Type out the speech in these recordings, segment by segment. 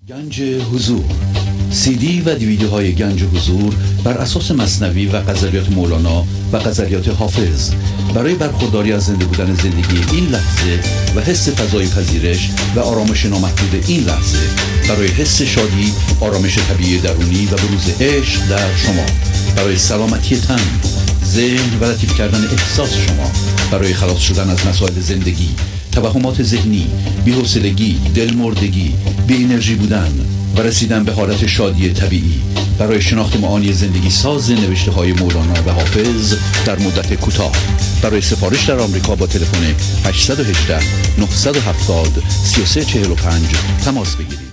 گنج حضور، سی دی و دیویدیوهای گنج حضور بر اساس مثنوی و غزلیات مولانا و غزلیات حافظ برای برخورداری از زنده بودن زندگی این لحظه و حس فضای پذیرش و آرامش نامحدود این لحظه، برای حس شادی، آرامش طبیعی درونی و بروز عشق در شما، برای سلامتی تن، ذهن و لطیف کردن احساس شما، برای خلاص شدن از مسائل زندگی، توهمات ذهنی، بی‌حوصلگی، دلمردگی، بی انرژی بودن و رسیدن به حالت شادی طبیعی، برای شناخت معانی زندگی ساز نوشته‌های مولانا و حافظ در مدت کوتاه. برای سفارش در آمریکا با تلفن 818 970 3345 تماس بگیرید.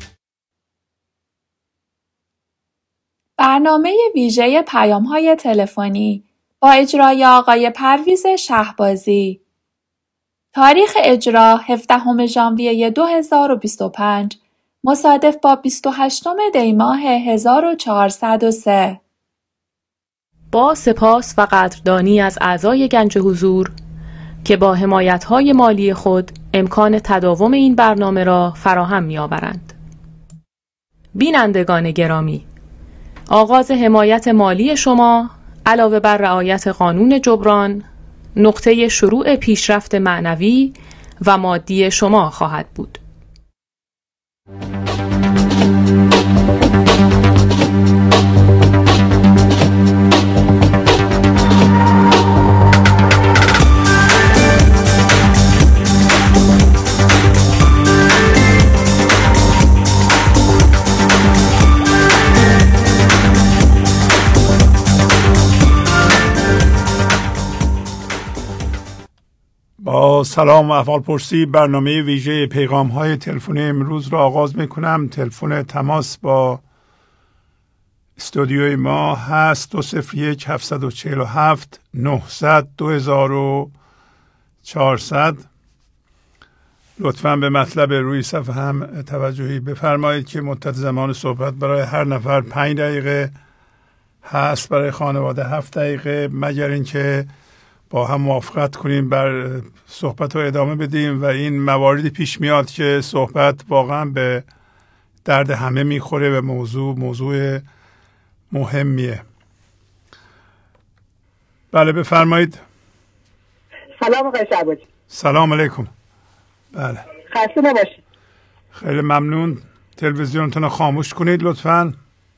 برنامه ویژه پیام‌های تلفنی با اجرای آقای پرویز شهبازی. تاریخ اجرا 17 ژانویه 2025 مصادف با 28 دی ماه 1403. با سپاس و قدردانی از اعضای گنج حضور که با حمایت‌های مالی خود امکان تداوم این برنامه را فراهم می‌آورند. بینندگان گرامی، آغاز حمایت مالی شما علاوه بر رعایت قانون جبران نقطه شروع پیشرفت معنوی و مادی شما خواهد بود. با سلام و احوالپرسی برنامه ویژه پیغام‌های تلفنی امروز را آغاز می‌کنم. تلفن تماس با استودیوی ما هست 201 747 900 2400. لطفاً به مطلب روی صفحه هم توجهی بفرمایید که مدت زمان صحبت برای هر نفر 5 دقیقه هست، برای خانواده 7 دقیقه، مگر اینکه با هم موافقت کنیم بر صحبت رو ادامه بدیم و این مواردی پیش میاد که صحبت واقعا به درد همه میخوره و موضوع مهمیه. بله بفرمایید. سلام آقای شهبازی. سلام علیکم. بله خسته نباشید. خیلی ممنون. تلویزیونتون رو خاموش کنید لطفاً.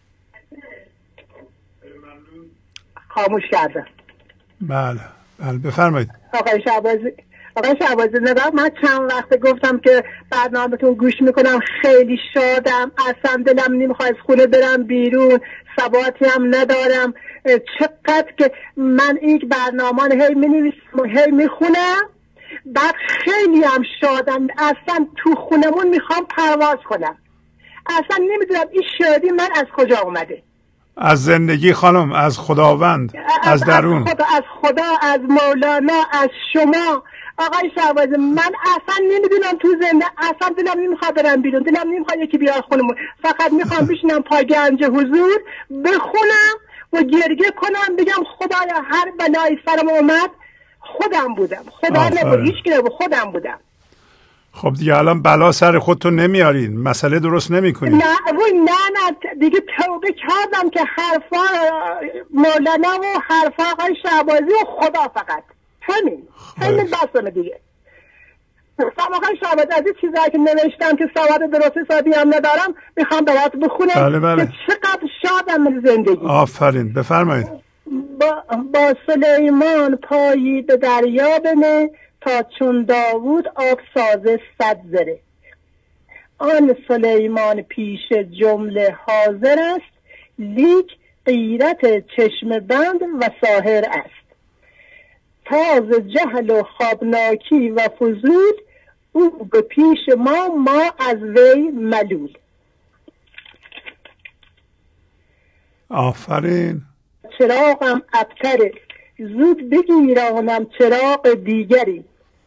خاموش کردم. بله بفرمایید. آقای شهبازی نگاه، من چند وقت گفتم که برنامه‌تون گوش میکنم، خیلی شادم، اصلا دلم نمیخواد از خونه برم بیرون، ثباتی هم ندارم. چقدر که من این برنامه هی مینویسم هی میخونم، بعد خیلی هم شادم، اصلا تو خونمون میخوام پرواز کنم، اصلا نمیدونم این شادی من از کجا اومده. از زندگی خانم، از خداوند، از درون، از خدا، از مولانا، از شما آقای شهبازی. من اصلا نمیدونم تو زنده، اصلا دلم نمیخواد برم بیرون، دلم نمیخواد یکی بیاد خونمون، فقط میخوام بشینم پای گنج حضور بخونم و گریه کنم، بگم خدایا هر بلایی سرم اومد خودم بودم، خدا نبود، هیچ کی نبود، خودم بودم. خب دیگه الان بلا سر خودتون نمیارین، مسئله درست نمیکنین. نه دیگه توبه کردم که حرفا مولانا و حرفا آقای شهبازی و خدا، فقط همین بسمه دیگه. آقای شهبازی از این چیزایی که نوشتم که سواد درست حسابی هم ندارم میخوام برات بخونم. بله. که چقدر شادم من زندگی. آفرین بفرمایید. با سلیمان پایی به دریا بنه، تا چون داوود آب سازه 100 زره. آن سلیمان پیش جمله حاضر است، لیک غیرت چشم بند و ساحر است. تاز جهل و خوابناکی و فضول، او به پیش ما از وی ملول. آفرین. چراغم ابتره، زود بگیرانم چراغ دیگری،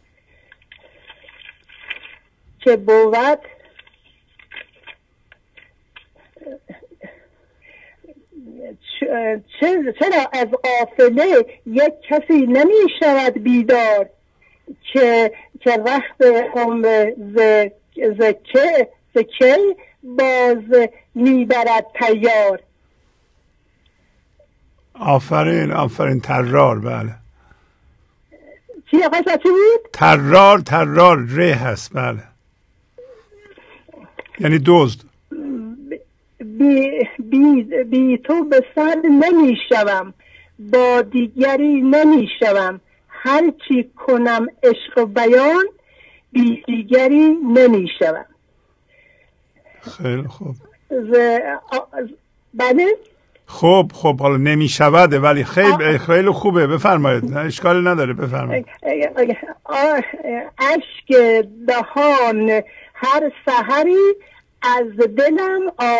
که بود چرا از غافله یک کسی نمی شود بیدار، که وقت عمر زکی باز میبرد تیار. آفرین آفرین. طرار. بله. چی آقای چی بود؟ طرار ره هست. بله. یعنی دزد. بی تو به سر نمی شوم، با دیگری نمی شوم، هر چی کنم عشق و بیان، بی دیگری نمی شوم. خیلی خوب. بله. خب حالا نمی شوده ولی خیلی خوبه. بفرمایید. اشکال نداره. بفرمایید. اشک دهان هر سحری، از دلم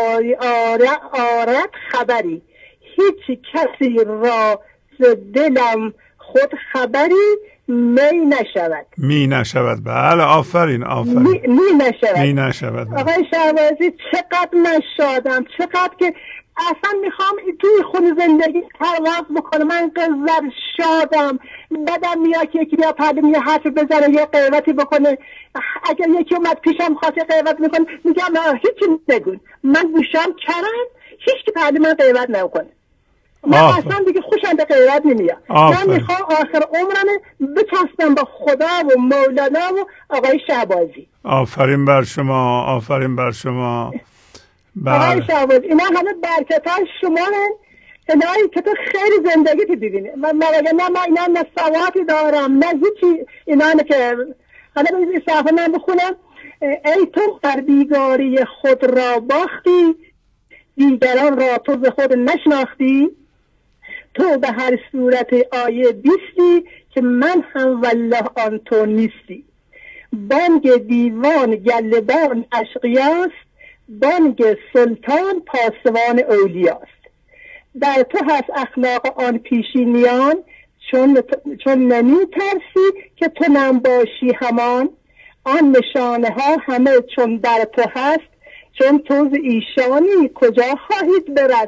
آرد خبری، هیچ کسی را ز دلم خود خبری می نشود. بله آفرین. می نشود. آقای شهبازی چقدر من شادم، چقدر که اصلا میخوام توی خود زندگی پرواز بکنم. من قذر شادم. بدم میاد که یکی بیا پرده یه حرف بزنه یه قیمتی بکنه. اگر یکی اومد پیشم خواست قیمت میکنه میگم هیچی نگون، من گوشام کرم، هیچ که پرده من قیمت نکنه. من اصلا دیگه خوشم به غیرت نمیاد. من میخوام آخر عمرم بچسبم با خدا و مولانا و آقای شهبازی. آفرین بر شما. آفرین بر شما. آقای شهبازی اینا همه برکت‌های شما هستن. الهی که تو خیلی زندگی تو ببینی. من اینا نه سوادی دارم نه هیچی. اینا که حالا این صحفه من بخونم. ای تو بر بیگاری خود را باختی، دیگران را تو ز خود نشناختی، تو به هر صورت آیه بیستی، که من هم والله آن تو نیستی. بانگ دیوان گلبان اشقیاست، بانگ سلطان پاسبان اولیاست. در تو هست اخلاق آن پیشینیان، چون نمی ترسی که تو نم باشی همان. آن نشانه ها همه چون در تو هست، چون تو ز ایشانی کجا خواهید برست.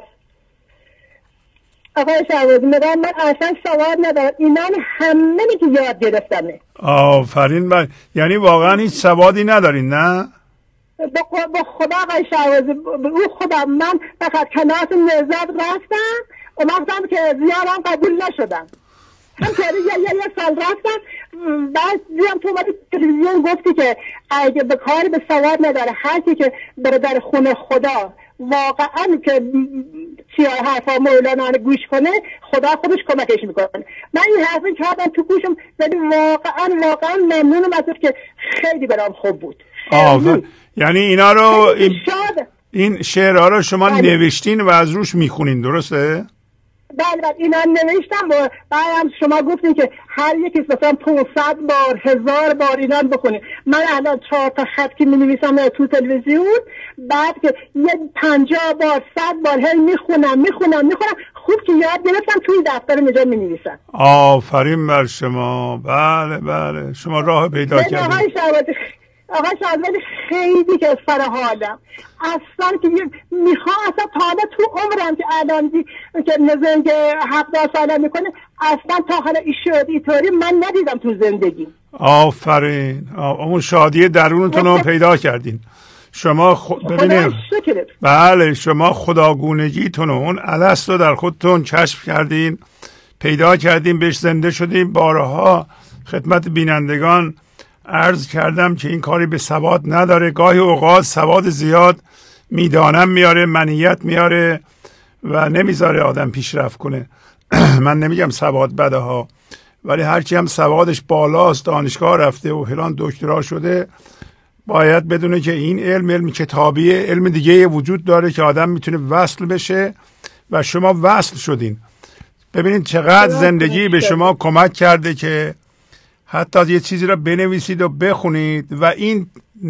آقای شهبازی من اصلا سواد ندارم. اینا همه که یاد گرفتمه. آفرین. یعنی واقعا هیچ سوادی ندارین نه؟ با خدا آقای شهبازی، او خدا من فقط کنارت نزد رفتم اومدم که زیارم قبول نشدم. هم که یه سال رفتم بعد دیدم تو اومدی تلویزیون گفتی که اگه به کار به سواد نداره هر کی که بره در خونه خدا واقعا که چیه حرفا مولانا گوش کنه خدا خودش کمکش میکنه. من این حرفی کردم تو گوشم ولی واقعا ممنونم ازت که خیلی برام خوب بود. یعنی اینا رو این شعرها رو شما نوشتین و از روش میخونین درسته؟ بله اینا نوشتم و بعدم شما گفتین که هر یکی مثلا 500 بار 1000 بار اینا بخونید. من الان 4 تا خط که می‌نویسم تو تلویزیون بعد که 50 بار 100 بار هی میخونم خوب که یاد گرفتم توی دفتر اینجا می‌نویسم. آفرین بر شما. بله شما راه پیدا کردید. آقای شهبازی خیلی که سر حالم اصلا که میخوام اصلا تا حالا تو عمرم که الان که نزنگ 70 ساله میکنه اصلا تا حالا اینطوری من ندیدم تو زندگی. آفرین. اون شادی درونتون رو پیدا کردین شما. ببینید بله شما خداگونگیتون اون الست رو در خودتون کشف کردین، پیدا کردین، بهش زنده شدین. بارها خدمت بینندگان عرض کردم که این کاری به سواد نداره. گاهی اوقات سواد زیاد میدانم میاره، منیت میاره و نمیذاره آدم پیشرفت کنه. من نمیگم سواد بده ها، ولی هرچی هم سوادش بالاست، دانشگاه رفته و فلان دکترا شده، باید بدونه که این علم کتابیه. علم دیگه وجود داره که آدم میتونه وصل بشه و شما وصل شدین. ببینید چقدر زندگی به شما کمک کرده که حتی یه چیزی را بنویسید و بخونید و این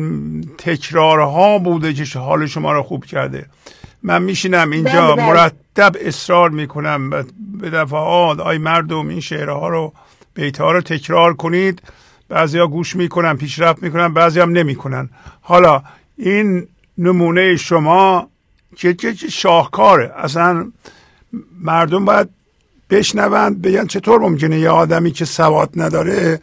تکرارها بوده که حال شما را خوب کرده. من میشینم اینجا مرتب اصرار میکنم به دفعات آی مردم این شعرها رو بیتها رو تکرار کنید. بعضیا گوش میکنن پیشرفت میکنن، بعضی هم نمیکنن. حالا این نمونه شما که شاهکاره. اصلا مردم باید بشنوند بگن چطور ممکنه یه آدمی که سواد نداره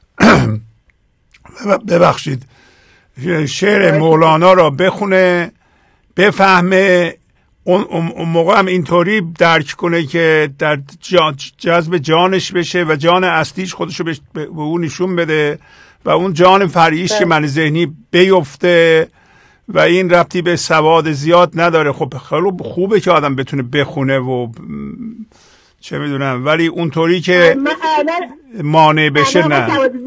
ببخشید شعر مولانا را بخونه بفهمه، اون موقع هم اینطوری درک کنه که در جذب جانش بشه و جان اصلیش خودشو به اون نشون بده و اون جان فرعیش که من ذهنی بیفته و این ربطی به سواد زیاد نداره. خب خیلی خوبه که آدم بتونه بخونه و چه میدونم، ولی اونطوری که مانع بشه نه.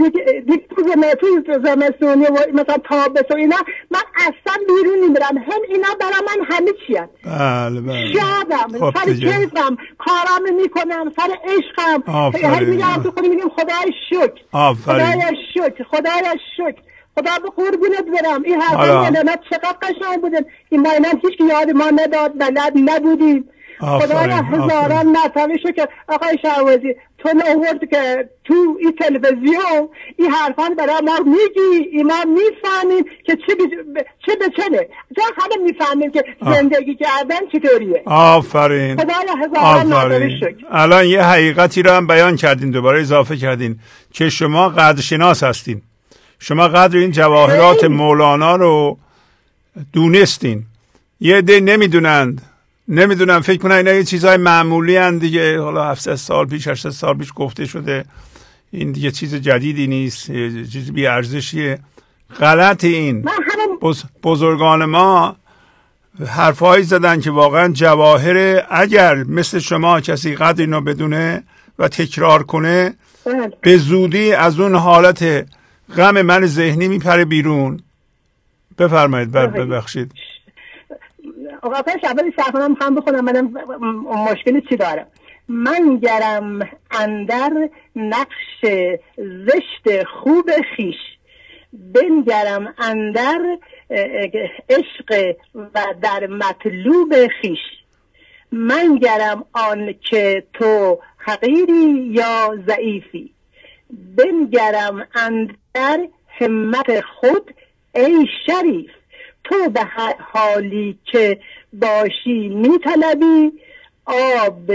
تو زمستونی و مثلا تابستون اینا من اصلا بیرون نمیرم، هم اینا برای من همه چیه. بله شادم، سر کیفم، کارم میکنم، سر عشقم. هی میگم تو خودم میگم خدای شکر، خدای شکر، خدا به قربونت برم. این حرفا نه چقدر قشنگ بودن، این ما هیچ کی یاد ما نداد، بلد نبودیم. خدایا هزاران مرتبه شکر. آقای شهبازی تو نورد که تو این تلویزیون این حرفان برای ما میگی، ما میفهمیم که چه به چنه، جا همه میفهمیم که زندگی کردن چطوریه. آفرین. خدایا هزاران مرتبه شکر. الان یه حقیقتی رو هم بیان کردین، دوباره اضافه کردین که شما قدرشناس هستین، شما قدر این جواهرات مولانا رو دونستین. یه عده نمیدونن، فکر کنن اینا یه چیزای معمولی هن دیگه، حالا 700 سال پیش 800 سال پیش گفته شده، این دیگه چیز جدیدی نیست، چیز بی ارزشیه. غلط این. بزرگان ما حرفایی زدن که واقعا جواهر، اگر مثل شما کسی قدر اینو بدونه و تکرار کنه به زودی از اون حالت غم من ذهنی میپره بیرون. بفرمایید. ببخشید آقا شعبانی سرخونم هم بخونم، منم مشکلی چی دارم. من گرم اندر نقش زشت خوب خیش، بنگرم اندر عشق و در مطلوب خیش. من گرم آن که تو حقیری یا ضعیفی، بنگرم اندر همت خود ای شریف. تو به هر حالی که باشی میطلبی، آب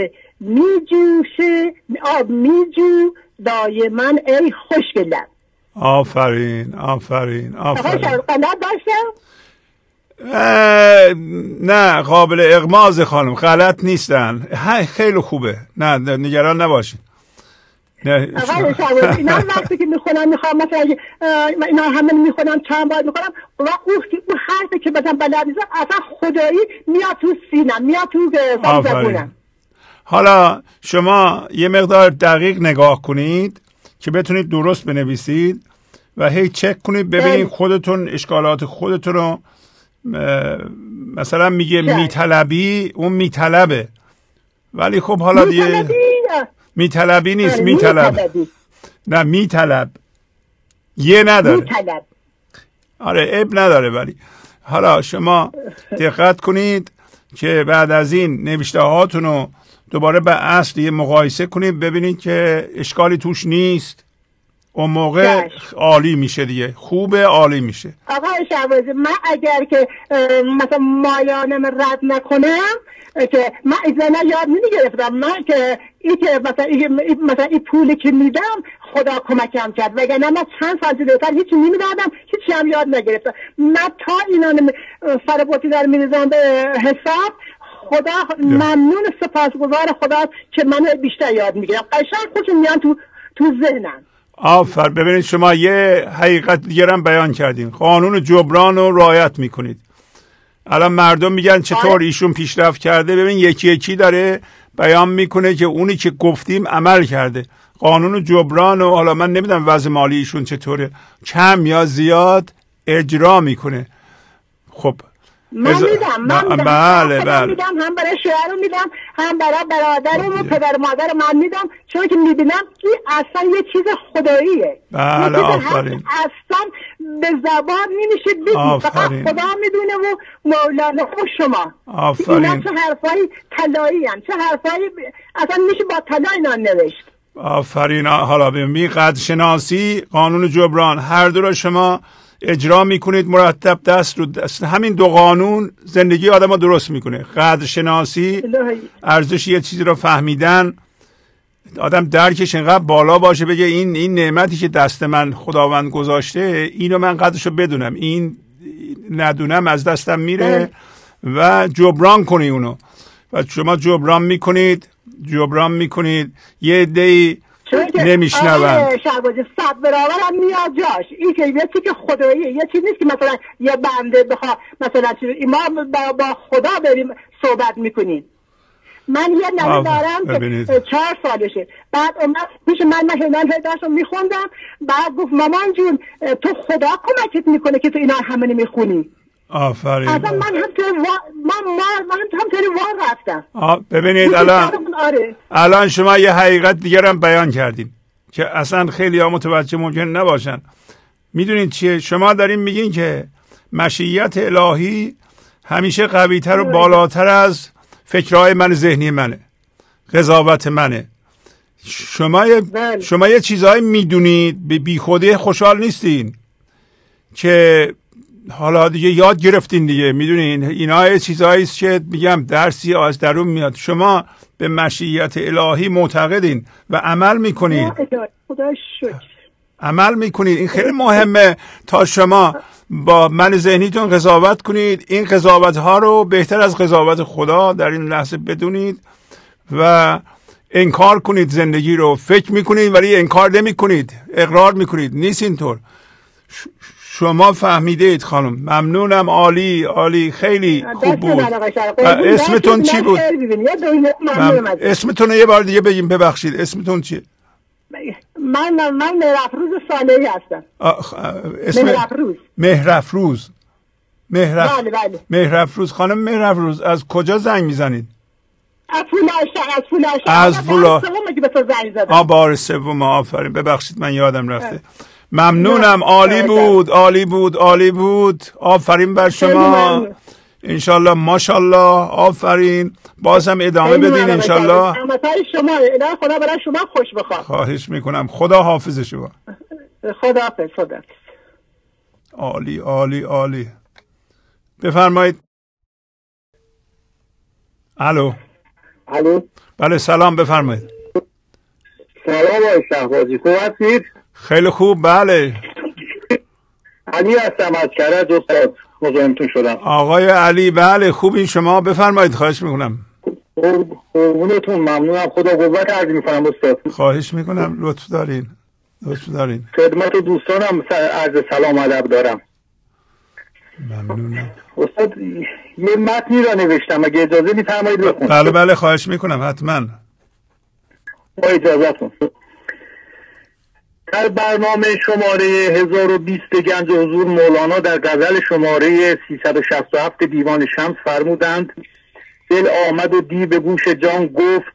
میجو دایما ای خوشگ لب. آفرین. غلط داشتم؟ نه، قابل اغماز خانم، غلط نیستن، خیلی خوبه، نه نگران نباشین. آقای شعبازی اینا وقتی که میخونم مثلا اینا همه میخونم چند بار میخونم و اون حرفی که مثلا بلد نیستم اصلا خدایی میاد تو سینم، میاد تو زبونم. حالا شما یه مقدار دقیق نگاه کنید که بتونید درست بنویسید و هی چک کنید ببینید خودتون اشکالات خودتون رو. مثلا میگه میطلبی، اون میطلبه، ولی خب حالا دیگه میطلبی نیست، میطلب. نه میطلب یه نداره، میطلب. آره اب نداره. ولی حالا شما دقت کنید که بعد از این نوشته هاتون رو دوباره به اصل یه مقایسه کنید، ببینید که اشکالی توش نیست، اون موقع عالی میشه دیگه، خوبه، عالی میشه. آقای شعبازی من اگر که مثلا مایانم رد نکنم که من ایزانا یاد نمیگرفتم، من که مثلا این پولی که میدم خدا کمکم کرد، وگرنه من چند سال جلوتر هیچی نمیدادم، هیچی هم یاد نگرفتم. من تا اینا سرباتی در میریزم به حساب، خدا ممنون سپاسگزار خدا که من بیشتر یاد میگیرم، قشنگ خودشون میان تو ذهنم. آفر. ببینید شما یه حقیقت دیگه هم بیان کردین، قانون جبران رو رعایت میکنید. الان مردم میگن چطور ایشون پیشرفت کرده، ببین یکی یکی داره بیان میکنه که اونی که گفتیم عمل کرده. قانون جبران و حالا من نمیدونم وضع مالی ایشون چطوره، کم یا زیاد اجرا میکنه. خب من میدم بله. میدم، هم برای شوهر میدم، هم برای برادرم و پدر مادر من میدم، چون که میبینم این اصلا یه چیز خداییه. بله آفرین. اصلا به زبان نمیشه بگید، فقط خدا میدونه و مولانا و شما. آفرین. اینا چه حرفایی طلایی هستن، چه حرفایی اصلا میشه با طلا اینا نوشت. آفرین. حالا ببین قدرشناسی، قانون جبران، هر دو رو شما اجرا میکنید مرتب، دست رو دست. همین دو قانون زندگی آدم رو درست میکنه. قدرشناسی، ارزش یه چیزی رو فهمیدن، آدم درکش اینقدر بالا باشه بگه این نعمتی که دست من خداوند گذاشته اینو من قدرشو بدونم، این ندونم از دستم میره و جبران کنی اونو. و شما جبران میکنید یه عده‌ای نمیشنوند. شهبازی 100 برابر هم میاد جاش. این که یه چیز خداییه، یه چیز نیست که مثلا یه بنده بخواه مثلا ما با خدا بریم صحبت میکنیم. من یه نمه دارم که 4 سالشه، بعد اومد پیش من هنال هداشو میخوندم، بعد گفت مامان جون تو خدا کمکت میکنه که تو اینا همه نمیخونی. آفرین. اصلا من همطوری وار رفتم. ببینید الان شما یه حقیقت دیگر هم بیان کردین که اصلا خیلی ها متوجه ممکن نباشن. میدونید چیه؟ شما دارین میگین که مشیت الهی همیشه قویتر و بالاتر از فکرهای من ذهنی منه، قضاوت منه. شما یه چیزایی میدونید، به بی خودی خوشحال نیستین که حالا دیگه یاد گرفتین دیگه. میدونین اینا یه چیزایی است که میگم درسی از درون میاد. شما به مشیت الهی معتقدین و عمل میکنید. خدا شکر عمل میکنید. این خیلی مهمه تا شما با من ذهنیتون قضاوت کنید. این قضاوت ها رو بهتر از قضاوت خدا در این لحظه بدونید و انکار کنید. زندگی رو فکر میکنید ولی انکار نمیکنید، اقرار میکنید. نیست اینطور. شما فهمیدید خانم. ممنونم. عالی خیلی خوب بود. اسمتون چی بود؟ اسمتون یه بار دیگه بگیم. ببخشید اسمتون چیه؟ من مهرافروز صالحی هستم. مهرافروز. بله. مهرافروز. خانم مهرافروز از کجا زنگ میزنید؟ از فولاد. بار سوم. آفرین. ببخشید من یادم رفته. ممنونم. عالی بود. آفرین بر شما. انشالله. ماشالله. آفرین. بازم ادامه بدین انشالله. شما خدا برای شما خوش بخواد. خواهش میکنم. خدا حافظ شما. خدا حافظ. عالی. بفرمایید. الو. بله سلام. بفرمایید. سلام آقای شهبازی، خوب هستید؟ خیلی خوب. بله. علی هستم از کرج استاد. مزاحمتون شدم. آقای علی. بله خوبین شما؟ بفرمایید. خواهش میکنم. قربونتون. ممنونم. خدا قوت عرض میکنم استاد. خواهش میکنم. لطف دارین. خدمت دوستانم عرض سلام ادب دارم. ممنونم. استاد یه متنی را نوشتم، اگه اجازه میفرمایید بخونم. بله خواهش میکنم. حتما. با اجازهتون. در برنامه شماره 1020 گنج حضور مولانا در غزل شماره 367 دیوان شمس فرمودند: دل آمد و دی به گوش جان گفت،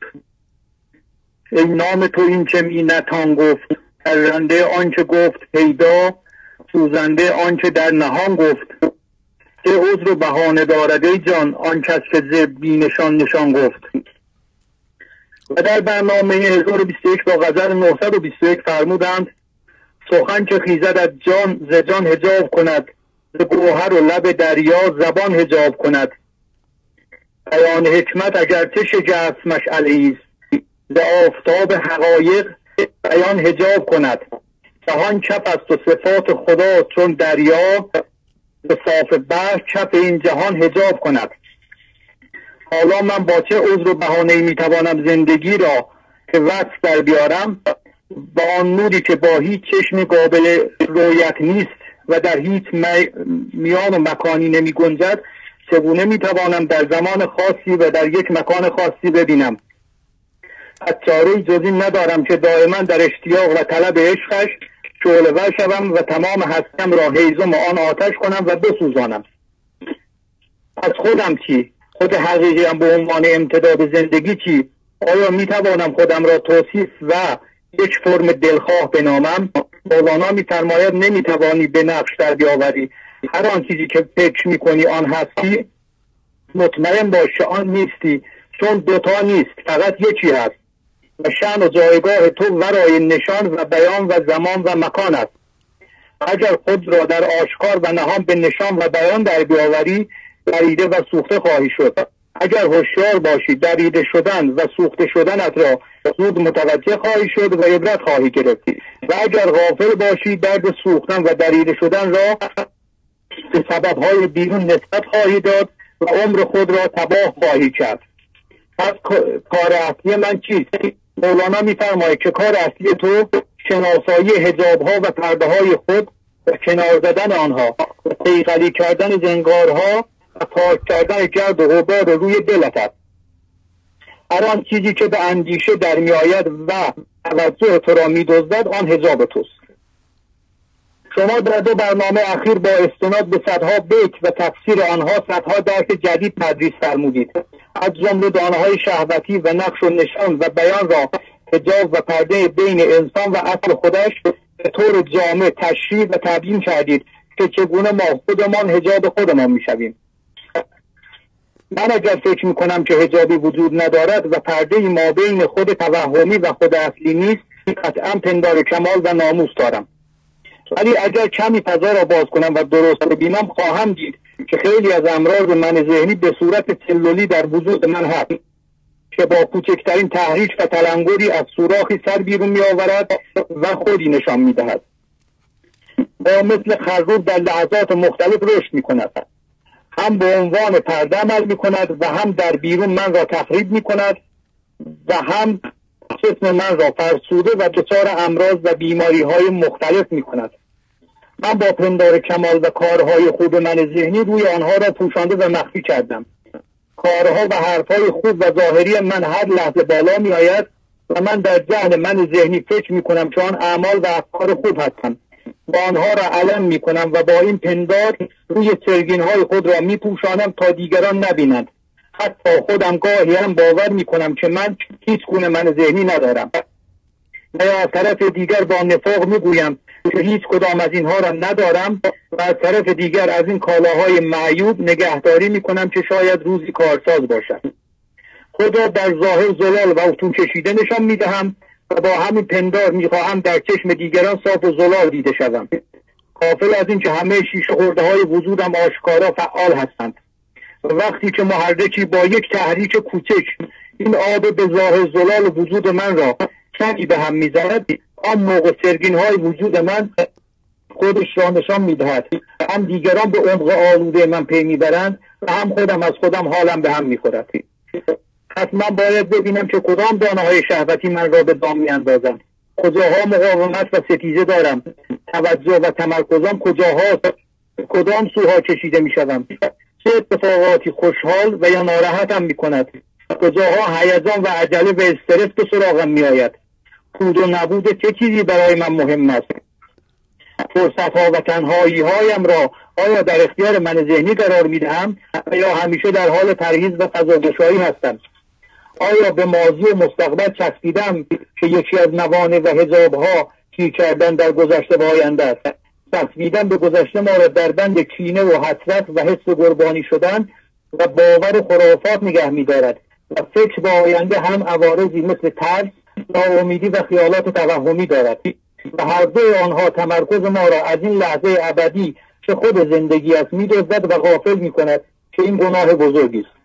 ای نام تو این چه می نتان گفت. پرنده آنچه گفت پیدا، سوزنده آنچه در نهان گفت. که عذر و بهانه دارد ای جان، آن کس که ز بی نشان گفت. و در برنامه 1021 با غزل 921 فرمودند: سخن که خیزد از جان ز جان حجاب کند، ز گوهر و لب دریا زبان حجاب کند. بیان حکمت اگرچه شگرف مشعله است، ز آفتاب حقایق بیان حجاب کند. جهان چپ است و صفات خدا چون دریا، به صاف بحر چپ این جهان حجاب کند. حالا من با چه عذر و بهانه‌ای میتوانم زندگی را که وصف در بیارم، با آن نوری که با هیچ چشمی قابل رؤیت نیست و در هیچ میان و مکانی نمی گنجد، چگونه میتوانم در زمان خاصی و در یک مکان خاصی ببینم؟ از چاره‌ای جز این ندارم که دائما در اشتیاق و طلب عشقش شعله‌ور شوم و تمام هستم را هیزم آن آتش کنم و بسوزانم. از خودم چی؟ خود حقیقی هم به عنوان امتداد زندگی چی؟ آیا میتوانم خودم را توصیف و یک فرم دلخواه بنامم؟ مولانا می‌فرماید نمیتوانی به نقش در بیاوری هر آن چیزی که فکر میکنی آن هستی. مطمئن باش که آن نیستی، چون دوتا نیست، فقط یکی هست و شأن و جایگاه تو ورای نشان و بیان و زمان و مکان است. اگر خود را در آشکار و نهان به نشان و بیان در بیاوری، دریده و سوخته خواهی شد. اگر هوشیار باشی دریده شدن و سوخته شدنت را زود متوجه خواهی شد و عبرت خواهی گرفت. و اگر غافل باشی درد سوختن و دریده شدن را به سبب‌های بیرون نسبت خواهی داد و عمر خود را تباه خواهی کرد. پس کار اصلی من چیست؟ مولانا میفرماید که کار اصلی تو شناسایی حجابها و پرده های خود و کنار زدن آنها و صیقلی کردن زنگارها و پاک کردن گرد و غبار روی دلت است. هر آن چیزی که به اندیشه در می آید و توجه تو را می دزدد آن حجاب توست. شما در 2 برنامه اخیر با استناد به صدها بیت و تفسیر آنها صدها درک جدید تدریس فرمودید. از جمله دانه‌های شهوتی و نقش و نشان و بیان را حجاب و پرده بین انسان و اصل خودش به طور جامع تشریح و تبیین کردید که چگونه ما خودمان حجاب خودمان میشویم. من اگر فکر میکنم که حجابی وجود ندارد و پرده ما بین خود توهمی و خود اصلی نیست، قطعا پندار کمال و ناموس دارم. ولی اگر کمی فضا را باز کنم و درست ببینم خواهم دید که خیلی از امراض من ذهنی به صورت تلولی در وجود من هست که با کوچکترین تحریک و تلنگری از سوراخی سر بیرون می آورد و خودی نشان می دهد و مثل خروب در لحظات مختلف رشد می کند. هم به عنوان پرده عمل می کند و هم در بیرون من را تخریب می کند و هم جسم من را فرسوده و دچار امراض و بیماری های مختلف می کند. من با پندار کمال و کارهای خوب من ذهنی روی آنها را پوشانده و مخفی کردم. کارها و حرفهای خوب و ظاهری من هر لحظه بالا می آید و من در ذهن من ذهنی فکر می کنم که آن اعمال و افکار خوب هستند و آنها را علم می کنم و با این پندار روی سرگین های خود را می پوشانم تا دیگران نبینند. حتی خودم گاهی هم باور می کنم که من هیچ گونه من ذهنی ندارم و از طرف دیگر با نفاق می گویم که هیچ کدام از اینها را ندارم و از طرف دیگر از این کالاهای معیوب نگهداری می کنم که شاید روزی کارساز باشد. خود را در ظاهر زلال و اتو کشیده نشان می دهم و با همین پندار می خواهم در چشم دیگران صاف و زلال دیده شوم، غافل از این که همه شیشه خورده های وجودم آشکارا فعال هستند. و وقتی که محرکی با یک تحریک کوچک این آب به ظاهر زلال وجود من را کمی به هم میزند، آن موقع سرگین های وجود من خودش را نشان میدهد، هم دیگران به عمق آلوده من پی میبرند و هم خودم از خودم حالم به هم میخورد. پس من باید ببینم که کدام دانه های شهوتی من را به دام میاندازند، کجاها مقاومت و ستیزه دارم، توجه و تمرکزم کجاهاست، کدام سوها کشیده میشوم، چه اتفاقاتی خوشحال و یا ناراحتم میکند، کجاها هیجان و عجله و استرس به سراغم میآید، بود و نبود چه چیزی برای من مهم است، فرصت ها و تنهایی هایم را آیا در اختیار من ذهنی قرار میدهم یا همیشه در حال پرهیز و فضاگشایی هستم، آیا به ماضی و مستقبل چسبیدم که یکی از موانع و حجاب ها چی کردن در گذشته و آینده است، چسبیدن به گذشته ما را در بند کینه و حسرت و حس قربانی شدن و باور و خرافات نگه می‌دارد و فکر به آینده هم عوارضی مثل ترس، ناامیدی و خیالات توهمی دارد و هر دو آنها تمرکز ما را از این لحظه ابدی که خود زندگی است می‌دزدد و غافل می‌کند که این گناه بزرگی است.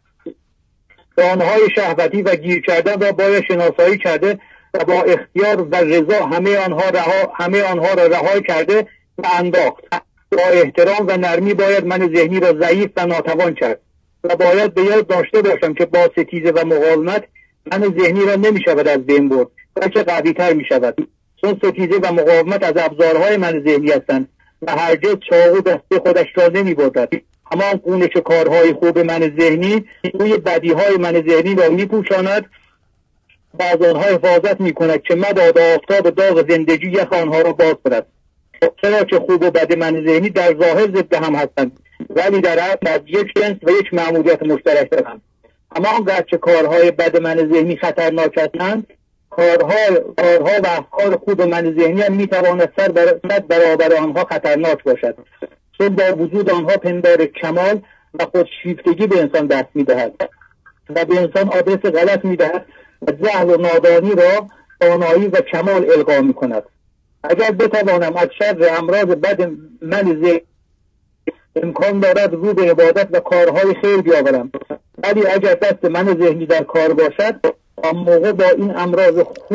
آنهای شهوتی و گیر کردن را باید شناسایی کرده و با اختیار و رضا همه آنها را رها کرده و انداخت. با احترام و نرمی باید من ذهنی را ضعیف و ناتوان کرد و باید به یاد داشته باشم که با ستیزه و مقاومت من ذهنی را نمی شود از بین برد بلکه قوی تر می شود، چون ستیزه و مقاومت از ابزارهای من ذهنی هستند و هرگز چاقو دسته خودش را نمی بردد. همان گونه که کارهای خوب من ذهنی روی بدیهای من ذهنی را می پوشاند و از آنها حفاظت می کند که مبادا آفتاب داغ زندگی یخ آنها را باز کند. چرا که خوب و بد من ذهنی در ظاهر ضد هم هستند ولی در اصل از یک جنس و یک مأموریت مشترک دارند. همانقدر که کارهای بد من ذهنی خطرناک هستند، کارها و افکار خوب من ذهنی هم میتواند 100 برابر آنها خطرناک باشد، چون با وجود آنها پندار کمال و خودشیفتگی به انسان دست میدهد و به انسان آدرس غلط میدهد و جهل و نادانی را دانایی و کمال القا میکند. اگر بتوانم از شر امراض بد من ذهنی امکان دارد رو به عبادت و کارهای خیر بیاورم، ولی اگر دست من ذهنی در کار باشد آن موقع با این امراض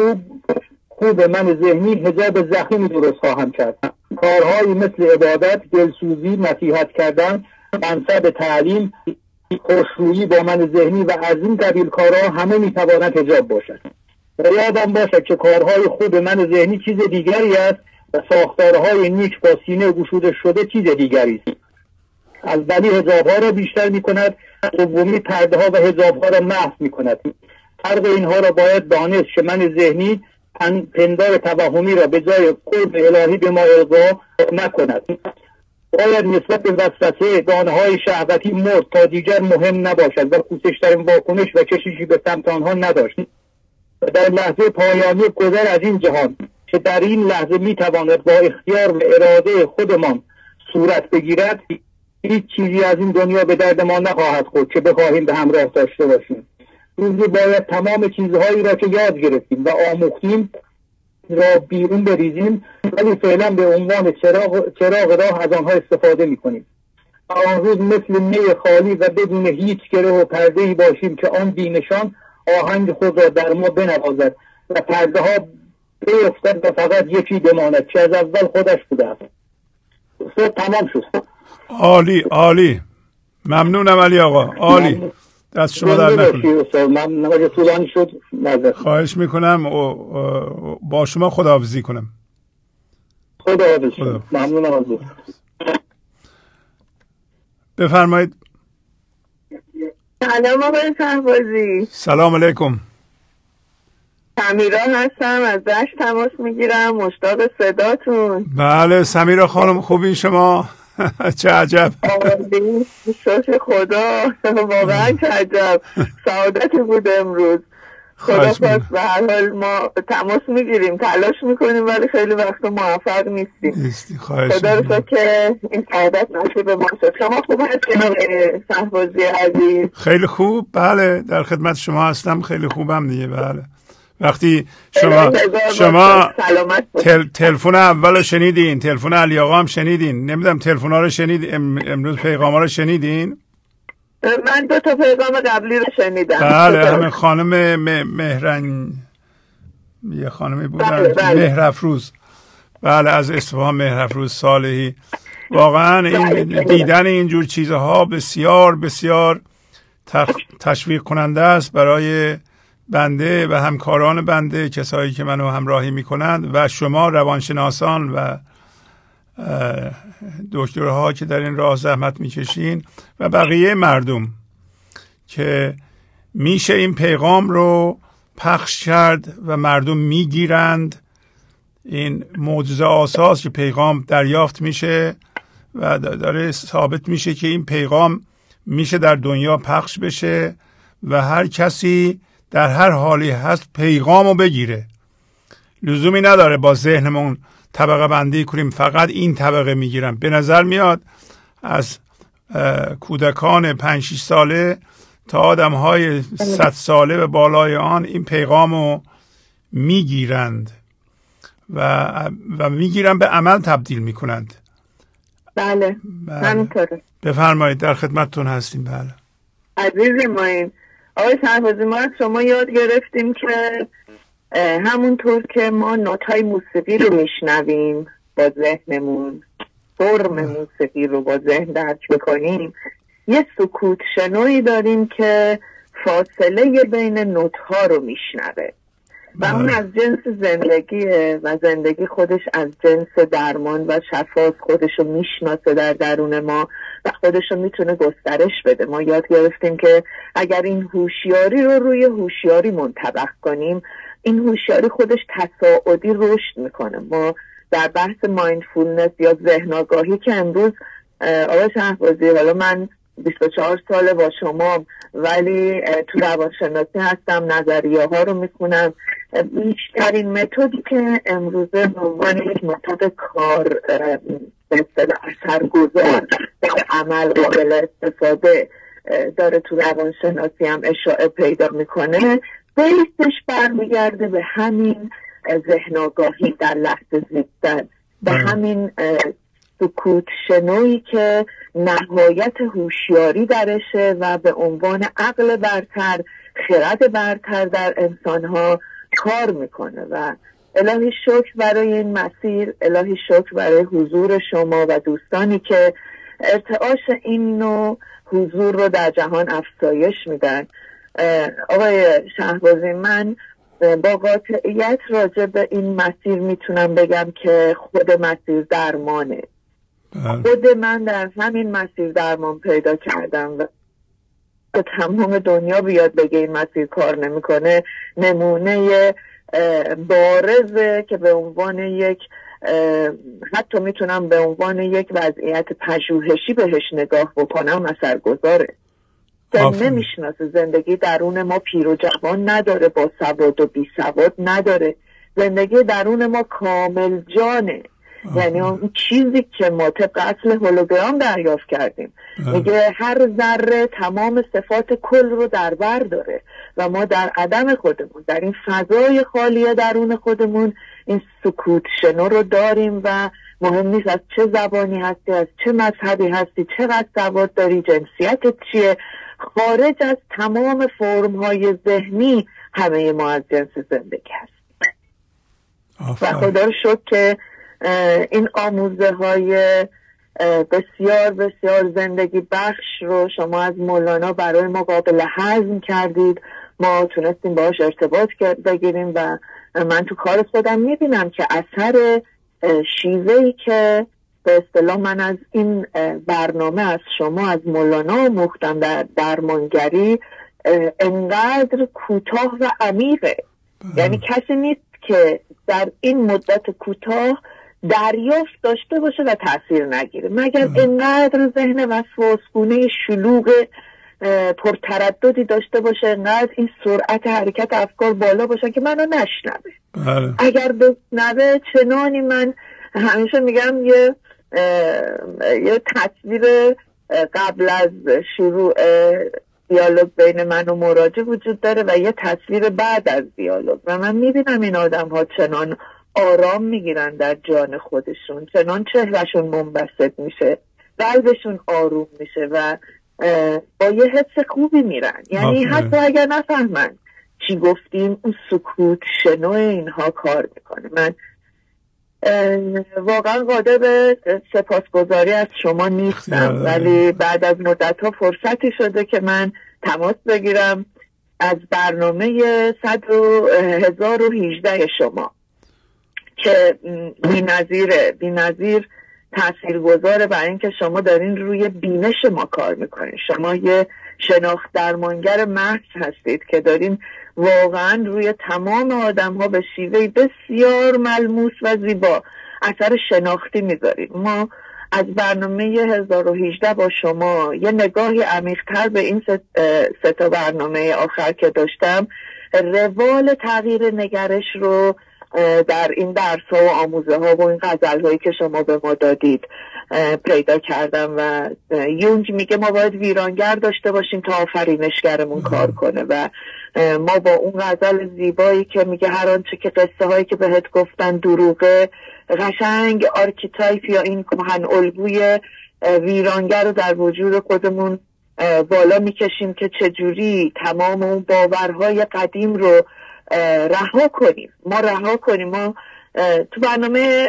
خوب من ذهنی حجاب زخمی درست خواهم کرد. کارهایی مثل عبادت، دلسوزی، نصیحت کردن، منصب تعلیم، خوشرویی با من ذهنی و از این قبیل کارها همه میتواند حجاب باشد. و یادم باشد که کارهای خوب من ذهنی چیز دیگری است و ساختارهای نیک با سینه گشوده شده چیز دیگری است. اولی حجابها را بیشتر میکند، دومی پرده ها و حجابها را محو میکند. فرق اینها را باید دانست که من ذهنی پندار توهمی را به جای قرب الهی به ما القا نکند. باید نسبت به وسوسه دانه‌های شهوتی مرد تا دیگر مهم نباشد و کوشش‌ترین واکنش و کشیشی به سمت آنها نداشت. و در لحظه پایانی گذر از این جهان که در این لحظه میتواند با اختیار و اراده خودمان صورت بگیرد، هیچ چیزی از این دنیا به درد ما نخواهد خورد که بخواهیم به همراه داشته باشیم. روزی باید تمام چیزهایی را که یاد گرفتیم و آموختیم را بیرون بریزیم، ولی فعلا به عنوان چراغ راه از آنها استفاده میکنیم. آن روز مثل می خالی و بدون هیچ گره و پرده‌ای باشیم که آن بینشان آهنگ خود را در ما بنوازد و پرده ها بیفتد و فقط یکی بماند که از اول خودش بوده است. تمام شد. عالی عالی، ممنونم علی آقا، عالی، دست شما در نکنه. من طولانی شد، خواهش میکنم با شما خداحافظی کنم. خداحافظ. ممنونم از بفرمایید. سلام آقای شهبازی. سلام علیکم. سمیرا هستم، از دشت تماس میگیرم، مشتاق صداتون. بله سمیرا خانم، خوبی شما؟ چه عجب. شکر خدا، واقعا چه عجب، سعادتی بود امروز. خدا پاس به هر حال ما تماس میگیریم، تلاش میکنیم ولی خیلی وقتا موفق نیستیم. خدا رو که این سعادت نصیب ما شد. شما خوب هستین شهبازی عزیز؟ خیلی خوب، بله در خدمت شما هستم، خیلی خوبم دیگه. بله وقتی شما تلفن اول شنیدین، تلفن علی آقا هم شنیدین، نمیدونم تلفن‌ها رو شنیدین، امروز پیغام‌ها رو شنیدین؟ من 2 تا پیغام قبلی رو شنیدم. بله همه خانم مهرن، یه خانمی بودن، بله. مهرافروز، بله از اصفهان، مهرافروز صالحی. واقعا این دیدن اینجور چیزها بسیار بسیار تشویق کننده است برای بنده و همکاران بنده، کسایی که منو همراهی میکنند و شما روانشناسان و دکترها که در این راه زحمت میکشین و بقیه مردم که میشه این پیغام رو پخش کرد و مردم میگیرند. این معجزه آساس که پیغام دریافت میشه و داره ثابت میشه که این پیغام میشه در دنیا پخش بشه و هر کسی در هر حالی هست پیغامو بگیره. لزومی نداره با ذهنمون طبقه بندی کنیم فقط این طبقه میگیرم. به نظر میاد از کودکان 5-6 ساله تا آدم‌های 100 ساله و بالای آن این پیغامو میگیرند و میگیرن، به عمل تبدیل میکنند. بله همینطوره. بفرمایید، در خدمتتون هستیم. بله عزیز ما، این آقای شهبازی، ما از شما یاد گرفتیم که همونطور که ما نوت‌های موسیقی رو میشنویم با ذهنمون، فرم موسیقی رو با ذهن درک بکنیم، یه سکوت شنوی داریم که فاصله بین نوت‌ها رو میشنوه و اون از جنس زندگیه و زندگی خودش از جنس درمان و شفاست، خودش رو میشناسه در درون ما و خودش رو میتونه گسترش بده. ما یاد گرفتیم که اگر این هوشیاری رو روی هوشیاری منطبق کنیم، این هوشیاری خودش تصاعدی رشد میکنه. ما در بحث مایندفولنس یا ذهن آگاهی که امروز آقای شهبازی، حالا من 24 ساله با شما ولی تو روانشناسی هستم، نظریه ها رو میخونم، بیشترین متدی که امروزه به عنوان یک متد کار به اصطلاح اثرگذار در عمل قابل استفاده داره تو روانشناسی هم اشاعه پیدا میکنه، بیسش برمیگرده به همین ذهن آگاهی در لحظه زیستن، به همین سکوت شنویی که نهایت هوشیاری درشه و به عنوان عقل برتر، خرد برتر در انسانها کار میکنه. و الهی شکر برای این مسیر، الهی شکر برای حضور شما و دوستانی که ارتعاش این نوع حضور رو در جهان افزایش میدن. آقای شهبازی، من با قاطعیت راجع به این مسیر میتونم بگم که خود مسیر درمانه. خود من در همین مسیر درمان پیدا کردم و تمام دنیا بیاد بگه این مسیر کار نمیکنه نمونه بارزه که به عنوان یک حتی میتونم به عنوان یک وضعیت پژوهشی بهش نگاه بکنم اثرگذاره. نمیشناسه زندگی درون ما پیر و جوان نداره، با سواد و بی سواد نداره. زندگی درون ما کامل جانه. یعنی اون چیزی که ما طبق اصل هولوگرام دریافت کردیم میگه هر ذره تمام صفات کل رو در بر داره و ما در عدم خودمون، در این فضای خالی درون خودمون این سکوت شنو رو داریم و مهم نیست از چه زبانی هستی، از چه مذهبی هستی، چقدر سواد داری، جنسیتت چیه، خارج از تمام فرم‌های ذهنی همه ما از جنس زندگی هستیم. و خدا رو شکر که این آموزه های بسیار بسیار زندگی بخش رو شما از مولانا برای ما قابل هضم کردید. ما تونستیم باهاش ارتباط بگیریم و من تو کار خودم میبینم که اثر شیوهی که به اصطلاح من از این برنامه از شما از مولانا آموختم در درمانگری انقدر کوتاه و عمیقه. یعنی کسی نیست که در این مدت کوتاه دریافت داشته باشه و تأثیر نگیره مگر انقدر ذهن وسواسگونه شلوغ پرترددی داشته باشه، انقدر این سرعت حرکت افکار بالا باشه که منو نشنوه. اگر بشنوه چنانی من همیشه میگم یه تصویر قبل از شروع دیالوگ بین من و مراجع وجود داره و یه تصویر بعد از دیالوگ و من میبینم این آدم ها چنان آرام میگیرن در جان خودشون، چنان چهرشون منبسط میشه، قلبشون آروم میشه و با یه حس خوبی میرن. یعنی حتی اگر نفهمن چی گفتیم اون سکوت شنو اینها کار میکنه. من واقعا قادر به سپاسگزاری از شما نیستم ولی بعد از مدت ها فرصتی شده که من تماس بگیرم از برنامه 1018 شما که بی‌نظیر تاثیرگذاره برای اینکه شما دارین روی بینش ما کار میکنین. شما یه شناخت درمانگر محض هستید که دارین واقعا روی تمام آدم ها به شیوه بسیار ملموس و زیبا اثر شناختی میذارید. ما از برنامه 1018 با شما یه نگاهی عمیق‌تر به این سه تا برنامه آخر که داشتم روال تغییر نگرش رو در این درس ها و آموزه ها و این غزل هایی که شما به ما دادید پیدا کردم و یونگ میگه ما باید ویرانگر داشته باشیم تا آفرینشگرمون کار کنه و ما با اون غزل زیبایی که میگه هر آنچه که قصه هایی که بهت گفتن دروغه، قشنگ آرکیتایپ یا این کهن الگوی ویرانگر رو در وجود خودمون بالا میکشیم که چجوری تمام اون باورهای قدیم رو رها کنیم. ما تو برنامه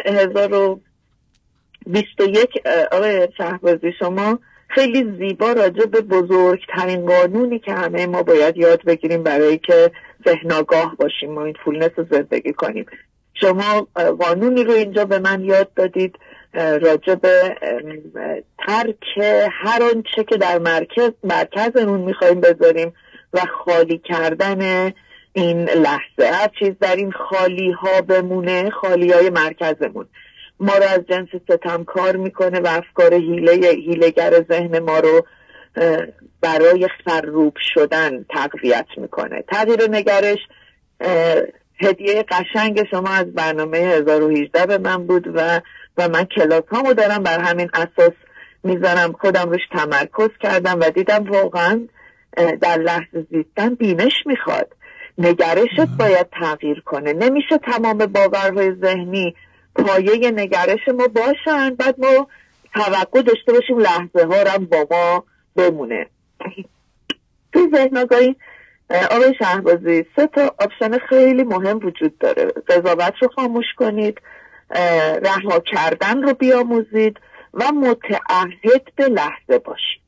1021 آقای شهبازی شما خیلی زیبا راجع به بزرگترین قانونی که همه ما باید یاد بگیریم برای که ذهن‌آگاه باشیم، ما این فولنس رو زندگی کنیم. شما قانونی رو اینجا به من یاد دادید راجع به ترک هر آنچه که در مرکزمون میخواییم بذاریم و خالی کردن این لحظه. هر چیز در این خالی ها بمونه، خالی های مرکزمون ما رو از جنس ستم کار میکنه و افکار هیله‌گر ذهن ما رو برای خروب شدن تقویت میکنه. تغییر نگرش هدیه قشنگ شما از برنامه 1018 به من بود و من کلاس هامو دارم بر همین اساس میذارم، خودم روش تمرکز کردم و دیدم واقعا در لحظه زیستن بینش میخواد. نگرشت باید تغییر کنه. نمیشه تمام باورهای ذهنی پایه نگرش ما باشن بعد ما توقع داشته باشیم لحظه ها رو با ما بمونه. تو ذهن آگاهی آقای شهبازی 3 تا آپشن خیلی مهم وجود داره. قضاوت رو خاموش کنید، رها کردن رو بیاموزید و متعهد به لحظه باشید.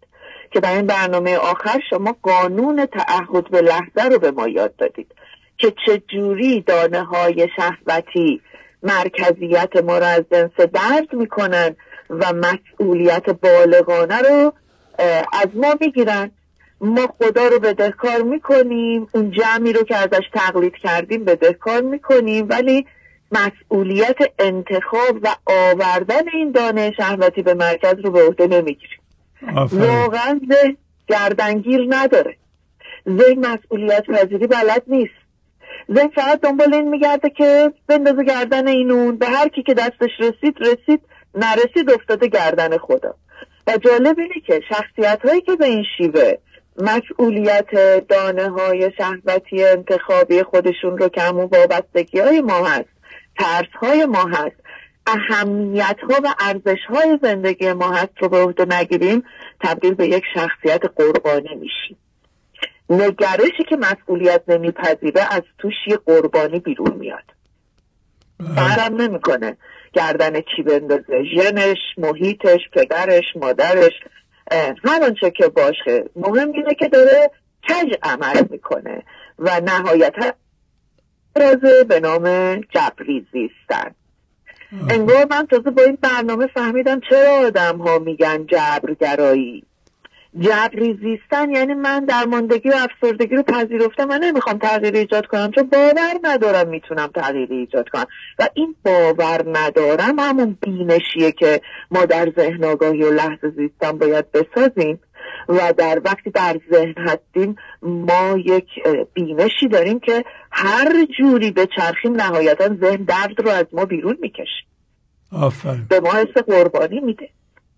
که در این برنامه آخر شما قانون تعهد به لحظه رو به ما یاد دادید که چجوری دانه های شهوتی مرکزیت ما رو از جنس درد میکنن و مسئولیت بالغانه رو از ما میگیرن. ما خدا رو بدهکار میکنیم، اون جمعی رو که ازش تقلید کردیم بدهکار میکنیم، ولی مسئولیت انتخاب و آوردن این دانه شهوتی به مرکز رو به عهده نمیگیریم. واقعا ذهن گردنگیر نداره، ذهن مسئولیت پذیری بلد نیست. ذهن فقط دنبال این میگرده که بندازه گردن اینون، به هر کی که دستش رسید، نرسید افتاده گردن خدا. و جالب اینه که شخصیت هایی که به این شیوه مسئولیت دانه های شهوتی انتخابی خودشون رو که همون وابستگی های ما هست، ترس های ما هست، اهمیت ها و ارزش های زندگی ما هست رو به عهده نگیریم، تبدیل به یک شخصیت قربانی میشیم. نگرشی که مسئولیت نمیپذیره از توش یه قربانی بیرون میاد. فرقم نمیکنه گردن کی بندازه، ژنش، محیطش، پدرش، مادرش، هر آنچه که باشه، مهم اینه که داره کج عمل میکنه و نهایتا رازه به نام جبری زیستن. انگار من تازه با این برنامه فهمیدم چرا آدم ها میگن جبرگرایی. جبری زیستن یعنی من درماندگی و افسردگی رو پذیرفتم، من نمیخوام تغییری ایجاد کنم چون باور ندارم میتونم تغییری ایجاد کنم. و این باور ندارم همون بینشیه که ما در ذهن آگاهی و لحظه زیستن باید بسازیم و در وقتی در ذهن هستیم ما یک بینشی داریم که هر جوری به چرخیم نهایتا ذهن درد رو از ما بیرون میکشه. آفرین. به ما حس قربانی میده.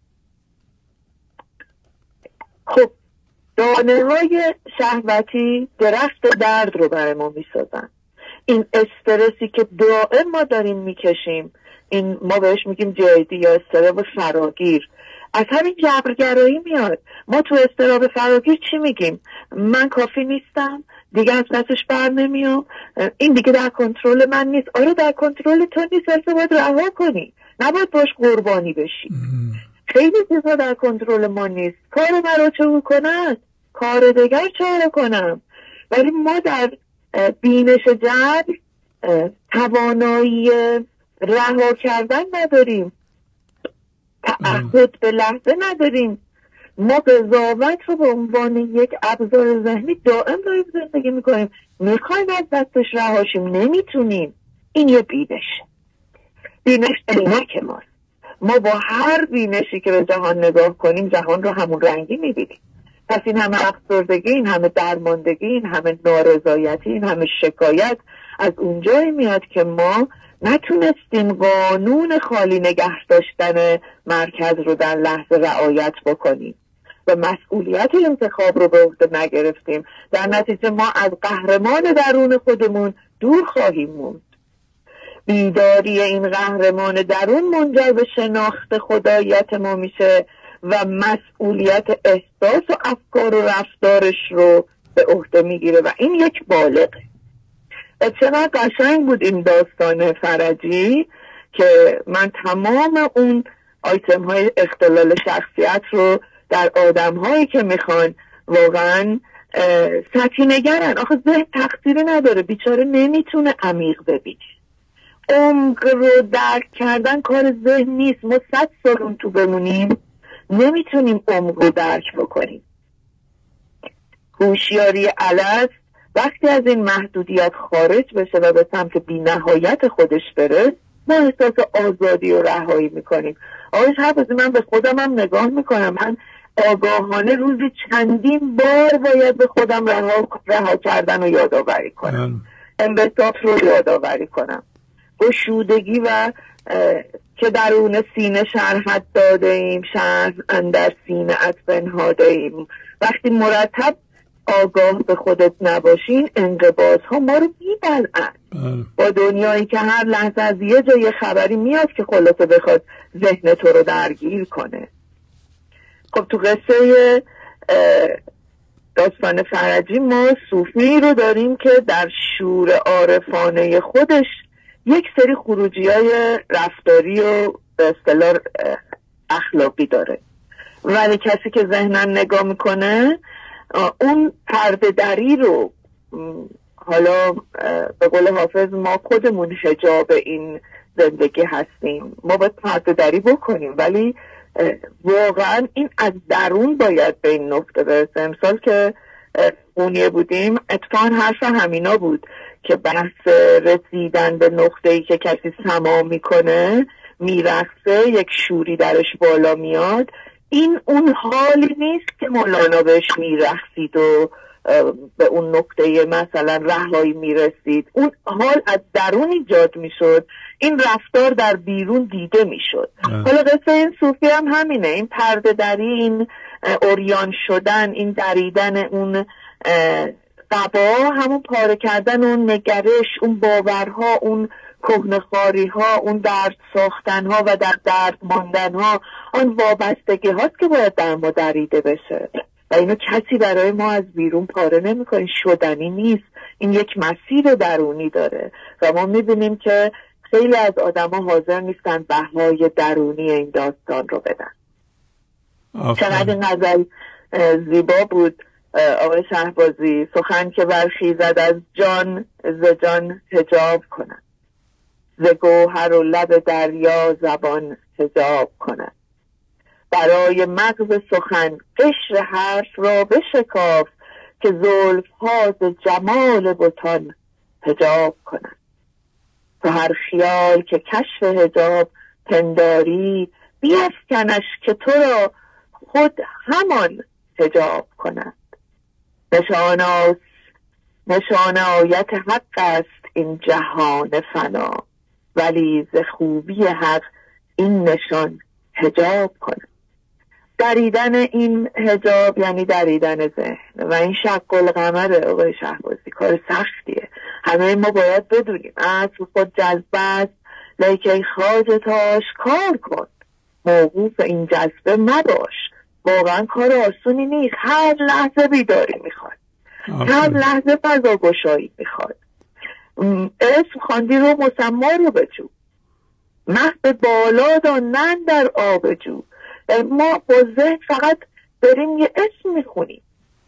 خب دانه های شهوتی درخت درد رو برای ما میسازن. این استرسی که دائم ما داریم میکشیم، این ما بهش میگیم جدی یا استراب فراگیر، از همین جبرگرایی میاد. ما تو استراب فراگیر چی میگیم؟ من کافی نیستم، دیگه از دستش بر نمیام، این دیگه در کنترل من نیست. آره در کنترل تو نیست، ولی باید رها کنی، نباید باش قربانی بشی. خیلی چیزا در کنترل ما نیست. کار مرا چه کند، کار دیگر چه کنم. ولی ما در بینش جبر توانایی رها کردن نداریم، تعهد به لحظه نداریم. ما قضاوت رو به عنوان یک ابزار ذهنی دائم داریم زندگی میکنیم، میخوایم از دستش رهاشیم، نمیتونیم. این یه بینش عینک ماست. ما با هر بینشی که به جهان نگاه کنیم جهان رو همون رنگی میبینیم. پس این همه افسردگی، این همه درماندگی، این همه نارضایتی، این همه شکایت از اونجایی میاد که ما نتونستیم قانون خالی نگه داشتن مرکز رو در لحظه رعایت بکنیم و مسئولیت انتخاب رو به عهده نگرفتیم. در نتیجه ما از قهرمان درون خودمون دور خواهیم موند. بیداری این قهرمان درون منجر به شناخت خداییت ما میشه و مسئولیت احساس و افکار و رفتارش رو به عهده میگیره و این یک بالغه. و چقدر قشنگ بود این داستان فرجی که من تمام اون آیتم های اختلال شخصیت رو در آدم هایی که میخوان واقعا سطحی نگرن. آخه ذهن تقصیری نداره، بیچاره نمیتونه عمیق ببینه. عمق رو درک کردن کار ذهن نیست. ما 100 سال اون تو بمونیم نمیتونیم عمق رو درک بکنیم. هوشیاری الست وقتی از این محدودیت خارج بشه و به سمت بی نهایت خودش بره، ما احساس آزادی و رهایی میکنیم. آقای شهبازی، من به خودم هم نگاه میکنم، من آگاهانه روزی چندین بار باید به خودم رها کردن و یادآوری کنم، انبساط رو یادآوری کنم، گشودگی و که درون سینه شرحت داده ایم، شرح اندر سینه از بنهاده ایم. وقتی مرتب آگاه به خودت نباشین، انقباض ها ما رو میبلعن با دنیایی که هر لحظه از یه جای خبری میاد که خلاصه بخواد ذهن تو رو درگیر کنه. خب تو قصه داستان فرجی ما صوفی رو داریم که در شور عارفانه خودش یک سری خروجی‌های رفتاری و به اصطلاح اخلاقی داره ولی کسی که ذهنن نگاه میکنه اون پرده دری رو، حالا به قول حافظ ما خودمون حجاب این زندگی هستیم، ما باید پرده دری بکنیم، ولی واقعا این از درون باید به این نقطه برسه. امسال که خونیه بودیم اتفاقا حرف همینا بود که بحث رسیدن به نقطه‌ای که کسی سما میکنه، میرقصه، یک شوری درش بالا میاد، این اون حالی نیست که مولانا بهش میرقصید و به اون نقطه مثلا رهایی میرسید. اون حال از درون ایجاد میشد، این رفتار در بیرون دیده میشد. حالا قصه این صوفی هم همینه، این پرده دری، این اوریان شدن، این دریدن اون قبا، همون پاره کردن اون نگرش، اون باورها، اون کهنخواری ها، اون درد ساختن ها و در درد ماندن ها، آن وابستگی هاست که باید در ما دریده بشه و اینو کسی برای ما از بیرون پاره نمیکنه، شدنی نیست، این یک مسیر درونی داره و ما میبینیم که خیلی از آدم ها حاضر نیستن بهای درونی این داستان رو بدن. چقدر این غزل زیبا بود آقای شهبازی، سخن که برخیزد از جان ز جان حجاب کند، ز گوهر و لب دریا زبان حجاب کند، برای مغز سخن قشر حرف را بشکاف، که زلف ها ز جمال بتان حجاب کند، تو هر خیال که کشف حجاب پنداری، بیفکنش که تو را خود همان حجاب کند. نشان آیت حق است این جهان فنا، ولی ز خوبی حق این نشان حجاب کند. دریدن این حجاب یعنی دریدن ذهن و این شق القمر آقای شهبازی کار سختیه. همه ما باید بدونیم اصل خود جذبه است، لیکن ای خواجه تا آشکار کن، موقوف این جذبه مباش. واقعا کار آسونی نیست، هر لحظه بیداری میخواد، هر لحظه فضا گشایی میخواد. اسم خواندی رو مسما رو بجو، محو بالا دانن در آب جو. ما با ذهن فقط داریم یه اسم میخونیم،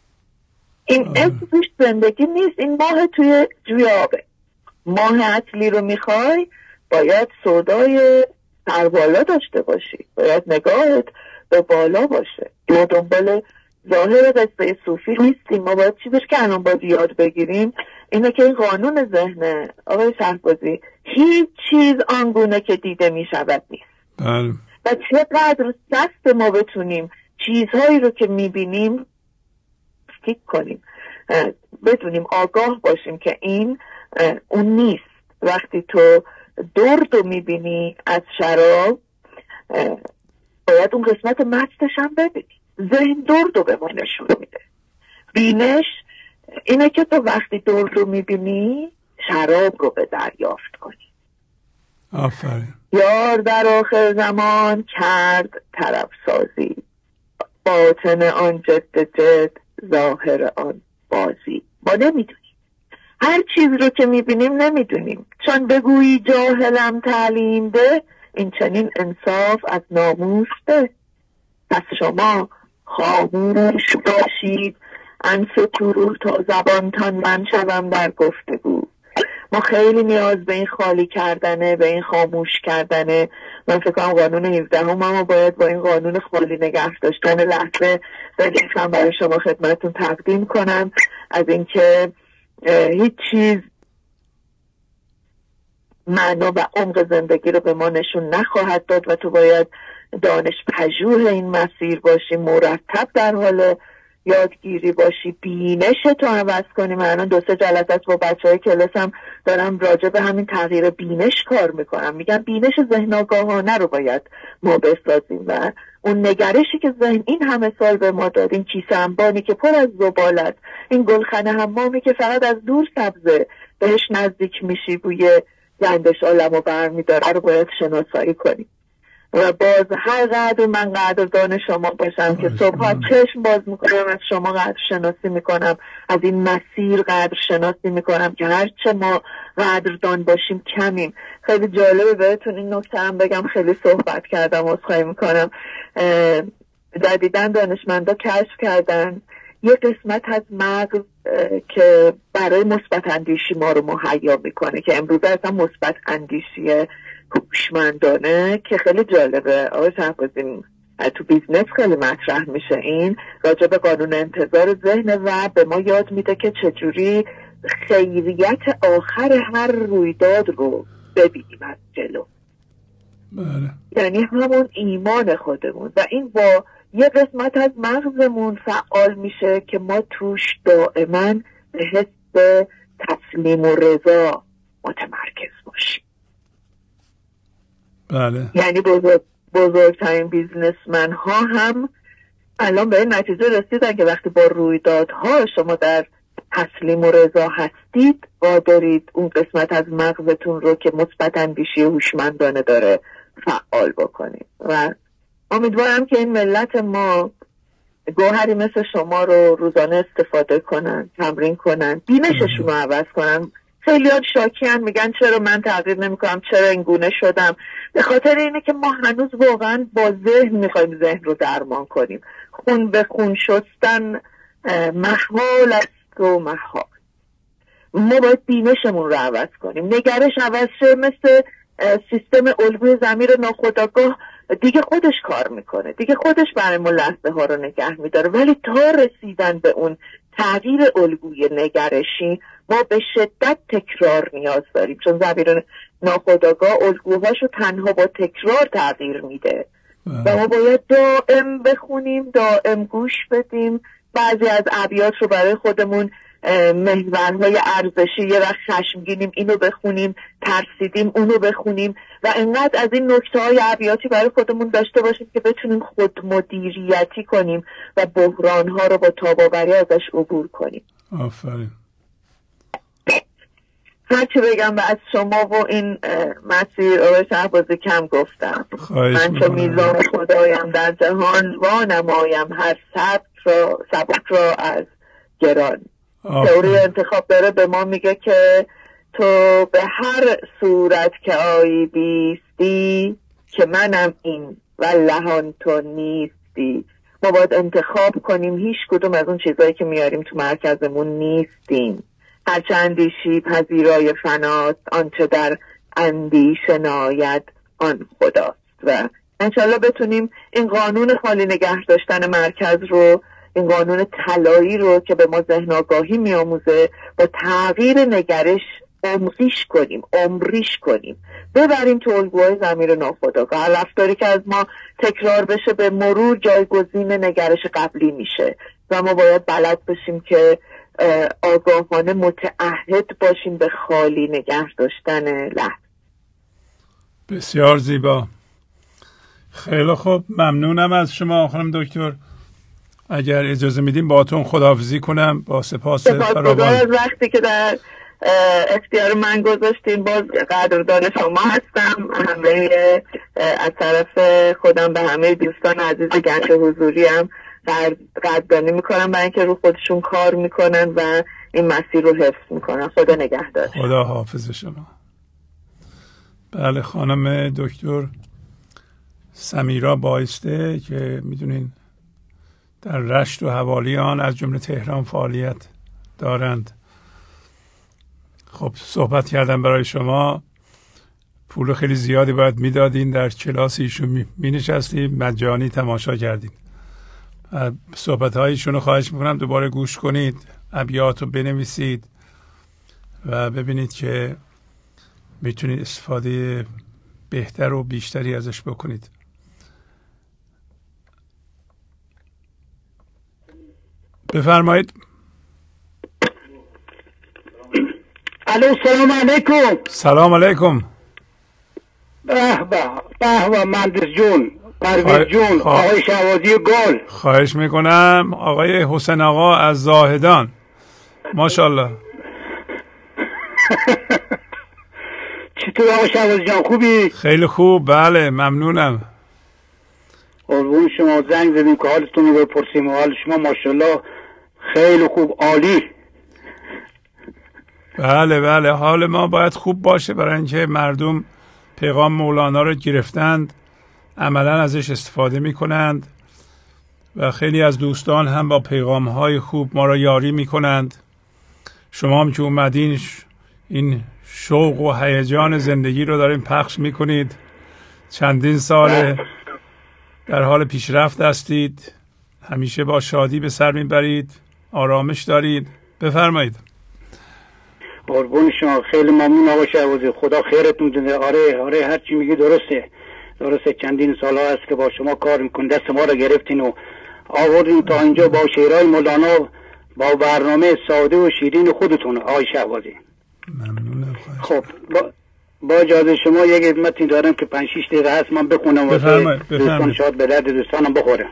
این اسم توش زندگی نیست، این ماه توی جوی آبه. ماه اصلی رو میخوای باید سودای سر بالا داشته باشی، باید نگاهت به بالا باشه. ما دنبال ظاهر قصه صوفی نیستیم، ما باید چیزش که الان باید یاد بگیریم اینه که این قانون ذهن آقای شهبازی، هیچ چیز آنگونه که دیده میشود نیست. و چقدر سخت ما بتونیم چیزهایی رو که میبینیم تفکیک کنیم، بدونیم آگاه باشیم که این اون نیست. وقتی تو درد رو میبینی از شراب، باید اون قسمت مستش هم ببینی. ذهن درد رو به ما نشون میده. بینش اینه که تو وقتی درد رو میبینی شراب رو به دریافت کنی. آفرین. یار در آخر زمان کرد طرف سازی، باطن آن جد جد ظاهر آن بازی. ما نمیدونیم، هر چیز رو که میبینیم نمیدونیم، چون بگویی جاهلم تعلیم ده، این چنین انصاف از ناموس ده. پس شما خاموش باشید انس طرور تا زبانتان من شوم در گفتگو. ما خیلی نیاز به این خالی کردنه، به این خاموش کردنه. من فکر کنم قانون 17 ما باید با این قانون خالی نگه داشتن لحظه دقیقاً برای شما خدمتون تقدیم کنم، از اینکه هیچ چیز معنا و عمق زندگی رو به ما نشون نخواهد داد و تو باید دانش پژوه این مسیر باشی، مرتب در حال یادگیری باشی، بینش تو عوض کنی. من الان 2-3 جلسه با بچهای کلاسم دارم راجع به همین تغییر بینش کار میکنم. میگم بینش ذهن آگاهانه رو باید ما بسازیم و اون نگرشی که ذهن این همه سال به ما داد، این کیسه انبانی که پر از زبالت، این گلخانه حمامی که فقط از دور سبزه، بهش نزدیک میشی بوی گندش عالمو برمیداره، رو باید شناسایی کنیم. و باز هر قدر من قدردان شما باشم که صبح چشم باز میکنم از شما قدر شناسی میکنم، از این مسیر قدر شناسی میکنم که هرچه ما قدردان باشیم کمیم. خیلی جالبه بهتون این نکته هم بگم، خیلی صحبت کردم، عذرخواهی میکنم. جدیداً دانشمندا کشف کردن یه قسمت از مغز که برای مثبت اندیشی ما رو مهیا میکنه که امروز اصلا مثبت اندیشی هوشمندانه که خیلی جالبه آقای شهبازی تو بیزنس خیلی مطرح میشه، این راجع به قانون انتظار ذهن و به ما یاد میده که چجوری خیریت آخر هر رویداد رو ببینیم از جلو. بله. یعنی همون ایمان خودمون و این با یه قسمت از مغزمون فعال میشه که ما توش دائما به حس تسلیم و رضا متمرکز باشیم. بله. یعنی بزرگترین بیزنسمن ها هم الان به این نتیجه رسیدن که وقتی با رویدادها شما در تسلیم و رضا هستید و دارید اون قسمت از مغزتون رو که مثبت اندیشی هوشمندانه داره فعال بکنید. و امیدوارم که این ملت ما گوهری مثل شما رو روزانه استفاده کنن، تمرین کنن، بینششون رو عوض کنن. خیلی ها شاکیان میگن چرا من تغییر نمی کنم، چرا این گونه شدم. به خاطر اینه که ما هنوز واقعا با ذهن میخوایم ذهن رو درمان کنیم. خون به خون شستن محال است و محال. ما باید بینشمون رو عوض کنیم، نگرش عوض شه. مثل سیستم الگوی ضمیر ناخودآگاه دیگه خودش کار میکنه، دیگه خودش برای ما لحظه ها رو نگه میداره. ولی تا رسیدن به اون تغییر الگوی نگرشی ما به شدت تکرار نیاز داریم، چون ضمیر ناخودآگاه الگوهاشو تنها با تکرار تغییر میده و ما باید دائم بخونیم، دائم گوش بدیم. بعضی از ابیات رو برای خودمون محورهای ارزشی، یه وقت خشمگینیم اینو بخونیم، ترسیدیم اونو بخونیم و انقدر از این نکته‌های ابیاتی برای خودمون داشته باشیم که بتونیم خودمدیریتی کنیم و بحران‌ها رو با تاب‌آوری ازش عبور کنیم. آفرین. هرچی بگم و از شما و این مسیر آقای شهبازی کم گفتم. من چون میزان خدایم در جهان وانمایم هر سبک را از گران. تئوری انتخاب داره به ما میگه که تو به هر صورت که آیی بیستی که منم این واللهان تو نیستی. ما باید انتخاب کنیم، هیچ کدوم از اون چیزایی که میاریم تو مرکزمون نیستیم. هرچه اندیشی پذیرای فناست، آنچه در اندیشه ناید آن خداست. و انشالله بتونیم این قانون خالی نگه داشتن مرکز رو، این قانون طلایی رو که به ما ذهن آگاهی میاموزه، با تغییر نگرش عمریش کنیم، ببریم تو الگوهای ضمیر ناخودآگاه. هر رفتاری که از ما تکرار بشه به مرور جایگزین نگرش قبلی میشه و ما باید بلد بشیم که آگاهانه متعهد باشیم به خالی نگه داشتن لحظه. بسیار زیبا. خیلی خوب، ممنونم از شما خانم دکتر. اگر اجازه میدیم باهاتون خداحافظی کنم. با سپاس فراوان از وقتی که در اختیار من گذاشتین. باز قدردان شما هستم. همه از طرف خودم به همه دوستان عزیز گنج حضوری هم قدردانی میکنم برای اینکه رو خودشون کار میکنن و این مسیر رو حفظ میکنن. خدا نگهدار. خدا حافظ شما. بله، خانم دکتر سمیرا بایسته که میدونین در رشت و حوالی آن از جمله تهران فعالیت دارند. خب صحبت کردم برای شما. پول خیلی زیادی باید میدادین، در کلاس ایشون می نشستیم، مجانی تماشا کردیم. صحبت هایشون رو خواهش میکنم دوباره گوش کنید، ابیات رو بنویسید و ببینید که میتونید استفاده بهتر و بیشتری ازش بکنید. بفرمایید. الو، سلام علیکم. سلام علیکم. به مهندس جون، پرویز جون، آقای شهبازی گل. خواهش میکنم. آقای حسین آقا از زاهدان. ماشاءالله. چطور آقای شهبازی جان، خوبی؟ خیلی خوب، بله ممنونم. قربون شما. زنگ زدیم که حالتون رو بپرسیم و حال شما ماشاءالله خیلی خوب، عالی. بله حال ما باید خوب باشه برای اینکه مردم پیغام مولانا رو گرفتند، عملا ازش استفاده میکنند و خیلی از دوستان هم با پیغام‌های خوب ما را یاری می‌کنند. شما هم که اومدین این شوق و هیجان زندگی رو دارین پخش می‌کنید. چندین سال در حال پیشرفت هستید، همیشه با شادی به سر میبرید، آرامش دارید. بفرمایید. قربون شما، خیلی ممنون آقا شهبازی، خدا خیرتون بده. آره هر چی میگی درسته. چندین سال ها است که با شما کار میکن، دست ما رو گرفتین و آوردین تا اینجا با شعرهای مولانا، با برنامه ساده و شیرین خودتون آقای شهبازی. ممنونم. خب با اجازه شما یک خدمتی دارم که 5-6 دقیقه هست من بخونم واسه دوستان، شاید به درد دوستانم بخوره.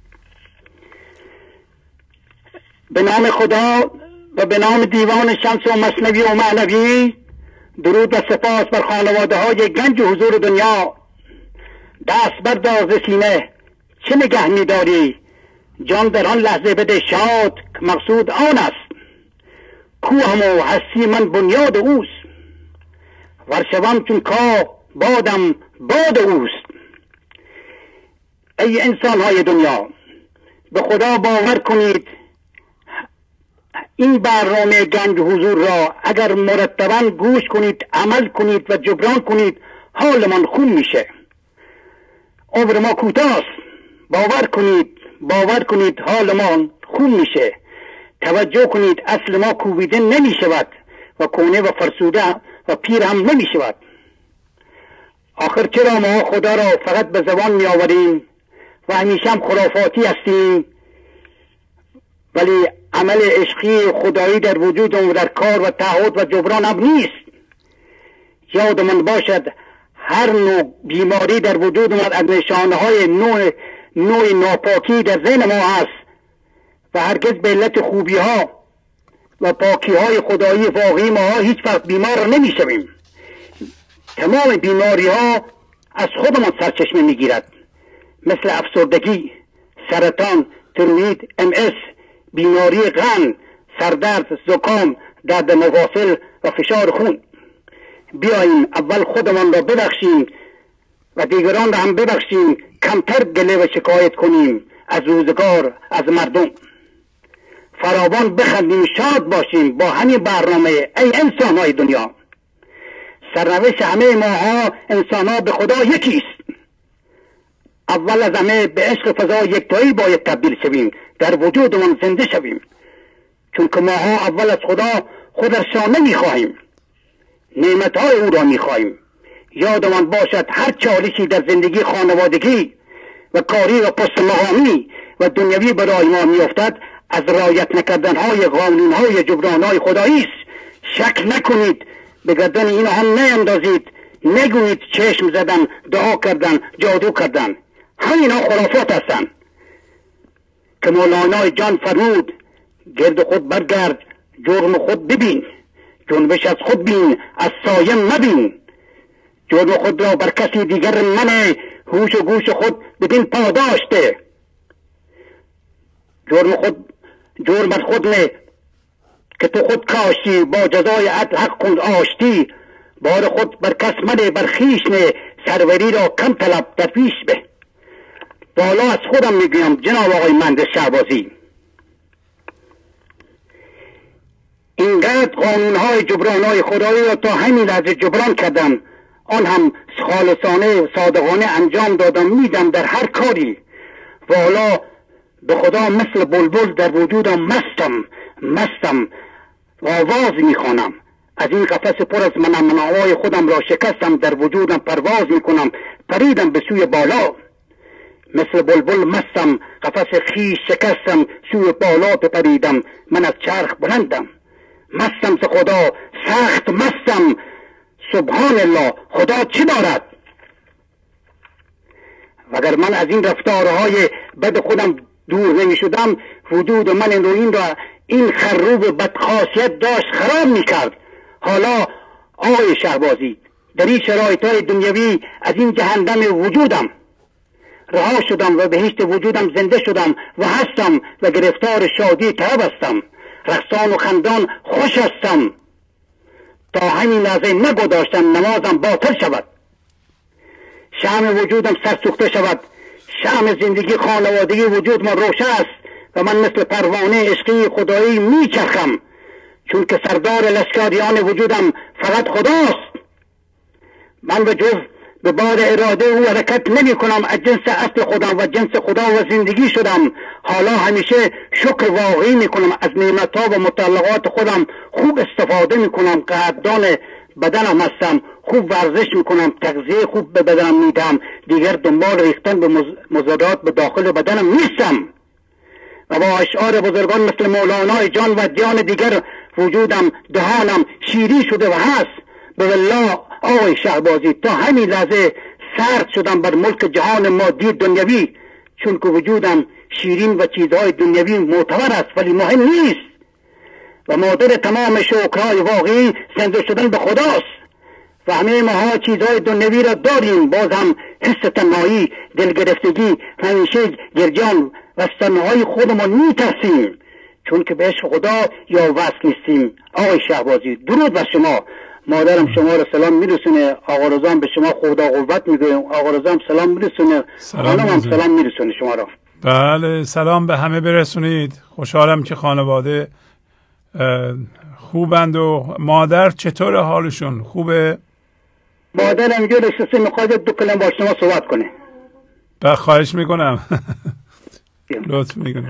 به نام خدا و به نام دیوان شمس و مثنوی و معنوی، درود و سپاس بر خانواده های گنج و حضور دنیا. دست بردار ز سینه چه نگه می‌داری، جان در آن لحظه بده شاد که مقصود آن است. کوهم و هستی من بنیاد اوست، ورشوم چون کاه بادم باد اوست. ای انسان های دنیا، به خدا باور کنید این برنامه گنج حضور را اگر مرتباً گوش کنید، عمل کنید و جبران کنید، حال من خوب میشه. عمر ما کوتاست، باور کنید حال ما خوب میشه. توجه کنید اصل ما کوبیده نمیشود و کونه و فرسوده و پیر هم نمیشود. آخر چرا ما خدا را فقط به زبان می آوریم و همیشه هم خرافاتی هستیم، ولی عمل عشقی خدایی در وجودم و در کار و تعهد و جبران هم نیست. یادمان باشد هر نوع بیماری در وجود ما از نشانه های نوع ناپاکی در ذهن ما هست و هرگز به علت خوبی ها و پاکی های خدایی واقعی ما هیچ وقت بیمار نمی شویم. تمام بیماری ها از خودمان سرچشمه می گیرد، مثل افسردگی، سرطان، تروید، MS، بیماری قند، سردرد، زکام، درد مفاصل و فشار خون. بیاییم اول خودمان را ببخشیم و دیگران را هم ببخشیم، کمتر گله و شکایت کنیم از روزگار، از مردم. فراوان بخندیم، شاد باشیم با همین برنامه. ای انسان های دنیا، سرنوشت همه ماها انسان ها به خدا یکیست. اول از همه به عشق فضا یکتایی باید تبدیل شویم، در وجودمان زنده شویم، چون که ماها اول از خدا خودش را نمیخواهیم، نعمتهای او را میخواهیم. یادمان باشد هر چالشی در زندگی خانوادگی و کاری و پست مقامی و دنیوی برای ما میافتد از رعایت نکردنهای قانونهای جبرانهای خدایی است. شک نکنید، به گردن اینا هم نیندازید، نگویید چشم زدن، دعا کردن، جادو کردن. همینا خرافات هستن که مولانا جان فرمود گرد خود برگرد، جرم خود ببین، جنبش از خود بین، از سایه مبین. جرم خود را بر کسی دیگر منه، هوش و گوش خود ببین پاداشته. جرم از خود نه که تو خود کاشتی، با جزای عدل حق کن آشتی. بار خود بر کس منه، بر خیش نه، سروری را کم طلب در پیش به. بالا از خودم میگویم جناب آقای مهندس شهبازی، اینقدر قانونهای جبرانهای خدایی را تا همین لحظه جبران کردم، آن هم خالصانه و صادقانه انجام دادم، میدم در هر کاری. والا به خدا مثل بلبل در وجودم مستم و آواز میخوانم. از این قفس پر از منامناهای خودم را شکستم، در وجودم پرواز میکنم، پریدم به سوی بالا. مثل بلبل مستم، قفس خیش شکستم، سوی بالا بپریدم، من از چرخ بلندم. مستم ز خدا، سخت مستم، سبحان الله، خدا چی دارد؟ وگر من از این رفتارهای بد خودم دور نمی شدم، وجود من این را این خروب بدخاصیت داشت خراب می کرد. حالا آقای شهبازی، در این شرایطهای دنیوی از این جهنم وجودم رها شدم و بهشت وجودم زنده شدم و هستم و گرفتار شادی طرب هستم، رقصان و خندان خوش هستم. تا همین لحظه نگذاشتم نمازم باطل شود، شمع وجودم سرسوخته شود، شمع زندگی خانوادگی وجود ما روشن است و من مثل پروانه عشقی خدایی میچرخم، چون که سردار لشکریان وجودم فقط خداست. من به جز به بار اراده او حرکت نمی کنم. از جنس اصل خودم و جنس خدا و زندگی شدم. حالا همیشه شکر واقعی می کنم. از نعمتها و مطلقات خودم خوب استفاده می کنم. قدردان بدنم هستم. خوب ورزش می کنم. تغذیه خوب به بدنم میدم. دیگر دنبال ریختن به مضادات به داخل بدنم نیستم. و با اشعار بزرگان مثل مولانا جان و جان دیگر وجودم دهانم شیرین شده و هست. به والله آقای شهبازی تا همین لحظه سرد شدم بر ملک جهان مادی دنیوی، چون که وجودم شیرین و چیزهای دنیوی معتبر است ولی مهم نیست و مادر تمام شکرهای واقعی زنده شدن به خداست. و همه ماها چیزهای دنیوی را داریم، باز هم حس تنهایی، دلگرفتگی، همیشه گرجان و از تنهایی خودمان میترسیم، چون که به عشق خدا یا وصل نیستیم. آقای شهبازی درود بر شما. مادرم شما را سلام میرسونه. آقا رضا به شما خدا قوت میده. آقا رضا سلام میرسونه. خانم هم سلام میرسونه شما را. بله سلام به همه برسونید. خوشحالم که خانواده خوبند. و مادر چطور حالشون؟ خوبه؟ مادرم اینجا نشسته میخواد 2 کلمه با شما صحبت کنه. خواهش میکنم. لطف میکنم.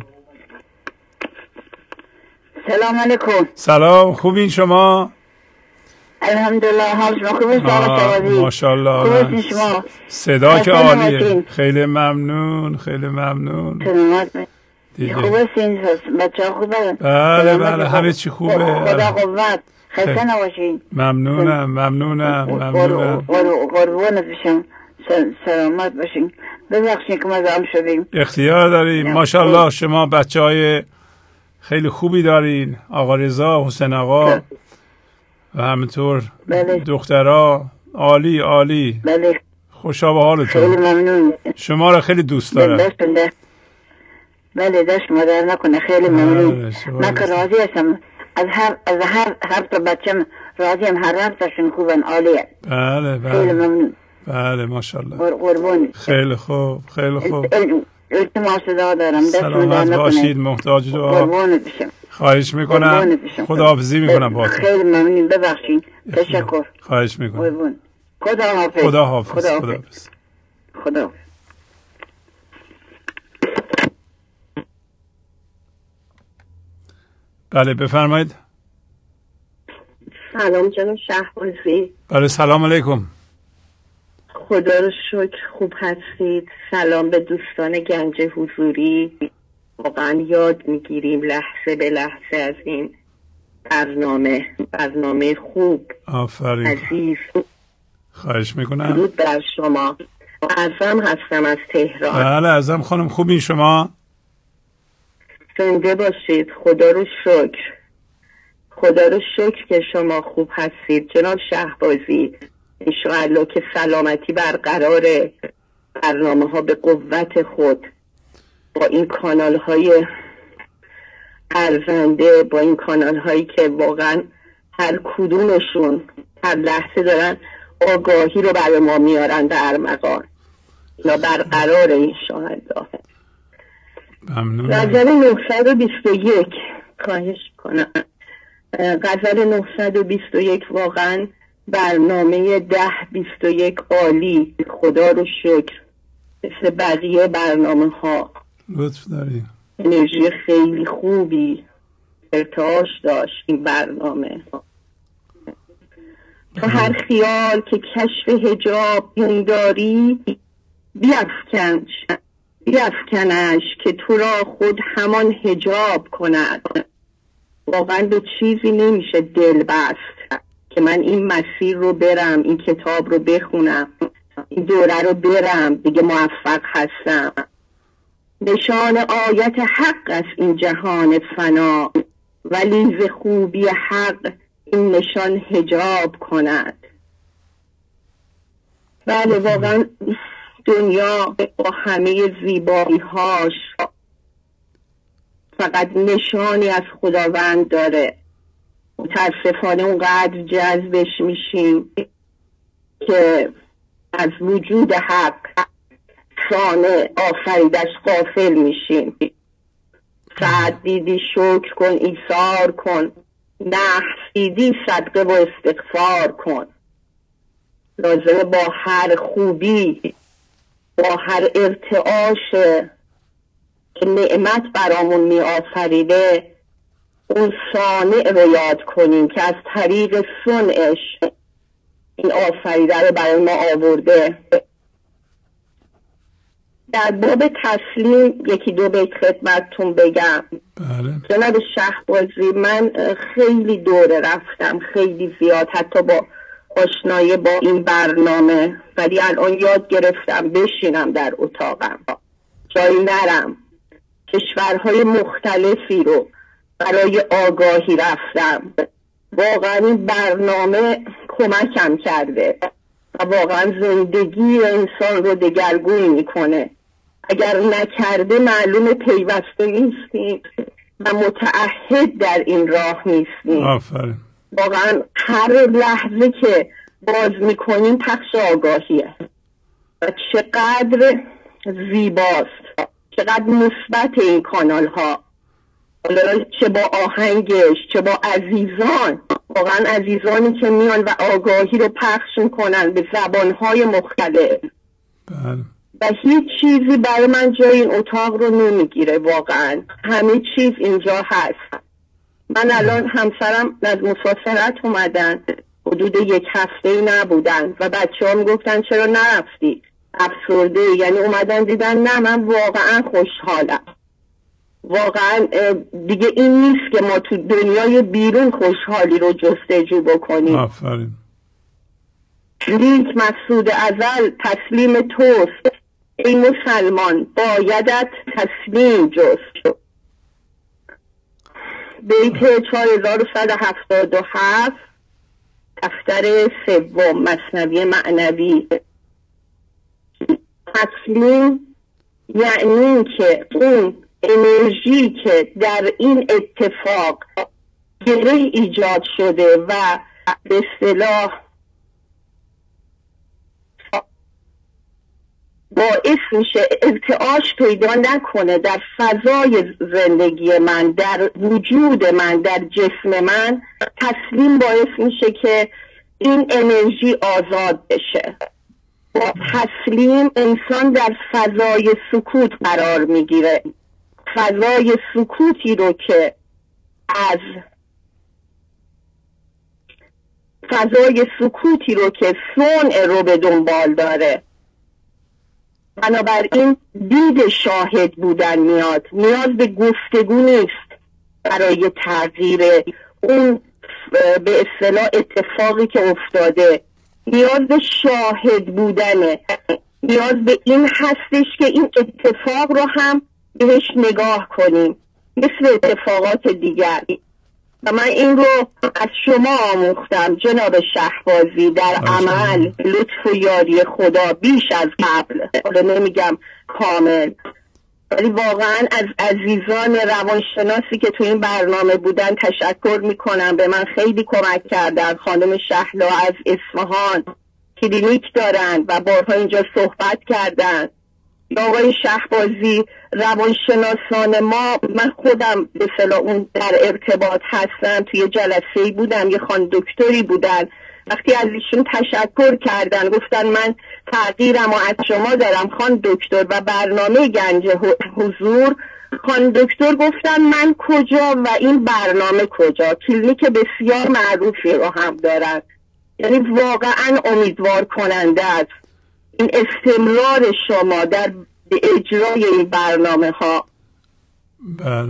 سلام علیکم. سلام، خوبین شما؟ الحمدلله. حال شما خوبه؟ ماشاءالله. خوبه شما؟ صدا که عالیه. خیلی ممنون. خیلی ممنون. خوبه سین بچه ها خوبه؟ بله بله همه چی خوبه. خدا قوت. خسته نباشین. ممنونم. قربونت بشم. سلامت باشین. ببخشین که مزاحم شدیم. اختیار داریم. ماشاءالله شما بچه های خیلی خوبی دارین. آقا رضا، حسین آقا و همینطور دخترها. عالی. بله. خوشا به حالتون. خیلی ممنون. شما را خیلی دوست دارم. بله دست مادر نکنه. خیلی ممنون. من که راضی هستم از هر تا بچم راضیم. هر تاشون خوبن. عالیه. بله خیلی ممنون. بله ماشاءالله. قربون. خیلی خوب. التماس دعا دارم. سلامت باشید. محتاج دعا. قربونت بشم. خواهش میکنم. خداحافظی میکنم با تو. خیلی ممنون. ببخشید. تشکر. خواهش میکنم. قربون. خداحافظ. خداحافظ. بله بفرمایید. سلام جناب شهبازی. بله سلام علیکم. خدا رو شکر خوب هستید. سلام به دوستان گنج حضوری. واقعا یاد میگیریم لحظه به لحظه از این برنامه خوب. آفرین. عزیز. خواهش میکنم. درود بر شما. اعظم هستم از تهران. بله اعظم خانم خوبین شما؟ زنده باشید. خدا رو شکر که شما خوب هستید جناب شهبازی. انشاءالله که سلامتی برقراره. برنامه ها به قوت خود با این کانال های ارزنده، با این کانال هایی که واقعا هر کدومشون هر لحظه دارن آگاهی رو برای ما میارن در مقام یا برقراره انشاءالله. ممنون. غزل 921 خواهش کنم. غزل 921 واقعا برنامه 10-21 عالی. خدا رو شکر. مثل بقیه برنامه ها لطف داری. انرژی خیلی خوبی ارتعاش داشت این برنامه. تو هر خیال که کشف حجاب پنداری بیفکنش که تو را خود همان حجاب کند. واقعا به چیزی نمیشه دل بست که من این مسیر رو برم، این کتاب رو بخونم، این دوره رو برم دیگه موفق هستم. نشان آیت حق است این جهان فنا، ولی ز خوبی حق این نشان حجاب کند. بله واقعا دنیا با همه زیبایی هاش فقط نشانی از خداوند داره. متاسفانه اونقدر جذبش میشیم که از وجود حق صانع آفریدش غافل میشیم. سعد دیدی شکر کن ایثار کن، نحس دیدی صدقه و استغفار کن. لازمه با هر خوبی، با هر ارتعاش که نعمت برامون می آفریده اون صانع رو یاد کنیم که از طریق صنعش این آفریده رو برای ما آورده. در باب تسلیم یکی دو بیت خدمتتون بگم. بله. جناب شهبازی، من خیلی دوره رفتم، خیلی زیاد، حتی با آشنایی با این برنامه، ولی الان یاد گرفتم بشینم در اتاقم، جایی نرم. کشورهای مختلفی رو برای آگاهی رفتم. واقعا این برنامه کمکم کرده و واقعا زندگی انسان رو دگرگون میکنه. اگر نکرده معلوم پیوسته نیستیم و متعهد در این راه نیستیم. آفرین. واقعا هر لحظه که باز میکنیم پخش آگاهیه و چقدر زیباست، چقدر مثبت این کانال ها، چه با آهنگش چه با عزیزان، واقعا عزیزانی که میان و آگاهی رو پخش میکنن به زبانهای مختلف. بله. و هیچ چیزی برای من جای این اتاق رو نمیگیره. واقعا همه چیز اینجا هست. من الان همسرم از مسافرت اومدن، حدود 1 هفته نبودن و بچه ها میگفتن چرا نرفتی؟ افسرده. یعنی اومدن دیدن نه من واقعا خوشحالم. واقعا دیگه این نیست که ما تو دنیای بیرون خوشحالی رو جستجو بکنیم. آفرین. لیک مقصود ازل تسلیم توست، ای مسلمان بایدت تسلیم جست. بیت 4177 دفتر 3 مثنوی معنوی. تسلیم یعنی که اون انرژی که در این اتفاق گره ایجاد شده و به اصطلاح باعث میشه ارتعاش پیدا نکنه در فضای زندگی من، در وجود من، در جسم من، تسلیم باعث میشه که این انرژی آزاد بشه. با تسلیم انسان در فضای سکوت قرار میگیره، فضای سکوتی رو که از فضای سکوتی رو که صنع رو به دنبال داره. بنابراین دید شاهد بودن میاد، نیاز به گفتگو نیست برای تغییر اون به اصطلاح اتفاقی که افتاده. نیاز به شاهد بودنه، نیاز به این هستش که این اتفاق رو هم بهش نگاه کنیم مثل اتفاقات دیگر. و من این رو از شما آموختم جناب شهبازی، در عمل لطف و یاری خدا بیش از قبل، حالا نمیگم کامل، ولی واقعا از عزیزان روانشناسی که تو این برنامه بودن تشکر میکنم. به من خیلی کمک کردن. خانم شهلا از اصفهان کلینیک دارن و بارها اینجا صحبت کردن. آقای شهبازی روانشناسان ما، من خودم به اصطلاح اون در ارتباط هستم، توی جلسه‌ای بودم، یه خانم دکتری بودن، وقتی از ایشون تشکر کردن گفتن من تغییرم و از شما دارم خانم دکتر و برنامه گنج حضور. خانم دکتر گفتن من کجا و این برنامه کجا، کلینیک بسیار معروفی رو هم دارن. یعنی واقعا امیدوار کننده است این استمرار شما در اجرای این برنامه ها. بله.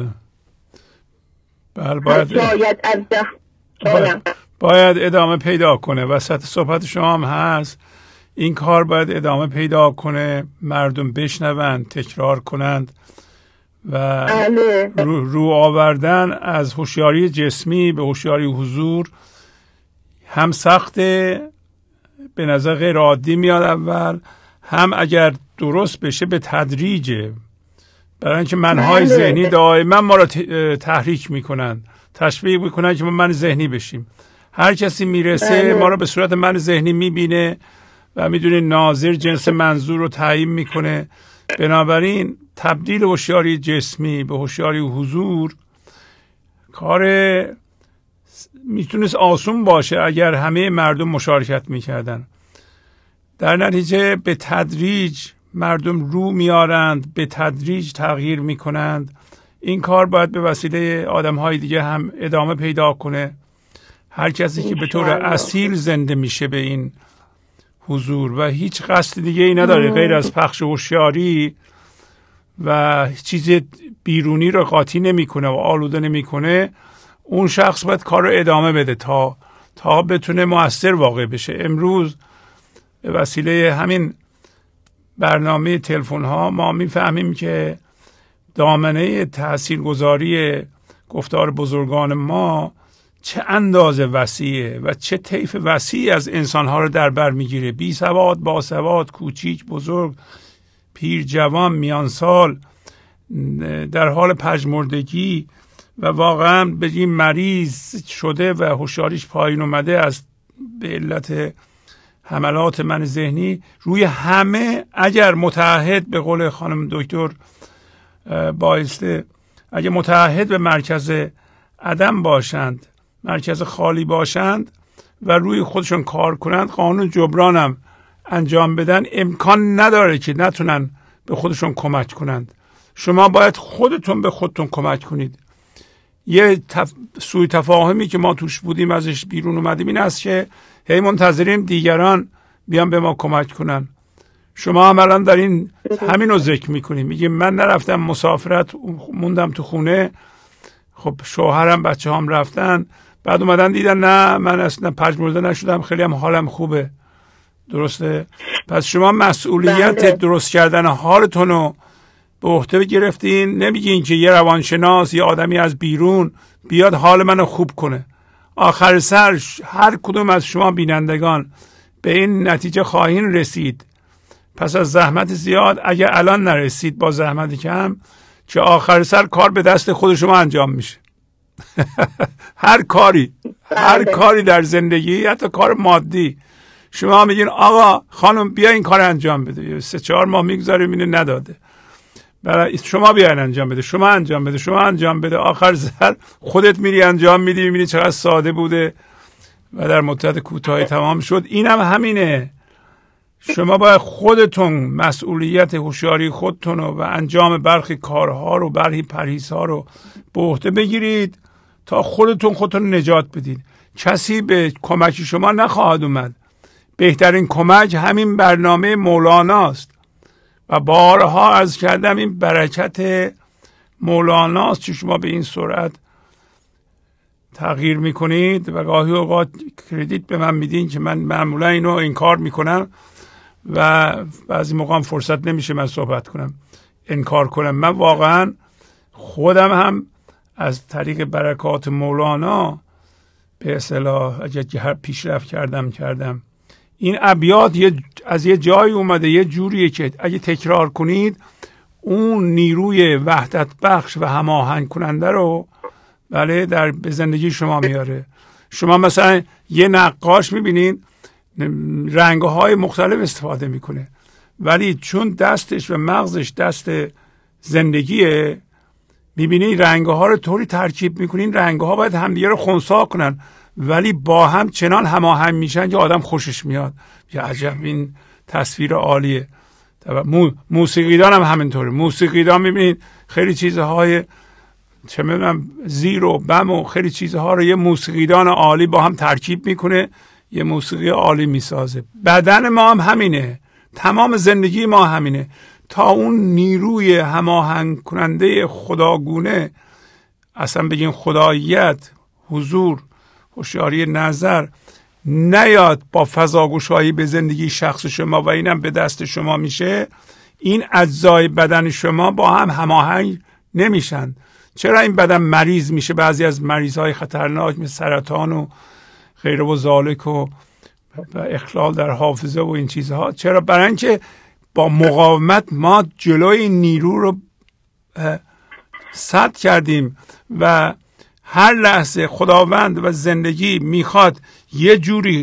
باید ادامه پیدا کنه. وسط صحبت شما هم هست این کار باید ادامه پیدا کنه، مردم بشنوند، تکرار کنند و رو آوردن از هوشیاری جسمی به هوشیاری حضور هم سخته، به نظر غیر عادی میاد اول، هم اگر درست بشه به تدریجه، برای اینکه منهای ذهنی دائما ما را تحریک میکنن، تشویق میکنن که ما من ذهنی بشیم. هر کسی میرسه ما را به صورت من ذهنی میبینه و میدونید ناظر جنس منظور رو تعیین میکنه. بنابراین تبدیل هوشیاری جسمی به هوشیاری حضور کار میتونست آسون باشه اگر همه مردم مشارکت میکردن. در نتیجه به تدریج مردم رو میارند، به تدریج تغییر میکنند. این کار باید به وسیله آدمهای دیگه هم ادامه پیدا کنه. هر کسی که به طور اصیل زنده میشه به این حضور و هیچ قصد دیگه ای نداره غیر از پخش هوشیاری و چیز بیرونی رو قاطی نمیکنه و آلوده نمیکنه، اون شخص باید کار رو ادامه بده تا بتونه مؤثر واقع بشه. امروز به وسیله همین برنامه تلفن ها ما میفهمیم که دامنه تاثیرگذاری گفتار بزرگان ما چه اندازه وسیعه و چه طیف وسیع از انسانها رو در بر میگیره. بی سواد، با سواد، کوچیک، بزرگ، پیر، جوان، میانسال، در حال پژمردگی و واقعا به این مریض شده و هوشیاریش پایین اومده از به علت حملات من ذهنی روی همه. اگر متعهد به قول خانم دکتر بایسته، اگر متعهد به مرکز عدم باشند، مرکز خالی باشند و روی خودشون کار کنند، قانون جبران هم انجام بدن، امکان نداره که نتونن به خودشون کمک کنند. شما باید خودتون به خودتون کمک کنید. یه سوء تفاهمی که ما توش بودیم ازش بیرون اومدیم این است که هی منتظریم دیگران بیان به ما کمک کنن. شما هم الان در این همین رو ذکر میکنیم، میگیم من نرفتم مسافرت، موندم تو خونه، خب شوهرم بچه هم رفتن، بعد اومدن دیدن نه من اصلا پژمرده نشدم، خیلی هم حالم خوبه. درسته؟ پس شما مسئولیت درست کردن حالتون رو به عهده گرفتین. نمیگین که یه روانشناس یا آدمی از بیرون بیاد حال منو خوب کنه. آخر سر هر کدوم از شما بینندگان به این نتیجه خواهین رسید پس از زحمت زیاد، اگر الان نرسید با زحمت کم، که آخر سر کار به دست خود شما انجام میشه. هر کاری در زندگی، حتی کار مادی، شما میگین آقا خانم بیا این کار انجام بده، 3-4 ماه میگذاریم اینو نداده، برای شما بیاین انجام بده، شما انجام بده، آخر سر خودت میری انجام میدی، میبینی چقدر ساده بوده و در مدت کوتاهی تمام شد. اینم همینه. شما باید خودتون مسئولیت هوشیاری خودتون و انجام برخی کارها رو، برخی پرهیزها رو به عهده بگیرید تا خودتون نجات بدید. کسی به کمک شما نخواهد اومد. بهترین کمک همین برنامه مولاناست و بارها عرض کردم این برکت مولاناست که شما به این سرعت تغییر میکنید و گاهی اوقات کردیت به من میدین که من معمولا اینو انکار میکنم و بعضی موقع فرصت نمیشه من صحبت کنم، انکار کنم. من واقعا خودم هم از طریق برکات مولانا به اصطلاح اگر پیشرفت کردم. این ابیات از یه جایی اومده، یه جوریه که اگه تکرار کنید اون نیروی وحدت بخش و هماهنگ کننده رو بله در به زندگی شما میاره. شما مثلا یه نقاش میبینید رنگ‌های مختلف استفاده میکنه، ولی چون دستش و مغزش دست زندگیه، میبینید رنگ‌ها رو طوری ترکیب میکنین، رنگ‌ها باید همدیگه رو خنثی کنن ولی با هم چنان هماهنگ میشن که آدم خوشش میاد. یا عجب این تصویر عالیه. موسیقیدان هم همینطوره. موسیقیدان میبینید خیلی چیزهای چه میدونم زیر و بم و خیلی چیزها رو یه موسیقیدان عالی با هم ترکیب میکنه، یه موسیقی عالی میسازه. بدن ما هم همینه، تمام زندگی ما همینه. تا اون نیروی هماهنگ کننده خداگونه، اصلا بگیم خداییت، حضور، هوشیاری نظر نیاد با فضاگوشایی به زندگی شخص شما و اینم به دست شما میشه، این اجزای بدن شما با هم هماهنگ نمیشن. چرا این بدن مریض میشه؟ بعضی از مریضهای خطرناک مثل سرطان و غیره و ذالک و اخلال در حافظه و این چیزها. چرا؟ برای اینکه با مقاومت ما جلوی این نیرو رو سد کردیم و هر لحظه خداوند و زندگی میخواد یه جوری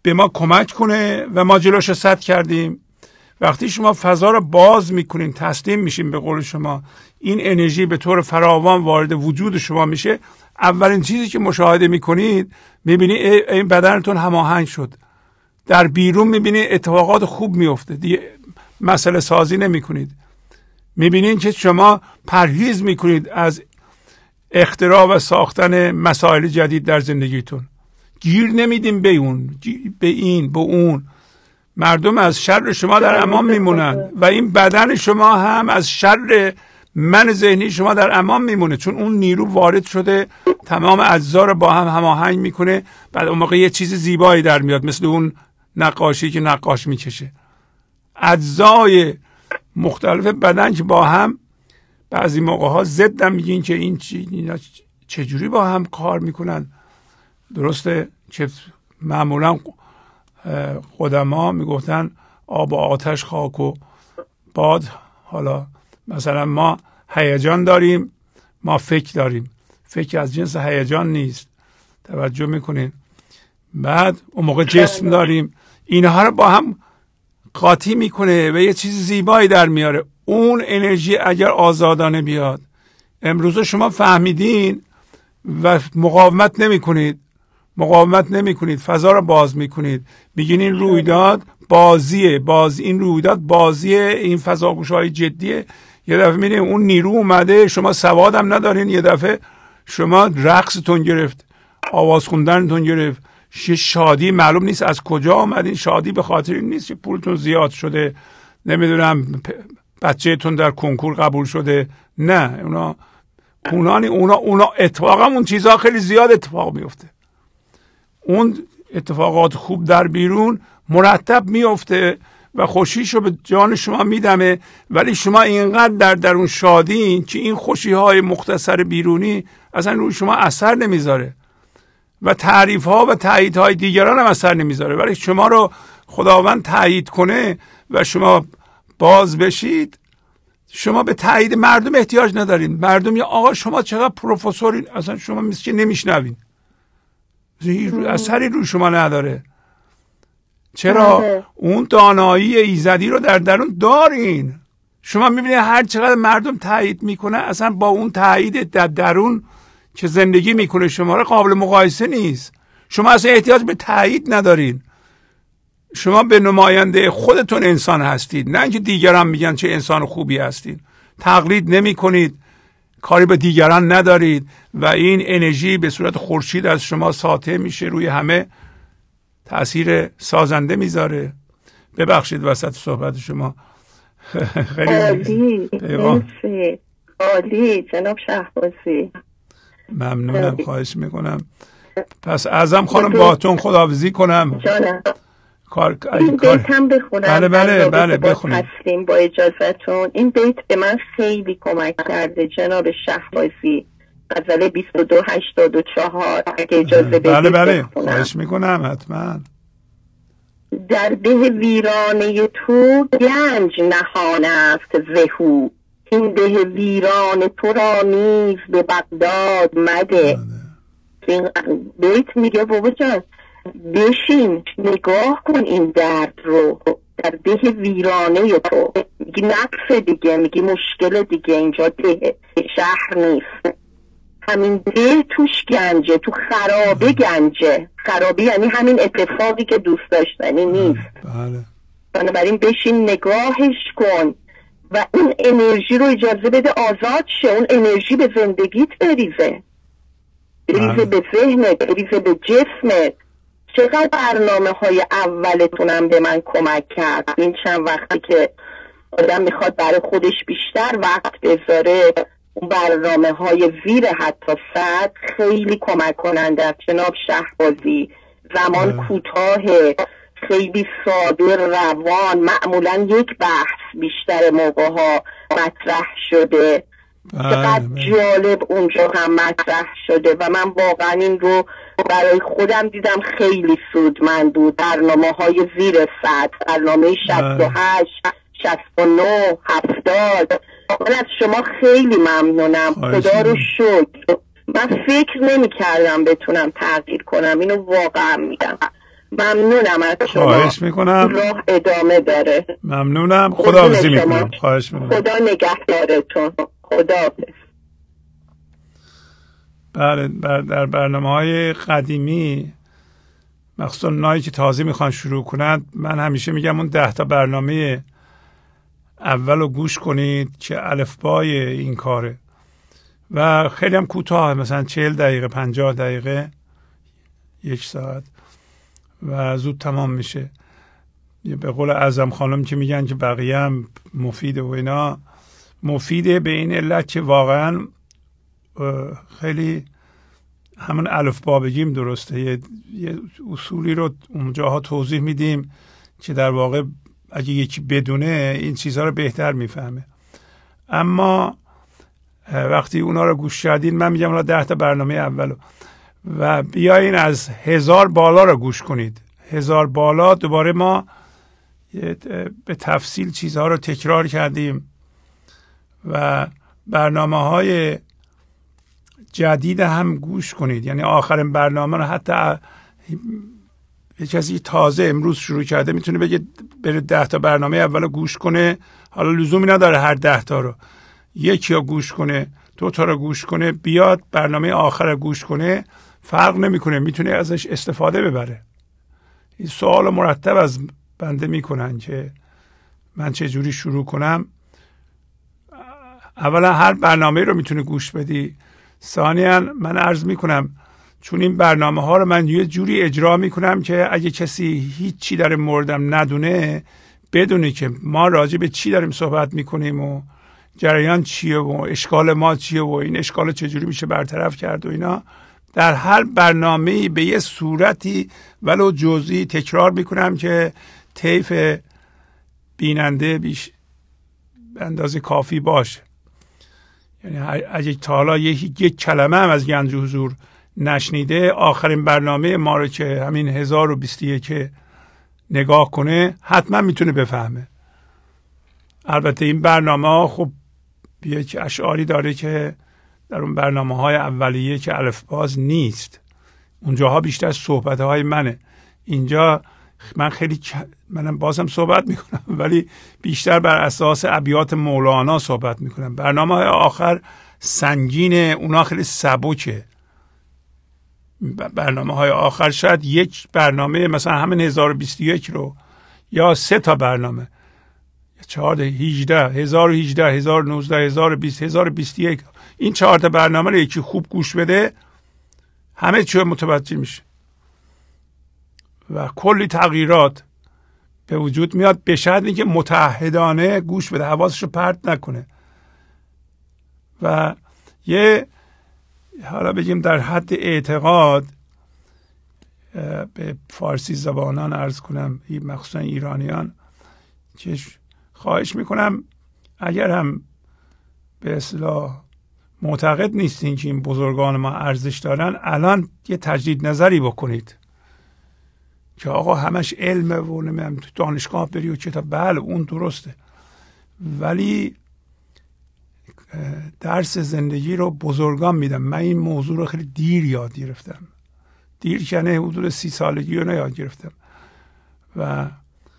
به ما کمک کنه و ما جلوش سد کردیم. وقتی شما فضا رو باز میکنین، تسلیم میشین به قول شما، این انرژی به طور فراوان وارد وجود شما میشه. اولین چیزی که مشاهده میکنید میبینید این بدنتون هماهنگ شد. در بیرون میبینید اتفاقات خوب میفته، دیگه مسئله سازی نمیکنید. میبینید که شما پرهیز میکنید از اختراع و ساختن مسائل جدید در زندگیتون. گیر نمیدیم به اون، به این، به اون. مردم از شر شما در امان میمونن و این بدن شما هم از شر من ذهنی شما در امان میمونه، چون اون نیرو وارد شده، تمام اجزا رو با هم هماهنگ میکنه. بعد اون موقع یه چیز زیبایی در میاد، مثل اون نقاشی که نقاش میکشه. اجزای مختلف بدن که با هم بعضی موقع ها ضدن، میگین که این چجوری با هم کار میکنن. درسته که معمولا قدما میگفتن آب و آتش، خاک و باد. حالا مثلا ما هیجان داریم، ما فکر داریم. فکر از جنس هیجان نیست، توجه میکنین. بعد اون موقع جسم داریم، اینها رو با هم قاطی میکنه و یه چیز زیبایی در میاره. اون انرژی اگر آزادانه بیاد، امروز شما فهمیدین و مقاومت نمیکنید، فضا رو باز میکنید، میگین این رویداد بازیه، این رویداد بازیه، این فضاگوش‌های جدیه. یه دفعه میبینید اون نیرو اومده، شما سوادم ندارین، یه دفعه شما رقصتون گرفت، آواز خوندنتون گرفت، شادی معلوم نیست از کجا آمدین. شادی به خاطر این نیست که پولتون زیاد شده، نمیدونم بچه‌تون در کنکور قبول شده، نه، اونا اتفاقا اون چیزها خیلی زیاد اتفاق میفته. اون اتفاقات خوب در بیرون مرتب میفته و خوشیشو به جان شما میدمه، ولی شما اینقدر در اون شادین که این خوشی‌های مختصر بیرونی اصلا روی شما اثر نمیذاره و تعریف‌ها و تاییدهای دیگران هم اثر نمیذاره. ولی شما رو خداوند تایید کنه و شما باز بشید، شما به تایید مردم احتیاج ندارین. مردم یا آقا شما چقدر پروفسورین، اصلا شما مثل که نمیشنوین، اثری روی شما نداره. چرا؟ اون دانایی ایزدی رو در درون دارین. شما میبینید هر چقدر مردم تایید میکنه، اصلا با اون تایید در درون که زندگی میکنه شما رو قابل مقایسه نیست. شما اصلا احتیاج به تایید ندارین. شما به نماینده خودتون انسان هستید، نه اینکه دیگران میگن چه انسان خوبی هستید. تقلید نمی کنید، کاری به دیگران ندارید و این انرژی به صورت خورشید از شما ساطع میشه، روی همه تأثیر سازنده میذاره. ببخشید وسط صحبت شما. خیلی عالی جناب شهبازی، ممنونم، خواهش میکنم. پس اعظم خانم باهاتون خداحافظی کنم. جانم این بیت هم بخونم. بله بخونیم. هستیم با اجازتون. این بیت به من خیلی کمک کرده جناب شهبازی. غزل 2284 اگه اجازه بدید. بله خواهش میکنم حتما. در ده ویرانه تو گنج نهان است زهو، این ده ویران تو را نیز به بغداد مده. این بیت میگه بابا جان بشین نگاه کن این درد رو در ده ویرانه تو. میگی نقص دیگه، میگی مشکل دیگه، اینجا ده شهر نیست. همین ده توش گنجه، تو خرابه گنجه. خرابه یعنی همین اتفاقی که دوست داشتنی نیست. بنابراین بشین نگاهش کن و اون انرژی رو اجازه بده آزاد شه. اون انرژی به زندگیت بریزه به ذهنت، بریزه به جسمت. چقدر برنامه های اولتونم به من کمک کرد. این چند وقتی که آدم میخواد برای خودش بیشتر وقت بذاره، اون برنامه های زیر حتی 100 خیلی کمک کننده. جناب شهبازی زمان کوتاه، خیلی ساده، روان، معمولا یک بحث بیشتر موقع ها مطرح شده. چقدر جالب اونجا هم مطرح شده و من واقعا این رو برای خودم دیدم خیلی سودمند بود. برنامه های زیر 100، برنامه 68 69 70. من از شما خیلی ممنونم، خدا رو شکر. من فکر نمی کردم بتونم تغییر کنم، اینو واقعا میگم. ممنونم از شما. خواهش میکنم. راه ادامه داره. ممنونم. خداحافظی میکنم. خواهش میکنم. خدا نگهدارتون. خداحافظ. بله، در برنامه‌های قدیمی مخصوصا اونایی که تازه میخوان شروع کنند، من همیشه میگم اون 10 تا برنامه اول رو گوش کنید که الفبای این کاره و خیلی هم کوتاه، مثلا 40 دقیقه 50 دقیقه 1 ساعت و زود تمام میشه. به قول اعظم خانم که میگن که بقیه هم مفیده و اینا، مفیده به این علت که واقعا خیلی همون الفبا بگیم درسته، یه اصولی رو اونجاها توضیح میدیم که در واقع اگه یکی بدونه این چیزها رو بهتر میفهمه. اما وقتی اونا رو گوش کردین، من میگم 10 تا برنامه اولو و بیاین از 1000 بالا رو گوش کنید. 1000 بالا دوباره ما به تفصیل چیزها رو تکرار کردیم و برنامه‌های جدید هم گوش کنید. یعنی آخرین برنامه رو حتی یه کسی تازه امروز شروع کرده میتونه بگه بره 10 تا برنامه اول گوش کنه. حالا لزومی نداره هر 10 تا رو، یکی رو گوش کنه، 2 تا رو گوش کنه، بیاد برنامه آخر رو گوش کنه، فرق نمیکنه، میتونه ازش استفاده ببره. این سوال مرتب از بنده میکنن که من چه جوری شروع کنم. اولا هر برنامه رو میتونه گوش بدی. ثانیاً من عرض میکنم چون این برنامه ها رو من یه جوری اجرا میکنم که اگه کسی هیچی در موردم ندونه، بدونه که ما راجع به چی داریم صحبت میکنیم و جریان چیه و اشکال ما چیه و این اشکال چجوری میشه برطرف کرد و اینا. در هر برنامه‌ای به یه صورتی ولو جزئی تکرار میکنم که طیف بیننده بیش اندازه کافی باشه. یعنی اگه تا حالا یک کلمه هم از گنج حضور نشنیده، آخرین برنامه ما رو که همین 1021 نگاه کنه حتما میتونه بفهمه. البته این برنامه ها خب یک اشعاری داره که در اون برنامه های اولیه که الفباز نیست، اونجاها بیشتر صحبت های منه. اینجا منم بازم صحبت میکنم ولی بیشتر بر اساس ابیات مولانا صحبت میکنم. برنامه های آخر سنگینه، اونا خیلی سبکه. برنامه های آخر شاید یک برنامه مثلا همین 1021 رو یا 3 تا برنامه 4 18 1018 1019 1020 1021 این 4 تا برنامه رو یکی خوب گوش بده همه چی متوجه میشه و کلی تغییرات به وجود میاد، به شرطی که متعهدانه گوش بده، حواسش رو پرت نکنه. و یه حالا بگیم در حد اعتقاد به فارسی زبانان عرض کنم، مخصوصا ایرانیان، که خواهش میکنم اگر هم به اصطلاح معتقد نیستین که این بزرگان ما ارزش دارن، الان یه تجدید نظری بکنید که آقا همش علمه و نمیدونم تو دانشگاه بری و کتاب، بله اون درسته، ولی درس زندگی رو بزرگان میدم. من این موضوع رو خیلی دیر یاد گرفتم، دیر کنه حدود 30 سالگی رو یاد گرفتم و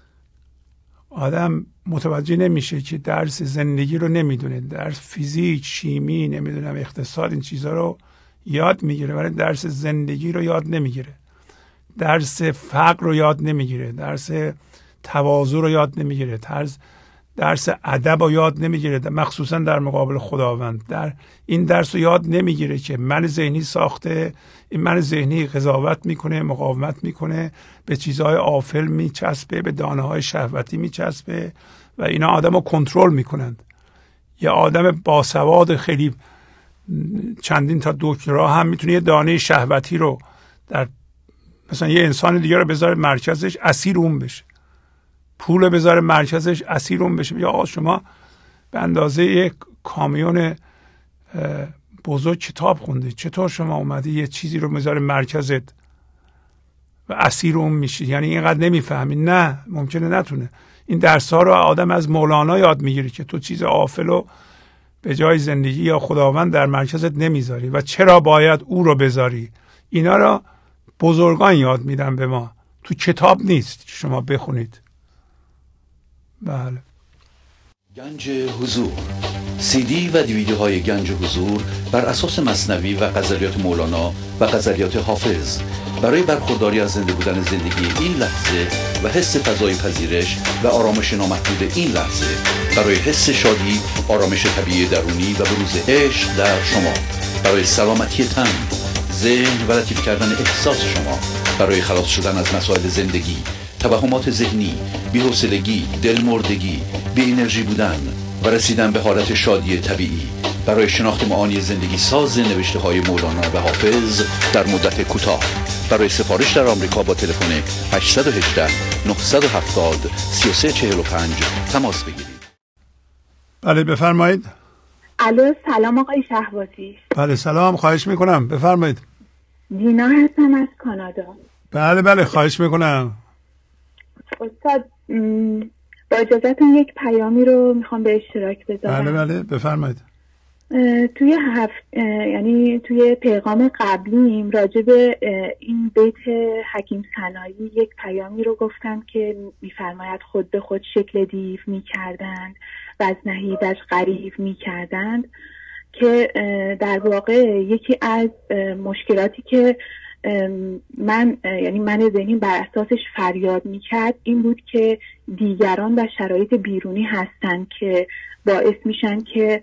آدم متوجه نمیشه که درس زندگی رو نمیدونه. درس فیزیک، شیمی، نمیدونم اقتصاد، این چیزها رو یاد میگیره ولی درس زندگی رو یاد نمیگیره. درس فقر رو یاد نمیگیره، درس تواضع رو یاد نمیگیره، درس ادب رو یاد نمیگیره، مخصوصا در مقابل خداوند. در این درس رو یاد نمیگیره که من ذهنی ساخته، این من ذهنی قضاوت میکنه، مقاومت میکنه، به چیزهای آفل میچسبه، به دانه های شهوتی میچسبه و اینا آدم رو کنترل میکنند. یه آدم باسواد خیلی چندین تا دکترا هم میتونه یه دانه شهوتی رو در مثلا یه انسان دیگه رو بذاره مرکزش، اسیر اون بشه. پول بذاره مرکزش، اسیر اون بشه. یا آقا شما به اندازه یک کامیون بزرگ کتاب خوندید، چطور شما اومدی یه چیزی رو بذاره مرکزت و اسیر اون میشی؟ یعنی اینقدر نمیفهمی؟ نه، ممکنه نتونه. این درس ها رو آدم از مولانا یاد میگیره که تو چیز آفل رو به جای زندگی یا خداوند در مرکزت نمیذاری و چرا باید او رو بذاری. اینا رو بزرگان یاد میدن به ما. تو کتاب نیست که شما بخونید. بله. گنج حضور، سی دی و دیویدیوهای گنج حضور بر اساس مثنوی و غزلیات مولانا و غزلیات حافظ برای برخورداری از زنده بودن زندگی این لحظه و حس فضای پذیرش و آرامش نامحدود این لحظه، برای حس شادی، آرامش طبیعی درونی و بروز عشق در شما، برای سلامتی تن، ذهن و لطیف کردن احساس شما، برای خلاص شدن از مسائل زندگی، توهمات ذهنی، بی‌حوصلگی، دلمردگی، بی انرژی بودن و رسیدن به حالت شادی طبیعی، برای شناخت معانی زندگی ساز نوشته های مولانا و حافظ در مدت کوتاه. برای سفارش در آمریکا با تلفن 818 970 3345 تماس بگیرید. بله بفرمایید. الو سلام آقای شهبازی. بله سلام، خواهش میکنم بفرمایید. دینا هستم از کانادا. بله خواهش میکنم. استاد با اجازهتون یک پیامی رو میخوام به اشتراک بذارم. بله بفرمایید. یعنی توی پیغام قبلیم راجع به این بیت حکیم سنایی یک پیامی رو گفتم که میفرماید خود به خود شکل دیو میکردند و از نهیبش غریو میکردند، که در واقع یکی از مشکلاتی که من ذهنی بر اساسش فریاد میکرد این بود که دیگران و شرایط بیرونی هستن که باعث میشن که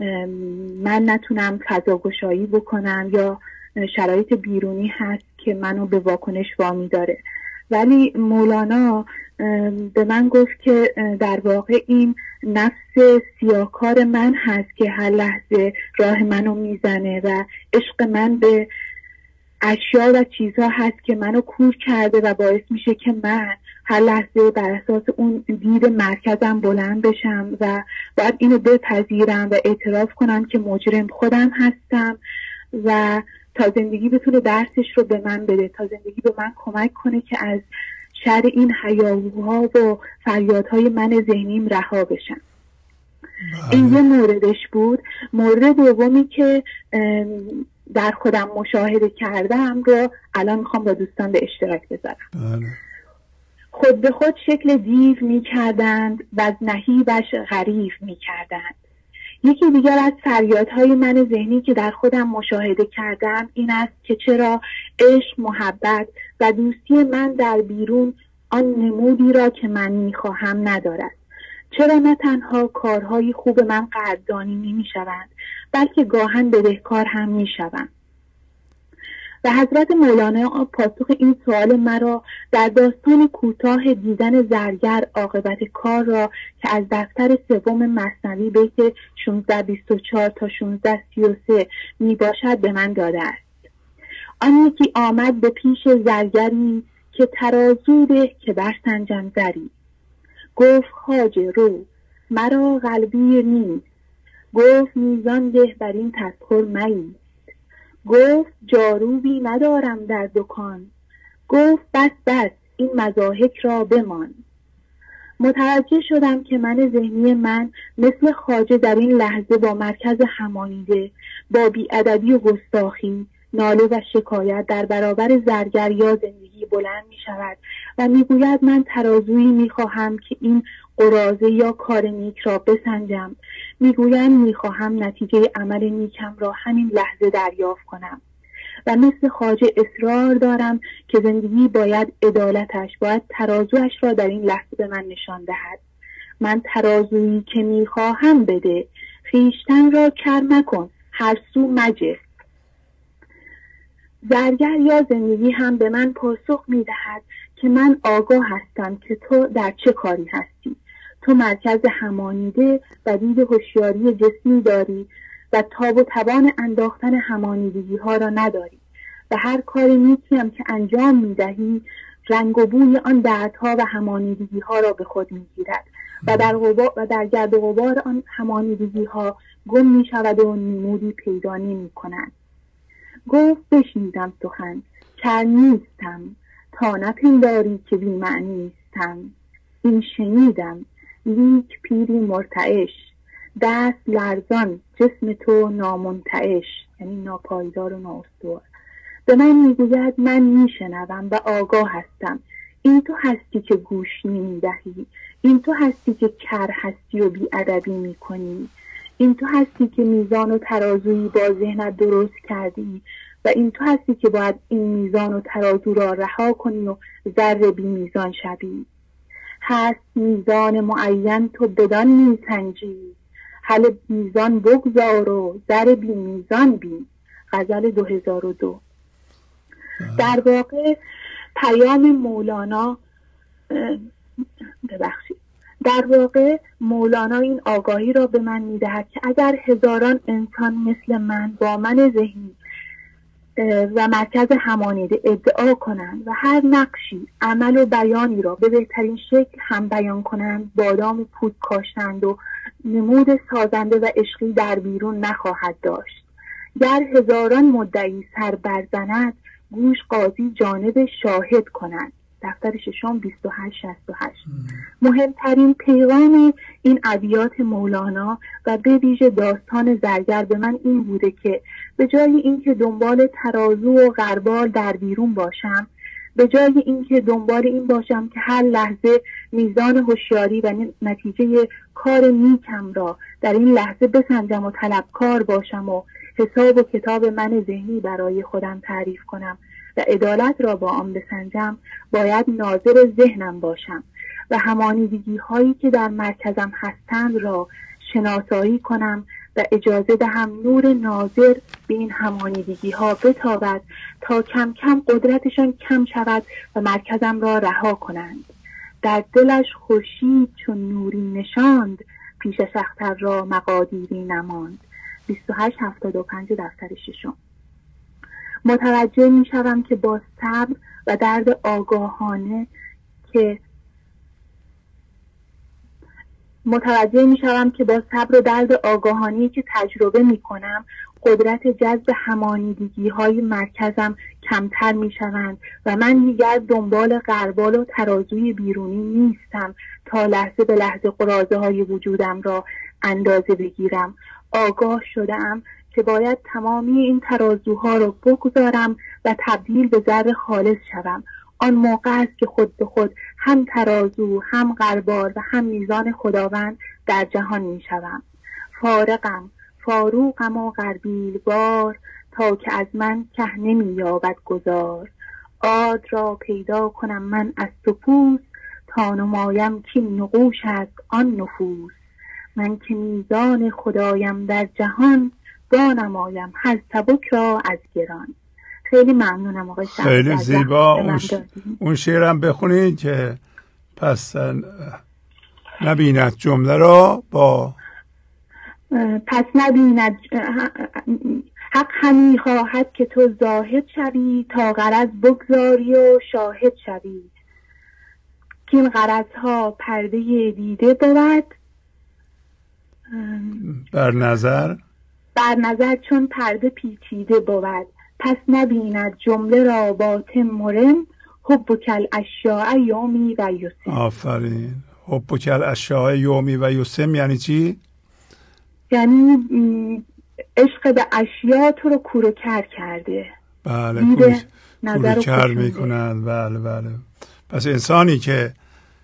من نتونم فضاگشایی بکنم، یا شرایط بیرونی هست که منو به واکنش وامی داره. ولی مولانا به من گفت که در واقع این نفس سیاهکار من هست که هر لحظه راه منو میزنه و عشق من به اشیا و چیزها هست که منو کور کرده و باعث میشه که من هر لحظه بر اساس اون دید مرکزم بلند بشم و باید اینو بپذیرم و اعتراف کنم که مجرم خودم هستم و تا زندگی بتونه درسش رو به من بده، تا زندگی به من کمک کنه که از شر این هیاهوها و فریادهای من ذهنیم رها بشم. این یه موردش بود. مورد دومی که در خودم مشاهده کردم رو الان میخوام با دوستان به اشتراک بذارم. خود به خود شکل دیو میکردند و از نهیبش غریو میکردند. یکی دیگر از فریادهای من ذهنی که در خودم مشاهده کردم این است که چرا عشق، محبت و دوستی من در بیرون آن نمودی را که من میخواهم ندارد. چرا نه تنها کارهای خوب من قدردانی نمیشوند بلکه گاهن بدهکار هم میشوند. و حضرت مولانا پاسخ این سوال مرا در داستان کوتاه دیدن زرگر عاقبت کار را که از دفتر سوم مثنوی بیت 1624 تا 1633 می باشد به من داده است. آن یکی آمد به پیش زرگری که ترازو ده که برسنجم زری. گفت خواجه رو مرا غلبیر نیست. گفت میزان ده بر این تسخر مایید. گفت جاروبی ندارم در دکان. گفت بس این مضاحک را بمان. متوجه شدم که من ذهنی من مثل خواجه در این لحظه با مرکز همانیده، با بی‌ادبی و گستاخی، ناله و شکایت در برابر زرگر یا زندگی بلند می شود و می گوید من ترازویی می خواهم که این قراضه یا کار نیک را بسنجم. می گویم می خواهم نتیجه عمل نیکم را همین لحظه دریافت کنم و مثل خواجه اصرار دارم که زندگی باید باید ترازویش را در این لحظه به من نشان دهد. من ترازویی که می خواهم بده، خویشتن را کر مکن، هر سو مجه. زرگر یا زندگی هم به من پاسخ می دهد که من آگاه هستم که تو در چه کاری هستی. تو مرکز همانیده و دید هوشیاری جسمی داری و تاب و توان انداختن همانیدگی ها را نداری و هر کار نیکی هم که انجام می دهی رنگ و بوی آن دردها و همانیدگی ها را به خود می گیرد و در گرد و غبار آن همانیدگی ها گم می شود و نمودی پیدا نمی کند. گفت بشنیدم سخن کر نیستم تا نپنداری که بی معنیستم. این شنیدم لیک پیری مرتعش، دست لرزان جسم تو نامنتعش، یعنی ناپایدار و نااستوار. به من میگوید من میشنوم و آگاه هستم این تو هستی که گوش نمیدهی، این تو هستی که کر هستی و بی‌ادبی میکنی، این تو هستی که میزان و ترازویی با ذهنت درست کردی و این تو هستی که باید این میزان و ترازو را رها کنی و ذره بی میزان شوی. هست میزان معین تو بدان میسنجی، حل میزان بگذار و ذره بی میزان بین. غزل 2002. در واقع پیام مولانا در واقع مولانا این آگاهی را به من میدهد که اگر هزاران انسان مثل من با من ذهنی و مرکز همانیده ادعا کنند و هر نقشی عمل و بیانی را به بهترین شکل هم بیان کنند، بادام و پود کاشتند و نمود سازنده و عشقی در بیرون نخواهد داشت. گر هزاران مدعی سر برزند، گوش قاضی جانب شاهد کنند. دفتر ششم 2868. مهمترین پیغام این ابیات مولانا و به ویژه داستان زرگر به من این بوده که به جای اینکه دنبال ترازو و غربال در بیرون باشم، به جای اینکه دنبال این باشم که هر لحظه میزان هوشیاری و نتیجه کار نیکم را در این لحظه بسنجم و طلبکار باشم و حساب و کتاب من ذهنی برای خودم تعریف کنم و عدالت را با آن بسنجم، باید ناظر ذهنم باشم و همانیدگی هایی که در مرکزم هستند را شناسایی کنم و اجازه دهم نور ناظر به این همانیدگی ها بتابد تا کم کم قدرتشان کم شود و مرکزم را رها کنند. در دلش خورشید چون نوری نشاند، پیش اختر را مقادیری نماند. 2875 دفتر ششم. متوجه می شوم که با صبر و درد آگاهانه که تجربه می کنم، قدرت جذب همانیدگی های مرکزم کمتر می شوند و من دیگر دنبال غربال و ترازوی بیرونی نیستم تا لحظه به لحظه قراضه های وجودم را اندازه بگیرم. آگاه شدم که باید تمامی این ترازوها را بگذارم و تبدیل به زر خالص شوم. آن موقع است که خود به خود هم ترازو، هم غربال و هم میزان خداوند در جهان می شوم. فارقم، فاروقم و غربیل بار، تا که از من که نمی یابد گذار. عاد را پیدا کنم من از سپوس، تا نمایم که نقوش است آن نفوس. من که میزان خدایم در جهان، نمایم هر سبک را از گران. خیلی ممنونم آقای شهر. خیلی زیبا. اون شعرم بخونید که پس نبیند جمله را با پس نبیند حق همی خواهد که تو زاهد شوی، تا غرض بگذاری و شاهد شوی. که این غرضها پرده دیده بود، بر نظر چون پرده پیچیده بود. پس نبیند جمله را باطن مرم، حبک الاشیاء یومی و یسم. آفرین. حبک الاشیاء یومی و یسم یعنی چی؟ یعنی عشق به اشیا تو رو کور و کر کرده. بله، کور و کر میکنند. بله. پس انسانی که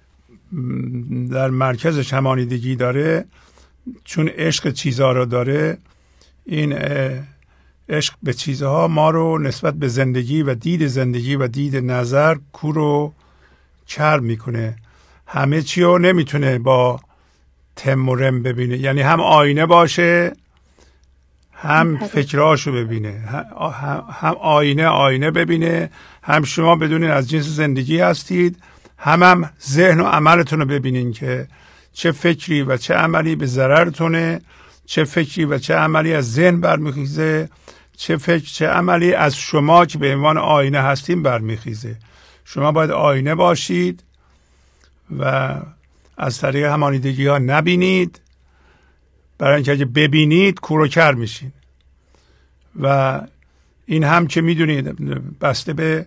در مرکزش همانیدگی داره، چون عشق چیزها رو داره، این عشق به چیزها ما رو نسبت به زندگی و دید نظر کور و کر میکنه. همه چی رو نمیتونه با تم و رم ببینه، یعنی هم آینه باشه هم فکراشو ببینه، هم آینه ببینه، هم شما بدونین از جنس زندگی هستید، هم ذهن و عملتون رو ببینین که چه فکری و چه عملی به ضررتونه، چه فکری و چه عملی از ذهن برمیخیزه، چه فکر چه عملی از شما که به عنوان آینه هستیم برمیخیزه. شما باید آینه باشید و از طریق همانیدگی ها نبینید، برای اینکه اگه ببینید کور و کر میشین. و این هم که میدونید بسته به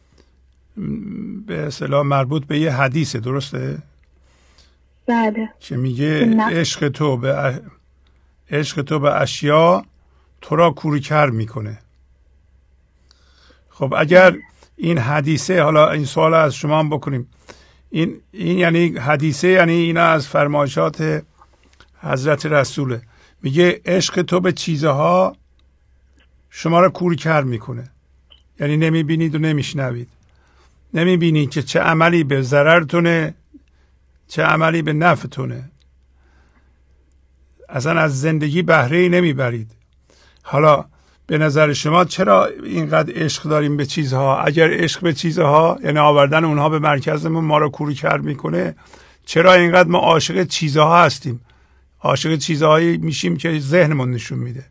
اصطلاح مربوط به یه حدیثه، درسته؟ بله. که میگه عشق تو به اشیا تو را کور و کر میکنه. خب اگر این حدیثه، حالا این سوال از شما هم بکنیم، این یعنی حدیثه، یعنی اینا از فرمایشات حضرت رسوله. میگه عشق تو به چیزها شما را کورکر میکنه، یعنی نمیبینید و نمیشنوید، نمیبینید که چه عملی به ضررتونه چه عملی به نفعتونه، اصلا از زندگی بهره‌ای نمیبرید. حالا به نظر شما چرا اینقدر عشق داریم به چیزها؟ اگر عشق به چیزها یعنی آوردن اونها به مرکزمون ما رو کورکر میکنه، چرا اینقدر ما عاشق چیزها هستیم؟ عاشق چیزهایی میشیم که ذهنمون نشون میده.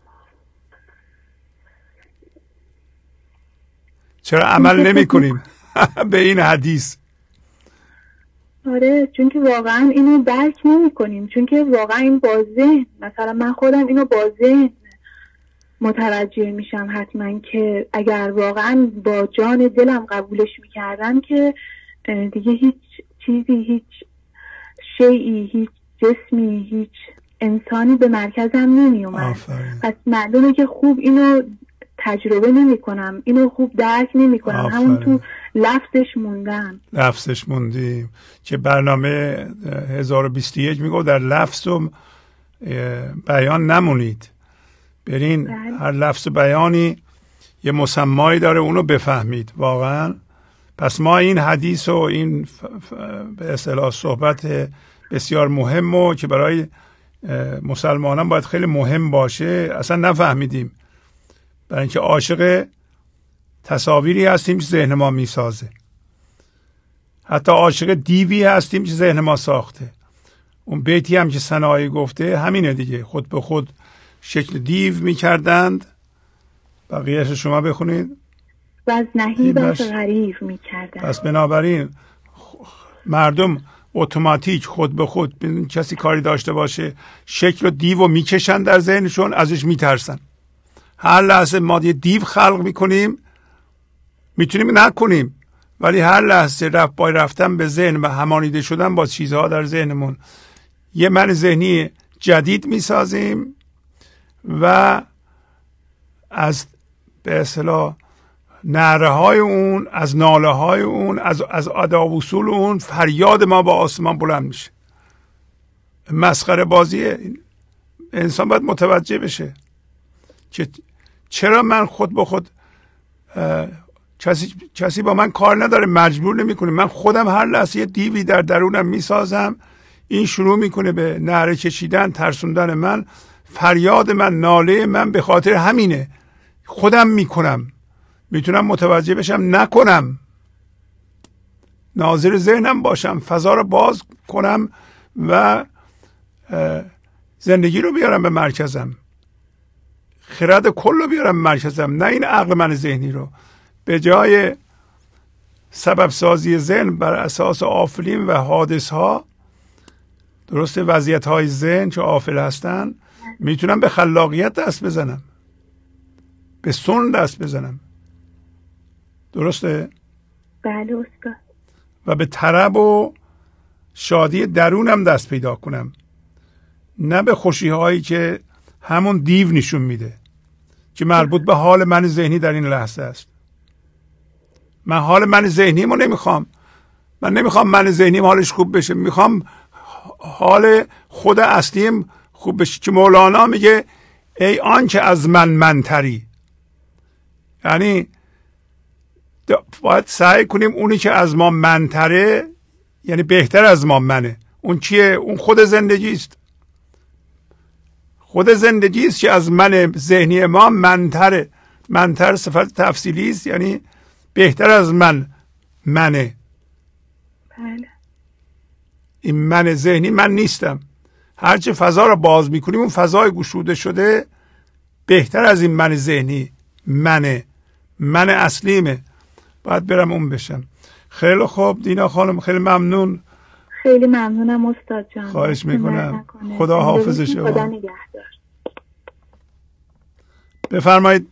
چرا عمل نمی کنیم به این حدیث؟ آره، چون که واقعا اینو درک نمی کنیم، چون که واقعا این با ذهن، مثلا من خودم اینو با ذهن متوجه میشم حتما که اگر واقعا با جان دلم قبولش میکردم که دیگه هیچ چیزی، هیچ شیئی، هیچ جسمی، هیچ انسانی به مرکزم نمیومد. پس معلومه که خوب اینو تجربه نمی کنم، اینو خوب درک نمی کنم، همون تو لفظش موندیم که برنامه 1021 میگه در لفظ و بیان نمونید، برین هر لفظ و بیانی یه مسمایی داره، اونو بفهمید واقعا. پس ما این حدیث و این به اصطلاح صحبت بسیار مهم و که برای مسلمانان باید خیلی مهم باشه اصلا نفهمیدیم، برای اینکه عاشق تصاویری هستیم که ذهن ما میسازه، حتی عاشق دیوی هستیم که ذهن ما ساخته. اون بیتی هم که سنایی گفته همینه دیگه، خود به خود شکل دیو میکردند. بقیهش شما بخونید. و از نهیب از غریب میکردند. پس بنابراین مردم اتوماتیک خود به خود کسی کاری داشته باشه شکل دیو میکشن در ذهنشون، ازش میترسن. هر لحظه ما یه دیو خلق میکنیم، میتونیم نکنیم، ولی هر لحظه رفتن به ذهن و همانیده شدن با چیزها در ذهنمون یه من ذهنی جدید میسازیم و از به اصطلاح نعره های اون، از ناله های اون، از ادا و اصول اون فریاد ما با آسمان بلند میشه. مسخره بازیه. انسان باید متوجه بشه که چرا من خود به خود کسی با من کار نداره، مجبور نمیکنه، من خودم هر لحظه یه دیوی در درونم میسازم، این شروع میکنه به نعره کشیدن، ترسوندن من، فریاد من، ناله من به خاطر همینه. خودم میکنم، میتونم متوجه بشم نکنم، ناظر ذهنم باشم، فضا رو باز کنم و زندگی رو بیارم به مرکزم، خرد کل رو بیارم به مرکزم، نه این عقل من ذهنی رو. به جای سبب سازی ذهن بر اساس آفلین و حادث ها، درسته، وضعیت های ذهن که آفل هستن، میتونم به خلاقیت دست بزنم، به سن دست بزنم. درسته؟ بله استاد. و به طرب و شادی درونم دست پیدا کنم، نه به خوشی هایی که همون دیو نشون میده که مربوط به حال من ذهنی در این لحظه است. من حال من ذهنیمو نمیخوام، من نمیخوام من ذهنیم حالش خوب بشه، میخوام حال خود اصلیم خوب بشه که مولانا میگه ای آن که از من منتری. یعنی باید سعی کنیم اونی که از ما منتره، یعنی بهتر از ما منه. اون کیه؟ اون خود زندگی است. خود زندگی است که از من ذهنی ما منتره. منتر صفت تفصیلی است، یعنی بهتر از من منه. بله. این من ذهنی من نیستم. هرچه فضا رو باز میکنیم اون فضای گشوده شده بهتر از این من ذهنی منه، من اصلیمه. باید برم اون بشم. خیلی خوب دینا خانم، خیلی ممنون. خیلی ممنونم استاد جان. خواهش میکنم. خدا حافظ شما. خدا نگهدار. بفرمایید.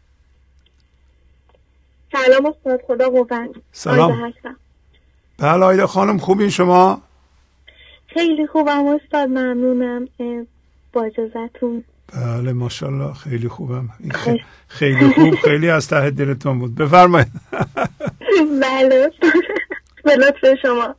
سلام استاد، خدا قوت. سلام. بله آیده خانم، خوبین شما؟ خیلی خوبم استاد، ممنونم. با اجازهتون بله ماشاءالله، خیلی خوبم. خیلی خوب، خیلی از ته دلتون بود. بفرمایید. بله به لطف شما.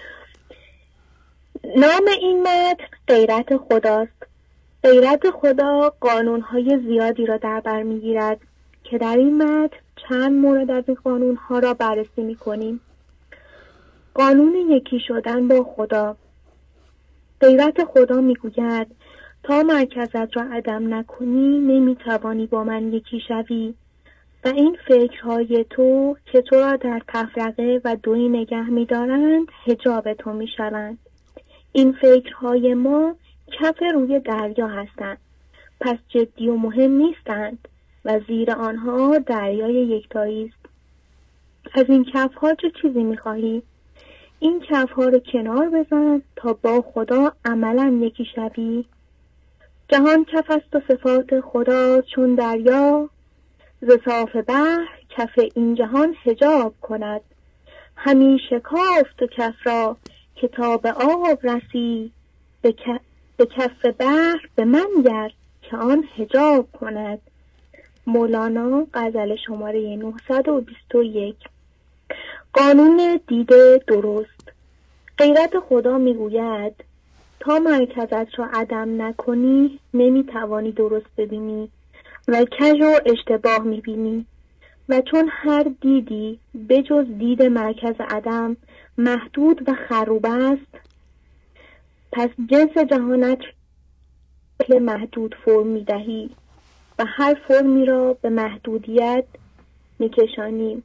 نام این متن غیرت خداست. غیرت خدا قانونهای زیادی را در بر میگیرد که در این متن چند مورد از این قانونها را بررسی میکنیم. قانون یکی شدن با خدا. غیرت خدا میگوید تا مرکزت را عدم نکنی نمیتوانی با من یکی شوی و این فکرهای تو که تو را در تفرقه و دویی نگه می‌دارند حجاب تو می‌شوند. این فکرهای ما کف روی دریا هستند، پس جدی و مهم نیستند و زیر آنها دریای یکتایی است. از این کف‌ها چه چیزی می‌خواهی؟ این کف‌ها رو کنار بزن تا با خدا عملاً یکی شوی. جهان کف است و صفات خدا چون دریا، ز صاف بحر کف این جهان حجاب کند. همیشه کافت و کف را که تا به آب رسی، به کف بحر به من گر که آن حجاب کند. مولانا، غزل شماره 921. قانون دید درست. غیرت خدا میگوید تا مرکزت را عدم نکنی نمیتوانی درست ببینی و کژ و اشتباه میبینی و چون هر دیدی بجز دید مرکز عدم محدود و خروب است، پس جنس جهانت به محدود فرم میدهی و هر فرمی را به محدودیت میکشانی.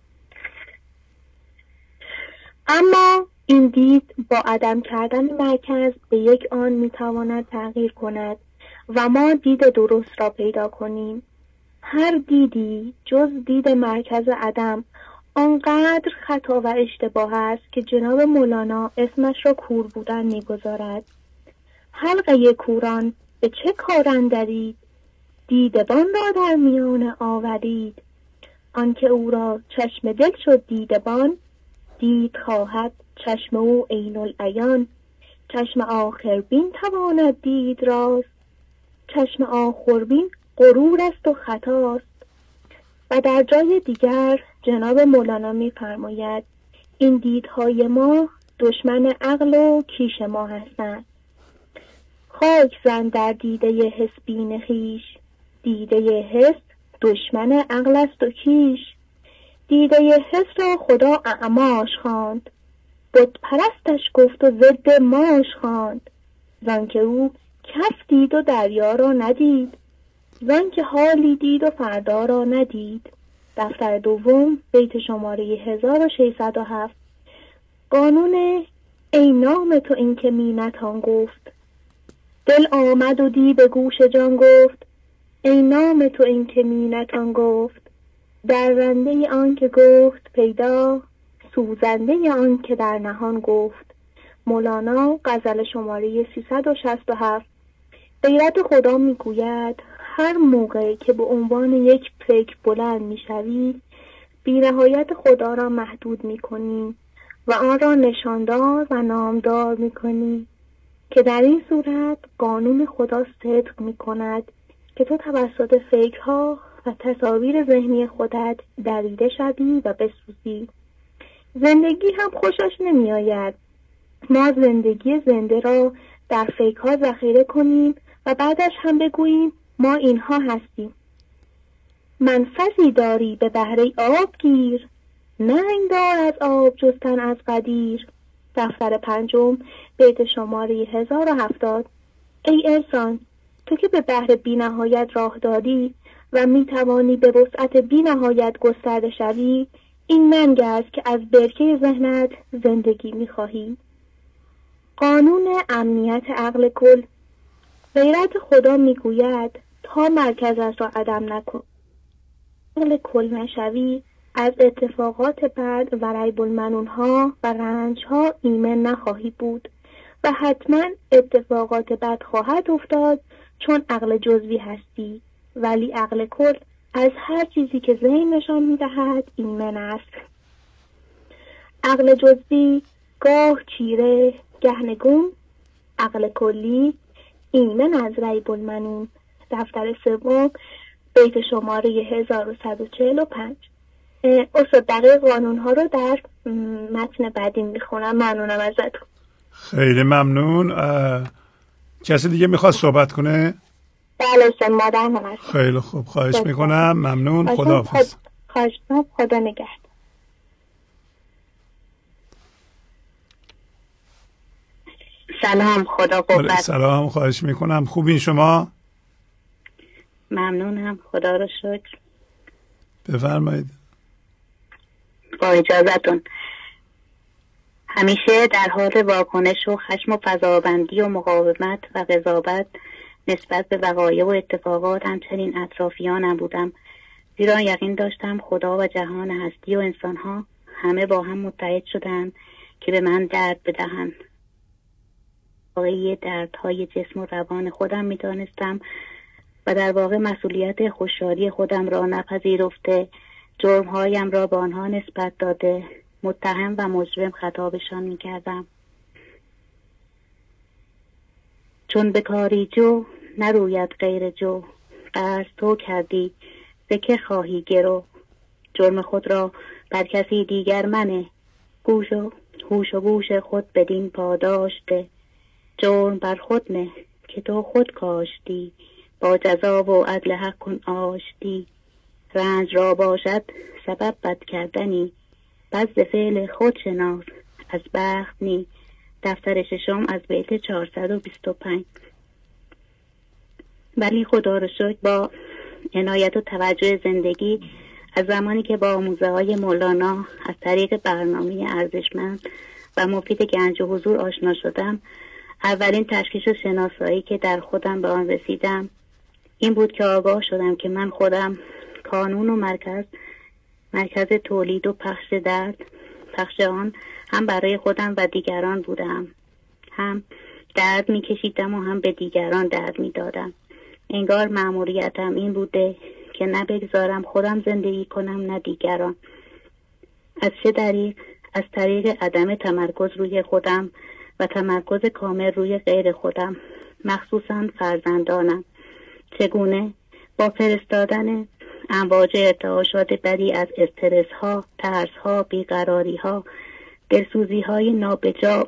اما این دید با عدم کردن مرکز به یک آن میتواند تغییر کند و ما دید درست را پیدا کنیم. هر دیدی جز دید مرکز عدم آنقدر خطا و اشتباه است که جناب مولانا اسمش را کور بودن میگذارد. حلقه کوران به چه کار اندرید؟ دیدبان را در میان آورید. آنکه او را چشم دل شد دیدبان، دید خواهد چشم او عین العیان. چشم آخربین تواند دید راست، چشم آخربین غرور است و خطاست. و در جای دیگر جناب مولانا می‌فرماید این دیدهای ما دشمن عقل و کیش ما هستند. خاک زن در دیده حس بین خویش، دیده حس دشمن عقل است و کیش. دیده حس را خدا اعماش خواند، بت پرستش گفت و ضد ماش خواند. زانکه او کف دید و دریا را ندید، زانکه حالی دید و فردا را ندید. دفتر دوم بیت شماره 1607. قانون ای نام تو این که می نتان گفت، دل آمد و دی به گوش جان گفت. ای نام تو این که می نتان گفت، در رنده آن که گفت پیدا، سوزنده آن که در نهان گفت. مولانا، غزل شماره 367. غیرت خدا میگوید هر موقع که به عنوان یک فکر بلند میشوی بی نهایت خدا را محدود میکنی و آن را نشاندار و نامدار میکنی که در این صورت قانون خدا صدق میکند که تو توسط فکرها و تصاویر ذهنی خودت دریده شوی و بسوزی. زندگی هم خوشش نمی آید. ما زندگی زنده را در فکرها ذخیره کنیم و بعدش هم بگوییم ما اینها هستیم. منفذی داری به بهره آب گیر، ننگ دار از آب جستن از قدیر. دفتر پنجم بیت شماره 1070. ای انسان، تو که به بحر بی نهایت راه دادی و می توانی به وسعت بی نهایت گسترده شوی، این ننگ است که از برکه ذهنت زندگی می خواهی. قانون امنیت عقل کل. غیرت خدا می گوید تا مرکزت را عدم نکن، عقل کل نشوی، از اتفاقات بد و ریب المنونها و رنجها ایمن نخواهی بود و حتما اتفاقات بد خواهد افتاد چون عقل جزوی هستی، ولی عقل کل از هر چیزی که ذهن نشان می‌دهد ایمن است. عقل جزوی گاه چیره گه نگون، عقل کلی ایمن از ریب المنون دفتر سوم بیت شماره 1145. استاد دقیق قانون ها رو در متن بعدی میخونم. ممنونم ازتون. خیلی ممنون. کسی دیگه میخواد صحبت کنه؟ بله استاد، مادرم هست. خیلی خوب، خواهش میکنم. ممنون. خداحافظ. خواهش میکنم. خدا نگهدار. سلام، خدا قوت. سلام، خواهش میکنم. خوبین شما؟ ممنونم، خدا رو شکر. بفرمایید. با اجازتون. همیشه در حال واکنش و خشم و فزاینده و مقاومت و قضاوت نسبت به وقایع و اتفاقات همچنین اطرافیانم بودم، زیرا یقین داشتم خدا و جهان هستی و انسانها همه با هم متحد شدند که به من درد بدهند. واقعی دردهای جسم و روان خودم می‌دانستم و در واقع مسئولیت خوشحالی خودم را نپذیرفته، جرمهایم را به آنها نسبت داده، متهم و مجرم خطابشان می‌کردم. چون به کاری جو نروید غیر جو، قصد تو کردی به که خواهی گرو. جرم خود را بر کسی دیگر منه، گوش و هوش و گوش خود بدین پاداشته. جرم بر خود نه که تو خود کاشتی، با جزا و عدل حق کن آشتی. رنج را باشد سبب بد کردنی، بس ز فعل خود شناس از بخت نی. دفتر ششم از بیت 425. ولی خدا رو شکر با عنایت و توجه زندگی از زمانی که با آموزه های مولانا از طریق برنامه ارزشمند و مفید گنج و حضور آشنا شدم، اولین تشخیص و شناسایی که در خودم به آن رسیدم این بود که آگاه شدم که من خودم کانون و مرکز تولید و پخش آن هم برای خودم و دیگران بودم. هم درد میکشیدم و هم به دیگران درد میدادم. انگار مأموریتم این بوده که نه بگذارم خودم زندگی کنم نه دیگران. از چه طریق؟ از طریق عدم تمرکز روی خودم و تمرکز کامل روی غیر خودم، مخصوصا فرزندانم. چگونه؟ با فرستادن امواج ارتعاشات بدی از استرس ها، ترس ها، بیقراری ها، دلسوزی های نابجا،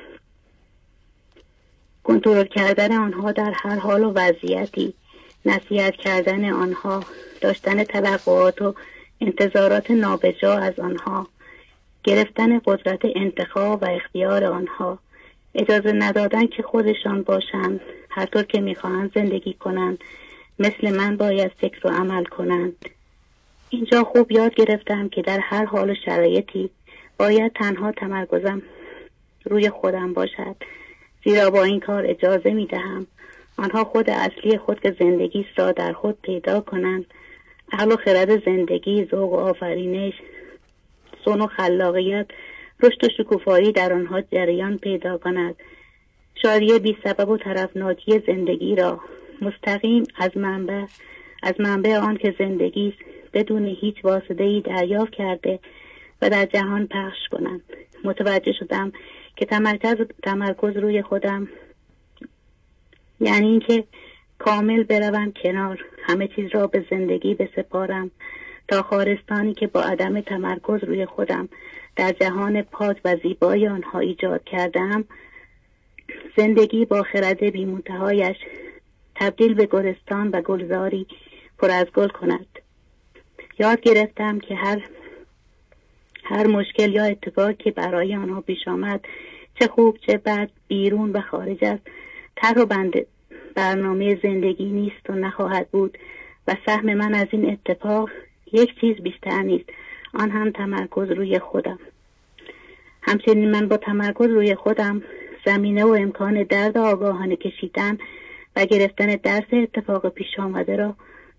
کنترل کردن آنها در هر حال و وضعیتی، نصیحت کردن آنها، داشتن توقعات و انتظارات نابجا از آنها، گرفتن قدرت انتخاب و اختیار آنها، اجازه ندادن که خودشان باشند، هر طور که میخواهند زندگی کنند، مثل من باید فکر و عمل کنند. اینجا خوب یاد گرفتم که در هر حال و شرایطی باید تنها تمرکزم روی خودم باشد، زیرا با این کار اجازه میدهم آنها خود اصلی خود که زندگی را در خود پیدا کنند. عقل و خرد زندگی، ذوق و آفرینش، صنع و خلاقیت، رشد و شکوفایی در آنها جریان پیدا کند. شادی بی سبب و طرفناکی زندگی را مستقیم از منبع آن که زندگی بدون هیچ واسطه‌ای دریافت کرده و در جهان پخش کنند. متوجه شدم که تمرکز روی خودم یعنی اینکه کامل بروم کنار، همه چیز را به زندگی بسپارم تا خارستانی که با عدم تمرکز روی خودم در جهان پاک و زیبای آنها ایجاد کردم، زندگی با خرد بی منتهایش تبدیل به گلستان و گلزاری پر از گل کند. یاد گرفتم که هر مشکل یا اتفاقی که برای آنها پیش آمد، چه خوب چه بد، بیرون و خارج از طرح و برنامه زندگی نیست و نخواهد بود و سهم من از این اتفاق یک چیز بیشتر نیست، آن هم تمرکز روی خودم. همچنین من با تمرکز روی خودم زمینه و امکان درد آگاهانه کشیدن و گرفتن درس اتفاق پیش آمده را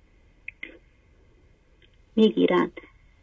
میگیرند.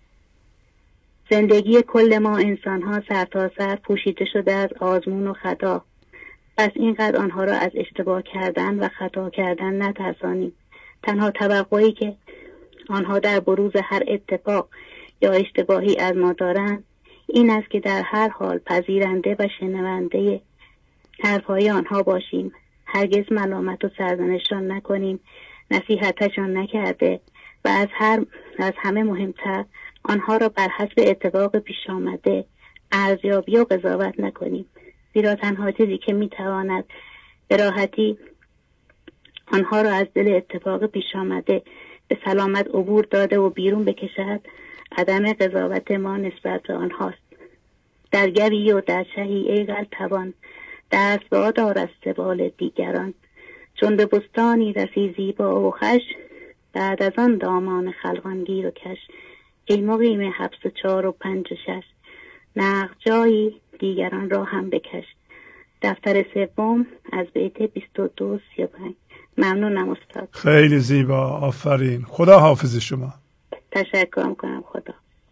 زندگی کل ما انسان ها سرتاسر پوشیده شده از آزمون و خطا، پس اینقدر آنها را از اشتباه کردن و خطا کردن نترسانیم. تنها توقعی که آنها در بروز هر اتفاق یا اشتباهی از ما دارند این است که در هر حال پذیرنده و شنونده حرفهای آنها باشیم، هرگز ملامت و سرزنششان نکنیم، نصیحتشان نکرده و از همه مهمتر آنها را بر حسب اتفاق پیش آمده ارزیابی و قضاوت نکنیم، زیرا تنها چیزی که میتواند به راحتی آنها را از دل اتفاق پیش آمده به سلامت عبور داده و بیرون بکشد عدم قضاوت ما نسبت به آنهاست. در گوی و در شهی ای قلب توان دست وادار از سبال دیگران، چون به بستانی رسی زیبا و خوش بعد از آن دامان خلقان گیر و کش. ای مقیم حبس 4 و 5 و 6 نقد جایی دیگران را هم بکش. دفتر 3 از بیت 22-35. ممنونم استاد. خیلی زیبا، آفرین. خدا حافظ شما. تشکر میکنم. خدا.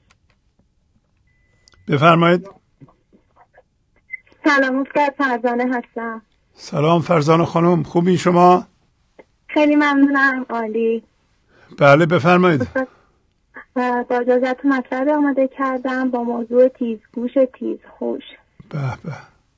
بفرمایید. سلام استاد، فرزانه هستم. سلام فرزانه خانم، خوبی شما؟ خیلی ممنونم، عالی. بله بفرمایید. با اجازهتون مطلب آماده کردم با موضوع تیزگوش تیزهوش. به به.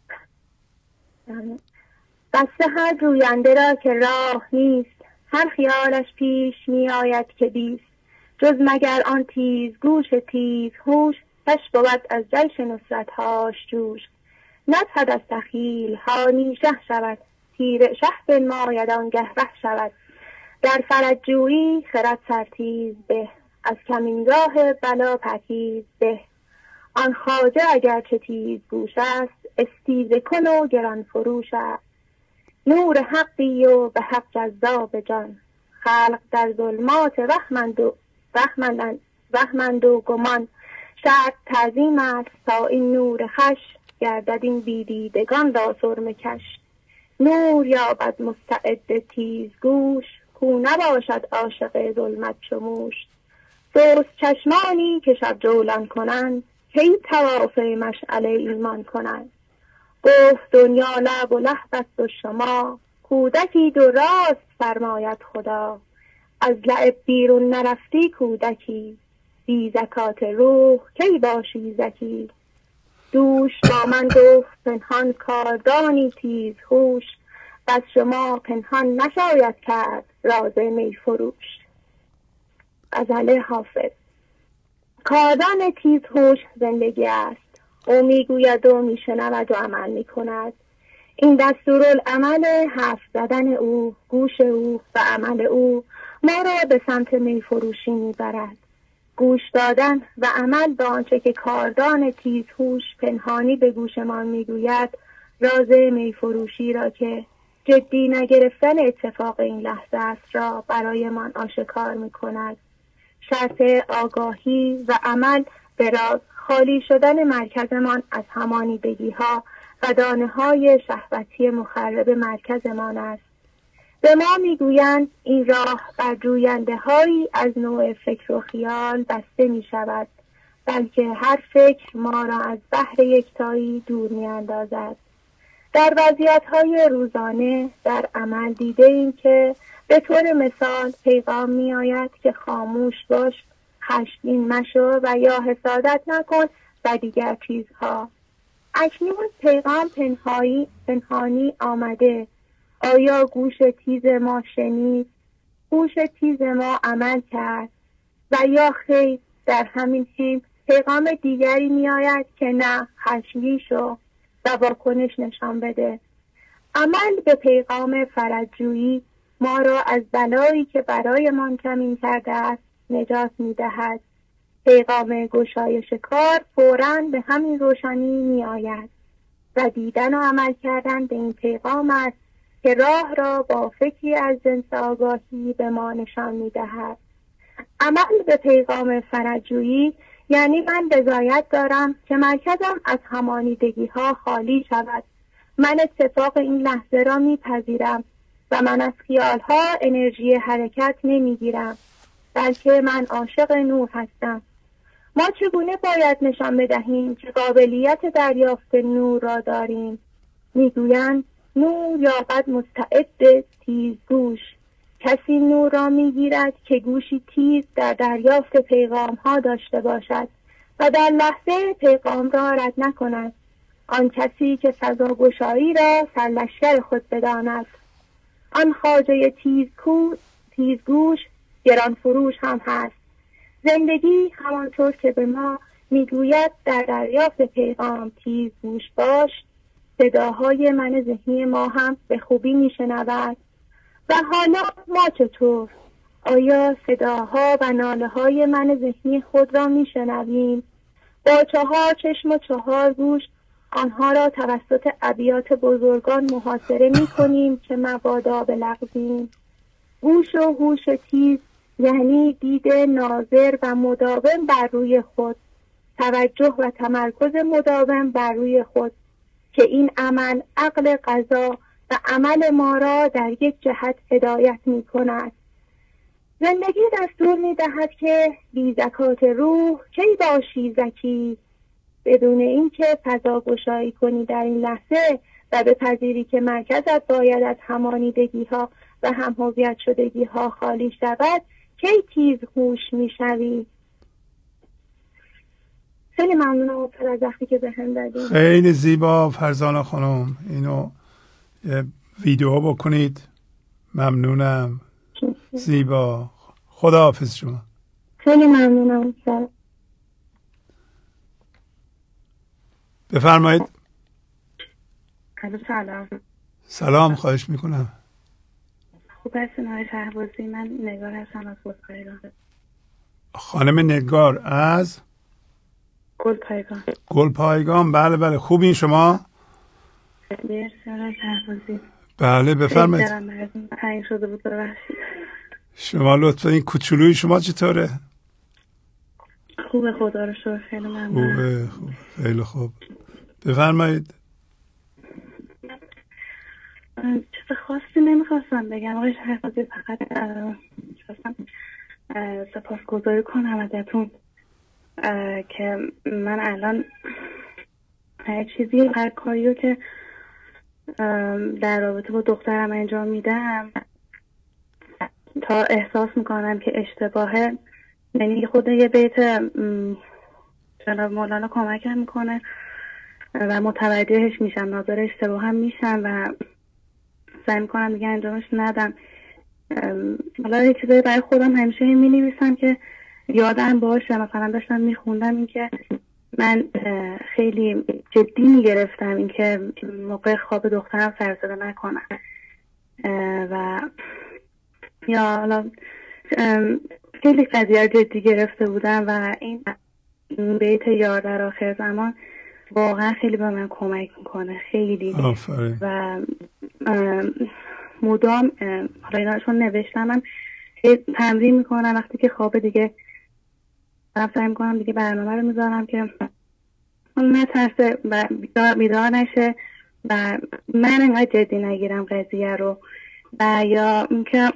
قصد هر جوینده را که راه نیست، هر خیالش پیش می آید که بیست، جز مگر آن تیزگوش تیزهوش، تش بود از جیش نصرتهاش جوش. ندهد از تخیل ها نیشه شود، تیر شه بنماید آنگه ره شود. در فرجویی خرد سرتیز به، از کمینگاه بلا پرهیز به. آن خواجه اگر چه تیزگوش است، استیزه کن و گران فروش است. نور حقی و به حق جذاب جان، خلق در ظلمات وهمند و گمان. شرط تعظیم است تا این نور خوش، گردد این بیدیدگان را سرمه کش. نور یابد مستعد تیزگوش، کو نباشد عاشق ظلمت چموش. سست چشمانی که شب جولان کنند، کی طواف مشعله ایمان کنند. گفت دنیا لعب و لهو است و شما، کودکی دو راست فرماید خدا. از لعب بیرون نرفتی کودکی، بی زکات روح کی باشی زکی. دوش با من گفت پنهان کاردانی تیزهوش، بس شما پنهان نشاید کرد راز می فروش. غزل حافظ. کاردان تیزهوش زندگی است، او میگوید و میشنود و عمل میکند. این دستورالعمل حرف زدن او، گوش او و عمل او ما را به سمت می فروشی میبرد. گوش دادن و عمل به آنچه که کاردان تیزهوش پنهانی به گوشمان میگوید، راز می فروشی را که جدی نگرفتن اتفاق این لحظه است را برایمان آشکار میکند. شرط آگاهی و عمل به راز خالی شدن مرکزمان از همانیدگی ها و دانه های شهوتی مخرب مرکزمان است. به ما میگویند این راه بر جوینده هایی از نوع فکر و خیال بسته می شود، بلکه هر فکر ما را از بحر یکتایی دور می اندازد. در وضعیت های روزانه در عمل دیده ایم که به طور مثال پیغام می آید که خاموش باش، خشمگین مشو و یا حسادت نکن و دیگر چیزها. اکنون پیغام پنهانی آمده. آیا گوش تیز ما شنید؟ گوش تیز ما عمل کرد؟ و یا خیر در همین حین پیغام دیگری می آید که نه، خشمگین شو و واکنش نشان بده. عمل به پیغام فرج‌جویی ما را از بلایی که برایمان کمین کرده است نجات می دهد. پیغام گشایش کار فوراً به همین روشنی می آید و دیدن و عمل کردن به این پیغام است که راه را با فکری از جنس آگاهی به ما نشان می دهد. عمل به پیغام فرج‌جویی یعنی من رضایت دارم که مرکزم از همانیدگی ها خالی شود. من اتفاق این لحظه را می پذیرم و من از خیال ها انرژی حرکت نمی گیرم، بلکه من عاشق نور هستم. ما چگونه باید نشان بدهیم که قابلیت دریافت نور را داریم؟ میگویند نور یابد مستعد تیزگوش. کسی نور را میگیرد که گوشی تیز در دریافت پیغام ها داشته باشد و در لحظه پیغام را رد نکند. آن کسی که فضاگشایی را سرلشکر خود بداند. آن خواجه تیزگوش گران فروش هم هست. زندگی همانطور که به ما میگوید در دریافت پیغام تیزگوش باش، صداهای من ذهنی ما هم به خوبی میشنود. و حالا ما چطور؟ آیا صداها و ناله های من ذهنی خود را میشنویم؟ با 4 چشم و 4 گوش آنها را توسط ابیات بزرگان محاصره می کنیم که مبادا بلغزیم. گوش و هوش تیز یعنی دید ناظر و مداوم بر روی خود، توجه و تمرکز مداوم بر روی خود، که این عمل عقل قضا و عمل ما را در یک جهت هدایت می کند. زندگی دستور می دهد که بی زکات روح کی باشی زکی، بدون اینکه فضا گشایی کنی در این لحظه و بپذیری که مرکزت باید از همانیدگی ها و هم‌هویت شدگی ها خالی شود، کی تیز هوش می شوی. خیلی ممنونم از وقتی که به هم دادید. خیلی زیبا فرزانه خانم، اینو ویدیو بکنید. ممنونم. زیبا. خداحافظ شما. خیلی ممنونم. بفرمایید. سلام. سلام، خواهش میکنم. خوب هستین آقای شهبازی؟ من نگار هستم از گلپایگان. خانم نگار از گلپایگان. گلپایگان، بله بله. خوبین شما؟ مرسی آقای شهبازی. بله بفرمایید. تنگ شده بود ببخشید. شما لطفا این کوچولوی شما چطوره؟ خوبه خدا رو شکر، خیلی ممنون. خوبه خیلی خوب. بفرمایید. چیز خاصی نمیخواستم بگم آقای شهبازی، فقط خواستم سپاسگزاری کنم ازتون که من الان هر چیزی، هر کاریو که در رابطه با دخترم انجام میدم تا احساس میکنم که اشتباهه، یعنی خود یه بیت جناب مولانا کمکم میکنه و متوجهش میشم، ناظر اشتباه هم میشم و سعی میکنم دیگه انجامش ندم. حالا یه چیزایی برای خودم همیشه مینویسم که یادم باشه. مثلا داشتم میخوندم این که من خیلی جدی میگرفتم این که موقع خواب دخترم سرصدا نکنم و یا حالا خیلی قضیه جدی گرفته بودم و این بیت یار در آخر زمان واقعا خیلی به من کمک میکنه، خیلی. و مدام حالا اینا چون نوشتم من تمرین میکنم وقتی که خواب دیگه سعی میکنم دیگه برنامه رو میذارم که نترسه و بیدار نشه و من انقدر جدی نگیرم قضیه رو. و یا اینکه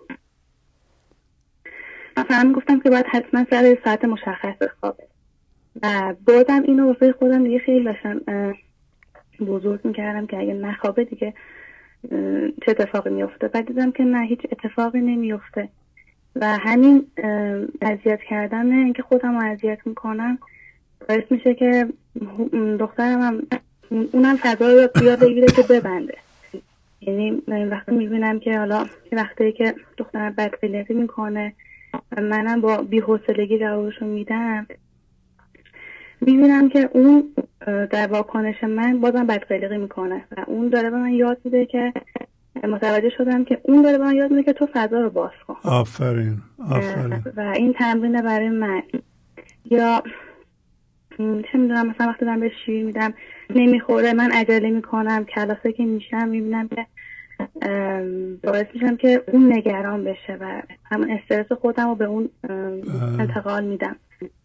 مثلا میگفتم که باید حتما سر ساعت مشخص بخوابه و بازم اینو واسه خودم دیگه خیلی داشتم بزرگ میکردم که اگه نخوابه دیگه چه اتفاقی میفته. بعد دیدم که نه، هیچ اتفاقی نمیفته و همین اذیت کردن، اینکه خودم رو اذیت میکنم باعث میشه که دخترم هم اونم فضا رو بیاد بگیره که ببنده. یعنی وقتی میبینم که حالا وقتی که دخترم بدقلقی میکنه و منم با بی‌حوصلگی جوابشو میدم، میبینم که اون در واکنش من بازم بدقلقی میکنه و اون داره به من یاد میده که متوجه شدم که اون داره به من یاد میده که تو فضا رو باز کن. آفرین. و این تمرینه برای من. یا چه میدونم مثلا وقتی دارم به شیر میدم نمیخوره، من عجله میکنم، کلاسه که میشم میبینم که باعث میشم که اون نگران بشه و همون استرس خودم رو به اون انتقال میدم.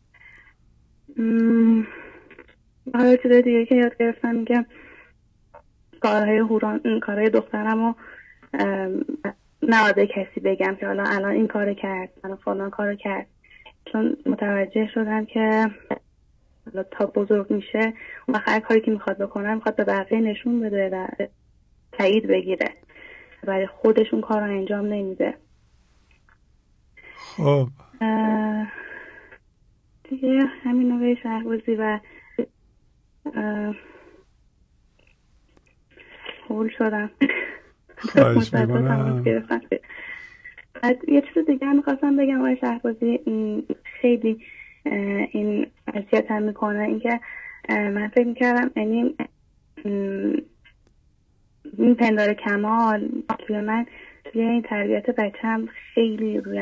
حالا چیز دیگه که یاد گرفتم میگم کارهای دخترم رو نباید کسی بگم که حالا الان این کار کرد، الان فلان کار کرد، چون متوجه شدم که حالا تا بزرگ میشه و هر کاری که میخواد بکنه میخواد به بقیه نشون بده و تایید بگیره، برای خودش اون کار رو انجام نمیده. خب دیگه همین نوعی شهبازی و حول شدم. خواهش میکنم. یه چیز دیگه هم میخواستم بگم آقای شهبازی، خیلی این اذیتم میکنه، اینکه من فکر میکردم یعنی این پندار کمال توی من، توی این تربیت بچه‌م خیلی روی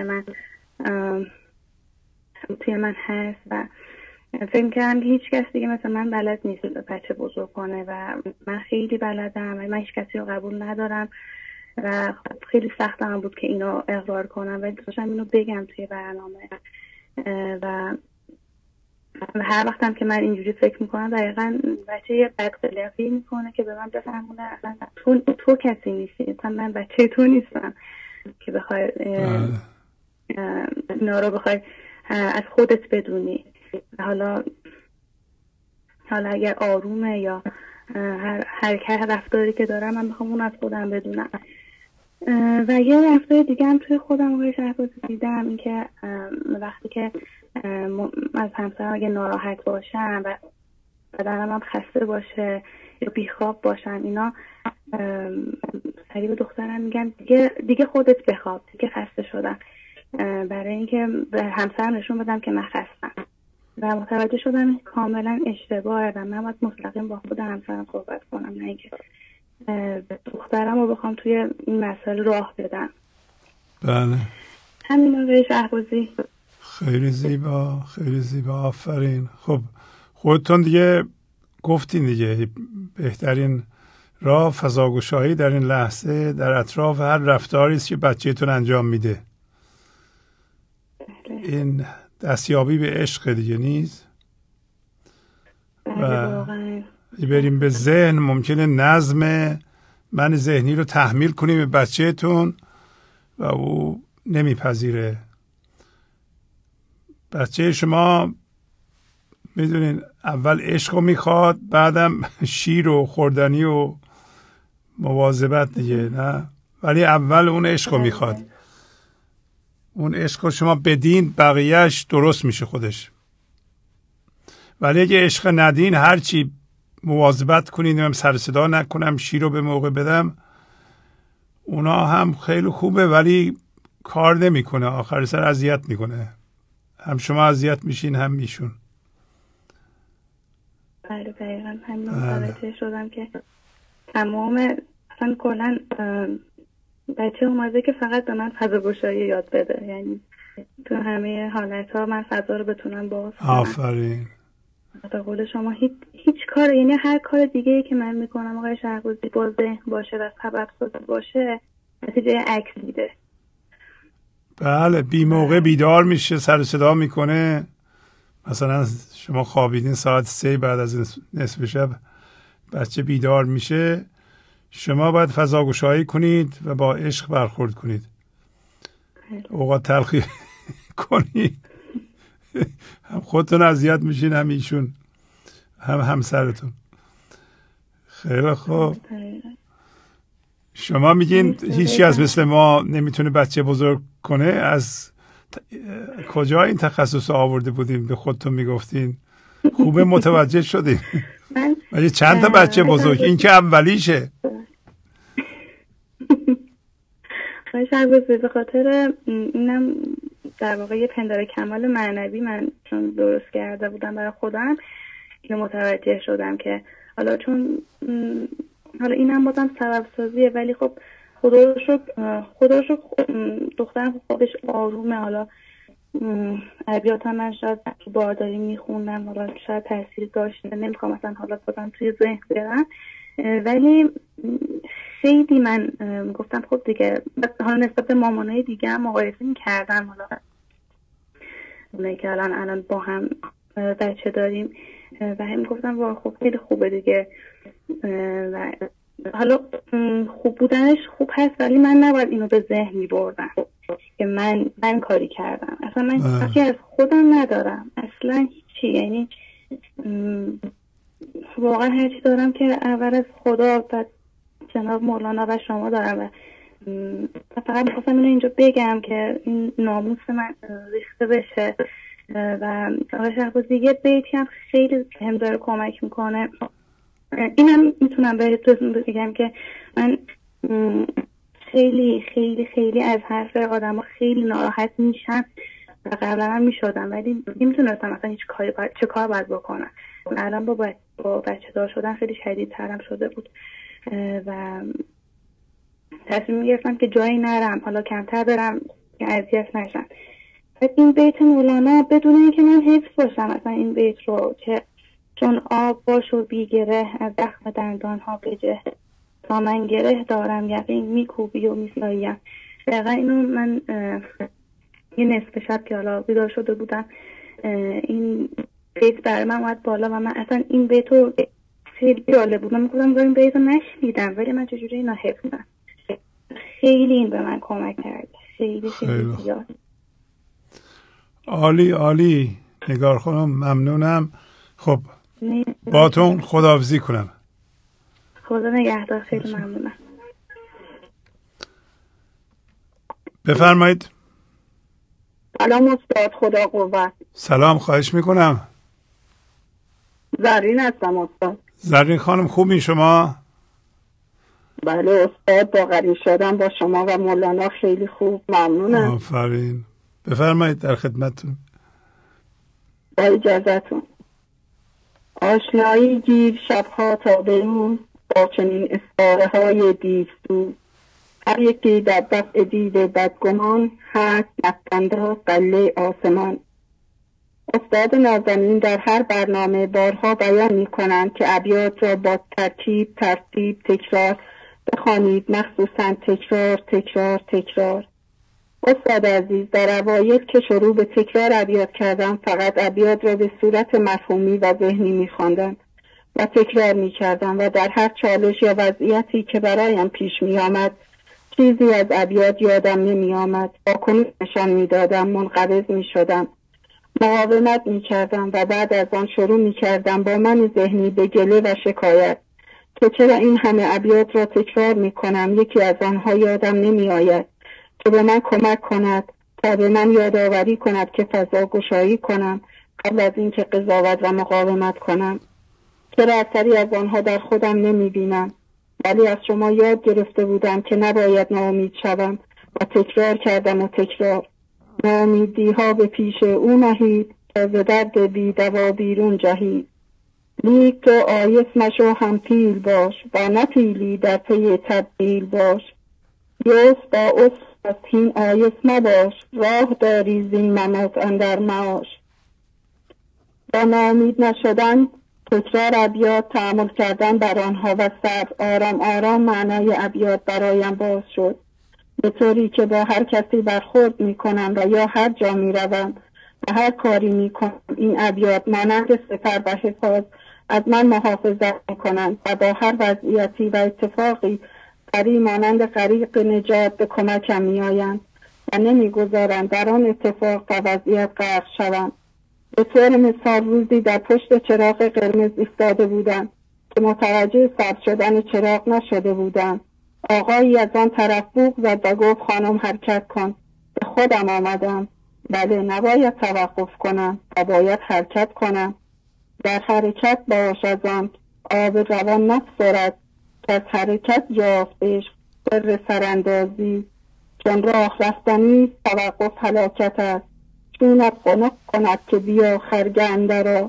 من هست و فکر میکردم که هیچ کس دیگه مثلا من بلد نیست بچه بزرگ کنه و من خیلی بلدم و من هیچ کسی رو قبول ندارم و خیلی سخت هم بود که اینو اقرار کنم و داشتم اینو بگم توی برنامه و هر وقتم که من اینجوری فکر میکنم دقیقا بچه یه بدقلقی میکنه که به من بفهمونه اصلا تو کسی نیستی، اصلا من بچه تو نیستم که بخوای اینا رو بخوای از خودت بدونی. حالا اگر آرومه یا هر رفتاری که دارم من میخوام اون از خودم بدونم. و یه رفتار دیگه هم توی خودم آقای شهبازی دیدم، این که وقتی که از همسرم اگه ناراحت باشم و بدنم هم خسته باشه یا بیخواب باشم، اینا سریع به دخترم میگن دیگه خودت بخواب، دیگه خسته شدم، برای اینکه به همسرم نشون بدم که من خستم. و متوجه شدم کاملا اشتباهه و من باید مستقیم با خود همسرم صحبت کنم، نه اینکه دخترم رو بخوام توی این مسئله راه بدم. بله همین آقای شهبازی. خیلی زیبا، خیلی زیبا، آفرین. خب خودتون دیگه گفتین دیگه، بهترین راه فضاگشایی در این لحظه در اطراف هر رفتاری است که بچه‌تون انجام میده. این دستیابی به عشق دیگه نیست. و بریم به ذهن، ممکنه نظم من ذهنی رو تحمیل کنیم به بچه‌تون و او نمیپذیره. بچه شما میدونین اول عشق رو میخواد، بعدم شیر و خوردنی و مواظبت دیگه، نه؟ ولی اول اون عشق رو میخواد. اون عشق رو شما بدین بقیهش درست میشه خودش. ولی اگه عشق ندین، هرچی مواظبت کنین، هم سر صدا نکنم، شیر رو به موقع بدم، اونا هم خیلی خوبه ولی کار نمیکنه، آخر سر اذیت میکنه. هم شما اذیت میشین هم میشون. بله دقیقا همین متوجه شدم که تمام اصلا کلا بچه اومده که فقط به من فضاگشایی یاد بده، یعنی تو همه حالت ها من فضا رو بتونم باز کنم. آفرین. به قول شما هیچ کار، یعنی هر کار دیگه ای که من میکنم آقای شهبازی با ذهن باشه و سبب سازی باشه نتیجه عکس میده. بله، بی موقع بیدار میشه، سر صدا میکنه. مثلا شما خوابیدین ساعت 3 بعد از نصف شب بچه بیدار میشه، شما باید فضاگشایی کنید و با عشق برخورد کنید. اوقات تلخی کنید، هم خودتون اذیت میشین، هم ایشون، هم همسرتون. خیلی خوب. شما میگین هیچی از مثل ما نمیتونه بچه بزرگ کنه. از کجا این تخصص آورده بودیم به خودتون میگفتین؟ خوبه متوجه شدیم. ولی چند تا بچه بزرگ؟ این که اولیشه. به خاطر اینم در واقع یه پندار کمال معنوی من چون درست کرده بودم برای خودم، اینو متوجه شدم که حالا چون حالا اینم بازم سبب سازیه، ولی خب خدا رو شکر دخترم خودش آرومه. حالا ادبیات من شاید تو بارداری میخوندم، حالا شاید تاثیر داشته، نمیخوام مثلا حالا بازم توی ذهن برم، ولی خیلی من گفتم خب دیگه، حالا نسبت به مامانای دیگه هم مقایسه میکردم، حالا اونایی که الان با هم بچه داریم و هم گفتم واقعا خب خیلی خوبه دیگه. و حالا خوب بودنش خوب هست، ولی من نباید اینو به ذهن میبردم که من کاری کردم. اصلا من کاری از خودم ندارم اصلا هیچی، یعنی واقعا هرچی دارم که اول از خدا و جناب مولانا و شما دارم. و فقط میخواستم اینو اینجا بگم که این ناموس من ریخته بشه. و آقای شهبازی یه بیتی هم خیلی هم داره کمک میکنه، اینم میتونم بهتون بگم که من خیلی خیلی خیلی از حرف آدم ها خیلی ناراحت میشن و قبلا هم میشدم، ولی نمیتونستم اصلا چه کار باید بکنم. الان با بچه دار شدن خیلی شدیدترم شده بود و تصمیم گرفتم که جایی نرم، حالا کمتر برم که اذیت نشن. این بیت مولانا بدون اینکه من حفظ باشم اصلا این بیت رو که چون آب باش و بی گره از زخم دندان ها بجه، تا من گره دارم یقین میکوبی و میساییم. دقیقا اینو من یه نصف شب که حالا بیدار شده بودم این بیت برای من اومد بالا و من اصلا این بیت رو خیلی جالب بود. من میگفتم این بیت رو نشنیدم ولی من چجوری اینا حفظم. خیلی این به من کمک کرد، خیلی خیلی زیاد. عالی عالی نگار خانم، ممنونم. خب باتون خداحافظی کنم. خدا نگهدار، خیلی ممنونم. بفرمایید. سلام استاد، خدا قوت. سلام، خواهش میکنم. زرین هستم استاد. زرین خانم خوبین شما؟ بله استاد، با قرین شدم با شما و مولانا خیلی خوب، ممنونم. آفرین. بفرمایید، در خدمتتون. با اجازتون. آشنایی گیر شبها تا بمون با چنین استاره های دیوسو، هر یکی در دفع دید بدگمان هست نفتنده قله آسمان. استاد نازنین در هر برنامه بارها بیان می کنند که ابیات را با ترتیب تکرار بخوانید، مخصوصا تکرار تکرار تکرار. استاد عزیز، در اوایل که شروع به تکرار ابیات کردم فقط ابیات را به صورت مفهومی و ذهنی می‌خواندم و تکرار می‌کردم و در هر چالش یا وضعیتی که برایم پیش می‌آمد چیزی از ابیات یادم نمی‌آمد. واکنش نشان می‌دادم، منقبض می‌شدم، مقاومت می‌کردم و بعد از آن شروع می‌کردم با من ذهنی به گله و شکایت که چرا این همه ابیات را تکرار می‌کنم، یکی از آنها یادم نمی‌آید که به من کمک کند تا به من یادآوری کند که فضا گشایی کنم قبل از اینکه قضاوت و مقاومت کنم. چرا اثری از آنها در خودم نمی‌بینم؟ ولی از شما یاد گرفته بودم که نباید ناامید شوم و تکرار کردم و تکرار. ناامیدی‌ها به پیش او نهید تا ز درد بی دوا بیرون جهید. لیک تو آیس مشو هم پیل باش و نپیلی در پی تبدیل باش. یوس با اسفین آیس مباش، راه داری زین مناط اندر معاش. با ناامید نشدن، تکرار ابیات، تأمل کردن بر آنها و صبر، آرام آرام معنای ابیات برایم باز شد، به طوری که با هر کسی برخورد می کنم و یا هر جا می روم و هر کاری می کنم این ابیات مانند سپر و حفاظ از من محافظت می کنند و با هر وضعیتی و اتفاقی قری مانند غریق نجات به کمکم می آیند و نمی گذارند در آن اتفاق و وضعیت غرق شوم. به طور مثال روزی در پشت چراغ قرمز ایستاده بودم که متوجه سبز شدن چراغ نشده بودم. آقایی از آن طرف بوق زد و گفت خانم حرکت کن. به خودم آمدم. بله، نباید توقف کنم و باید حرکت کنم. در حرکت باش از آن آب روان نفسرد که از حرکت یافت عشق سر سراندازی. چون راه رفتنی توقف هلاکت است، چونت قنق کند که بیا خرگه اندرآ.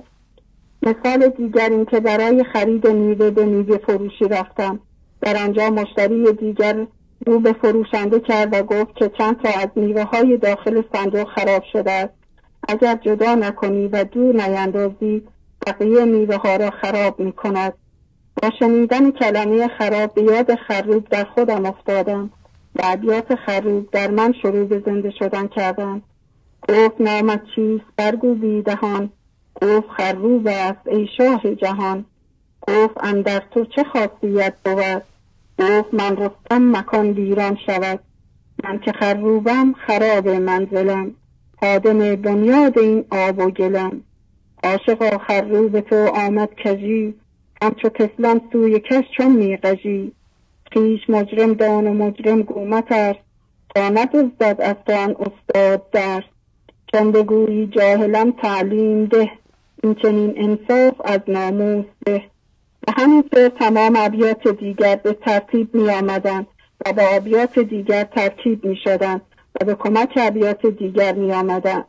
مثال دیگر این که برای خرید میوه به میوه فروشی رفتم. در آنجا مشتری دیگر رو به فروشنده کرد و گفت که چند تا از میوه های داخل صندوق خراب شده است. اگر جدا نکنی و دور نیندازی بقیه میوه ها را خراب می کند. با شنیدن کلمه خراب به یاد خروب در خودم افتادم و ابیات خروب در من شروع به زنده شدن کردند. گفت نامت چیست برگو بی دهان، گفت خروب است ای شاه جهان. گفت اندر تو چه خاصیت بود، گفت من رستم مکان ویران شود. من که خروبم خراب منزلم، خادم بنیاد این آب و گلم. عاشقا خروب تو آمد کژی، همچو طفلان سوی کش چون میغژی. خویش مجرم دان و مجرم گو مترس، تا ندزدد از تو آن استاد درس. چون بگویی جاهلم تعلیم ده، این چنین انصاف از ناموس ده. و همینطور تمام ابیات دیگر به ترتیب می آمدن و با ابیات دیگر ترکیب می شدند و به کمک ابیات دیگر می آمدند.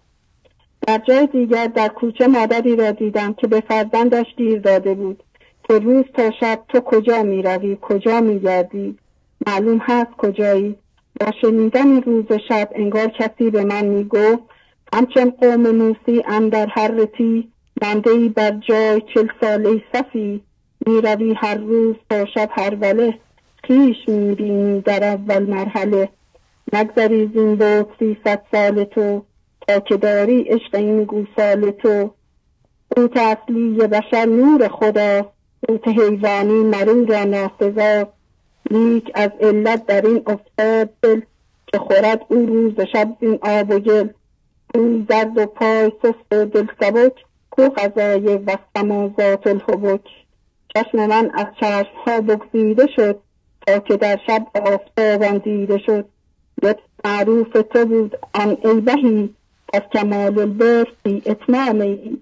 در جای دیگر در کوچه مادری را دیدم که به فرزندش دیر داده بود که روز تا شب تو کجا می روی، کجا می گردی، معلوم هست کجایی. با شنیدن روز و شب انگار کسی به من می گفت همچون قوم موسی اندر هر رتی، مانده‌ای بر جای 40 ساله صفی، می روی هر روز تا شب هر وله، خویش می بینی در اول مرحله. نگذری زین بود 300 سال تو، تا که داری عشق این گوسال تو. قوت اصلی بشر نور خدا، قوت حیوانی مرو را ناسزا. لیک از علت در این افتاد دل، که خورد او روز و شب این آب و گل. روی زرد و پای سست و دل سبک، کو غذای وقتم و ذات الحبک. چشم من از چشمها بگزیده شد، تا که در شب آفتابم دیده شد. لطف معروف تو بود آن ای بهی، از کمال البر فی اتمامی.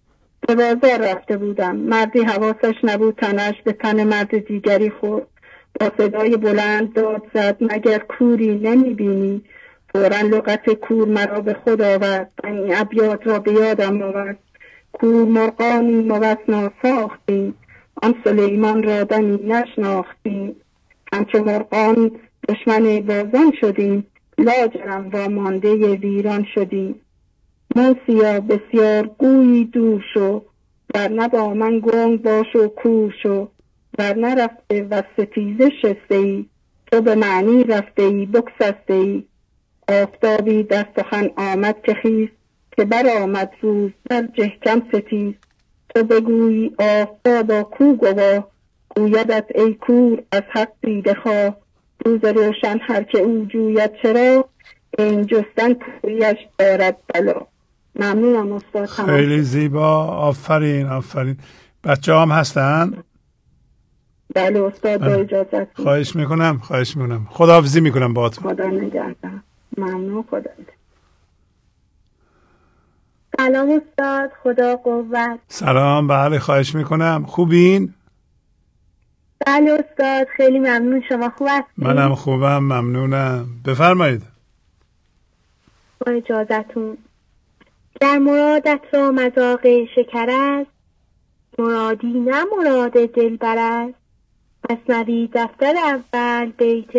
به بازار رفته بودم، مردی حواسش نبود تنش به تن مرد دیگری خورد. با صدای بلند داد زد مگر کوری نمی بینی؟ فوراً لغت کور مرا به خود آورد، این ابیات را به یادم آورد. کور مرغانی موسنا ساختیم، آن سلیمان را دمی نشناختیم. همچو مرغان دشمن بازان شدیم، لاجرم وامانده ویران شدیم. موسیا بسیار گویی دور شو، ورنه با من گنگ باش و کور شو. ورنه رفته و ستیزه شسته ای، تو به معنی رفته ای بکسسته ای. آفتابی در سخن آمد که خیز، که بر آمد روز در جهکم ستیز. تو بگویی آفتابا کو گواه، گویدت ای کور از حق دیده خواه. روز روشن هر که او جوید چرا، این جستن کوریش دارد بلا. ممنونم استاد. خیلی زیبا، آفرین آفرین. بچه هم هستن؟ بله استاد با اجازت. خواهش میکنم خداحافظی میکنم باهاتون. خدا نگهدار. ممنون. خدا. سلام استاد، خدا قوت. سلام. بله خواهش میکنم. خوبین؟ بله استاد خیلی ممنون. شما خوب هستید؟ منم خوبم ممنونم. بفرمایید. با اجازتون. در مرادت را مذاق شکر است، مرادی نه مراد دلبر است. مثنوی دفتر اول بیت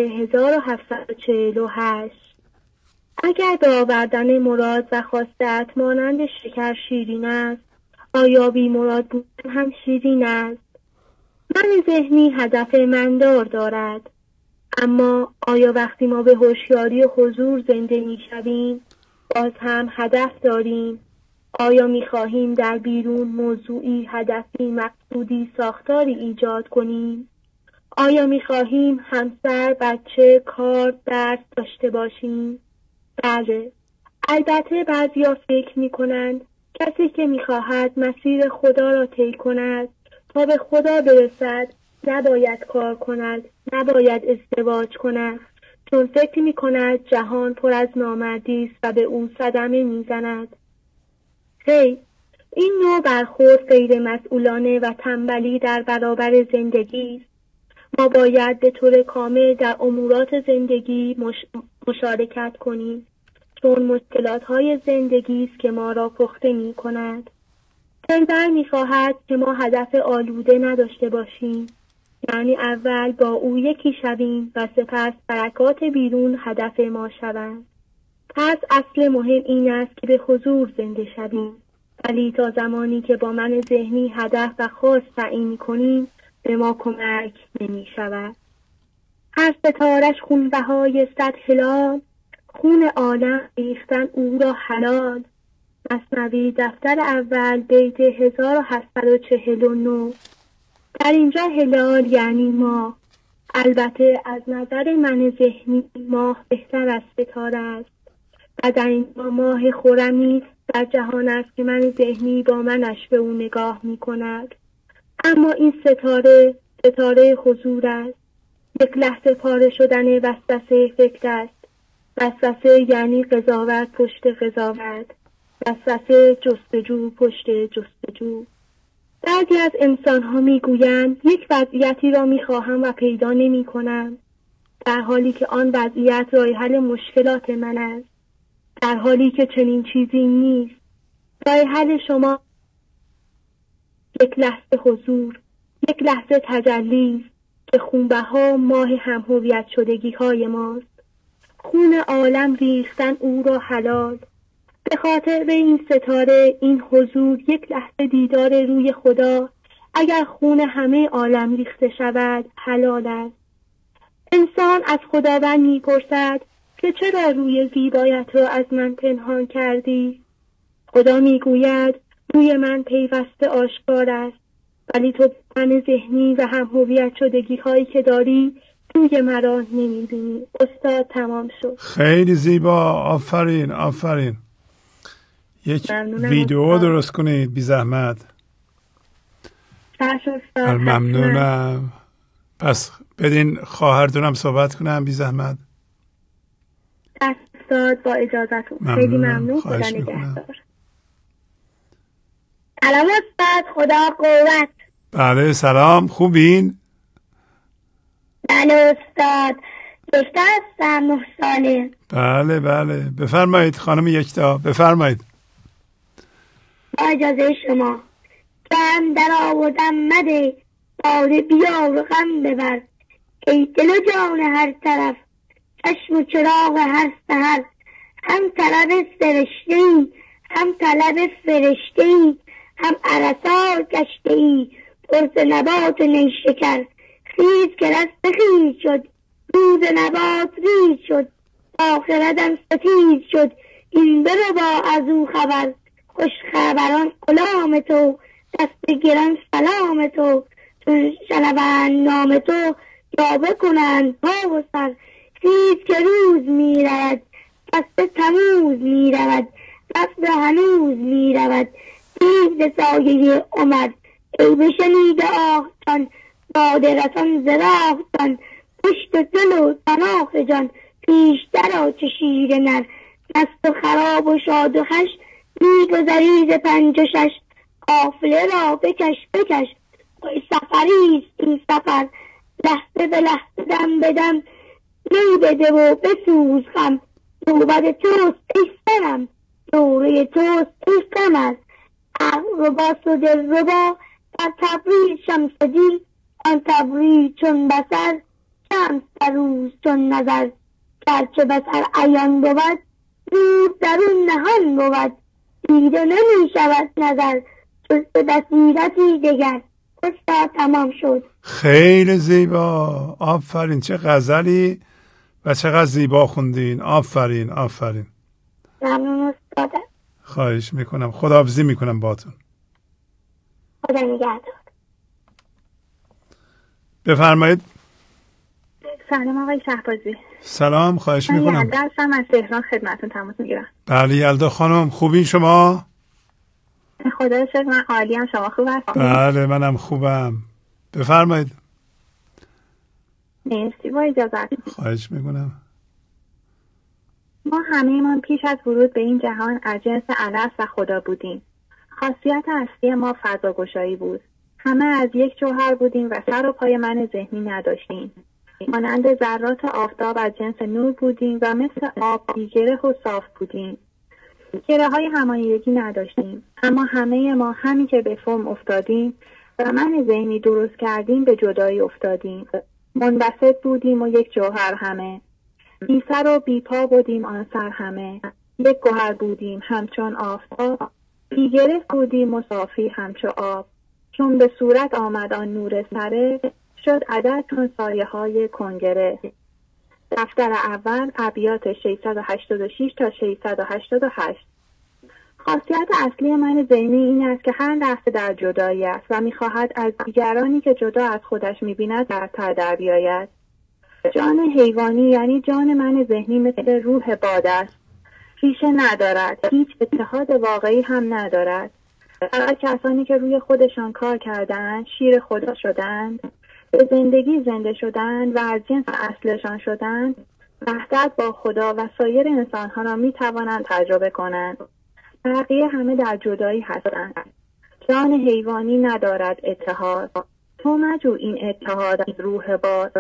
1748. اگر به آوردن مراد و خواستت مانند شکر شیرین است، آیا بی مراد بودن هم شیرین است؟ من ذهنی هدف مندار دارد، اما آیا وقتی ما به هوشیاری و حضور زنده می شویم باز هم هدف داریم؟ آیا می خواهیم در بیرون موضوعی، هدفی، مقصودی، ساختاری ایجاد کنیم؟ آیا می خواهیم همسر، بچه، کار، درس داشته باشیم؟ بله. البته بعضیا فکر می کنند کسی که می خواهد مسیر خدا را طی کند تا به خدا برسد نباید کار کند، نباید ازدواج کند، چون فکر می کند جهان پر از نامردی است و به او صدمه می زند. خیر، این نوع برخورد غیر مسئولانه و تنبلی در برابر زندگی است. ما باید به طور کامل در امورات زندگی مشارکت کنیم، چون مشکلات‌های زندگی است که ما را پخته می‌کند. تندر می‌خواهد که ما هدف آلوده نداشته باشیم، یعنی اول با او یکی شویم و سپس برکات بیرون هدف ما شوند. پس اصل مهم این است که به حضور زنده شویم، ولی تا زمانی که با من ذهنی هدف و خواست تعیین کنیم به ما کمک نمی شود. هر ستارش خونبهای 100 هلال، خون عالم ریختن او را حلال. مثنوی دفتر اول بیت 1749. در اینجا هلال یعنی ماه. البته از نظر من ذهنی ماه بهتر از ستاره است و در اینجا ماه خرمی در جهان است که من ذهنی با منش به او نگاه می کند. اما این ستاره حضور است. یک لحظه پاره شدن وسوسه فکر است. وسوسه یعنی قضاوت پشت قضاوت، وسوسه جستجو پشت جستجو. بعضی از انسان‌ها می‌گویند یک وضعیتی را می‌خواهم و پیدا نمی‌کنم. در حالی که آن وضعیت راه حل مشکلات من است، در حالی که چنین چیزی نیست. راه حل شما یک لحظه حضور، یک لحظه تجلی که خونبها ماه هم‌هویت شدگی های ماست. خون عالم ریختن او را حلال. به خاطر این ستاره، این حضور، یک لحظه دیدار روی خدا، اگر خون همه عالم ریخته شود حلال است. انسان از خداوند میپرسد که چرا روی زیبایت را از من پنهان کردی؟ خدا میگوید روی من پیوسته آشکار است، ولی تو من ذهنی و هم هویت شدگی هایی که داری روی مرا نمیبینی. استاد تمام شد. خیلی زیبا. آفرین آفرین. یک ویدیو درست کنید بی زحمت. ممنونم. پس بدین خواهرتونم صحبت کنم بی زحمت. استاد با اجازتون. خیلی ممنون. خدا نگهدار. سلام استاد، خدا قوت. بله سلام، خوبین؟ بله استاد، یکتا هستم، 9 ساله. بله بله بفرمایید خانم یکتا، بفرمایید. با اجازه شما. غم در آوردم مده، باده بیار و غم ببر، ای دل و جان هر طرف، چشم و چراغ هر سحر، هم طلب سرشته‌ای، هم طلب فرشته‌ای، هم عرصات گشته‌ای، پرس نبات نیشکر، خیز که رست خیز شد، روز نبات ریز شد، آخرتم ستیز شد، این برو با از او خبر، خوش خبران غلام تو، دست گران سلام تو، چون شنوند نام تو، یا بکنند پا و سر، خیز که روز می رود، دست تموز می رود، دست هنوز می رود، دید سایه عمر، ای بشنیده آهتان، باده رسان زراحتان، پشت دل و تناخ جان، پیش درا چه شیر نر، مست و خراب و شاد و خش، می گذری ز 5 و 6، قافله را بکش بکش، سفریست این سفر، لحظه به لحظه دم بدم، می بده و بسوز غم، نوبت توست ای سنم، دوره توست ای قمر، عقل رباست و دل ربا، در تبریز شمس دین، آن تبریز چون بصر، شمس در روز چون نظر، گرچه بصر عیان بود، نور درون نهان بود، دیده نمی شود نظر، جز به بصیرتی دگر. استاد تمام شد. خیلی زیبا، آفرین. چه غزلی و چقدر زیبا خوندین. آفرین آفرین. ممنون استاد. خواهش میکنم. خداحافظی میکنم باتون. خدا نگهدار. بفرمایید. سلام آقای شهبازی. سلام، خواهش میکنم. من یلدا هستم، از تهران خدمتتون تماس میگیرم. بله یلدا خانم، خوبین شما؟ خدا شکر، من عالیم. شما خوب هستید؟ بله منم خوبم. بفرمایید. مرسی، با اجازت. خواهش میکنم. ما همه‌مان پیش از ورود به این جهان از جنس الست و خدا بودیم. خاصیت اصلی ما فضاگشایی بود. همه از یک جوهر بودیم و سر و پای من ذهنی نداشتیم. مانند ذرات آفتاب از جنس نور بودیم و مثل آب بی‌گره و صاف بودیم. گره های همانیدگی نداشتیم، اما همه ما همین که به فرم افتادیم و من ذهنی درست کردیم به جدایی افتادیم. منبسط بودیم و یک جوهر همه، بی سر و بی پا بودیم آن سر همه، یک گوهر بودیم همچون آفتاب، بی گره بودیم و صافی همچو آب. چون به صورت آمد آن نور سره، شد عدد چون سایه های کنگره. دفتر اول ابیات 686 تا 688. خاصیت اصلی من ذهنی این است که هر لحظه در جدایی است و می‌خواهد از دیگرانی که جدا از خودش می‌بیند برتر در بیاید. جان حیوانی یعنی جان من ذهنی مثل روح باد است. ریشه ندارد، هیچ اتحاد واقعی هم ندارد. فقط کسانی که روی خودشان کار کردند، شیر خدا شدند، به زندگی زنده شدند و از جنس اصلشان شدند، وحدت با خدا و سایر انسانها را می توانند تجربه کنند. بقیه همه در جدایی هستند. جان حیوانی ندارد اتحاد. تو مجو این اتحاد از روح باد.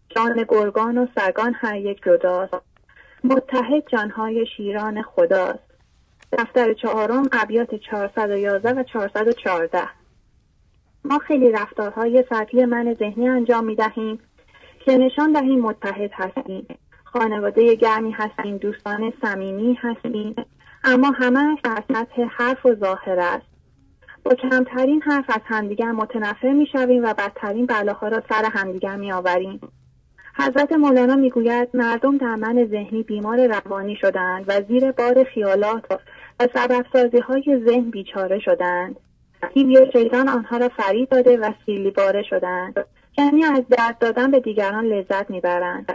جان گرگان و سگان هر یک جداست، متحد جانهای شیران خداست. دفتر 4 ابیات 411 و 414. ما خیلی رفتارهای سطحی من ذهنی انجام می دهیم که نشان دهیم متحد هستیم، خانواده گرمی هستیم، دوستان صمیمی هستیم، اما همه در سطح حرف و ظاهر است. با کمترین حرف از همدیگر متنفر می شویم و بدترین بلاها را سر همدیگر می آوریم. حضرت مولانا می گوید مردم در من ذهنی بیمار روانی شدند و زیر بار خیالات و سبب سازی های ذهن بیچاره شدند. دیوی شیطان آنها را فریب داده و سیلی باره شدند، یعنی از درد دادن به دیگران لذت می برند.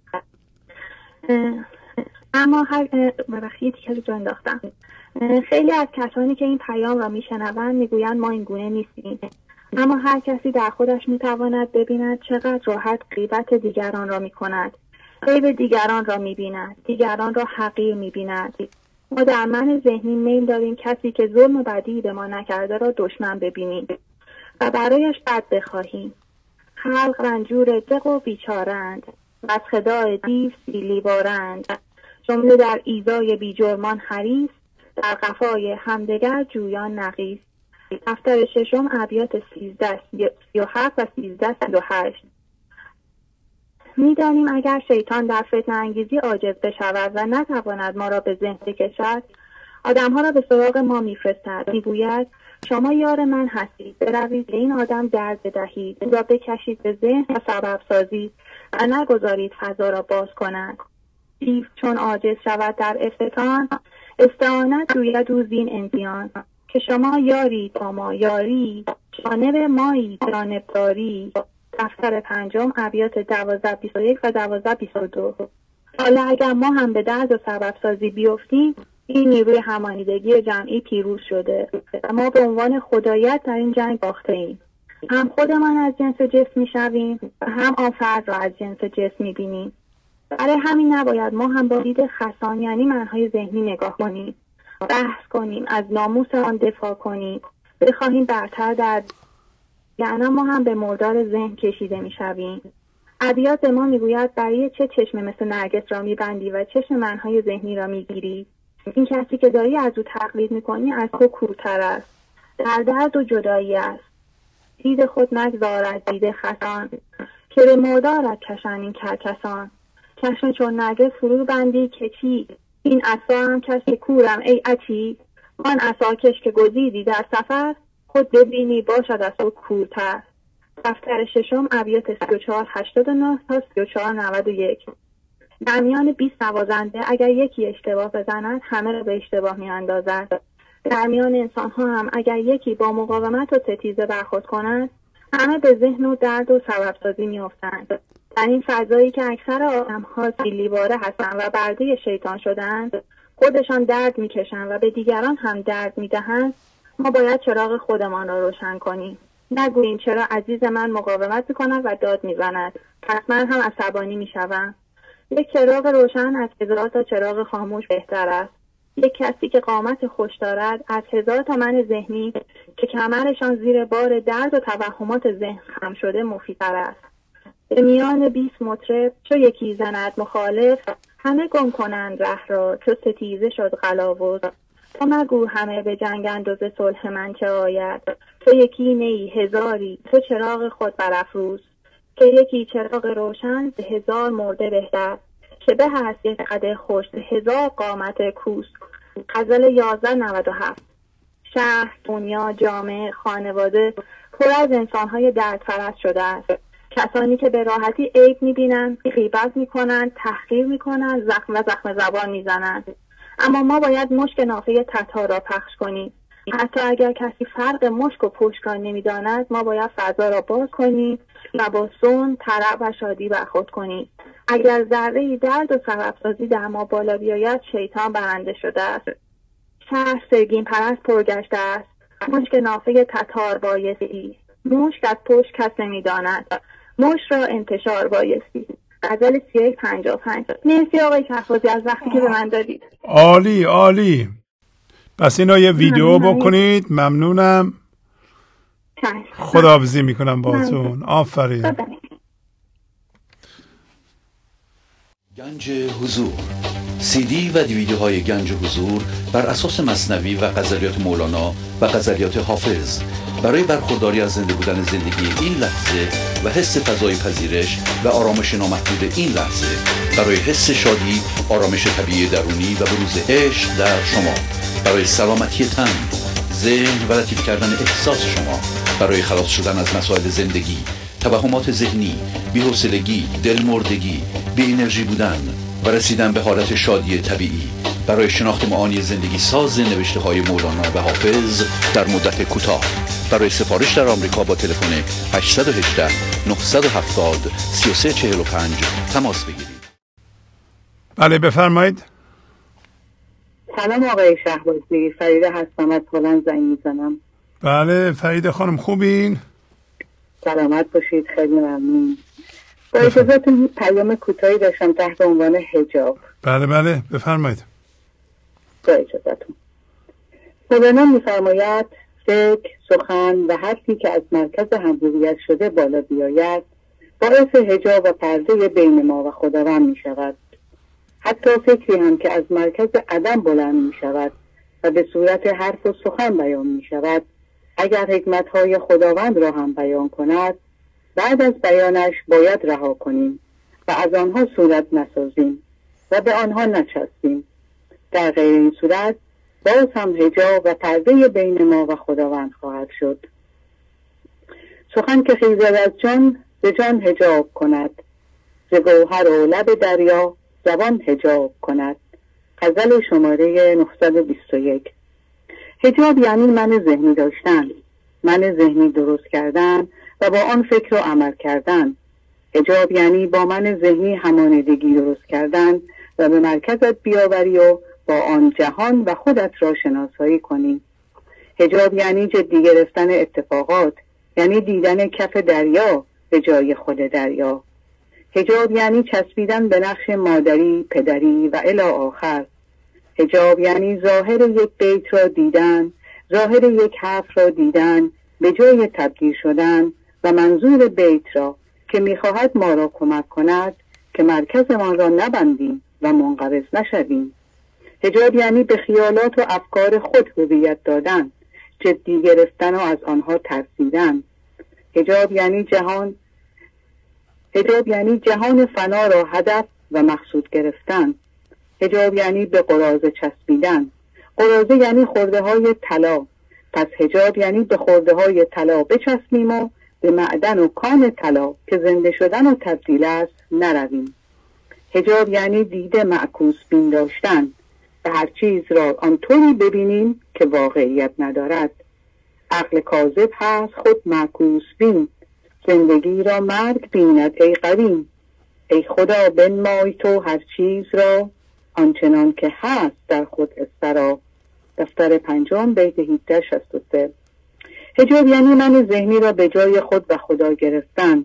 اما خیلی از کسانی که این پیام را میشنوند میگویند ما این گونه نیستیم، اما هر کسی در خودش میتواند ببیند چقدر راحت غیبت دیگران را میکند، عیب دیگران را میبیند، دیگران را حقیر میبیند. ما در من ذهنی میل داریم کسی که ظلم و بدی به ما نکرده را دشمن ببینیم و برایش بد بخواهیم. خلق رنجور دق و بیچارند، از خدای دیو سیلی بارند، جمله در ایزای بی جرمان حریص، در قفای همدگر جویان نقیص. دفتر 6 ابیات 1337 و 1338. می‌دانیم اگر شیطان در فتنه انگیزی عاجز بشود و نتواند ما را به ذهن بکشد، آدم‌ها را به سراغ ما می‌فرستد. می‌گوید شما یار من هستید، بروید به این آدم درد بدهید، او را بکشید به ذهن و سبب سازید و نگذارید فضا را باز کند. دیو چون عاجز شود در افتتان، استعانت جوید او زین انزیان. که شما یاری با ما یاری، جانب مایی جانب داری. دفتر 5 ابیات 1221 و 1222. حالا اگر ما هم به درد و سبب سازی بیفتیم، این نیروی همانیدگی جمعی پیروز شده و ما به عنوان خدایت در این جنگ باخته ایم. هم خودمان از جنس جسم می شویم و هم آن فرد را از جنس جسم می بینیم. برای همین نباید ما هم با دید خسان یعنی منهای ذهنی نگاه کنیم، بحث کنیم، از ناموس آن دفاع کنیم، بخواهیم برتر در یعنی ما هم به مردار ذهن کشیده می شویم. ابیات ما می گوید برای چه چشم مثل نرگس را می بندی و چشم منهای ذهنی را می گیری؟ این کسی که داری از او تقلید می کنی از تو کورتر است، در درد و جدایی است. دید خود نگذارد دید خسان، که به مردارت کشن این کرکسان. چشم چون نرگس فرو بندی که چی؟ این عصا هم کش کورم ای عچی. آن عصاکش که گزیدی در سفر، خود ببینی باشد از او کورتر. دفتر 6 ابیات 3489 تا 3491. در میان 20 نوازنده اگر یکی اشتباه بزند همه را به اشتباه می اندازد. در میان انسان ها هم اگر یکی با مقاومت و ستیزه برخورد کند همه به ذهن و درد و سبب سازی می افتند. در این فضایی که اکثر آدم ها سیلیواره هستند و برده شیطان شدند، خودشان درد می کشند و به دیگران هم درد می دهند، ما باید چراغ خودمان را روشن کنیم. نگوییم چرا عزیز من مقاومت می کند و داد می زند، پس من هم عصبانی می شوم. یک چراغ روشن از 1000 تا چراغ خاموش بهتر است. یک کسی که قامت خوش دارد از 1000 تا من ذهنی که کمرشان زیر بار درد و توهمات ذهن خم شده مفیدتر است. به میان 20 مطرب چو یکی زند مخالف، همه گم کنند ره را چو ستیزه شد قلاوز. تو مگو همه به جنگند و ز صلح من چه آید، تو یکی نیی هزاری تو چراغ خود برافروز. که یکی چراغ روشن به 1000 مرده بهتر، که به هست یک قدح خوش 1000 قامت کوس. غزل 1197. شهر، دنیا، جامعه، خانواده پر از انسان‌های دردپرست شده است. کسانی که به راحتی عیب می‌بینند، غیبت می‌کنند، تحقیر می‌کنند، زخم زبان می‌زنند. اما ما باید مشک نافه تتار را پخش کنیم. حتی اگر کسی فرق مشک و پشتکان نمی‌داند، ما باید فضا را باز کنیم و با صنع، طرب و شادی برخورد کنیم. اگر ذره‌ای درد و سبب‌سازی در ما بالا بیاید، شیطان برنده شده است. شهر سرگین پرست پرگشته است. مشک نافه تتار بایستی، مشک از پشت کس نمی‌داند، مشک را انتشار بایستی. غزل 3155. مرسی آقای کفازی از وقتی که به من دادید. عالی عالی. پس اینا یه ویدیو بکنید. ممنونم. خداحافظی میکنم باتون. آفرین. گنج حضور، سی دی و دیویدیوهای گنج حضور بر اساس مثنوی و غزلیات مولانا و غزلیات حافظ برای برخورداری از زنده بودن زندگی این لحظه و حس فضای پذیرش و آرامش نامحدود این لحظه، برای حس شادی، آرامش طبیعی درونی و بروز عشق در شما، برای سلامتی تن، ذهن و لطیف کردن احساس شما، برای خلاص شدن از مسائل زندگی، توهمات ذهنی، بی‌حوصلگی، دلمردگی، بی انرژی بودن و رسیدن به حالت شادی طبیعی، برای شناخت معانی زندگی ساز نوشته های مولانا و حافظ در مدت کوتاه. برای سفارش در آمریکا با تلفن 818 970 3345 تماس بگیرید. بله بفرمایید. سلام آقای شهبازی، فریده هستم از هلند زنگ میزنم. بله فریده خانم خوبین؟ سلامت باشید، خیلی ممنون. با اجازهتون پیام کوتاهی داشتم تحت عنوان حجاب. بله بفرمایید. با اجازهتون. مولانا میفرماید فکر، سخن و حرفی که از مرکز حضوریت شده بالا بیاید باعث حجاب و پرده بین ما و خداوند می شود. حتی فکری هم که از مرکز عدم بلند می شود و به صورت حرف و سخن بیان می شود، اگر حکمت‌های خداوند را هم بیان کند، بعد از بیانش باید رها کنیم و از آنها صورت نسازیم و به آنها نچسبیم. در غیر این صورت باز هم حجاب و پرده بین ما و خداوند خواهد شد. سخن که خیزد از جان به جان حجاب کند، ز گوهر و لب دریا زبان حجاب کند. غزل شماره 921. حجاب یعنی من ذهنی داشتن، من ذهنی درست کردن و با آن فکر و عمل کردن. حجاب یعنی با من ذهنی همانیدگی درست کردن و به مرکزت بیاوری و با آن جهان و خودت را شناسایی کنی. حجاب یعنی جدی گرفتن اتفاقات، یعنی دیدن کف دریا به جای خود دریا. حجاب یعنی چسبیدن به نقش مادری، پدری و الی آخر. حجاب یعنی ظاهر یک بیت را دیدن، ظاهر یک حرف را دیدن به جای تبدیل شدن و منظور بیت را که می‌خواهد ما را کمک کند که مرکزمان را نبندیم و منقبض نشویم. حجاب یعنی به خیالات و افکار خود هویت دادن، جدی گرفتن و از آنها ترسیدن. حجاب یعنی جهان فنا را هدف و مقصود گرفتن. حجاب یعنی به قراضه چسبیدن. قراضه یعنی خرده های طلا. پس حجاب یعنی به خرده های طلا بچسبیم و به معدن و کان طلا که زنده شدن و تبدیل است نرویم. حجاب یعنی دیده معکوس بین داشتن، به هر چیز را آنطوری ببینیم که واقعیت ندارد. عقل کاذب هست خود معکوس بین، زندگی را مرگ بیند ای قویم. ای خدا بنمای تو هر چیز را، آنچنان که هست در خود استرا. دفتر 5 بیت 1863. حجاب یعنی من ذهنی را به جای خود و خدا گرفتن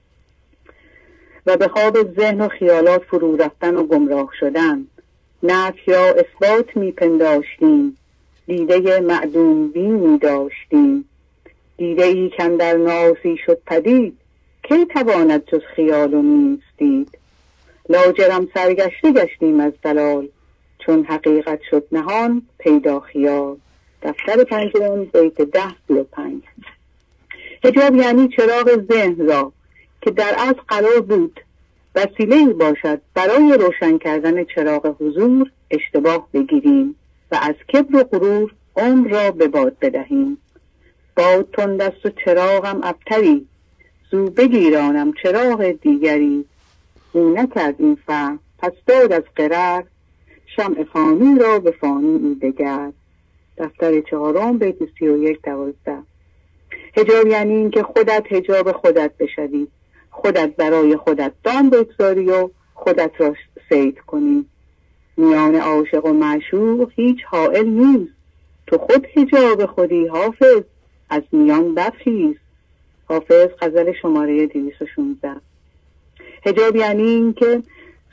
و به خواب ذهن و خیالات فرو رفتن و گمراه شدن. نفی یا اثبات میپنداشتیم، دیده معدوم بینی داشتیم. دیده ای کاندر ناسی شد پدید، کی تواند جز خیال و نیستید. لاجرم سرگشته گشتیم از دلال، چون حقیقت شد نهان پیدا خیال. دفتر 5 بیت 10-35. حجاب یعنی چراغ ذهن را که در اصل قرار بود وسیله‌ای باشد برای روشن کردن چراغ حضور اشتباه بگیریم و از کبر و غرور عمر را به باد بدهیم. باد تند است و چراغم ابتری، زو بگیرانم چراغ دیگری. او نکرد این فهم پس داد از قرار، شمع فانی را به فانی دگر. دفتر 4 بیت 31-12. حجاب یعنی این که خودت حجاب خودت بشوی، خودت برای خودت دام بگذاری و خودت را صید کنی. میان عاشق و معشوق هیچ حائل نیست، تو خود حجاب خودی حافظ، از میان برخیز. حافظ غزل شماره 216. حجاب یعنی این که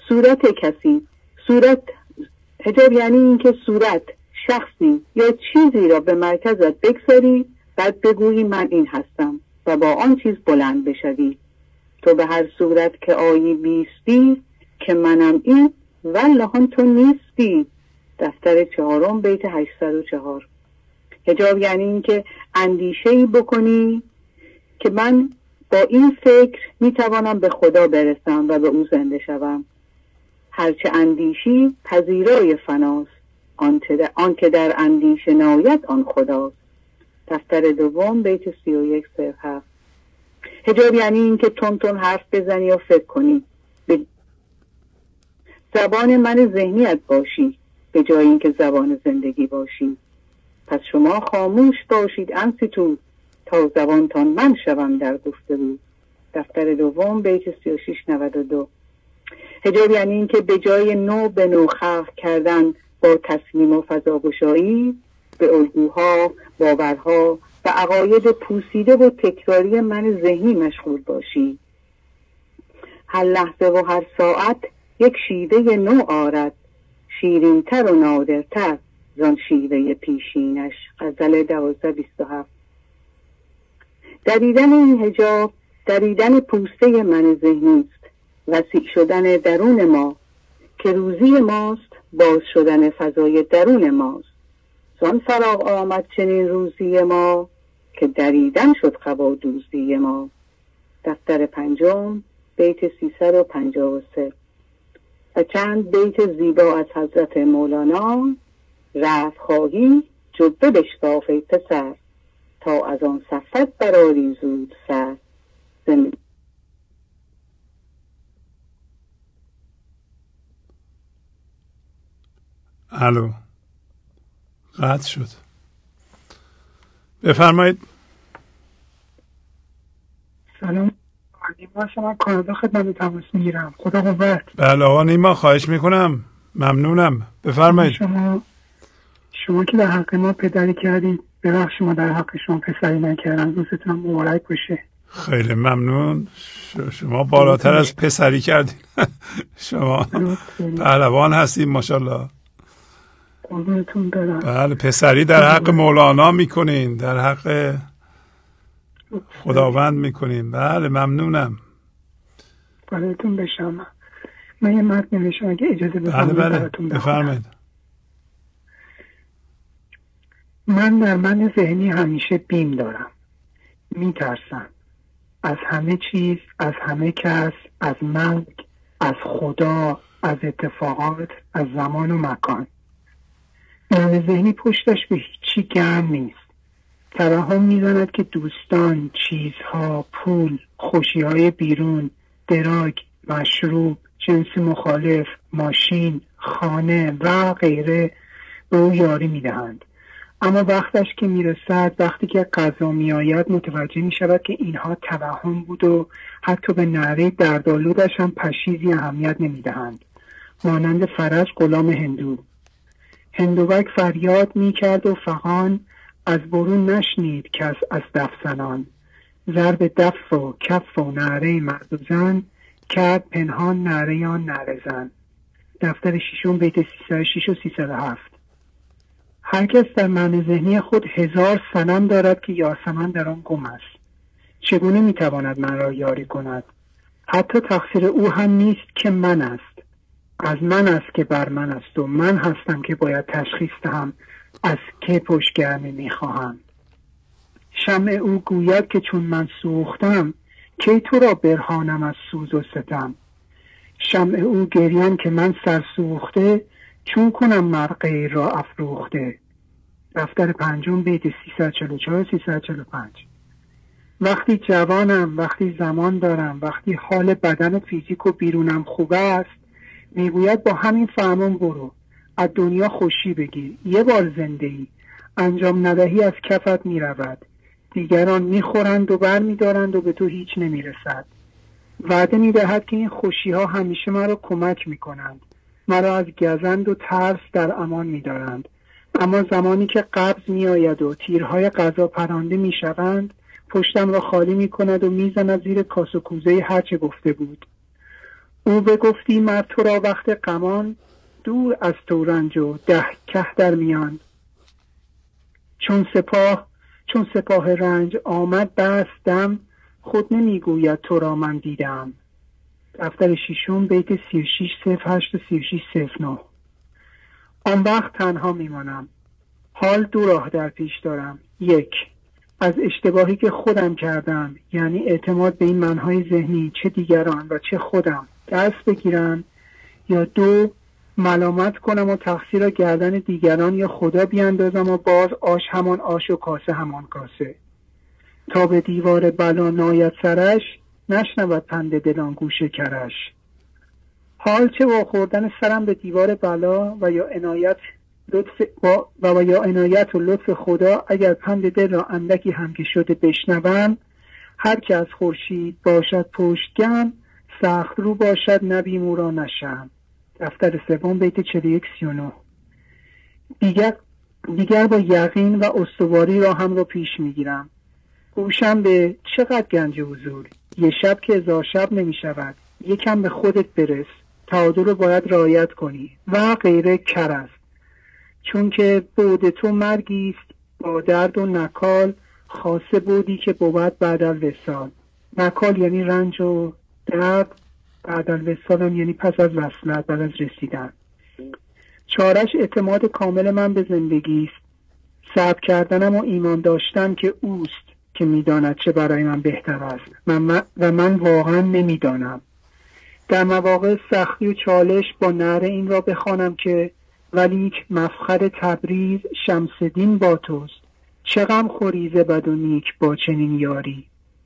حجاب یعنی این که صورت، شخصی یا چیزی را به مرکزت بگذاری، بعد بگویی من این هستم و با آن چیز بلند بشوی. تو به هر صورت که آیی بیستی، که منم این والله تو نیستی. دفتر 4 بیت 804. حجاب یعنی این که اندیشه‌ای بکنی که من با این فکر میتوانم به خدا برسم و به او زنده شوم. هرچه اندیشی پذیرای فناست، آن که در اندیشه ناید آن خداست. دفتر 2 بیت 31 صفحه 7. حجاب یعنی این که تون حرف بزنی یا فکر کنی، به زبان من ذهنیت باشی به جای اینکه زبان زندگی باشی. پس شما خاموش باشید انصتو تا زبانتان من شوم در گفتگو. دفتر 2 بیت 3692. حجاب یعنی این که به جای نو به نو خلق کردن با تصمیم و فضاگشایی به الگوها، باورها و عقاید پوسیده و تکراری من ذهنی مشغول باشی. هر لحظه و هر ساعت یک شیوه نو آرد، شیرینتر و نادرتر زان شیوه پیشینش. غزل 1227. دریدن این حجاب دریدن پوسته من ذهنی است، وسیع شدن درون ما که روزی ماست، باز شدن فضای درون ماست. زان فراغ آمد چنین روزی ما که دریدن شد قبا دوزی ما. دفتر 5 بیت 353. و چند بیت زیبا از حضرت مولانا. رفت خواهی جبه بشکاف ای پسر، تا از آن صفت براری زود سر. الو قطع شد. بفرمایید. سلام، نیما شما کانادا خدمت تماس میگیرم. خدا قوت. بله آقا نیما، خواهش میکنم، ممنونم. بفرمایید. شما که در حق ما پدری کردید، ببخشید ما در حق شما پسری نکردم. روزتون مبارک باشه. خیلی ممنون. شما بالاتر از پسری کردین. شما پهلوان هستید ماشاءالله. قربونتون برم. بله، پسری در حق مولانا میکنین، در حق خداوند میکنین. بله ممنونم. بالاتون بشم. من یه متن نوشتم اگه اجازه بفرمایید. بله بفرمایید. من در من ذهنی همیشه بیم دارم، میترسم از همه چیز، از همه کس، از مرگ، از خدا، از اتفاقات، از زمان و مکان. من ذهنی پشتش به هیچی گرم نیست. توهم میزند که دوستان، چیزها، پول، خوشیهای بیرون، دراگ، مشروب، جنس مخالف، ماشین، خانه و غیره به او یاری میدهند. اما وقتش که میرسد، وقتی که قضا میآید، متوجه میشود که اینها توهم بود و حتی به نعره دردآلودش هم پشیزی اهمیت نمیدهند. مانند فرج غلام هندوبک فریاد میکرد و فغان از برون نشنید کس از دف زنان. ضرب دف و کف و نعره مرد و زن، کرد پنهان نعره آن نعره زن. دفتر 6 بیت 306 و 307. هر کس در معنی ذهنی خود 1000 صنم دارد که یاسمن در آن گم است. چگونه میتواند من را یاری کند؟ حتی تقصیر او هم نیست که من است. از من است که بر من است و من هستم که باید تشخیص دهم از که پشتگرمی میخواهم. شمع او گوید که چون من سوختم، کی تو را برهانم از سوز و ستم. شمع او گریان که من سرسوخته، چون کنم مرغیر را افروخته. دفتر 5 بیت 344 345. وقتی جوانم، وقتی زمان دارم، وقتی حال بدن فیزیک و بیرونم خوب است، میگوید با همین فرمان برو، از دنیا خوشی بگیر، یه بار زنده ای، انجام ندهی از کفت میرود. دیگران میخورند و بر میدارند و به تو هیچ نمیرسد. وعده میدهد که این خوشی ها همیشه مرا کمک میکنند، مرا از گزند و ترس در امان می‌دارند. اما زمانی که قبض می‌آید و تیرهای قضا پرانده می‌شوند، پشتم را خالی می‌کند و می‌زند زیر کاس و کوزه هر چه گفته بود. او بگفتی مرد تو را وقت غمان، دور از تو رنج و ده که در میان. چون سپاه رنج آمد دست دم، خود نمیگوید تو را من دیدم. دفتر ششم بیت 3608 و 3609. آن وقت تنها میمانم. حال دو راه در پیش دارم. یک، از اشتباهی که خودم کردم، یعنی اعتماد به این منهای ذهنی، چه دیگران و چه خودم، دست بگیرم، یا دو، ملامت کنم و تقصیر را گردن دیگران یا خدا بیاندازم و باز آش همان آش و کاسه همان کاسه، تا به دیوار بلا ناید سرش، نشنود پند دلان گوشه کرش. حال چه با خوردن سرم به دیوار بلا و یا عنایت و لطف خدا، اگر پند دل را اندکی هم که شده بشنوم، هر که از خورشید باشد پشتگم، سخت رو باشد نبی مورا نشم. دفتر سوم بیت 4139. دیگر با یقین و استواری را هم رو پیش میگیرم. گوشم به چقدر گنج حضور، یه شب که 1000 شب نمی شود، یکم به خودت برس، تعادل رو باید رعایت کنی و غیره کر است. چون که بود تو مرگیست با درد و نکال، خاصه بودی که بود بعد الوصال. نکال یعنی رنج و درد، بعد الوصال هم یعنی پس از وصلت، بعد از رسیدن. چارش اعتماد کامل من به زندگی است، صبر کردنم و ایمان داشتن که اوست که میداند چه برای من بهتر است و من واقعا نمیدانم. در مواقع سختی و چالش با نعره این را بخوانم که ولیک مفخر تبریز شمس دین با توست، چه غم خوری ز بد و نیک با چنین یاری.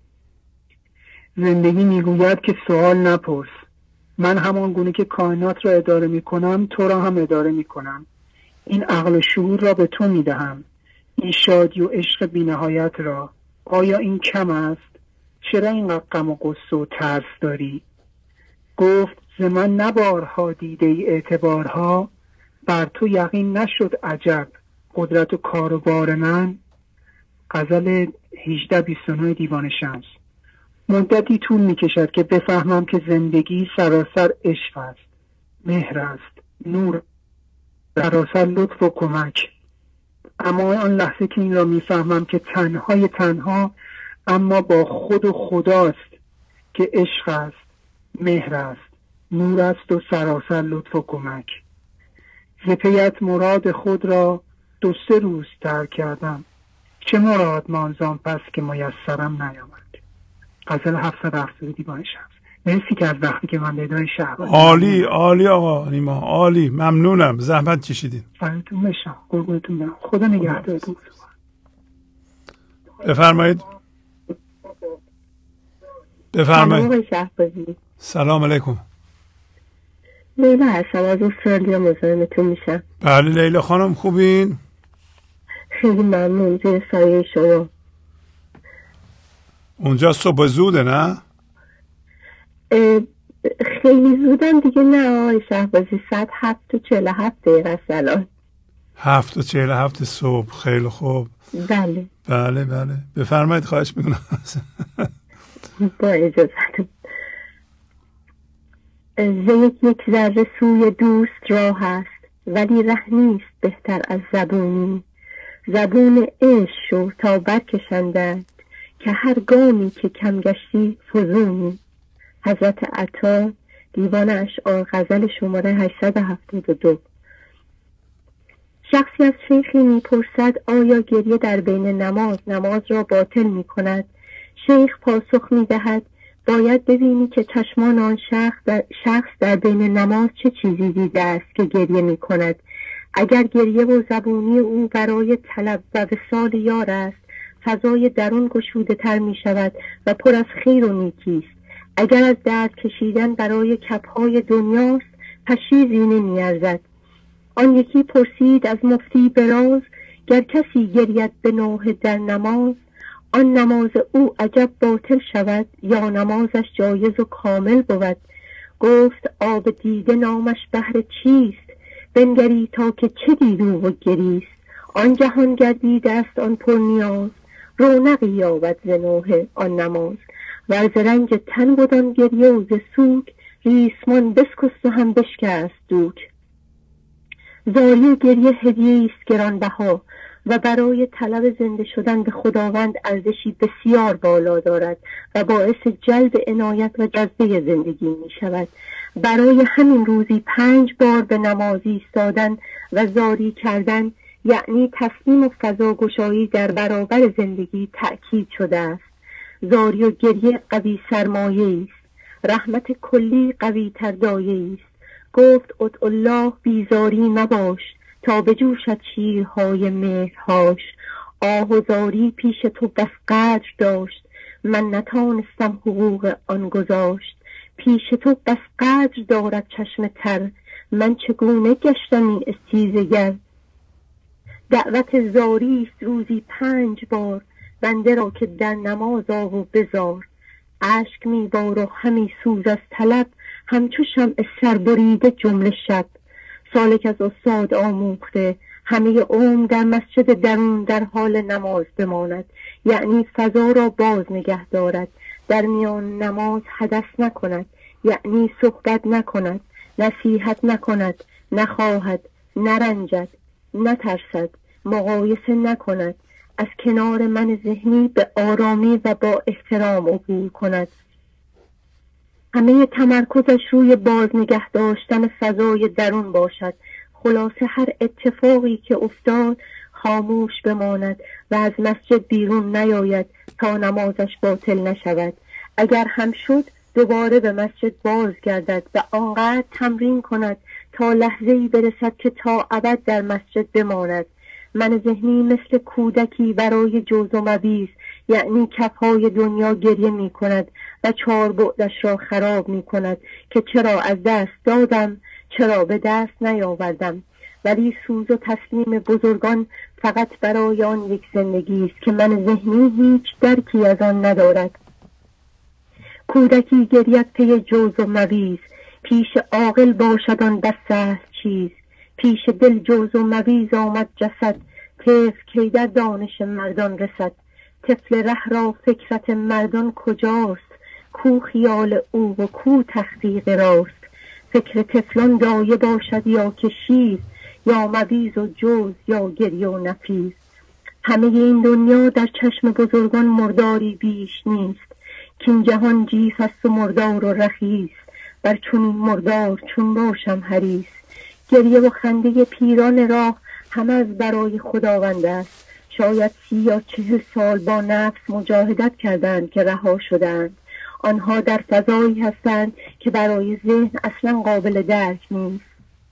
زندگی میگوید که سوال نپرس، من همان گونه که کائنات را اداره میکنم تو را هم اداره میکنم. این عقل و شعور را به تو میدهم، این شادی و عشق بی‌نهایت را. آیا این کم است؟ چرا اینقدر غم و غصه و ترس داری؟ گفت ز من نبارها دیده ای اعتبارها، بر تو یقین نشد عجب قدرت و کار و بار من. غزل 1829 دیوان شمس. مدتی طول می کشد که بفهمم که زندگی سراسر عشق است، مهر است، نور، سراسر لطف و کمک. اما آن لحظه که این را می فهمم که تنهای تنها اما با خود و خداست که عشق است، مهر است، نور است و سراسر لطف و کمک. ز پیت مراد خود را 2-3 روز ترک کردم، چه مراد مانزان پس که میسرم نیامد. غزل 770 دیوان شمس. مرسی که از وقتی که من ندای شهر. عالی عالی آقا نیما، عالی، ممنونم، زحمت کشیدین. فردتون بشم، قربونتون برم، خدا نگهدارتون. بفرمایید. سلام علیکم. لیلا هستم از استرالیا، مزاحمتون میشم. بله لیلا خانم، خوبین؟ خیلی ممنون، زیر سایه شما. اونجا صبح زوده نه؟ خیلی زودم دیگه نه آقای شهبازی، ساعت 7:47 است الان. 7:47 صبح، خیلی خوب. بله بله بله، بفرمایید، خواهش میکنم. با اجازتون. یک ذره سوی دوست راه است، ولی ره نیست بهتر از زبونی. زبون عشق شو تا برکشندند، که هر گامی که کم گشتی فزونی. حضرت عطا، دیوان اشعار، غزل شماره 872. شخصی از شیخی میپرسد آیا گریه در بین نماز را باطل میکند؟ شیخ پاسخ میدهد باید ببینی که چشمان آن شخص در بین نماز چه چیزی دیده است که گریه میکند. اگر گریه و زبونی او برای طلب و وصال یار است، فضای درون گشوده تر می شود و پر از خیر و نیکی است. اگر از درد کشیدن برای کپهای دنیاست، پشیزی نمی ارزد. آن یکی پرسید از مفتی براز، گر کسی گرید به نوحه در نماز، آن نماز او عجب باطل شود یا نمازش جایز و کامل بود. گفت آب دیده نامش بهر چیست، بنگری تا که چه دیدو و گریست. آن جهان گردیده است آن پر نیاز، رونقی یابد ز نوحه آن نماز. و ز رنج تن بود آن گریه و ز سوگ، ریسمان بسکست و هم بشکست دوک. زاری و گریه هدیه است گرانبها، و برای طلب زنده شدن به خداوند ارزشی بسیار بالا دارد و باعث جلب عنایت و جذبه زندگی می شود. برای همین روزی 5 بار به نماز ایستادن و زاری کردن یعنی تصمیم و فضاگشایی در برابر زندگی تأکید شده است. زاری و گریه قوی سرمایه است، رحمت کلی قوی تر دایه است. گفت ادعو الله بیزاری مباش تا بجوشد شیرهای مهرهاش. آه و زاری پیش تو بس قدر داشت، من نتانستم حقوق آن گذاشت. پیش تو بس قدر دارد چشم تر، من چگونه گشتمی استیزه گر. دعوت زاری است روزی 5 بار، بنده را که در نماز آ و بزار. اشک میبار و همی سوز از طلب، همچو شمع سربریده جمله شب. سالک از استاد آموخته همه عمر در مسجد درون در حال نماز بماند، یعنی فضا را باز نگه دارد. در میان نماز حدث نکند، یعنی صحبت نکند، نصیحت نکند، نخواهد، نرنجد، نترسد، مقایسه نکند، از کنار من ذهنی به آرامی و با احترام عبور کند. همه تمرکزش روی باز نگه داشتن فضای درون باشد. خلاصه هر اتفاقی که افتاد خاموش بماند و از مسجد بیرون نیاید تا نمازش باطل نشود. اگر هم شد دوباره به مسجد باز گردد و آنقدر تمرین کند تا لحظه‌ای برسد که تا ابد در مسجد بماند. من ذهنی مثل کودکی برای جوز و مویز یعنی کفهای دنیا گریه می کند و 4 بعدش را خراب می کند که چرا از دست دادم، چرا به دست نیاوردم. ولی سوز و تسلیم بزرگان فقط برای آن یک زندگی است که من ذهنی هیچ درکی از آن ندارد. کودکی گریت پی جوز و مویز، پیش عاقل باشد آن بس سهل چیز. پیش دل جوز و مویز آمد جسد، طفل کی در دانش مردان رسد. طفل ره را فکرت مردان کجاست، کو خیال او و کو تحقیق راست. فکر طفلان دایه باشد یا که شیر، یا مویز و جوز یا گریه و نفیس. همه این دنیا در چشم بزرگان مرداری بیش نیست، که این جهان جیف است و مردار و رخیص. بر چنین مردار چون باشم حریص. گریه و خنده پیران راه همه از برای خداوند است. شاید 30 یا 40 سال با نفس مجاهدت کردند که رها شدند. آنها در فضایی هستند که برای ذهن اصلا قابل درک نیست.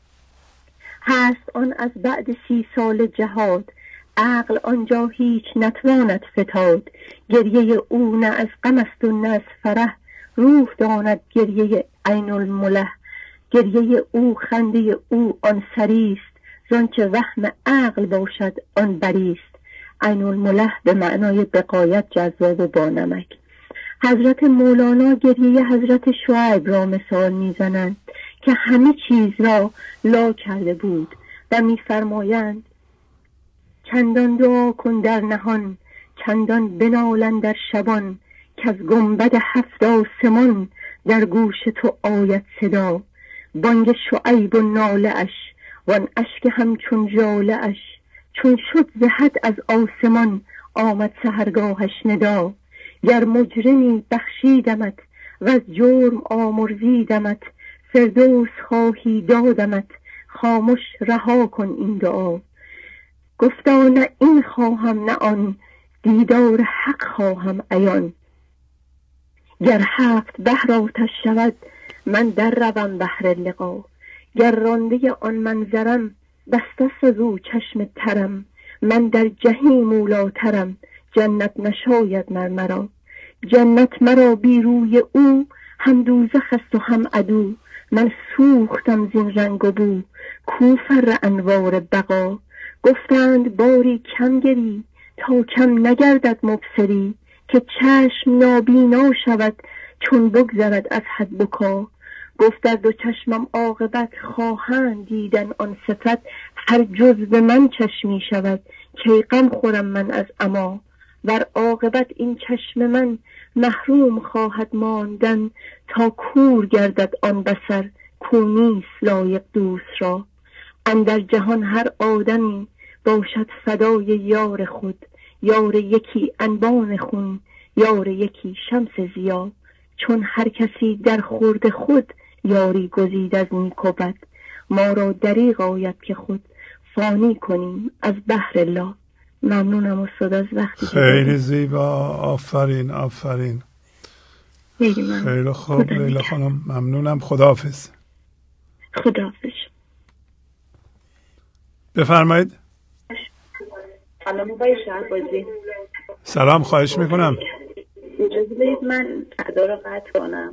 هست آن از بعد 30 سال جهاد، عقل آنجا هیچ نتواند فتاد. گریه او نه از غم است و نه از فرح، روح داند گریه عین المله. گریه او خنده او آن سریست، زانچه وهم عقل باشد آن بریست. عین المله به معنای بقایت جذاب و بانمک. حضرت مولانا گریه حضرت شعیب را مثال میزنند که همه چیز را لا کرده بود و میفرمایند چندان دعا کن در نهان، چندان بنالن در شبان، که از گنبد 7 آسمان در گوش تو آید صدا. بانگ شعیب و ناله اش وان اشک همچون ژاله اش، چون شد ز حد از آسمان آمد سحرگاهش ندا. گر مجرمی بخشیدمت و از جرم آمرزیدمت، فردوس خواهی دادمت، خاموش رها کن این دعا. گفتا نه این خواهم نه آن، دیدار حق خواهم عیان. گر 7 بحر آتش شود من در روم بحر لقا. گر رانده آن منظرم بسته از او چشم ترم. من در جهیم اولاترم، جنت نشاید مرا. جنت مرا بی روی او، هم دوزخ است و هم عدو. من سوختم زین رنگ و بو، کو فر انوار بقا. گفتند باری کم گری تا کم نگردد مبصری، که چشم نابینا شود چون بگذرد از حد بکا. گفت در 2 چشمم عاقبت خواهند دیدن آن صفت، هر جز به من چشمی شود کی غم خورم من از عما. ور عاقبت این چشم من محروم خواهد ماندن، تا کور گردد آن بصر کو نیست لایق دوست را. اندر جهان هر آدمی باشد فدای یار خود. یار یکی انبان خون، یار یکی شمس ضیا. چون هر کسی در خورد خود، یاری گزید از نیک و بد. ما را دریغ آید که خود فانی کنیم از بحر الله. ممنونم استاد از وقتی. خیلی زیبا، آفرین آفرین. خیلی خوب لیلا خانم، ممنونم. خداحافظ. خداحافظ. بفرمایید. سلام آقای شهبازی. سلام، خواهش میکنم. اجازه بدید من صدا رو قطع کنم.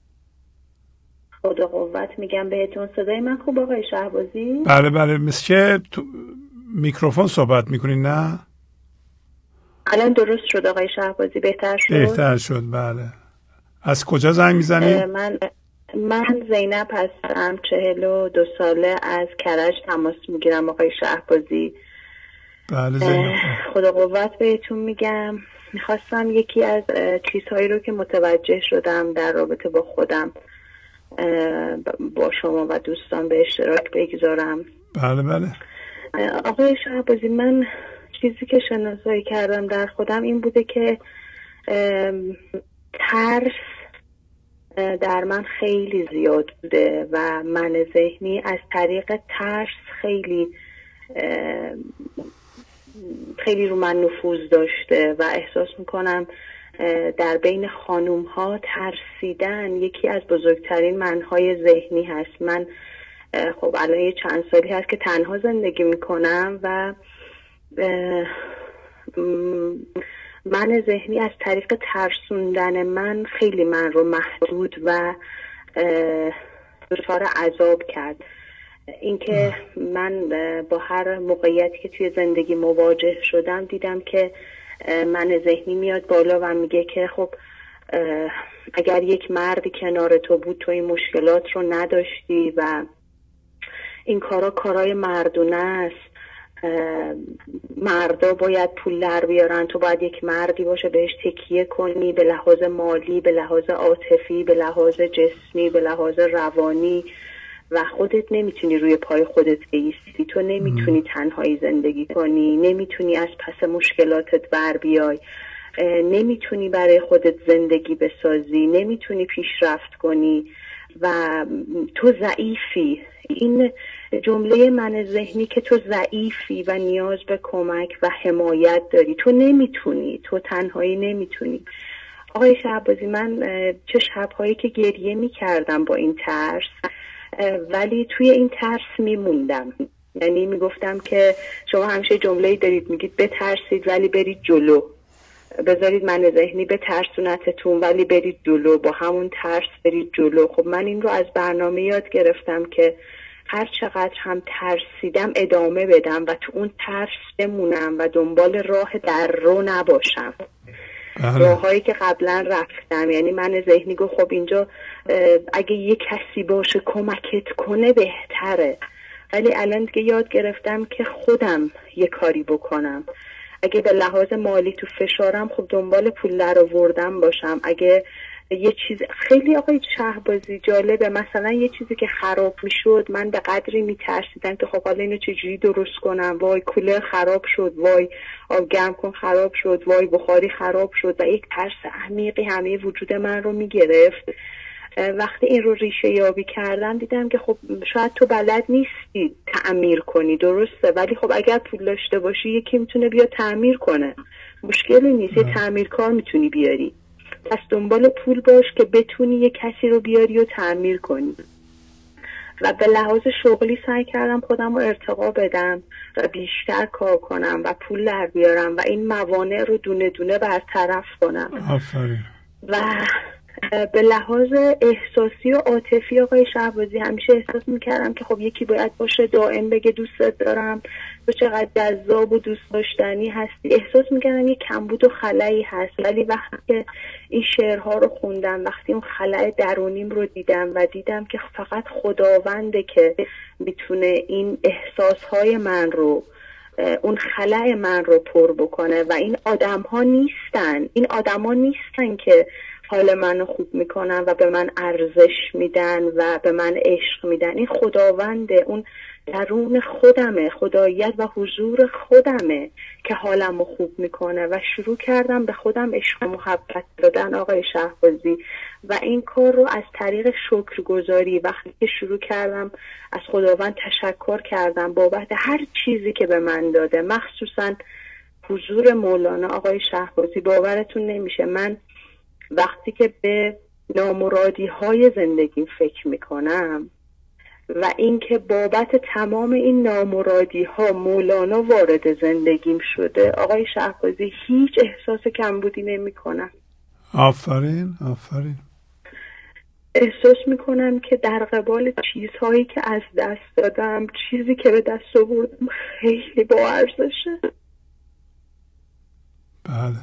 خدا قوت میگم بهتون. صدای من خوب آقای شهبازی؟ بله بله، مثل که تو میکروفون صحبت میکنین نه؟ الان درست شد آقای شهبازی؟ بهتر شد؟ بهتر شد بله. از کجا زنگ میزنید؟ من زینب هستم، 42 ساله، از کرج تماس میگیرم آقای شهبازی. بله زینب. خدا قوت بهتون میگم. میخواستم یکی از چیزهایی رو که متوجه شدم در رابطه با خودم با شما و دوستان به اشتراک بگذارم. بله بله. آقای شهبازی، من چیزی که شناسایی کردم در خودم این بوده که ترس در من خیلی زیاد بوده و من ذهنی از طریق ترس خیلی رو من نفوذ داشته و احساس میکنم در بین خانوم ها ترسیدن یکی از بزرگترین منهای ذهنی هست. من خب الان یه چند سالی هست که تنها زندگی میکنم و من ذهنی از طریق ترسوندن من خیلی من رو محدود و دچار عذاب کرد. اینکه من با هر موقعیتی که توی زندگی مواجه شدم دیدم که من ذهنی میاد بالا و میگه که خب اگر یک مردی کنار تو بود تو این مشکلات رو نداشتی و این کارای مردونه است. مردا باید پول در بیارن، تو باید یک مردی باشه بهش تکیه کنی، به لحاظ مالی، به لحاظ عاطفی، به لحاظ جسمی، به لحاظ روانی، و خودت نمیتونی روی پای خودت بایستی. تو نمیتونی تنهایی زندگی کنی، نمیتونی از پس مشکلاتت بر بیای، نمیتونی برای خودت زندگی بسازی، نمیتونی پیشرفت کنی و تو ضعیفی. این جمله من ذهنی که تو ضعیفی و نیاز به کمک و حمایت داری، تو نمیتونی، تو تنهایی نمیتونی. آقای شهبازی، من چه شبهایی که گریه میکردم با این ترس، ولی توی این ترس میموندم. یعنی میگفتم که شما همیشه جمله‌ای دارید میگید بترسید ولی برید جلو، بذارید من ذهنی به ترسونتتون ولی برید جلو، با همون ترس برید جلو. خب من این رو از برنامه یاد گرفتم که هر چقدر هم ترسیدم ادامه بدم و تو اون ترس بمونم و دنبال راه در رو نباشم. راهایی که قبلا رفتم، یعنی من ذهنی گفت خب اینجا اگه یه کسی باشه کمکت کنه بهتره، ولی الان دیگه یاد گرفتم که خودم یه کاری بکنم. اگه به لحاظ مالی تو فشارم، خب دنبال پول درآوردن باشم. اگه یه چیز خیلی آقای شهبازی جالبه، مثلا یه چیزی که خراب میشد من به قدری میترسیدم که خب حالا اینو چجوری درست کنم، وای کولر خراب شد، وای آب گرم کن خراب شد، وای بخاری خراب شد و یک ترس عمیقی همه وجود من رو میگرفت. وقتی این رو ریشه یابی کردم دیدم که خب شاید تو بلد نیستی تعمیر کنی، درسته، ولی خب اگر پول داشته باشی یکی میتونه بیا تعمیر کنه، مشکلی نیست، یه تعمیرکار میتونی بیاری. پس دنبال پول باش که بتونی یه کسی رو بیاری و تعمیر کنی. و به لحاظ شغلی سعی کردم خودم رو ارتقا بدم و بیشتر کار کنم و پول در بیارم و این موانع رو دونه دونه برطرف کنم. آفرین. و به لحاظ احساسی و عاطفی آقای شهبازی همیشه احساس میکردم که خب یکی باید باشه دائم بگه دوستت دارم، تو چقدر جذاب و دوست داشتنی هستی. احساس میکردم یه کمبود و خلایی هست، ولی وقتی که این شعرها رو خوندم، وقتی اون خلای درونیم رو دیدم و دیدم که فقط خداونده که میتونه این احساسهای من رو، اون خلای من رو پر بکنه و این آدم ها نیستن که حال منو خوب میکنن و به من ارزش میدن و به من عشق میدن. این خداونده، اون درون خودمه، خداییت و حضور خودمه که حالمو خوب میکنه و شروع کردم به خودم عشق و محبت دادن آقای شهبازی و این کار رو از طریق شکرگزاری وقتی که شروع کردم از خداوند تشکر کردم بابت هر چیزی که به من داده، مخصوصا حضور مولانا. آقای شهبازی باورتون نمیشه من وقتی که به نامرادی های زندگیم فکر میکنم و اینکه بابت تمام این نامرادی ها مولانا وارد زندگیم شده، آقای شهبازی هیچ احساس کمبودی نمی کنم. آفرین آفرین. احساس میکنم که در قبال چیزهایی که از دست دادم، چیزی که به دست آوردم خیلی با ارزشه. بله.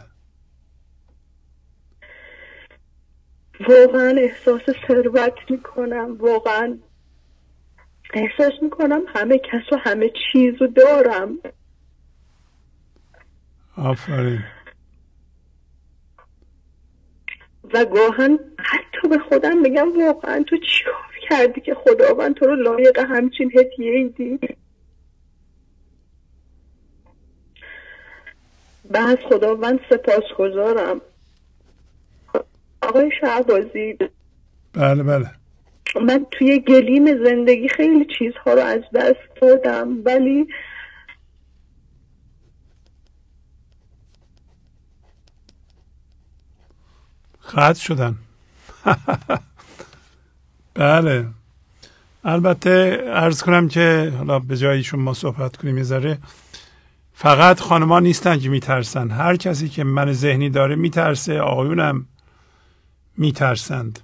واقعا احساس ثروت میکنم، واقعا احساس میکنم همه کس و همه چیز رو دارم. آفرین. و گاهن حتی به خودم میگم واقعا تو چیکار کردی که خداوند تو رو لایق همچین هدیه‌ای دید. و از خداوند سپاسگزارم. آقای شهبازی، بله بله، من توی گلیم زندگی خیلی چیزها رو از دست دادم ولی خط شدن. بله. البته عرض کنم که حالا به جای ایشون ما صحبت کنیم یه ذره، فقط خانمان نیستن که میترسن، هر کسی که من ذهنی داره میترسه، آقایونم میترسند.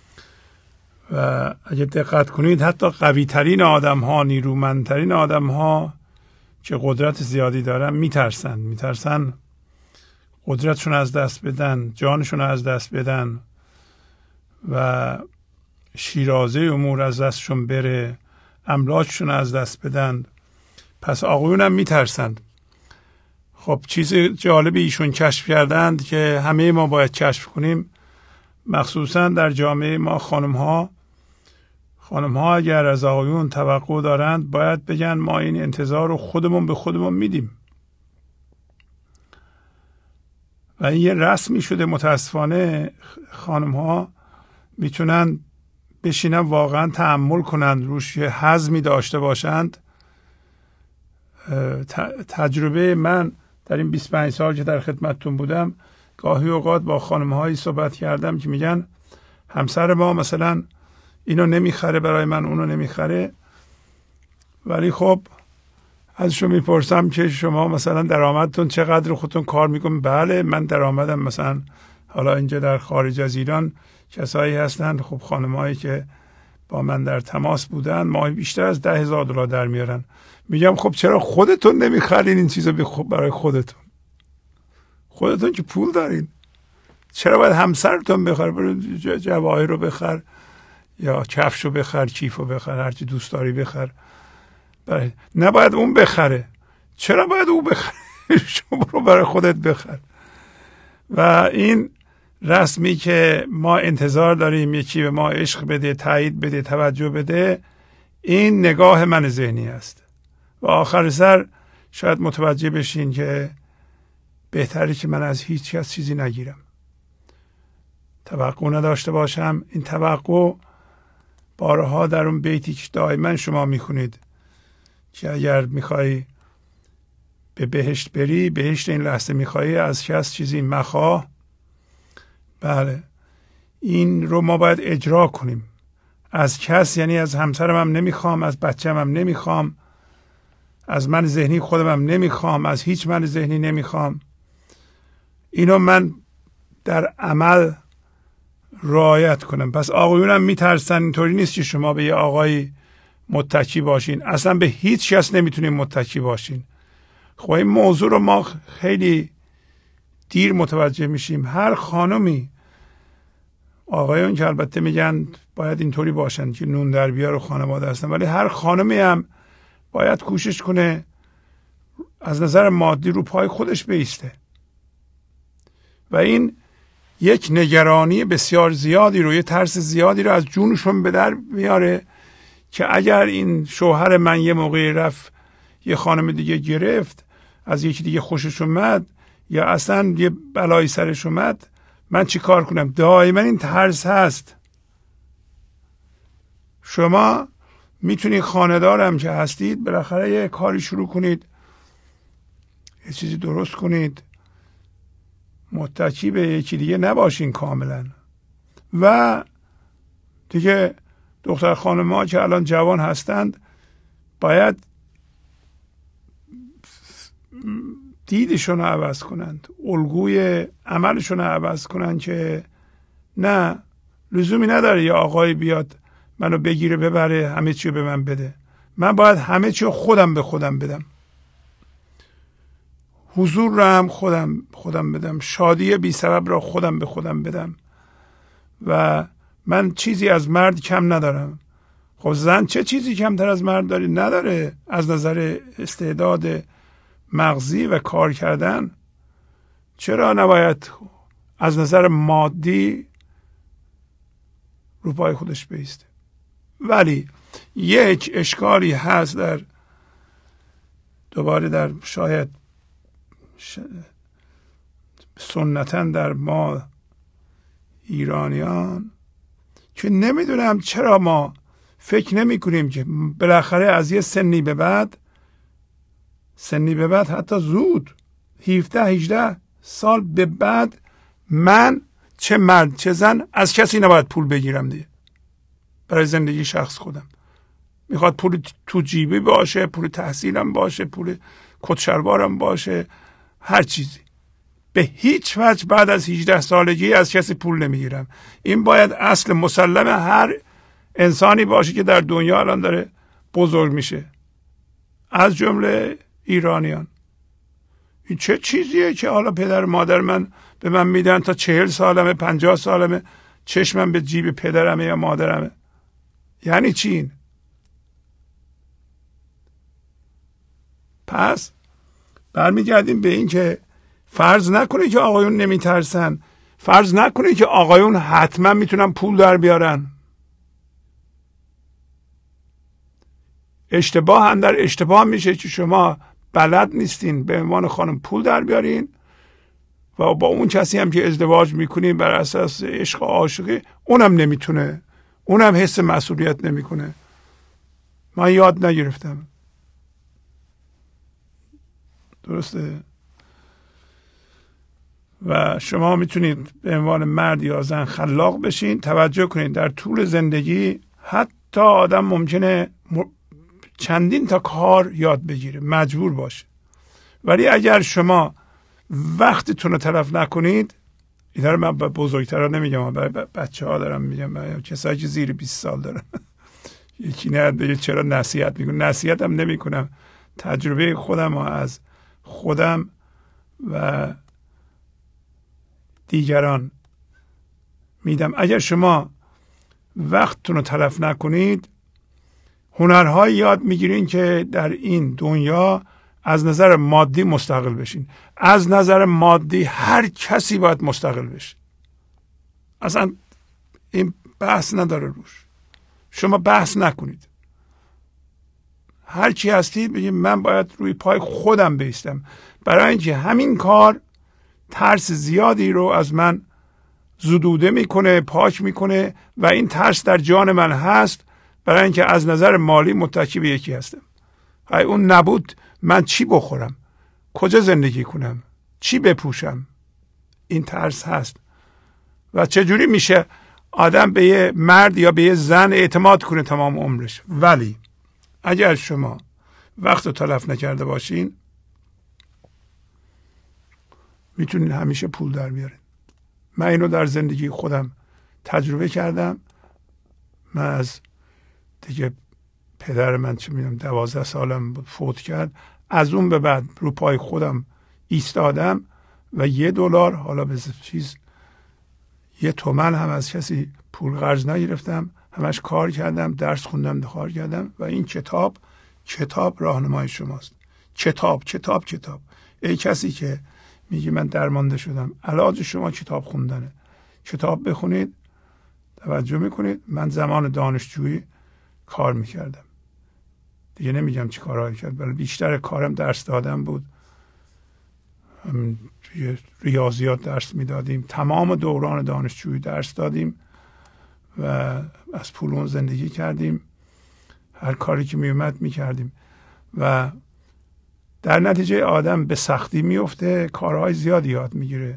و اگه دقت کنید حتی قوی ترین آدم ها، نیرومندترین آدم ها که قدرت زیادی دارن میترسن قدرتشون از دست بدن، جانشون از دست بدن و شیرازه امور از دستشون بره، املاکشون از دست بدن. پس آقایونم میترسند. خب چیز جالبی ایشون کشف کردند که همه ما باید کشف کنیم، مخصوصا در جامعه ما خانم ها اگر از آقایون توقع دارند باید بگن ما این انتظار رو خودمون به خودمون میدیم. و این یه رسمی شده. متاسفانه خانم ها میتونن بشینن واقعا تأمل کنند، روش هضمی داشته باشند. تجربه من در این 25 سال که در خدمتتون بودم، گاهی اوقات با خانم هایی صحبت کردم که میگن همسر ما مثلا اینو نمیخره برای من، اونو نمیخره، ولی خب ازشون میپرسم که شما مثلا درآمدتون چقدر، خودتون کار میکنم؟ بله من درآمدم مثلا، حالا اینجا در خارج از ایران کسایی هستند، خب خانمایی که با من در تماس بودن ماهی بیشتر از $10,000 در میارن. میگم خب چرا خودتون نمیخرین این چیزو برای خودتون که پول دارین؟ چرا باید همسرتون بخره؟ برو جواهر رو بخر یا کفش رو بخر، کیف رو بخر، هرچی دوست داری بخر. نباید اون بخره. چرا باید اون بخره؟ شما برو برای خودت بخر. و این رسمی که ما انتظار داریم یکی به ما عشق بده، تایید بده، توجه بده، این نگاه من ذهنی است. و آخر سر شاید متوجه بشین که بهتره که من از هیچ کس چیزی نگیرم، توقع نداشته باشم. این توقع بارها در اون بیتی که دائما شما میخونید که اگر میخوای به بهشت بری، بهشت این لحظه میخوای، از کس چیزی مخواه. بله، این رو ما باید اجرا کنیم. از کس یعنی از همسرم هم نمیخوام، از بچه‌م هم نمیخوام، از من ذهنی خودم هم نمیخوام، از هیچ من ذهنی نمیخوام. اینو من در عمل رعایت کنم. پس آقایونم میترسن. اینطوری نیست که شما به یه آقایی متکی باشین، اصلا به هیچ کس نمیتونین متکی باشین. خب این موضوع رو ما خیلی دیر متوجه میشیم. هر خانمی، آقایون که البته میگن باید اینطوری باشن که نون در بیار و خانواده هستن، ولی هر خانمی هم باید کوشش کنه از نظر مادی رو پای خودش بایسته. و این یک نگرانی بسیار زیادی رو، یه ترس زیادی رو از جونشون به در میاره که اگر این شوهر من یه موقعی رفت یه خانم دیگه گرفت، از یکی دیگه خوشش اومد، یا اصلا یه بلایی سرش اومد، من چی کار کنم؟ دائما این ترس هست. شما میتونید خانه‌دارم که هستید بالاخره یه کاری شروع کنید، یه چیزی درست کنید، متکی به یکی دیگه نباشین کاملا. و دیگه دختر خانم ها که الان جوان هستند باید دیدشون رو عوض کنند، الگوی عملشون رو عوض کنند که نه، لزومی نداره یه آقای بیاد منو بگیره ببره همه چی رو به من بده. من باید همه چی رو خودم به خودم بدم، حضور رو هم خودم بدم، شادی بی سبب را خودم به خودم بدم. و من چیزی از مرد کم ندارم. خب زن چه چیزی کمتر از مرد داره؟ نداره. از نظر استعداد مغزی و کار کردن چرا نباید از نظر مادی رو پای خودش بایسته؟ ولی یک اشکالی هست دوباره در شاید سنتاً در ما ایرانیان که نمیدونم چرا ما فکر نمی کنیم که بالاخره از یه سنی به بعد حتی زود 17-18 سال به بعد من چه مرد چه زن از کسی نباید پول بگیرم دیگه برای زندگی شخص خودم. میخواد پول تو جیبی باشه، پول تحصیلم باشه، پول کتشلوارم باشه، هر چیزی. به هیچ وجه بعد از 18 سالگی از کسی پول نمیگیرم. این باید اصل مسلم هر انسانی باشه که در دنیا الان داره بزرگ میشه، از جمله ایرانیان. این چه چیزیه که حالا پدر مادر من به من میدن تا 40 سالمه 50 سالمه چشمم به جیب پدرمه یا مادرمه؟ یعنی چی این؟ پس برمیگردیم به این که فرض نکنه که آقایون نمیترسن، فرض نکنه که آقایون حتما میتونن پول در بیارن. اشتباه هم در اشتباه میشه که شما بلد نیستین به عنوان خانم پول در بیارین و با اون کسی هم که ازدواج میکنین بر اساس عشق و عاشقی اونم نمیتونه، اونم حس مسئولیت نمیکنه. من یاد نگرفتم. درسته؟ و شما میتونید به عنوان مرد یا زن خلاق بشین. توجه کنید در طول زندگی حتی آدم ممکنه چندین تا کار یاد بگیره، مجبور باشه، ولی اگر شما وقتتون رو تلف نکنید، اینا رو من به بزرگترها نمیگم، برای بچه ها دارم میگم، برای کسایی که زیر 20 سال دارن. یکی نه بگه چرا نصیحت میکنم، نصیحت هم نمی کنم، تجربه خودم از خودم و دیگران میدم. اگر شما وقتتون رو تلف نکنید، هنرهایی یاد میگیرین که در این دنیا از نظر مادی مستقل بشین. از نظر مادی هر کسی باید مستقل بشه، اصلا این بحث نداره روش. شما بحث نکنید، هر کی هستید بگید من باید روی پای خودم بایستم. برای اینکه همین کار ترس زیادی رو از من زدوده میکنه، پاک میکنه و این ترس در جان من هست، برای اینکه از نظر مالی متکی به یکی هستم. های اون نبود من چی بخورم، کجا زندگی کنم، چی بپوشم؟ این ترس هست. و چجوری میشه آدم به یه مرد یا به یه زن اعتماد کنه تمام عمرش؟ ولی اگر شما وقت رو تلف نکرده باشین میتونین همیشه پول در بیارین. من اینو در زندگی خودم تجربه کردم. من از دیگه پدر من چه میدونم 12 سالم فوت کرد، از اون به بعد رو پای خودم ایستادم و $1 حالا به چیز 1 تومن هم از کسی پول قرض نگرفتم، همش کار کردم، درس خوندم، کار کردم. و این کتاب راهنمای شماست. کتاب. ای کسی که میگی من درمانده شدم، علاج شما کتاب خوندنه. کتاب بخونید. توجه میکنید من زمان دانشجویی کار میکردم، دیگه نمیگم چی کارهایی کرد، ولی بیشتر کارم درس دادن بود. توی ریاضیات درس میدادیم، تمام دوران دانشجویی درس دادیم و از پولون زندگی کردیم. هر کاری که میومد میکردیم و در نتیجه آدم به سختی میفته، کارهای زیادی یاد میگیره.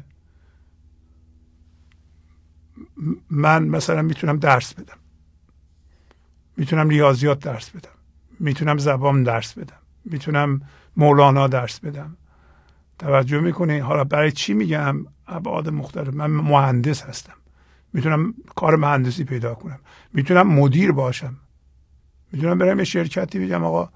من مثلا میتونم درس بدم، میتونم ریاضیات درس بدم، میتونم زبان درس بدم، میتونم مولانا درس بدم. توجه میکنه؟ حالا برای چی میگم؟ ابعاد مختلف. من مهندس هستم، میتونم کار مهندسی پیدا کنم، میتونم مدیر باشم، میتونم برم یه شرکتی بگم آقا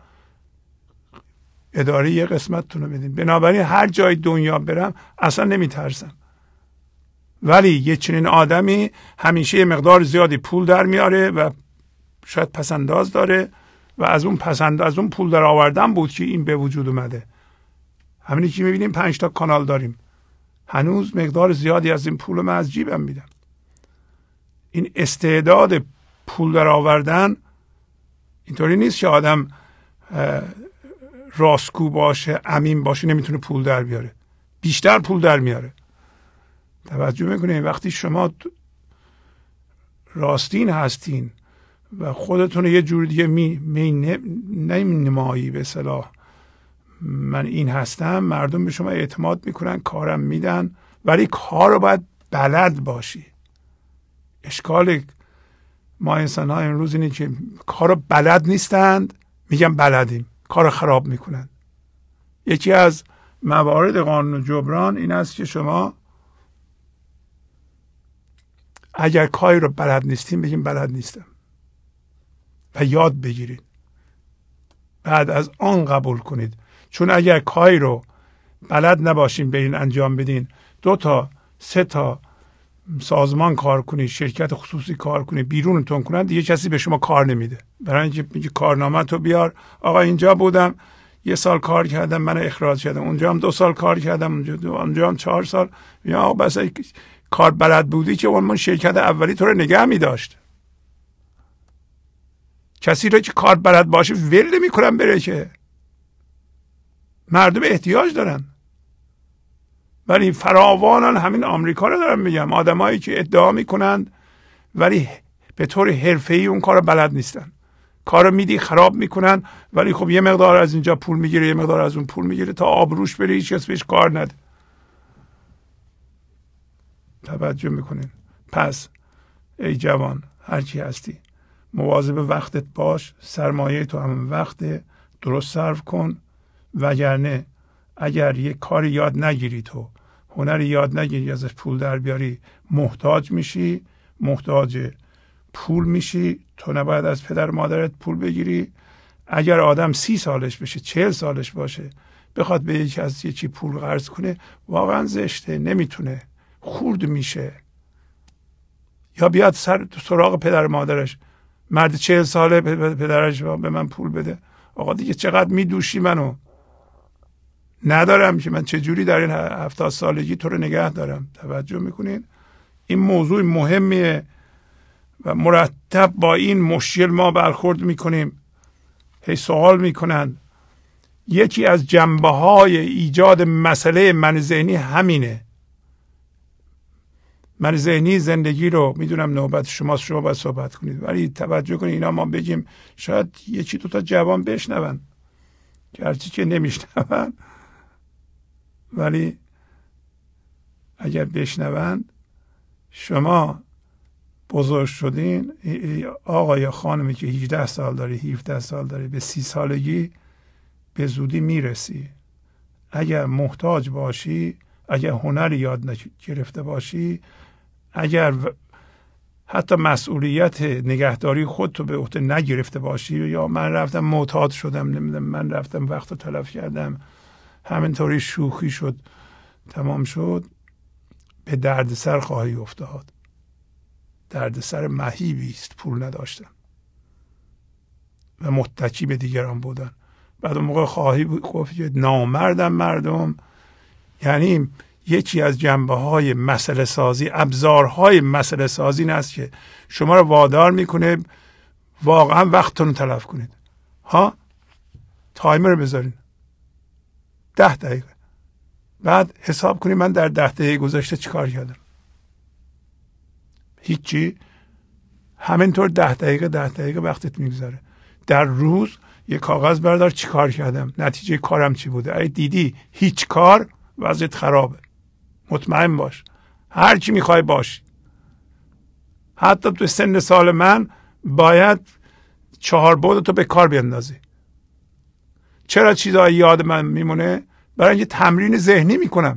اداره یه قسمتتون رو بدین. بنابراین هر جای دنیا برم اصلا نمیترسم. ولی یه چنین آدمی همیشه یه مقدار زیادی پول در میاره و شاید پسنداز داره و از اون پول در آوردن بود که این به وجود اومده. همینی که میبینیم 5 تا کانال داریم، هنوز مقدار زیادی از این پول من از جیبم میدم. این استعداد پول در آوردن اینطوری نیست که آدم راستگو باشه، امین باشه نمیتونه پول در بیاره، بیشتر پول در میاره. توجه میکنید؟ وقتی شما راستین هستین و خودتون یه جور دیگه نمایی به اصطلاح من این هستم، مردم به شما اعتماد میکنن، کارم میدن. ولی کار رو باید بلد باشی. اشکال ما انسان ها امروز اینه که کار رو بلد نیستند، میگن بلدیم، کار رو خراب میکنن. یکی از موارد قانون جبران این است که شما اگر کاری رو بلد نیستین بگین بلد نیستم و یاد بگیرید، بعد از آن قبول کنید. چون اگر کاری رو بلد نباشین برین انجام بدین، 2 تا 3 تا سازمان کار کنید، شرکت خصوصی کار کنید، بیرونتون کنن، دیگه کسی به شما کار نمیده. برای اینکه میگه کارنامه تو بیار، آقا اینجا بودم 1 سال کار کردم من اخراج کردم، اونجا هم 2 سال کار کردم، اونجا هم 4 سال. یا آقا بس کار بلد بودی که اون شرکت اولی تو رو نگه می‌داشت. کسی رو که کار بلد باشه ول نمی‌کنن بره، که مردم احتیاج دارن. ولی فراوانان همین آمریکا رو دارم میگم، آدمایی که ادعا میکنند ولی به طور حرفه‌ای اون کار بلد نیستن، کارو میدی خراب میکنن، ولی خب یه مقدار از اینجا پول میگیره، یه مقدار از اون پول میگیره تا آبروش بره، هیچ کس بهش کار نده. توجه میکنین؟ پس ای جوان هر کی هستی مواظب وقتت باش، سرمایه تو هم وقت، درست صرف کن. وگرنه اگر یک کاری یاد نگیری، تو هنری یاد نگیری ازش پول در بیاری، محتاج میشی، محتاج پول میشی. تو نباید از پدر مادرت پول بگیری. اگر آدم 30 سالش بشه، 40 سالش باشه، بخواد به یکی از یکی پول قرض کنه، واقعا زشته، نمیتونه، خورد میشه. یا بیاد سراغ پدر مادرش، مرد 40 ساله پدرش به من پول بده. آقا دیگه چقدر میدوشی منو، ندارم که من چجوری در این 70 سالگی تو رو نگه دارم. توجه میکنین؟ این موضوع مهمیه و مرتب با این مشکل ما برخورد میکنیم. هی سوال میکنن. یکی از جنبه‌های ایجاد مسئله من ذهنی همینه. من ذهنی زندگی رو میدونم نوبت شماست، شما باید صحبت کنید، ولی توجه کنید اینا ما بگیم شاید 1-2 تا جوان بشنون، گرچه که نمیشنون، ولی اگر بشنوند، شما بزرگ شدین، آقا یا خانمی که 18 سال داری، 17 سال داری، به 30 سالگی به زودی میرسی. اگر محتاج باشی، اگر هنری یاد نگرفته باشی، اگر حتی مسئولیت نگهداری خودتو به عهده نگرفته باشی، یا من رفتم معتاد شدم، نمیدونم من رفتم وقت رو تلف کردم، همینطوری شوخی شد تمام شد، به دردسر خواهی افتاد. دردسر مهیبی است پول نداشتن و متکی به دیگران بودن. بعد اون موقع خواهی گفت که نامردم مردم، یعنی یکی از جنبه‌های مسئله سازی، ابزارهای مسئله سازی این است که شما رو وادار میکنه واقعا وقتتون رو تلف کنید. ها، تایمر بذارین 10 دقیقه، بعد حساب کنید من در 10 دقیقه گذشته چیکار کردم. هیچی، همینطور 10 دقیقه وقتت میگذره. در روز یه کاغذ بردار چیکار کردم، نتیجه کارم چی بوده. اگه دیدی هیچ کار، وضعیت خرابه. مطمئن باش هر چی میخوای باش. حتی تو سن سال من باید 4 بعدتو به کار بیندازی. چرا چیزایی یاد من میمونه؟ برای اینکه تمرین ذهنی میکنم.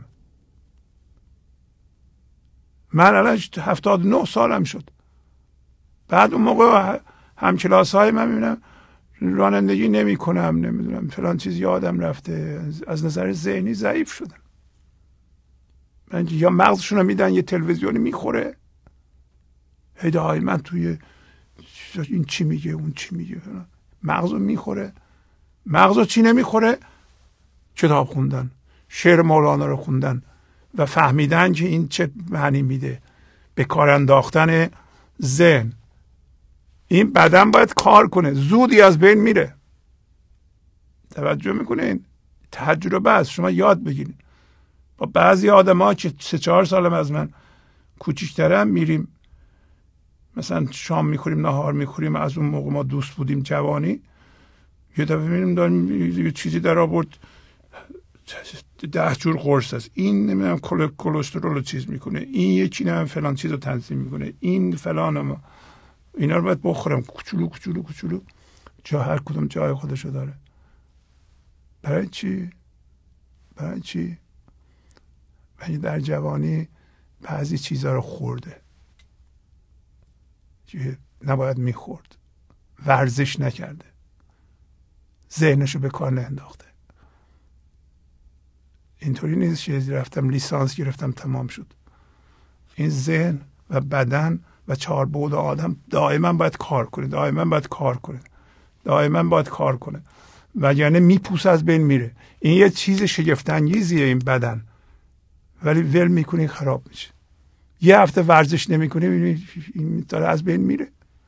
من الان 79 سالم شد. بعد اون موقع همکلاس های من میبینم رانندگی نمی کنم، نمیدونم فلان چیز یادم رفته، از نظر ذهنی ضعیف شدم. من یا مغزشون رو میدن یه تلویزیونی میخوره، هدای من توی این چی میگه اون چی میگه، مغزو میخوره. مغزو چی نمیخوره؟ کتاب خوندن، شعر مولانا رو خوندن و فهمیدن که این چه معنی میده، به کار انداختن ذهن. این بدن باید کار کنه، زودی از بین میره. توجه میکنین؟ تجربه است، شما یاد بگیرید. با بعضی آدم‌ها که 3-4 سالم از من کوچیک‌ترن میریم مثلا شام میخوریم، نهار میخوریم، از اون موقع ما دوست بودیم جوانی، یه دفعه میبینیم داریم یه چیزی در آورد 10 جور قرص است، این نمیدونم کلسترول رو چیز میکنه، این یکی نمیدونم فلان چیز رو تنظیم میکنه، این فلان، اینا رو باید بخورم کوچولو کوچولو کوچولو، جا هر کدوم جای خودشو داره. برای چی؟ برای چی؟ من در جوانی بعضی چیزها رو خورده که نباید میخورد، ورزش نکرده، ذهنشو به کار نانداخته. اینطوری نیست که رفتم لیسانس گرفتم تمام شد. این ذهن و بدن و 4 بعد آدم دائما باید کار کنه، دائما باید کار کنه، دائما باید کار کنه، وگرنه میپوسه، از بین میره. این یه چیز شگفت انگیزیه این بدن، ولی ول میکنی خراب میشه. یه هفته ورزش نمیکنی این داره از بین میره.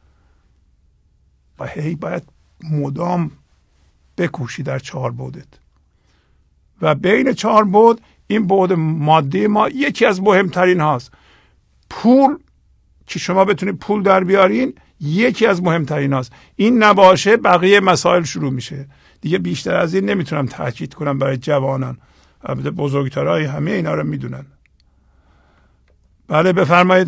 و هی باید مدام بکوشی در 4 بعدت. و بین 4 بعد این بعد مادی ما یکی از مهمترین هاست. پول که شما بتونید پول در بیارین یکی از مهمترین هاست. این نباشه بقیه مسائل شروع میشه. دیگه بیشتر از این نمیتونم تاکید کنم برای جوانان. البته بزرگترهای همه اینا رو میدونن. بله بفرمایید.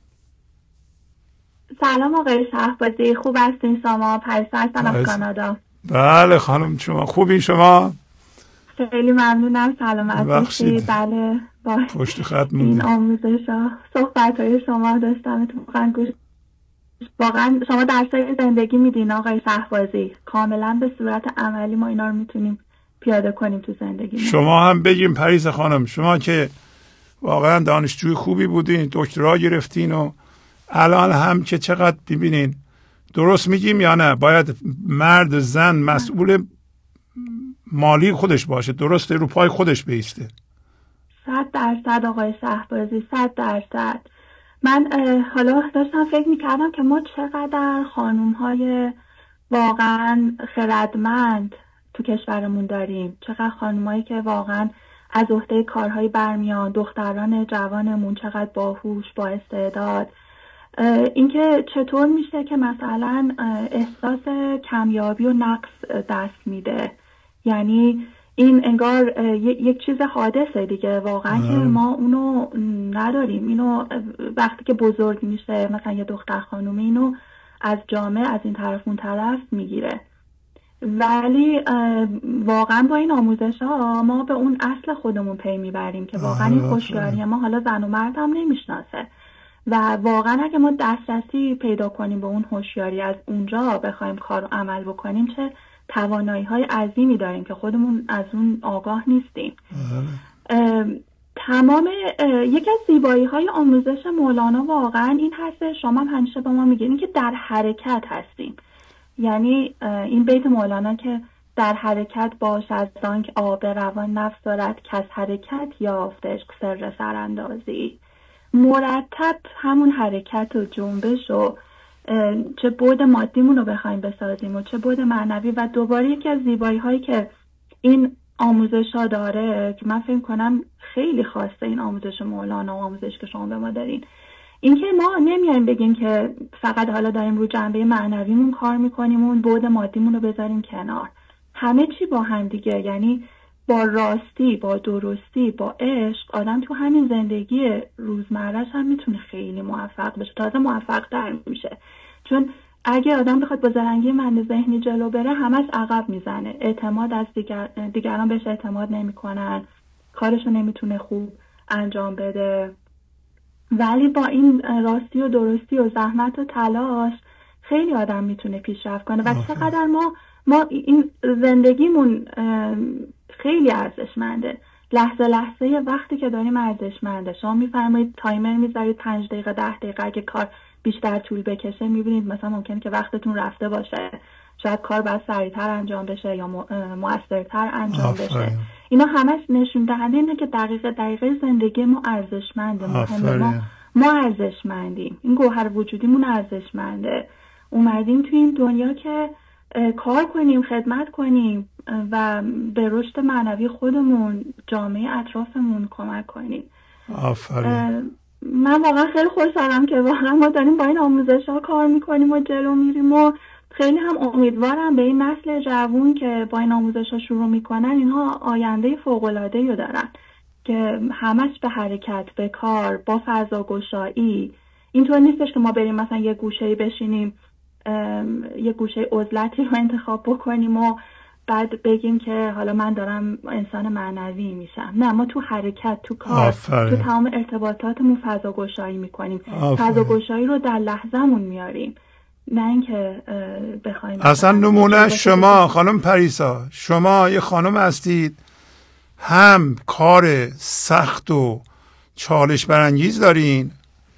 سلام آقای شهبازی، خوب هستین شما؟ پریسا هستم از کانادا. بله خانم، شما خوبین؟ شما خیلی ممنونم، سلامت باشید. بله با پشت خط این آموزش صحبت های شما داشتم واقعا شما درسای زندگی میدین آقای شهبازی، کاملا به صورت عملی ما اینا رو میتونیم پیاده کنیم تو زندگی. شما هم بگیم پریسا خانم، شما که واقعا دانشجوی خوبی بودین، دکترا گرفتین و الان هم که چقدر ببینین، درست میگیم یا نه؟ باید مرد زن مسئول مالی خودش باشه، درسته؟ رو پای خودش بیسته. 100% آقای شهبازی، 100%. من حالا داشتم فکر میکردم که ما چقدر خانوم‌های واقعا خردمند تو کشورمون داریم، چقدر خانومایی که واقعا از عهده کارهای برمیان، دختران جوانمون چقدر باهوش، با استعداد. اینکه چطور میشه که مثلا احساس کمیابی و نقص دست میده، یعنی این انگار یک چیز حادثه دیگه واقعا که ما اونو نداریم. اینو وقتی که بزرگ میشه مثلا یه دختر خانومی اینو از جامعه از این طرف اون طرف میگیره، ولی واقعا با این آموزش ها ما به اون اصل خودمون پی میبریم که واقعا این هوشیاری ما حالا زن و مرد هم نمیشناسه و واقعا اگه ما دسترسی پیدا کنیم به اون هوشیاری، از اونجا بخوایم کار و عمل بکنیم، چه توانایی های عظیمی داریم که خودمون از اون آگاه نیستیم. تمام یکی از زیبایی های آموزش مولانا واقعا این هست، شما هم همیشه به ما میگین که در حرکت هستیم. یعنی این بیت مولانا که در حرکت باش از آنک آب روان نفس دارد که از حرکت یافت عشق سر سراندازی. مرتب همون حرکت و جنبش و چه بعد مادیمون رو بخوایم بسازیم و چه بعد معنوی. و دوباره یکی از زیبایی هایی که این آموزش ها داره که من فکر کنم خیلی خواسته این آموزش مولانا و آموزش که شما به ما دارین، اینکه ما نمیایم بگیم که فقط حالا داریم رو جنبه معنویمون کار میکنیم و اون بعد مادیمون رو بذاریم کنار. همه چی با هم دیگه، یعنی با راستی، با درستی، با عشق آدم تو همین زندگی روزمره‌اش هم میتونه خیلی موفق بشه، تازه موفق تر میشه. چون اگه آدم بخواد با زرنگی من ذهنی جلو بره همش عقب میزنه، اعتماد از دیگران بهش اعتماد نمیکنن، کارشو نمیتونه خوب انجام بده. ولی با این راستی و درستی و زحمت و تلاش خیلی آدم میتونه پیشرفت کنه. و چقدر ما این زندگیمون خیلی ارزشمنده، لحظه لحظه وقتی که داریم ارزشمنده. شما میفرمایید تایمر میذارید 5 دقیقه 10 دقیقه، اگه کار بیشتر طول بکشه میبینید مثلا ممکنه که وقتتون رفته باشه، شاید کار باید سریعتر انجام بشه یا مؤثرتر انجام بشه. اینا همش نشون دهنده اینه که دقیقه زندگی ما ارزشمنده، مهمه. ما ارزشمندیم، این گوهر وجودیمون ارزشمنده. اومدیم تو این دنیا که کار کنیم، خدمت کنیم و به رشد معنوی خودمون، جامعه اطرافمون کمک کنیم. آفرین. من واقعا خیلی خوشحالم که واقعا ما داریم با این آموزش ها کار میکنیم و جلو میریم و خیلی هم امیدوارم به این نسل جوون که با این آموزش ها شروع میکنن اینها آینده فوق‌العاده‌ای رو دارن که همش به حرکت، به کار، با فضاگشایی. اینطور نیستش که ما بریم مثلا یه گوشه‌ای بشینیم، یه گوشه عزلتی رو انتخاب بکنیم و بعد بگیم که حالا من دارم انسان معنوی میشم. نه، ما تو حرکت، تو کار، تو تمام ارتباطاتمون فضاگشایی میکنیم، فضاگشایی رو در لحظه‌مون میاریم، نه اینکه بخوایم. اصلا نمونه شما خانم پریسا، شما یه خانم هستید، هم کار سخت و چالش برانگیز دارین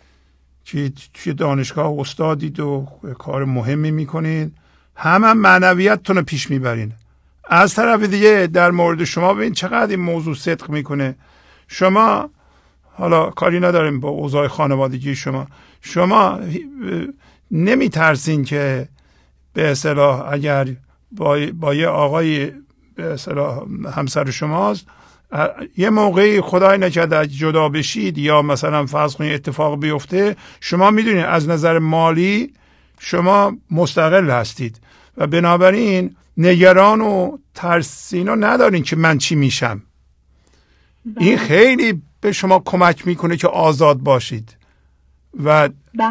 که توی دانشگاه استادید و کار مهمی میکنین، هم معنویتتون رو پیش میبرین. از طرف دیگه در مورد شما ببین چقدر این موضوع صدق میکنه. شما حالا کاری نداریم با اوضاع خانوادگی شما نمیترسین که به اصطلاح اگر با یه آقای به اصطلاح همسر شماست یه موقعی خدای نکرده جدا بشید یا مثلا فرض کنید اتفاق بیفته، شما میدونید از نظر مالی شما مستقل هستید و بنابراین نگران و ترسینا ندارین که من چی میشم. این خیلی به شما کمک میکنه که آزاد باشید و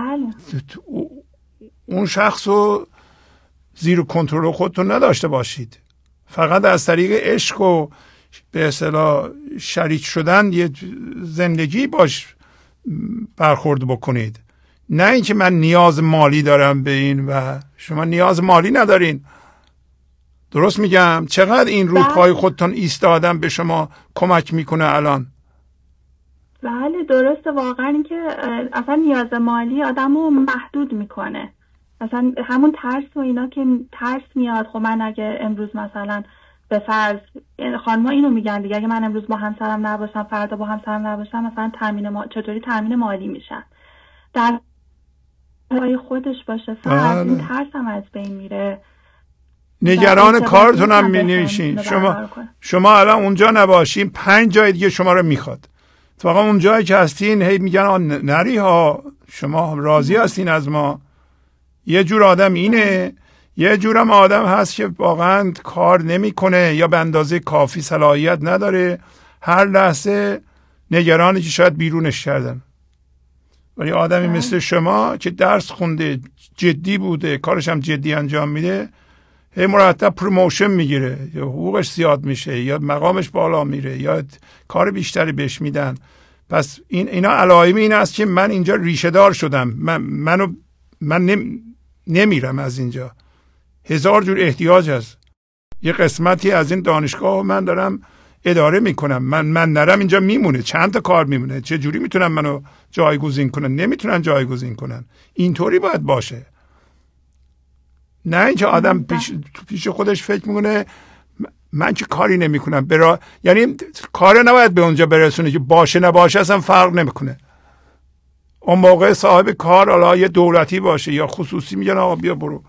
اون شخص رو زیر کنترل خودتون نداشته باشید، فقط از طریق عشق و به اصطلاح شریک شدن یه زندگی باش برخورد بکنید، نه اینکه من نیاز مالی دارم به این و شما نیاز مالی ندارین. درست میگم؟ چقدر این رو پای خودتون ایستادن به شما کمک میکنه الان؟ بله درسته، واقعا اینکه اصلا نیاز مالی آدمو محدود میکنه. اصلا همون ترس و اینا که ترس میاد، خب من اگه امروز مثلا به فرض خانم‌ها اینو میگن دیگه، اگه من امروز با همسرم نباشم فردا با همسرم نباشم مثلا چطوری تامین مالی میشن؟ در پای خودش باشه فرض این ترس هم از بین میره. نگران کارتون هم مینویشین. شما الان اونجا نباشین 5 جای دیگه شما رو میخواد. واقعا اون جایی که هستین هی میگن نری ها، شما راضی هستین از ما. یه جور آدم اینه، یه جورم آدم هست که واقعا کار نمیکنه یا به اندازه کافی صلاحیت نداره، هر لحظه نگرانی که شاید بیرونش کردن. ولی آدمی مثل شما که درس خونده، جدی بوده، کارش هم جدی انجام میده، هی مرتب پروموشن میگیره یا حقوقش زیاد میشه یا مقامش بالا میره یا کار بیشتری بهش میدن. پس اینا علائم این است که من اینجا ریشه دار شدم، من نمیرم از اینجا. 1000 جور احتیاج هست. یه قسمتی از این دانشگاه من دارم اداره میکنم، من نرم اینجا میمونه، چند تا کار میمونه، چه جوری میتونن منو جایگزین کنن؟ نمیتونن جایگزین کنن. اینطوری باید باشه، نه اینکه آدم پیش خودش فکر میکنه من که کاری نمیکنم یعنی کار نباید به اونجا برسونه که باشه نباشه اصلا فرق نمیکنه. اون موقع صاحب کار حالا یه دولتی باشه یا خصوصی میگن آقا بیا برو،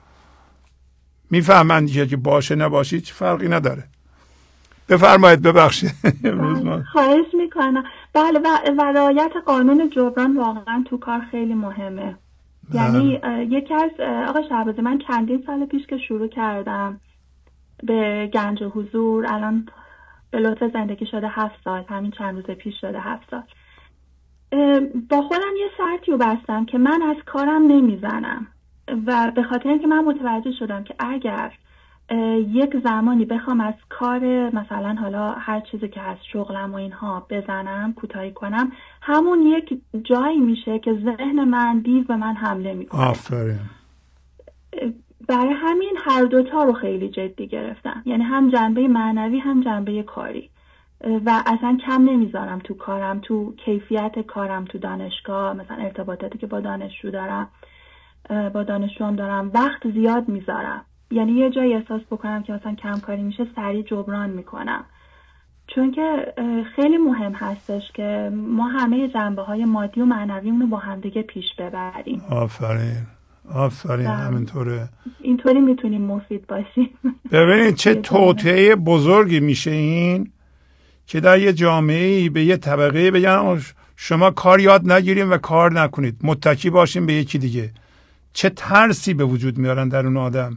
میفهمن که باشه نباشه هیچ فرقی نداره. بفرمایید. ببخشید خواهش میکنم. بله و رعایت قانون جبران واقعا تو کار خیلی مهمه. یعنی یکی از آقا شهبازی، من چندین سال پیش که شروع کردم به گنج حضور، الان به لطف زندگی شده 7 سال، همین چند روز پیش شده 7 سال، با خودم یه شرطی رو بستم که من از کارم نمیزنم و به خاطر اینکه من متوجه شدم که اگر یک زمانی بخوام از کار مثلا حالا هر چیزی که از شغلم و اینها بزنم، کوتاهی کنم، همون یک جایی میشه که ذهن من دیو به من حمله میکنه. آفرین. برای همین هر دوتا رو خیلی جدی گرفتم، یعنی هم جنبه معنوی هم جنبه کاری، و اصلا کم نمیذارم تو کارم، تو کیفیت کارم، تو دانشگاه مثلا ارتباطاتی که با دانشجو دارم، با دانشجوام دارم، وقت زیاد میذارم. یعنی یه جایی احساس بکنم که مثلا کم کاری میشه سریع جبران میکنم، چون که خیلی مهم هستش که ما همه جنبه های مادی و معنویمون رو با همدیگه پیش ببریم. آفرین همینطوره. اینطوری میتونیم مفید باشیم. ببینید چه توطئه بزرگی میشه این که در یه جامعه‌ای به یه طبقه بگن شما کار یاد نگیریم و کار نکنید، متکی باشیم به یکی دیگه. چه ترسی به وجود میارن در اون آدم.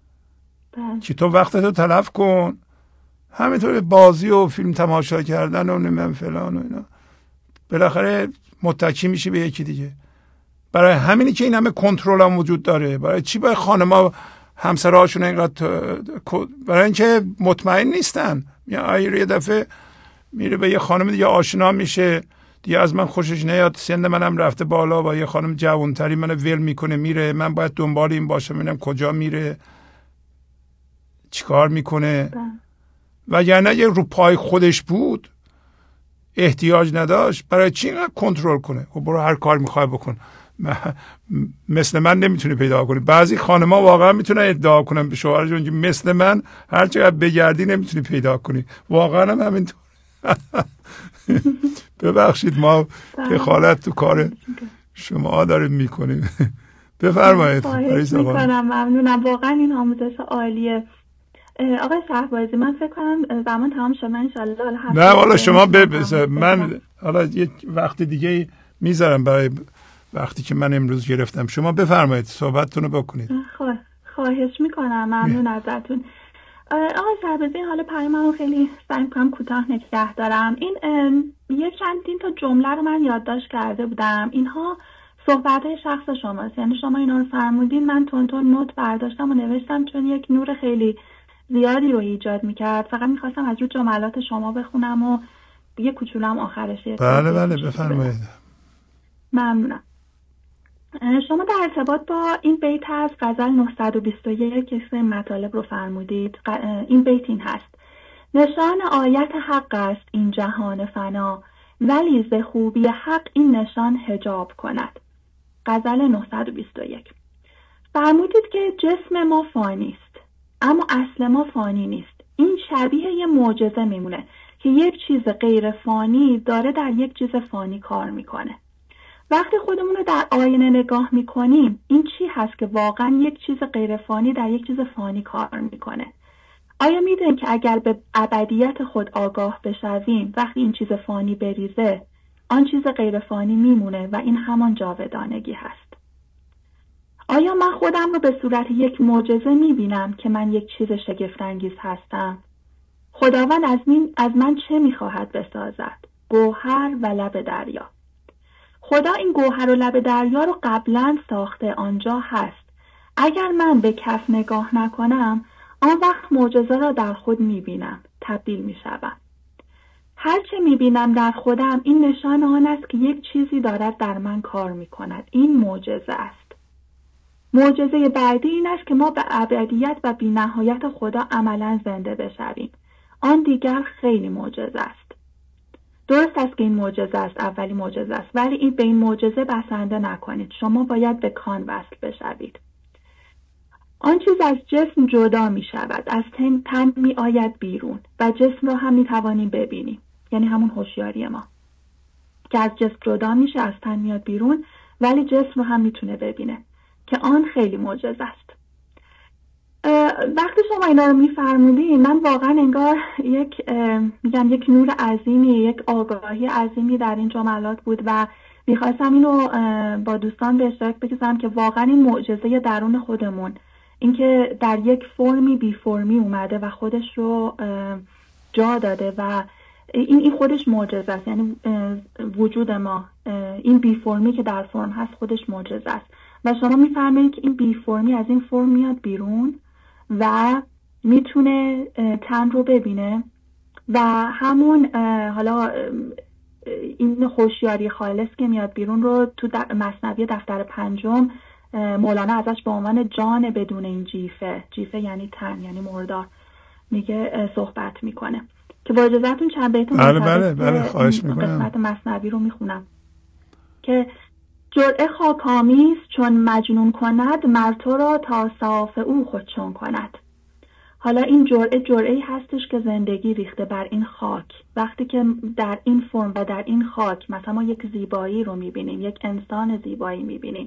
که تو وقتتو تلف کن، همینطور بازی و فیلم تماشا کردن و نمیم فلان و اینا، بالاخره متکی میشه به یکی دیگه. برای همینی که این همه کنترل هم وجود داره. برای چی باید خانم‌ها همسرهاشون اینقدر برای اینکه مطمئن نیستن. یه دفعه میره به یه خانم دیگه آشنا میشه، دیگه از من خوشش نیاد، سن منم رفته بالا و یه خانم جوانتری منو ول میکنه میره، من باید دنبال این باشم ببینم کجا میره، چیکار میکنه. و یعنی اگه رو پای خودش بود احتیاج نداشت، برای چی اینقدر کنترل کنه؟ خب برو هر کار میخوای بکن، مثل من نمیتونی پیدا کنی. بعضی خانم‌ها واقعا میتونن ادعا کنن به شوهرشون که مثل من هر چقدر بگردی نمیتونی پیدا کنی. واقعا هم همینطور. ببخشید ما دخالت تو کار شما داریم میکنیم. بفرمایید. ممنونم. واقعا این آموزش عالیه. آقای شهبازی، من فکر کنم زمان تمام شد. من انشالله نه والا شما من حالا یه وقت دیگه میذارم برای وقتی که من امروز گرفتم. شما بفرمایید صحبتتون رو بکنید. خواهش میکنم. ممنون ازتون. آقای شهبازی، حالا پیاممو خیلی سعی میکنم کوتاه نگه دارم. این یک چندین تا جمله رو من یادداشت کرده بودم. اینها صحبت‌های شخص شماست، یعنی شما اینا رو فرمودین، من تون نوت برداشتم و نوشتم، چون یک نور خیلی زیادی رو ایجاد میکرد. فقط میخواستم از روی جملات شما بخونم و یه کوچولم آخرش. بله بفرمایید. ممنونم. شما در ارتباط با این بیت از غزل 921 که این مطالب رو فرمودید، این بیت این هست: نشان آیت حق است این جهان فنا، ولی ز خوبی حق این نشان حجاب کند. غزل 921. فرمودید که جسم ما فانی است، اما اصل ما فانی نیست. این شبیه یه معجزه میمونه که یک چیز غیر فانی داره در یک چیز فانی کار میکنه. وقتی خودمون رو در آینه نگاه میکنیم، این چی هست که واقعا یک چیز غیر فانی در یک چیز فانی کار میکنه؟ آیا میدونیم که اگر به ابدیت خود آگاه بشویم، وقتی این چیز فانی بریزه، آن چیز غیر فانی میمونه و این همان جاودانگی هست. آیا من خودم رو به صورت یک معجزه میبینم که من یک چیز شگفت‌انگیز هستم؟ خداوند از من چه میخواهد بسازد؟ گوهر و لب دریا. خدا این گوهر و لب دریا رو قبلا ساخته، آنجا هست. اگر من به کف نگاه نکنم، آن وقت معجزه را در خود میبینم، تبدیل میشوم. هر چه میبینم در خودم این نشان آن است که یک چیزی دارد در من کار میکند. این معجزه است. معجزه بعدی این است که ما به ابدیت و بی‌نهایت خدا عملا زنده بشویم. آن دیگر خیلی معجزه است. درست است که این معجزه است، اولی معجزه است، ولی این به این معجزه بسنده نکنید. شما باید به کان وصل بشوید. آن چیز از جسم جدا می شود، از تن می آید بیرون و جسم را هم می توانیم ببینیم. یعنی همون هوشیاری ما که از جسم جدا میشه، از تن میاد بیرون، ولی جسم رو هم میتونه ببینه که آن خیلی معجزه است. وقتی شما اینا رو میفرمودین من واقعا انگار یک نور عظیمی، یک آگاهی عظیمی در این جملات بود و میخواستم اینو با دوستان به اشتراک بگذارم که واقعا این معجزه درون خودمون، اینکه در یک فرمی بی فرمی اومده و خودش رو جا داده و این خودش معجزه است. یعنی وجود ما، این بی فرمی که در فرم هست خودش معجزه است و شما میفرمایید که این بی فرمی از این فرم میاد بیرون و میتونه تن رو ببینه و همون حالا این هوشیاری خالص که میاد بیرون رو تو مثنوی دفتر 5 مولانا ازش به عنوان جان بدون این جیفه یعنی تن، یعنی مردار، میگه صحبت میکنه که با اجازهتون چند بیتون بله خواهش میکنم قسمت مثنوی رو میخونم که جرعه خاکامیز چون مجنون کند مرتو را تا صاف او خودشون کند. حالا این جرعه‌ای هستش که زندگی ریخته بر این خاک. وقتی که در این فرم و در این خاک مثلا ما یک زیبایی رو میبینیم، یک انسان زیبایی میبینیم،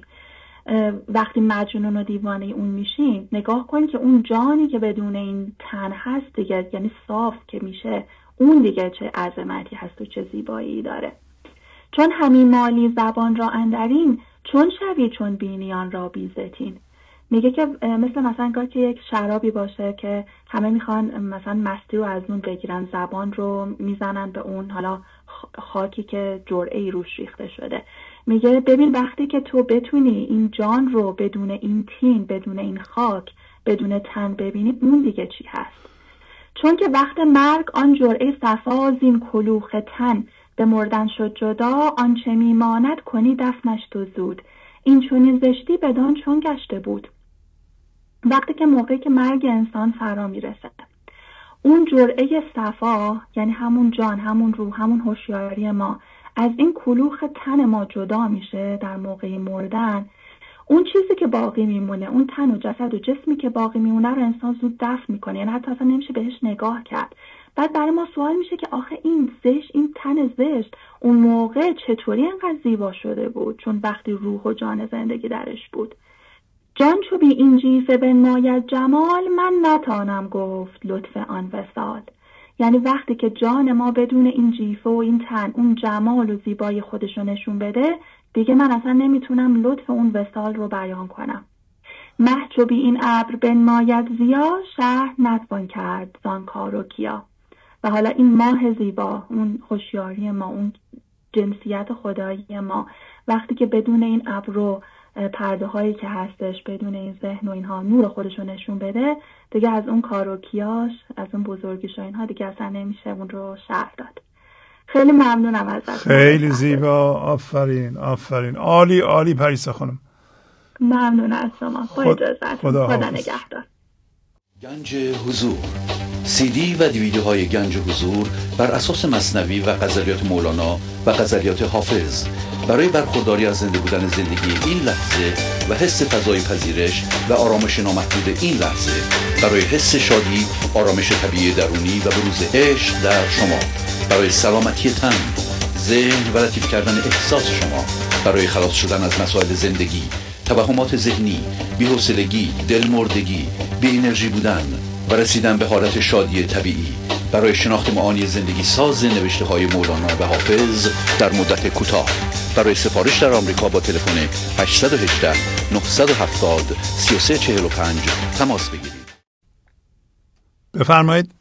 وقتی مجنون و دیوانه اون میشیم نگاه کنید که اون جانی که بدون این تن هست دیگه، یعنی صاف که میشه، اون دیگه چه عظمتی هست و چه زیبایی داره. چون همین مالی زبان را اندرین، چون شوی چون بینیان را بیزتین. میگه که مثلا انگار که یک شرابی باشه که همه میخوان مثلا مستی رو از اون بگیرن، زبان رو میزنن به اون حالا خاکی که جرعه‌ای روش ریخته شده. میگه ببین وقتی که تو بتونی این جان رو بدون این تین، بدون این خاک، بدون تن ببینی، اون دیگه چی هست؟ چون که وقت مرگ آن جرعه صفا زین کلوخ تن به مردن شد جدا، آنچه میماند کنی دفنش تو زود، این چونین زشتی بدان چون گشته بود. وقتی که موقعی که مرگ انسان فرا میرسه، اون جرعه صفا یعنی همون جان، همون روح، همون هوشیاری ما از این کلوخ تن ما جدا میشه در موقع مردن، اون چیزی که باقی میمونه، اون تن و جسد و جسمی که باقی میمونه رو انسان زود دفن میکنه، یعنی حتی اصلا نمیشه بهش نگاه کرد. بعد برای ما سوال میشه که آخه این زشت، این تن زشت اون موقع چطوری انقدر زیبا شده بود؟ چون وقتی روح و جان زندگی درش بود. جان چو بی این جیفه بنماید جمال، من نتانم گفت لطف آن وصال. یعنی وقتی که جان ما بدون این جیفه و این تن اون جمال و زیبایی خودشو نشون بده، دیگه من اصلا نمیتونم لطف اون وصال رو بیان کنم. مه چو بی این ابر بنماید ضیا، شهر نتوان کرد زان کار و کیا. و حالا این ماه زیبا، اون هوشیاری ما، اون جنسیت خدایی ما، وقتی که بدون این ابر و پرده هایی که هستش، بدون این ذهن و اینها نور خودشو نشون بده، دیگه از اون کار و کیاش، از اون بزرگیش و اینها دیگه اصلا نمیشه اون رو شرح داد. خیلی ممنونم ازت. خیلی زیبا، آفرین آفرین، عالی عالی پریسا خانم. ممنون از شما. خدا نگهدار. گنج حضور، CD و دیویدیوهای گنج حضور بر اساس مثنوی و غزلیات مولانا و غزلیات حافظ برای برخورداری از زنده بودن زندگی این لحظه و حس فضای پذیرش و آرامش نامحدود این لحظه، برای حس شادی، آرامش طبیعی درونی و بروز عشق در شما، برای سلامتی تن، ذهن و لطیف کردن احساس شما، برای خلاص شدن از مسائل زندگی، توهمات ذهنی، بی‌حوصلگی، دلمردگی، بی انرژی بودن و رسیدن به حالت شادی طبیعی، برای شناخت معانی زندگی ساز نوشته های مولانا و حافظ در مدت کوتاه. برای سفارش در آمریکا با تلفن 818 970 3345 تماس بگیرید. بفرمایید.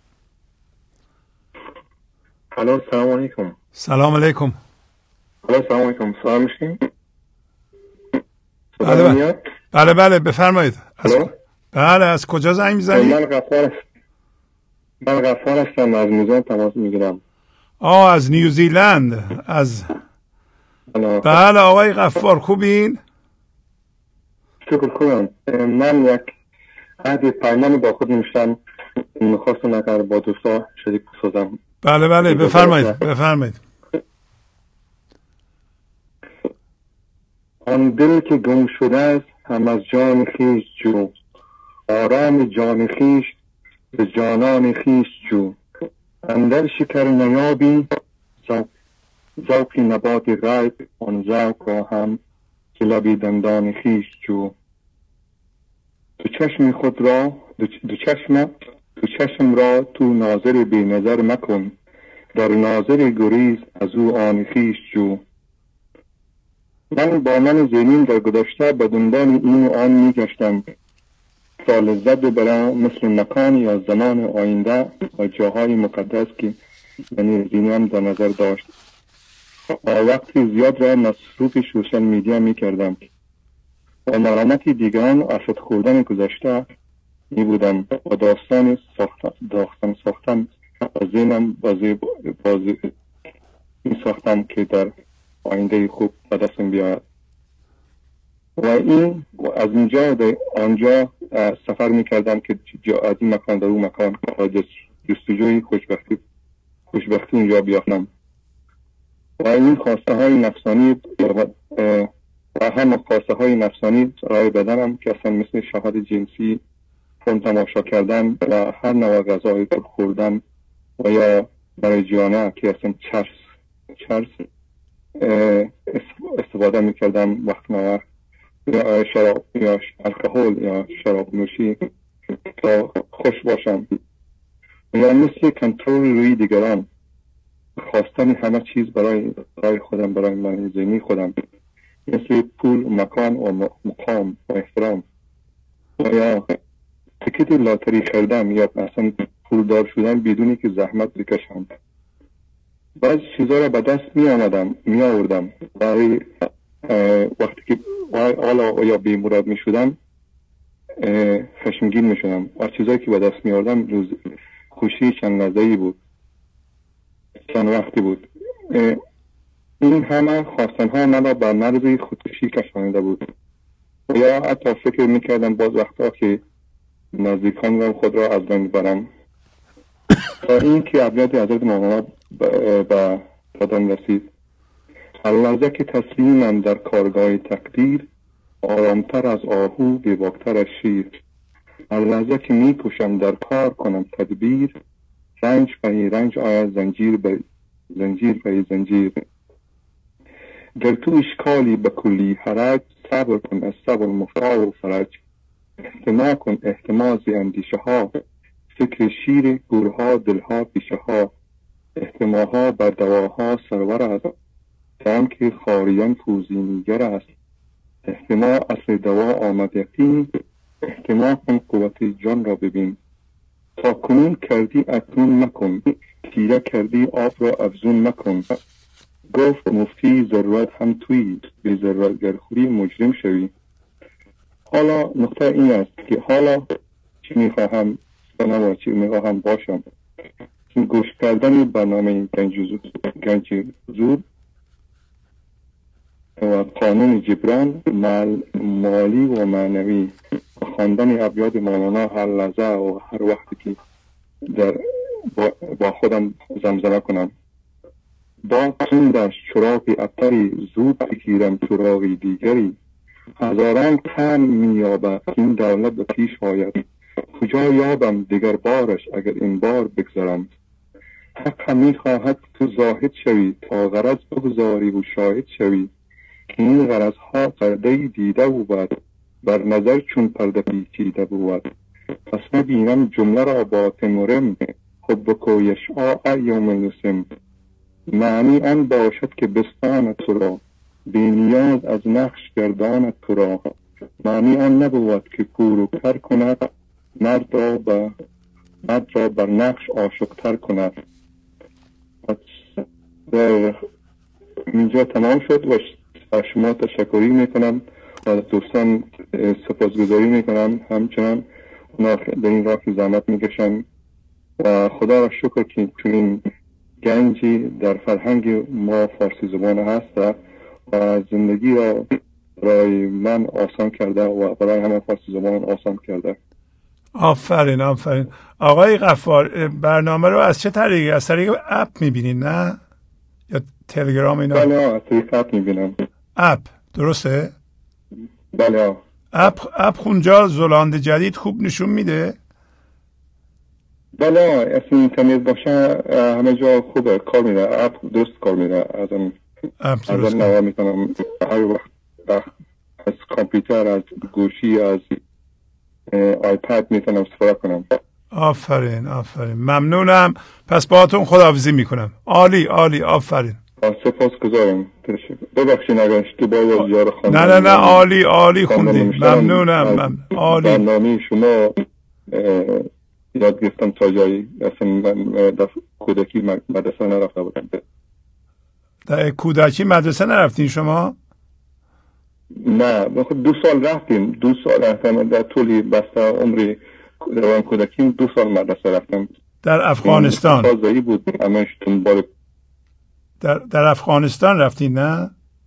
الو، سلام علیکم. سلام علیکم. سلام علیکم. سلام میشین؟ بله بفرمایید. بله، از کجا زنگ میزنید؟ من غفار هستم، از موزان تماس میگیرم. از نیوزیلند. بله آقای غفار، خوبین؟ شکر خوبم. من یک عهد پیمانی با خود نوشتم، میخواستم اگر با دوستا شریک بسازم. بله بفرمایید. آن دل که گم شده است هم از جان خویش جو، آرام جان خیش به جانان خیش جو. اندر شکر نیابی ذوقی نبات غیب، آن ذوق را هم که لبی دندان خیش جو. دو چشم را تو ناظر بی نظر مکن، در ناظر گریز از او آن خیش جو. من با من ذهنیم در گذشته به دنبال این و آن می گشتم تا لذت ببرم، مثل مکان یا زمان آینده و جاهای مقدس که یعنی ذهنیم در نظر داشت. وقتی زیاد را مصروف سوشال میدیا می کردم و مرامت دیگران اسد خوردن گذشته می بودم و داستان ساختم و ذهنم بازی می ساختم که در آینده خوب به دستم بیاید. و این از اینجا در آنجا سفر می کردم که از این مکان در اون مکان و جستجوی خوشبختی اینجا بیافتم. و این خواسته های نفسانی و هم خواسته های نفسانی رای بدنم که اصلا مثل شهاد جنسی، فیلم تماشا کردن و هر نوع غذای ترک خوردن و یا برای جیانه که اصلا چرس استفاده میکردم وقت نوع یا شراب یا الکل یا شراب نوشی تا خوش باشم، یا مثل کنترل روی دیگران، خواستن همه چیز برای خودم، برای من ذهنی خودم، مثل پول، مکان و مقام و احترام، و یا تکت لاتری خریدم یا اصلا پولدار شدن بدونی که زحمت بکشم. بعض چیزها را به دست می آوردم برای وقتی که حالا یا بی مراد می شدم خشمگین می شدم و چیزهایی که به دست می آوردم خوشی چند لحظه‌ای بود، چند وقتی بود. این همه خواستن ها من به مرز خودکشی کشانیده بود و یا حتی فکر می کردم باز وقتا که نزدیکان خود را از بین برم. تا این که ابیات حضرت مولانا به دادم رسید: هر لحظه که تسلیمم در کارگاه تقدیر، آرامتر از آهو بی‌باکتر از شیر. هر لحظه که میکوشم در کار کنم تدبیر، رنج به رنج آید زنجیر به زنجیر. در تو اشکالی به کلی حرج، صبر کن از صبر مفتاح و فرج. احتما کن احتماز اندیشه ها، فکر شیر گورها دلها پیشه ها. احتماها بر دواها سرور است، دان که خاریان پوزینیگر است. احتما اصل دوا آمد یقین، احتما کن قوت جان را ببین. تا کنون کردی اکنون مکن، تیره کردی آب را افزون مکن. گفت مفتی ضرورت هم تویی، بی ضرورت گرخوری مجرم شوی. حالا نقطه این است که حالا چی میخواهم بنام چی میخواهم باشم. گوش کردن برنامه گنج حضور و قانون جبران مالی و معنوی و خواندن ابیات مولانا هر لحظه و هر وقتی که با خودم زمزمه کنم. با چندش چراغی ابتری، زود بگیرم چراغی دیگری. هزاران تن میابه این دولت به پیش آید، کجا یابم دیگر بارش اگر این بار بگذرم. حق همی خواهد تو زاهد شوی، تا غرض بگذاری و شاهد شوی. که این غرض ها پرده دیده بود، بر نظر چون پرده پیچیده بود. پس نبینم جمله را با تمرم، خب بکویش ایوم نسم. معنی آن باشد که بستان تو را، بی نیاز از نقش گردان تو را. معنی آن نبود که کور و کر کند، مرد را بر نقش عاشق‌تر کند. در اینجا تمام شد و از شما تشکری میکنم و دوستان سپاسگزاری میکنم، همچنان در این راه که زحمت میکشن و خدا را شکر که چنین گنجی در فرهنگ ما فارسی زبان هست و زندگی را برای من آسان کرده و برای همه فارسی زبان آسان کرده. آفرین آفرین. آقای غفار، برنامه رو از چه طریقی؟ از طریق اپ میبینین نه؟ یا تلگرام اینا؟ بله از طریق اپ میبینم. اپ درسته؟ بله. اپ خونجا زلاند جدید خوب نشون میده؟ بله، اصلا اینترنت باشه همه جا خوبه کار میده. اپ درست کار میده. از نوا میکنم هر وقت از کامپیوتر، از گوشی، از آیپد میتونم استفاده کنم. آفرین ممنونم. پس باهاتون خداحافظی میکنم. عالی آفرین. سپاسگزارم. ببخشید اگر اشتباه یا یار خواندم. نه عالی خوندی. ممنونم. عالی. برنامه شما یاد گرفتم تا جایی. اصلا من در کودکی مدرسه نرفته بودم. در کودکی مدرسه نرفتین شما؟ نه، 2 سال رفتیم. 2 سال رفتم در طول بسته عمری روان کودکیم. 2 سال مدرسه رفتم. در افغانستان؟ تازه‌ای بود. همش دنبال در افغانستان رفتین نه؟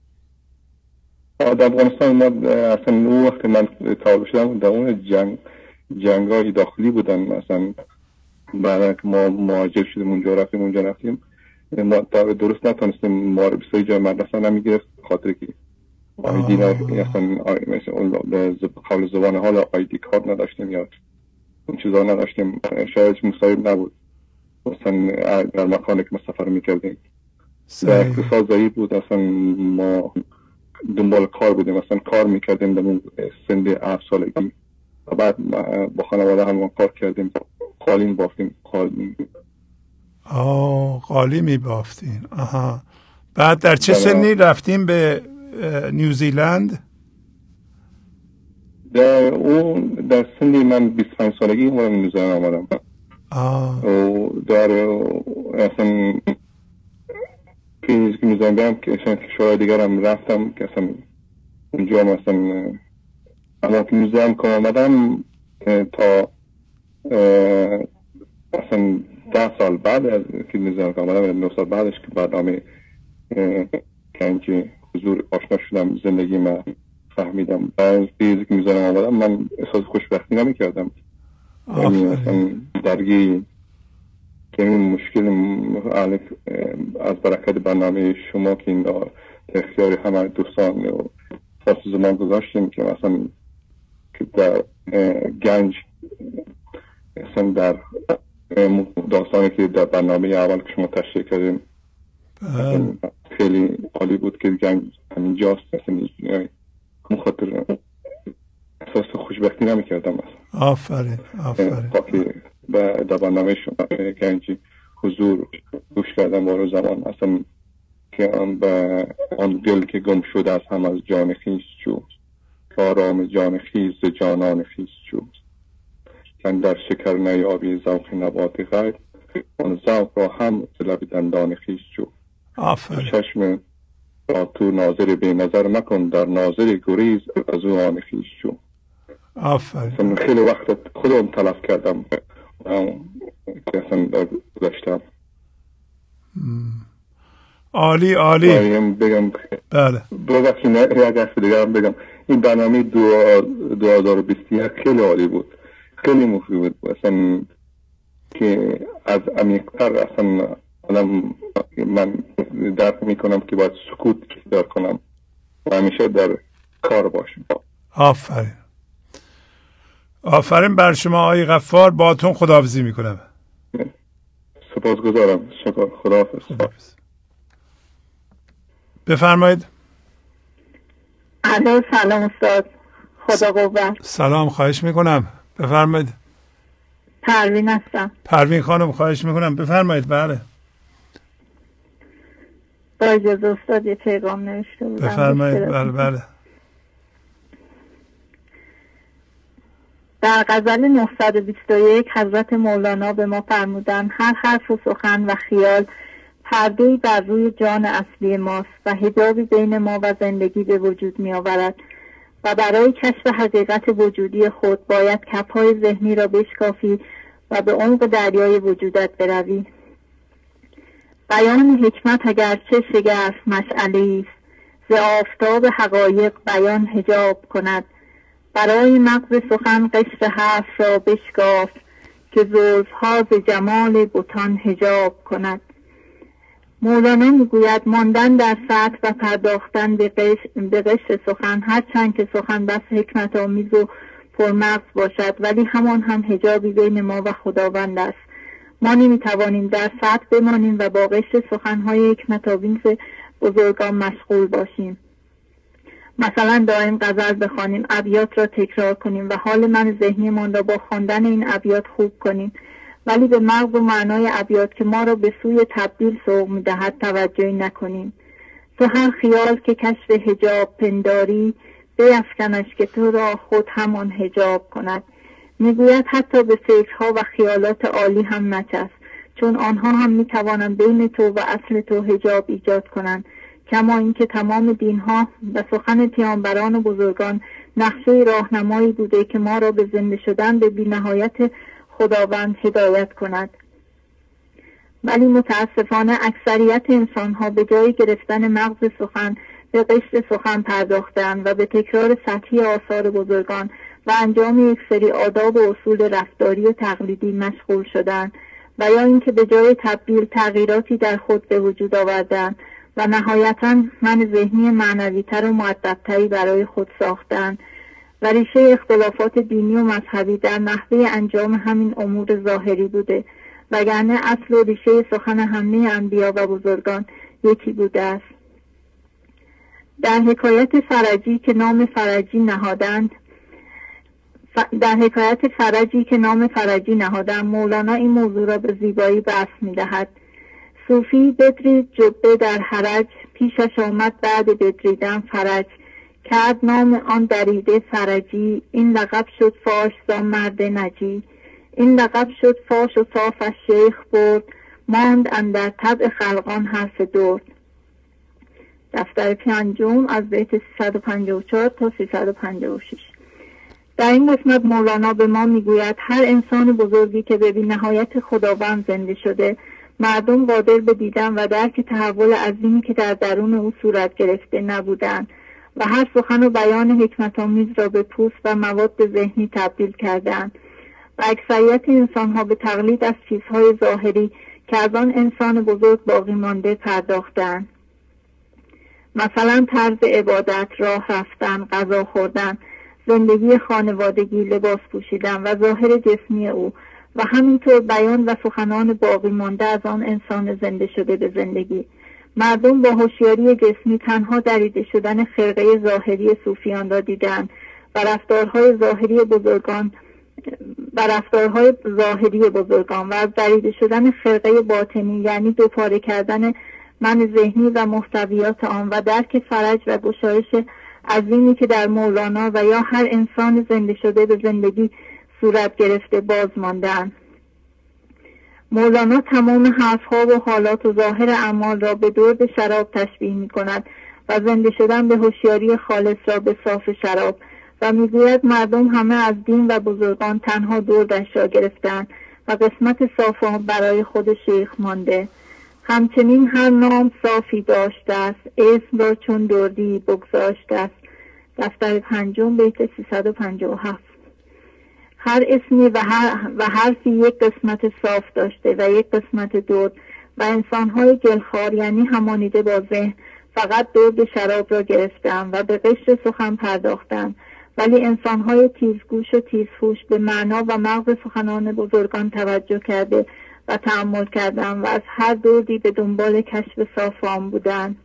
در افغانستان ما اصلا اون وقت من تولد شدم در اون جنگ‌های داخلی بودن. مثلا بعد که ما مهاجر شدیم اونجا رفتیم ما درست نتونستیم. ما رو بسیاری جای مدرسه نمیگرفت خاطر که آیدی قبل زبان حال آیدی کارت نداشتیم یا اون چیزا نداشتیم. شاید مصاحب نبود مثلا در مکانی که ما سفر میکردیم. در اقتصاد ضعیف بود. اصلا ما دنبال کار بودیم. اصلا کار میکردیم در سن 7 سالگی و بعد با خانواده هم کار کردیم. قالین بافتیم. قالی میبافتین. بعد در چه سنی رفتیم به نیوزیلند؟ در سنی من 25 سالگی نیوزیلند آمدم. در اصلا که نیوزیلند بیام که کشورهای دیگر هم رفتم که اصلا اونجا هم اصلا اما که نیوزیلند که آمدم تا اصلا 10 سال بعد از که نیوزیلند که آمدم 9 سال بعدش که برنامه کنجی حضور آشنا شدم زندگی من فهمیدم. بعد که نیوزیلند آمدم من احساس خوشبختی نمی کردم. یعنی اصلا درگی که این مشکل از برکت برنامه شما که این اختیار همه دوستان و فاصل زمان گذاشتیم که مثلا که در گنج اصلا در داستانی که در برنامه اول که شما تشریح کردیم خیلی عالی بود که گنج همین جاست. اصلا مخاطر احساس خوشبختی نمی کردم. آفرین در برنامه شما گنجی حضور گوش کردم بارو زمان اصلا که به آن دل که گم شده از هم از جان خیز جو آرام جان خیز جانان خیز جو کن در شکر نیابی ذوق نبات غیر آن ذوق را هم لب دندان خیز جو. چشم را تو ناظر بی نظر مکن در ناظر گریز از او آن خیز جو. آفرین. خیلی وقت خودم تلف کردم که اصلا گذاشتم. عالی بگم بله ببخشید یک دست دیگه بگم این برنامه 2021 خیلی عالی بود. خیلی مفید بود. اصلا که از عمیق‌تر اصلا من درک میکنم که باید سکوت اختیار کنم و همیشه در کار باشم. آفرین بر شما آقای غفار. باهاتون خداحافظی میکنم. سپاسگزارم. شکر. خداحافظ. بفرمایید. سلام استاد. خدا قوت. سلام. خواهش میکنم. بفرمایید. پروین هستم. پروین خانم خواهش میکنم. بفرمایید. بله با اجازه استاد یه پیغام نوشته بودم. بفرمایید. بله در غزل 921 حضرت مولانا به ما فرمودند هر حرف و سخن و خیال پرده‌ای بر روی جان اصلی ماست و حجابی بین ما و زندگی به وجود می آورد و برای کشف حقیقت وجودی خود باید کف‌های ذهنی را بشکافی و به عمق دریای وجودت بروی. بیان حکمت اگرچه شگرف مشعله‌ای است ز آفتاب حقایق بیان حجاب کند. برای مغز سخن قشر حرف را بشکاف که زلف‌ها ز جمال بتان حجاب کند. مولانا میگوید ماندن در سطح و پرداختن به قشر سخن، هرچند که سخن بس حکمت آمیز و پرمغز باشد، ولی همان هم حجابی بین ما و خداوند است. ما نمیتوانیم در سطح بمانیم و با قشر سخنهای حکمت آمیز بزرگان مشغول باشیم. مثلا دائم غزل بخوانیم، ابیات را تکرار کنیم و حال من ذهنیمان را با خواندن این ابیات خوب کنیم، ولی به مغز و معنای ابیات که ما را به سوی تبدیل سوق می‌دهد توجهی نکنیم. تو هر خیال که کشف حجاب پنداری، بیفکنش که تو را خود همان حجاب کند. میگوید حتی به فکرها و خیالات عالی هم نچسب، چون آنها هم میتوانند بین تو و اصل تو حجاب ایجاد کنند. کما اینکه تمام دینها و سخن پیامبران و بزرگان نقشه راهنمایی بوده که ما را به زنده شدن به بی‌نهایت خداوند هدایت کند. ولی متاسفانه اکثریت انسانها به جای گرفتن مغز سخن به قشر سخن پرداختند و به تکرار سطحی آثار بزرگان و انجام یک سری آداب و اصول رفتاری و تقلیدی مشغول شدند، و یا اینکه به جای تبدیل تغییراتی در خود به وجود آوردند و نهایتاً من ذهنی معنوی‌تر و مؤدب‌تری برای خود ساختند. و ریشه اختلافات دینی و مذهبی در نحوه انجام همین امور ظاهری بوده، وگرنه اصل و ریشه سخن همه انبیا و بزرگان یکی بوده است. در حکایت فرجی که نام فرجی نهادند مولانا این موضوع را به زیبایی بسط می‌دهد. صوفی بدرید جبه در حرج، پیشش آمد بعد بدریدن فرج، کرد نام آن دریده فرجی، این لقب شد فاش زان مرد نجی. این لقب شد فاش و صافش شیخ برد، ماند اندر طبع خلقان حرف درد. دفتر پنجم از بیت 354 تا 356. در این قسمت مولانا به ما میگوید هر انسان بزرگی که به بی‌نهایت خداوند زنده شده، مردم قادر به دیدن و درک تحول عظیمی که در درون او صورت گرفته نبودند و هر سخن و بیان حکمت آمیز را به پوست و مواد ذهنی تبدیل کردند و اکثریت انسانها به تقلید از چیزهای ظاهری که از آن انسان بزرگ باقی مانده پرداختند. مثلا طرز عبادت، راه رفتن، غذا خوردن، زندگی خانوادگی، لباس پوشیدن و ظاهر جسمی او و همینطور بیان و سخنان باقی مانده از آن انسان زنده شده به زندگی. مردم با هوشیاری جسمی تنها دریده شدن خرقه ظاهری صوفیان را دیدند و رفتارهای ظاهری بزرگان و از دریده شدن خرقه باطنی، یعنی دوپاره کردن من ذهنی و محتویات آن و درک فرج و گشایش عظیمی که در مولانا و یا هر انسان زنده شده به زندگی صورت گرفته باز ماندند. مولانا تمام حرفها و حالات و ظاهر اعمال را به درد شراب تشبیه می کند و زنده شدن به هوشیاری خالص را به صاف شراب و میگوید مردم همه از دین و بزرگان تنها دردش را گرفتند و قسمت صاف برای خود شیخ مانده. همچنین هر نام صافی داشته است، اسم را چون دردی بگذاشته است. دفتر پنجم بیت 357. هر اسمی و حرفی یک قسمت صاف داشته و یک قسمت درد و انسانهای گلخوار یعنی همانیده با ذهن فقط درد شراب را گرفتند و به قشر سخن پرداختند، ولی انسانهای تیزگوش و تیزهوش به معنا و مغز سخنان بزرگان توجه کرده و تأمل کردند و از هر دردی به دنبال کشف صاف آن بودند.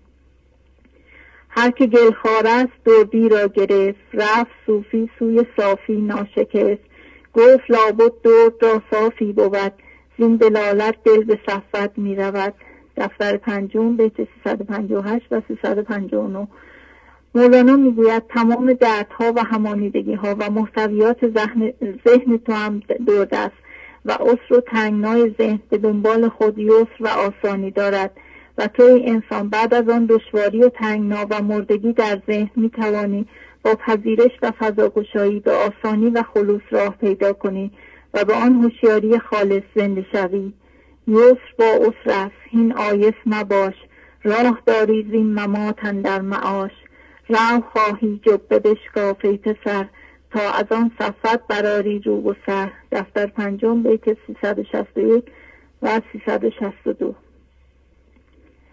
هر که گلخوار است دردی را گرفت، رفت صوفی سوی صافی ناشکست. گفت لابد درد را صافی بود، زین دلالت دل به صفت می رود. دفتر پنجم بیت 358 و 359. مولانا میگوید تمام دردها و همانیدگی‌ها و محتویات ذهن تو هم درد است و عسر و تنگنای ذهن به دنبال خود یسر و آسانی دارد و توی انسان بعد از آن دشواری و تنگنا و مردگی در ذهن می توانی با پذیرش و فضاگشایی به آسانی و خلوص راه پیدا کنی و به آن هوشیاری خالص زنده شوی. یسر با عسر است، هین آیس مباش، راه داری زین ممات اندر معاش. رو خواهی جبه بشکافی پسر، تا از آن صفت براری رو و سر. دفتر پنجم بیت 361 و 362.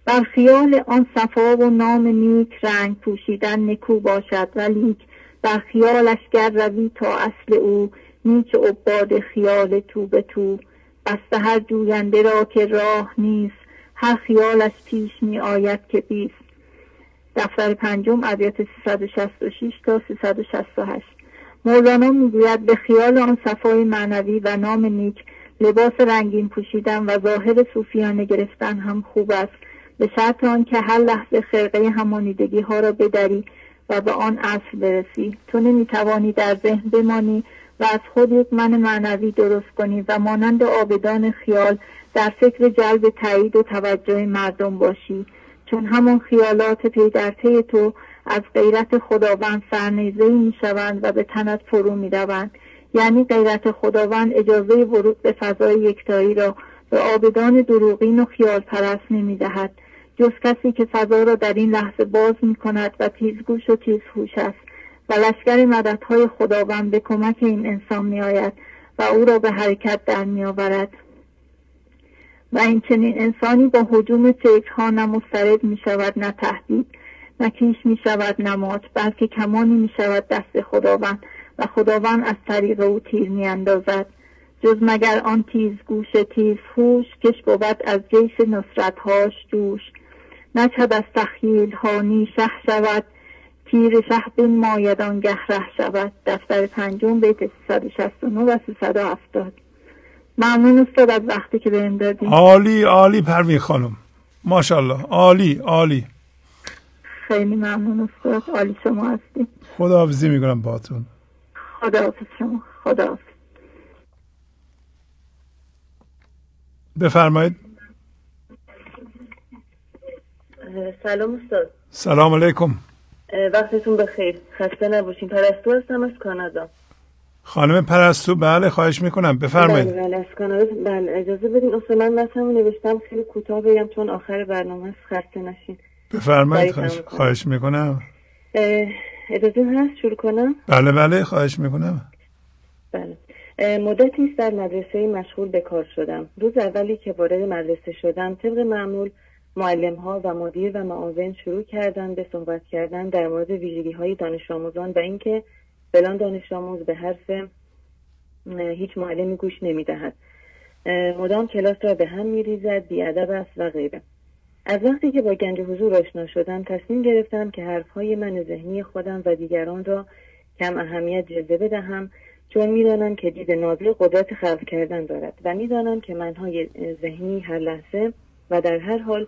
بر خیال آن صفا و نام نیک رنگ پوشیدن نکو باشد، ولیک بر خیالش گر روی تا اصل او، نیک عباد خیال تو به تو. بسته هر جوینده را که راه نیست، هر خیالش پیش می آید که بیست. دفتر پنجم ابیات 366 تا 368. مولانا میگوید به خیال آن صفای معنوی و نام نیک لباس رنگین پوشیدن و ظاهر صوفیانه گرفتن هم خوب است، به شرط آن که هر لحظه خرقه همانیدگی ها را بدری و به آن اصل برسی. تو نمیتوانی در ذهن بمانی و از خود یک من معنوی درست کنی و مانند عابدان خیال در فکر جلب تایید و توجه مردم باشی، چون همان خیالات پی در پی تو از غیرت خداوند سرنیزه‌ای میشوند و به تنت فرو میروند. یعنی غیرت خداوند اجازه ورود به فضای یکتایی را به عابدان دروغین و خیال پرست نمیدهد، جز کسی که فضا را در این لحظه باز میکند و تیزگوش و تیزهوش است و لشکر مددهای خداوند به کمک این انسان میآید و او را به حرکت در میآورد. و این چنین انسانی با هجوم فکرها نه مضطرب می شود نه تهدید، نه کیش می شود نمات، بلکه کمانی می شود دست خداوند و خداوند از طریق او تیر می اندازد. جز مگر آن تیز گوش تیز هوش، کش بود از جیش نصرتهاش جوش. نچد از تخییل هانی شه شود، تیر شه بین ماید آنگه ره شود. دفتر پنجم بیت 369 و 370. ممنون استاد از وقتی که بهم دادید. عالی عالی پروین خانم، ماشاءالله، عالی عالی. خیلی ممنون استاد، عالی شما هستی. خداحافظی میکنم باهاتون. خداحافظ شما. خداحافظ. بفرمایید. سلام استاد. سلام علیکم. وقتتون بخیر. خسته نباشین. پرستو هستم از کانادا. خانم پرستو، بله خواهش میکنم بفرمایید. بله از کانادا. بله اجازه بدین استاد، من مثلا نوشتم خیلی کوتاه بگم چون آخر برنامه است، خسته نشین. بفرمایید. خواهش میکنم. اجازه هست شروع کنم؟ بله بله خواهش میکنم. بله. مدتی است در مدرسه مشغول به کار شدم. روز اولی که وارد مدرسه شدم طبق معمول معلم‌ها و مدیر و معاون شروع کردند به صحبت کردن در مورد ویژگی‌های دانش آموزان و اینکه فلان دانش آموز به حرف هیچ معلمی گوش نمی‌دهد، مدام کلاس را به هم می‌ریزد، بی‌ادب است و غیره. از وقتی که با گنج حضور آشنا شدم تصمیم گرفتم که حرف‌های من ذهنی خودم و دیگران را کم اهمیت جلوه بدهم، چون می‌دانم که دید ناظر قدرت خلق کردن دارد و می‌دانم که منهای ذهنی هر لحظه و در هر حال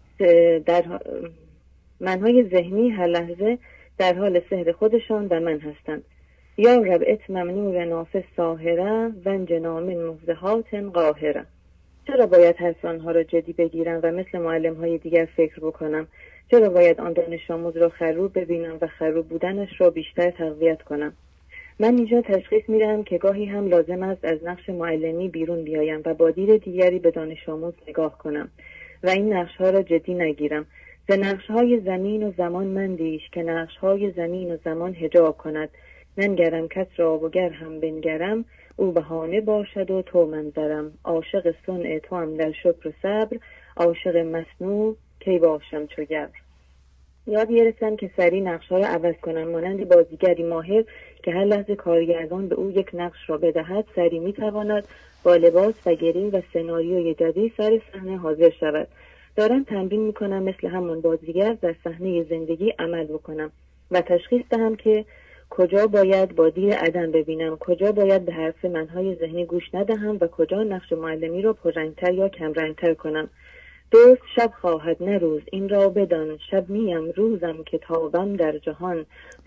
منهای ذهنی هر لحظه در حال سحر خودشان و من هستند. یا رب اتمم نور نافذ ساهره و انجنام مفزهات قاهره. چرا باید حرف آنها را جدی بگیرم و مثل معلم‌های دیگر فکر بکنم؟ چرا باید آن دانش آموز را خروب ببینم و خروب بودنش را بیشتر تقویت کنم؟ من اینجا تشخیص میدهم که گاهی هم لازم است از نقش معلمی بیرون بیایم و با دید دیگری به دانش آموز نگاه کنم و این نقش‌ها را جدی نگیرم. ز نقش‌های زمین و زمان مندیش که نقش‌های زمین و زمان حجاب کند. ننگرم کس را و گر هم بنگرم، او بهانه باشد و تو منظرم. عاشق صنع تو هم در شکر و صبر، عاشق مصنوع کی باشم چو گبر. یاد گرفتم که سریع نقش‌ها را عوض کنم، مانند بازیگری ماهر که هر لحظه کارگردان به او یک نقش را بدهد سریع می‌تواند با لباس و گریم و سناریوی جدید سر صحنه حاضر شود. دارم تمرین می‌کنم مثل همون بازیگر در صحنه زندگی عمل بکنم و تشخیص دهم که کجا باید با دید عدم ببینم، کجا باید به حرف منهای ذهنی گوش ندهم و کجا نقش معلمی را پررنگتر یا کمرنگتر کنم. دوست شب خواهد نه روز، این را بدان، شب میم روزم کتابم در جهان.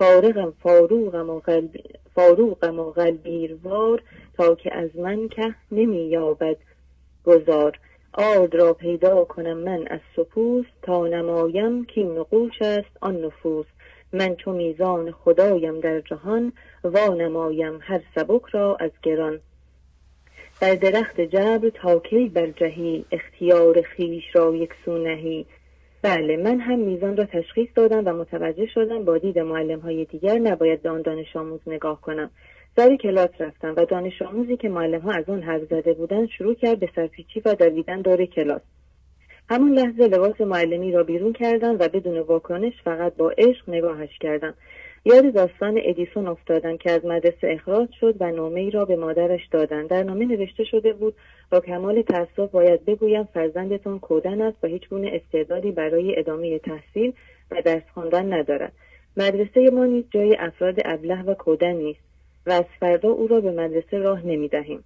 فاروقم و قلبیروار، تا که از من که نمی یابد گذار. آرد را پیدا کنم من از سپوس، تا نمایم کین نقوش است آن نفوس. من چو میزان خدایم در جهان، وا نمایم هر سبک را از گران. در درخت جبر تا کی برجهی، اختیار خیش را یک سو نهی. بله، من هم میزان را تشخیص دادم و متوجه شدم با دید معلم‌های دیگر نباید به آن دانش آموز نگاه کنم. سر کلاس رفتم و دانش آموزی که معلم‌ها از آن حرف زده بودند شروع کرد به سرپیچی و دویدن دور کلاس. همون لحظه لباس معلمی را بیرون کردم و بدون واکنش فقط با عشق نگاهش کردم. یاد داستان ادیسون افتادم که از مدرسه اخراج شد و نامه‌ای را به مادرش دادند. در نامه نوشته شده بود: با کمال تأسف باید بگویم فرزندتان کودن است و هیچ گونه استعدادی برای ادامه تحصیل و درس خواندن ندارد. مدرسه ما نیز جای افراد ابله و کودن نیست و از فردا او را به مدرسه راه نمی‌دهیم.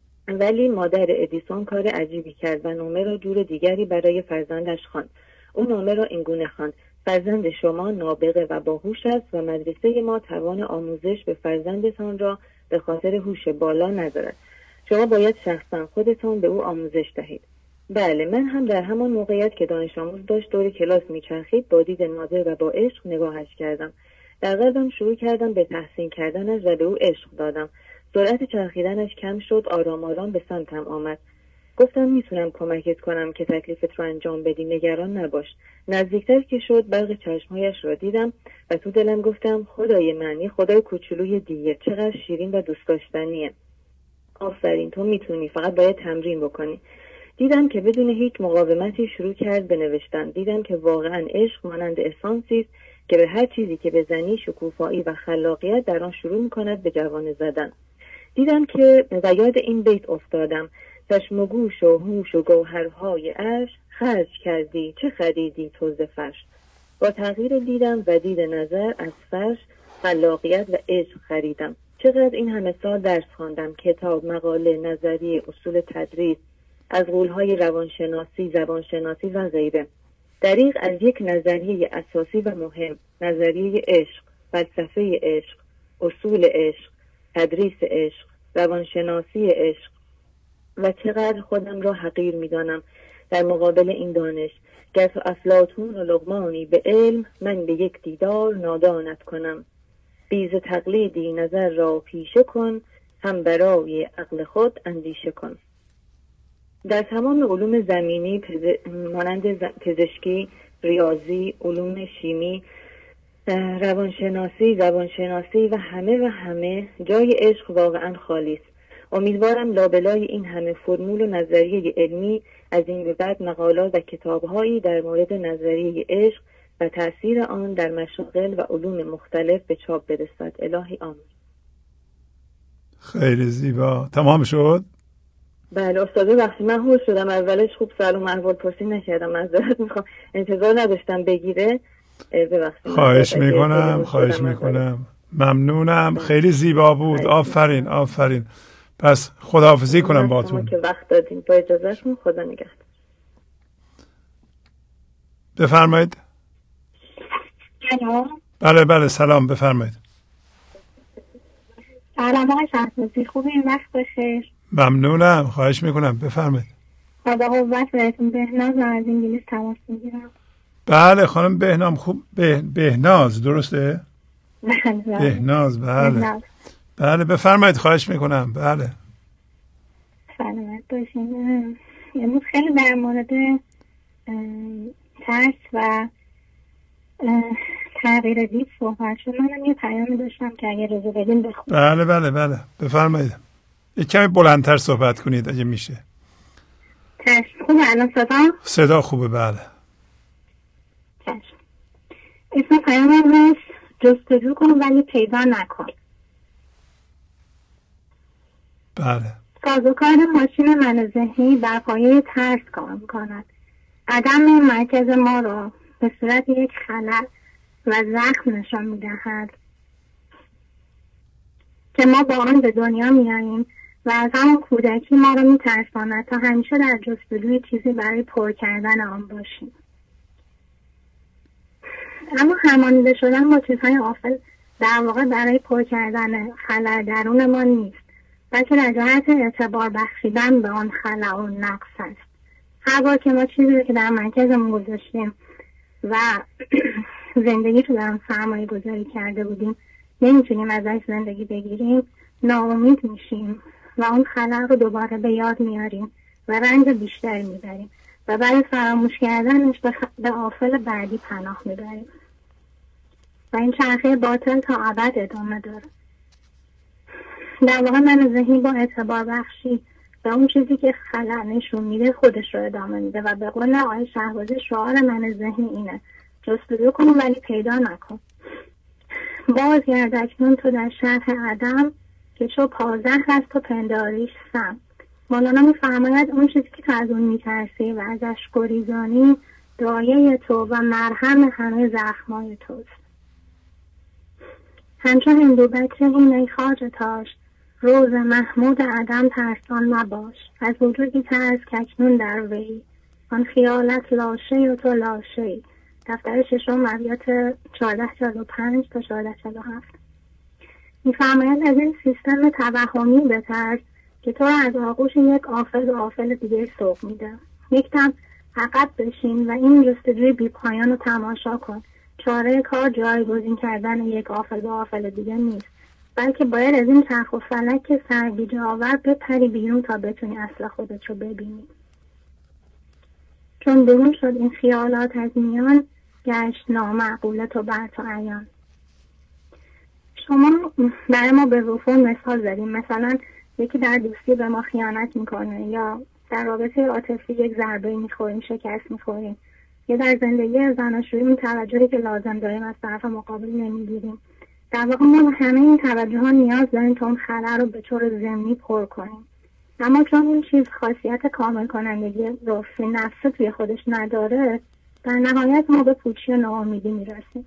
ولی مادر ادیسون کار عجیبی کرد و نامه را جور دیگری برای فرزندش خواند. او نامه را اینگونه خواند: فرزند شما نابغه و باهوش است و مدرسه ما توان آموزش به فرزندتان را به خاطر هوش بالا ندارد. شما باید شخصا خودتان به او آموزش دهید. بله، من هم در همان موقعیت که دانش آموز داشت دور کلاس میچرخید با دید ناظر و با عشق نگاهش کردم. در قلبم شروع کردم به تحسین کردنش و به او عشق دادم. سرعت چرخیدنش کم شد، آرام آرام به سمتم آمد. گفتم میتونم کمکت کنم که تکلیفت رو انجام بدی، نگران نباش. نزدیکتر که شد برق چشمهایش را دیدم و تو دلم گفتم خدای من، یه خدای کوچولوی دیگه، چقدر شیرین و دوست داشتنیه. آفرین، تو میتونی، فقط باید تمرین بکنی. دیدم که بدون هیچ مقاومتی شروع کرد به نوشتن. دیدم که واقعا عشق مانند اسانسی است که به هر چیزی که بزنی شکوفایی و خلاقیت در آن شروع میکند به جوانه زدن. دیدم که و یاد این بیت افتادم: چشم و گوش و هوش و گوهرهای عرش خرج کردی، چه خریدی تو ز فرش. با تغییر دیدم و دید نظر از فرش خلاقیت و عشق خریدم. چقدر این همه سال درس خواندم، کتاب، مقاله، نظریه، اصول تدریس، از غول‌های روانشناسی، زبانشناسی و غیره. دریغ از یک نظریه اساسی و مهم، نظریه عشق، فلسفه عشق، اصول عشق، تدریس عشق، روانشناسی عشق. و چقدر خودم را حقیر می‌دانم در مقابل این دانش. گر تو افلاطون و لقمانی به علم، من به یک دیدار نادانت کنم. بیز تقلیدی نظر را پیشه کن، هم برای عقل خود اندیشه کن. در تمام علوم زمینی مانند پزشکی، ریاضی، علوم شیمی، روانشناسی، زبانشناسی و همه جای عشق واقعا خالی است. امیدوارم لابلای این همه فرمول و نظریه علمی از این به بعد مقالات و کتاب‌هایی در مورد نظریه عشق و تأثیر آن در مشاغل و علوم مختلف به چاپ برسد. الهی آمین. خیلی زیبا. تمام شد؟ بله استاد، ببخشید من هول شدم اولش، خوب سلام احوال پرسی نکردم، معذرت میخوام، انتظار نداشتم بگیره، ببخشید. خواهش میکنم. ممنونم، خیلی زیبا بود. آفرین. پس خداحافظی کنم باهاتون که وقت دادین. با اجازهتون، خدا نگهدار. بفرمایید. بله سلام، بفرمایید. سلام آقای شهبازی، خوبین؟ وقت بخیر. ممنونم، خواهش میکنم، بفرمایید. خدا قوت بهتون. بهناز از انگلیس تماس میگیرم. بله خانم بهنام، خوب بهناز درسته؟ بهناز. بله بفرمایید، خواهش میکنم. بله سلامت باشین. امروز خیلی در مورد ترس و تغییر دید صحبت شد. منم یه پیامی داشتم که اگه رضا بدین بخونم. بله بفرمایید. یک کمی بلندتر صحبت کنید اگه میشه. ترس خوبه الان صدا خوبه. بله. اسم پیامم هست جستجو کن ولی پیدا نکن. بله. سازوکار ماشین من ذهنی بر پایه ترس کار میکند. عدم مرکز ما را به صورت یک خلأ و زخم نشان میدهد که ما با آن به دنیا میاییم و از همون کودکی ما را میترساند تا همیشه در جستجوی چیزی برای پر کردن آن باشیم. اما همانیده شدن با چیزهای غافل در واقع برای پر کردن خلأ درون ما نیست، بلکه در جهت اعتبار بخشیدن به آن خلأ و نقص است. هر بار که ما چیزی رو که در مرکزمون گذاشتیم و زندگی رو در آن سرمایه گذاری کرده بودیم نمیتونیم ازش زندگی بگیریم، ناامید میشیم و اون خلأ رو دوباره به یاد میاریم و رنج بیشتری میبریم و برای فراموش کردنش به آفل بعدی پناه میبریم و این چرخه باطل تا ابد ادامه داره. در واقع من ذهنی با اعتبار بخشی و اون چیزی که خلأ نشون میده خودش رو ادامه میده. و به قول آقای شهبازی شعار من ذهنی اینه: جستجو کن ولی پیدا نکن. بازگرد اکنون تو در شرح عدم که چو پازهر از تو پنداریش سم. مولانا میفرماید اون چیزی که تو از اون میترسی و ازش گریزانی دایه تو و مرهم همه زخمای توست. همچون هندو بچه این ای خواجه تاش، روز محمود عدم ترسان نباش. از وجودی ترس که اکنون در وی، آن خیالت لاشه و تو لاشه. دفتر ششم ابیات 1445 تا 1447. میفرماید از این سیستم توهمی بترس که تو را از آغوش یک غافل دیگه سوق میده. یک دم عقب بشین و این جستجوی بی پایان رو تماشا کن. چاره کار جایگزین کردن یک غافل دیگه نیست، بلکه باید از این چرخ و فلک که سرگیجه آور بپری بیرون تا بتونی اصل خودت رو ببینی. چون برون شد این خیالات از میان، گشت نامعقولت و بر تو عیان. شما برای ما به وفور مثال زدیم، مثلا یکی در دوستی به ما خیانت میکنه، یا در رابطه عاطفی یک ضربه میخوریم، شکست میخوریم، یا در زندگی زناشویی اون توجهی که لازم داریم از طرف مقابل نمیگیریم. در واقع ما همه این توجه ها نیاز داریم تا اون خلأ رو به طور ضمنی پر کنیم. اما چون اون چیز خاصیت کامل کنندگی رو فی نفسه توی خودش نداره، در نهایت ما به پوچی و ناامیدی میرسیم.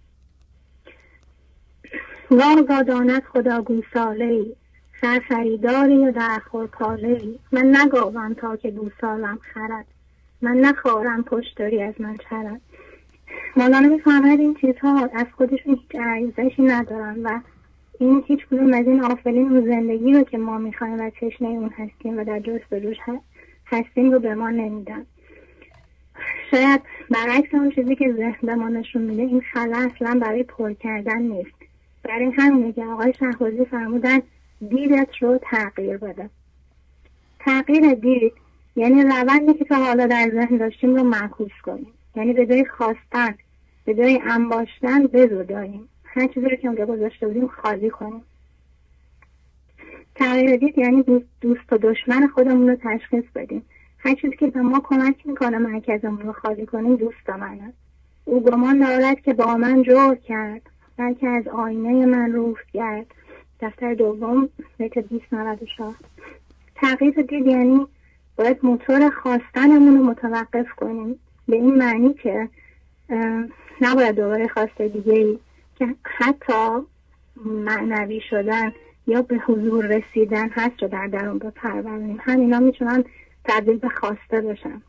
واگا داند خدا گوساله‌ای، سرسریداری و درخور کاله‌ای. من نگاوم تا که گوسالم خرد، من نخوارم پشتاری از من چرد. مولانا میفرماید این چیزها از خودشون هیچ ارزشی ندارن و این هیچ کدوم از این آفرین و زندگی رو که ما میخوایم و تشنه اون هستیم و در جستجوش هستیم رو به ما نمیدن. شاید برعکس اون چیزی که ذهن به ما نشون میده، این خلأ اصلا برای پر کردن نیست. برای همینه که آقای شهبازی فرمودن دیدت رو تغییر بده. تغییر دید یعنی روندی که تا حالا در ذهن داشتیم رو معکوس کنیم، یعنی به جای خواستن، به جای انباشتن بزداییم، هر چیزی رو که اونجا گذاشته بودیم خالی کنیم. تغییر دید یعنی دوست و دشمن خودمون رو تشخیص بدیم. هر چیزی که به ما کمک میکنه مرکزمون رو خالی کنیم دوست منه. او گمان دارد که با من جور کرد، بلکه از آینه من روح گرد. دفتر دوم بیت 296. تغییر دید یعنی باید موتور خواستنمون رو متوقف کنیم، به این معنی که نباید دوباره خواسته دیگه‌ای که حتی معنوی شدن یا به حضور رسیدن هست رو در درون بپروریم. همینا میتونن تبدیل به خواسته بشن.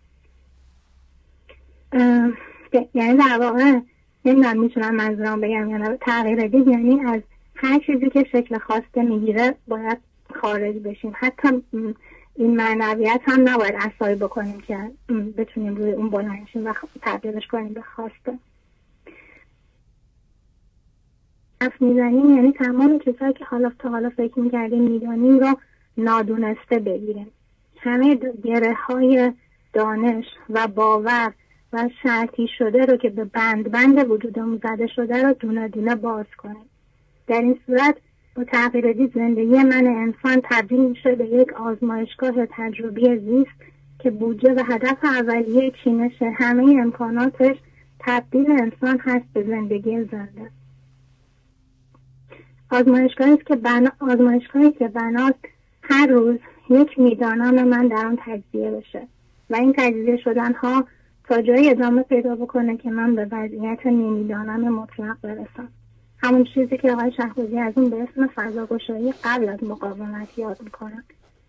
یعنی در واقع نمیدونم میتونم منظورم بگم یا نه. تغییر دید یعنی از هر چیزی که شکل خواسته میگیره باید خارج بشیم. حتی این معنویت هم نباید عصایی بکنیم که بتونیم روی اون بلند شیم و تبدیلش کنیم به خواسته. حرف میزنیم یعنی تمام چیزهایی که تا حالا فکر میکردیم میدانیم رو نادونسته بگیریم. همه گره های دانش و باور و شرطی شده رو که به بند وجودمون زده شده رو دونه دونه باز کنیم. در این صورت با تغییر دید زندگی من انسان تبدیل میشه به یک آزمایشگاه تجربی زیست که بودجه و هدف اولیه چینش همه امکاناتش تبدیل انسان هست به زندگی زنده. آزمایشگاهی که بناست هر روز یک میدانم من در آن تجزیه بشه و این تجزیه شدن ها تا جایی ادامه پیدا بکنه که من به وضعیت نمیدانم مطلق برسم. همون چیزی که آقای شهبازی از اون به اسم فضاگشایی قبل از مقاومت یاد میکنن.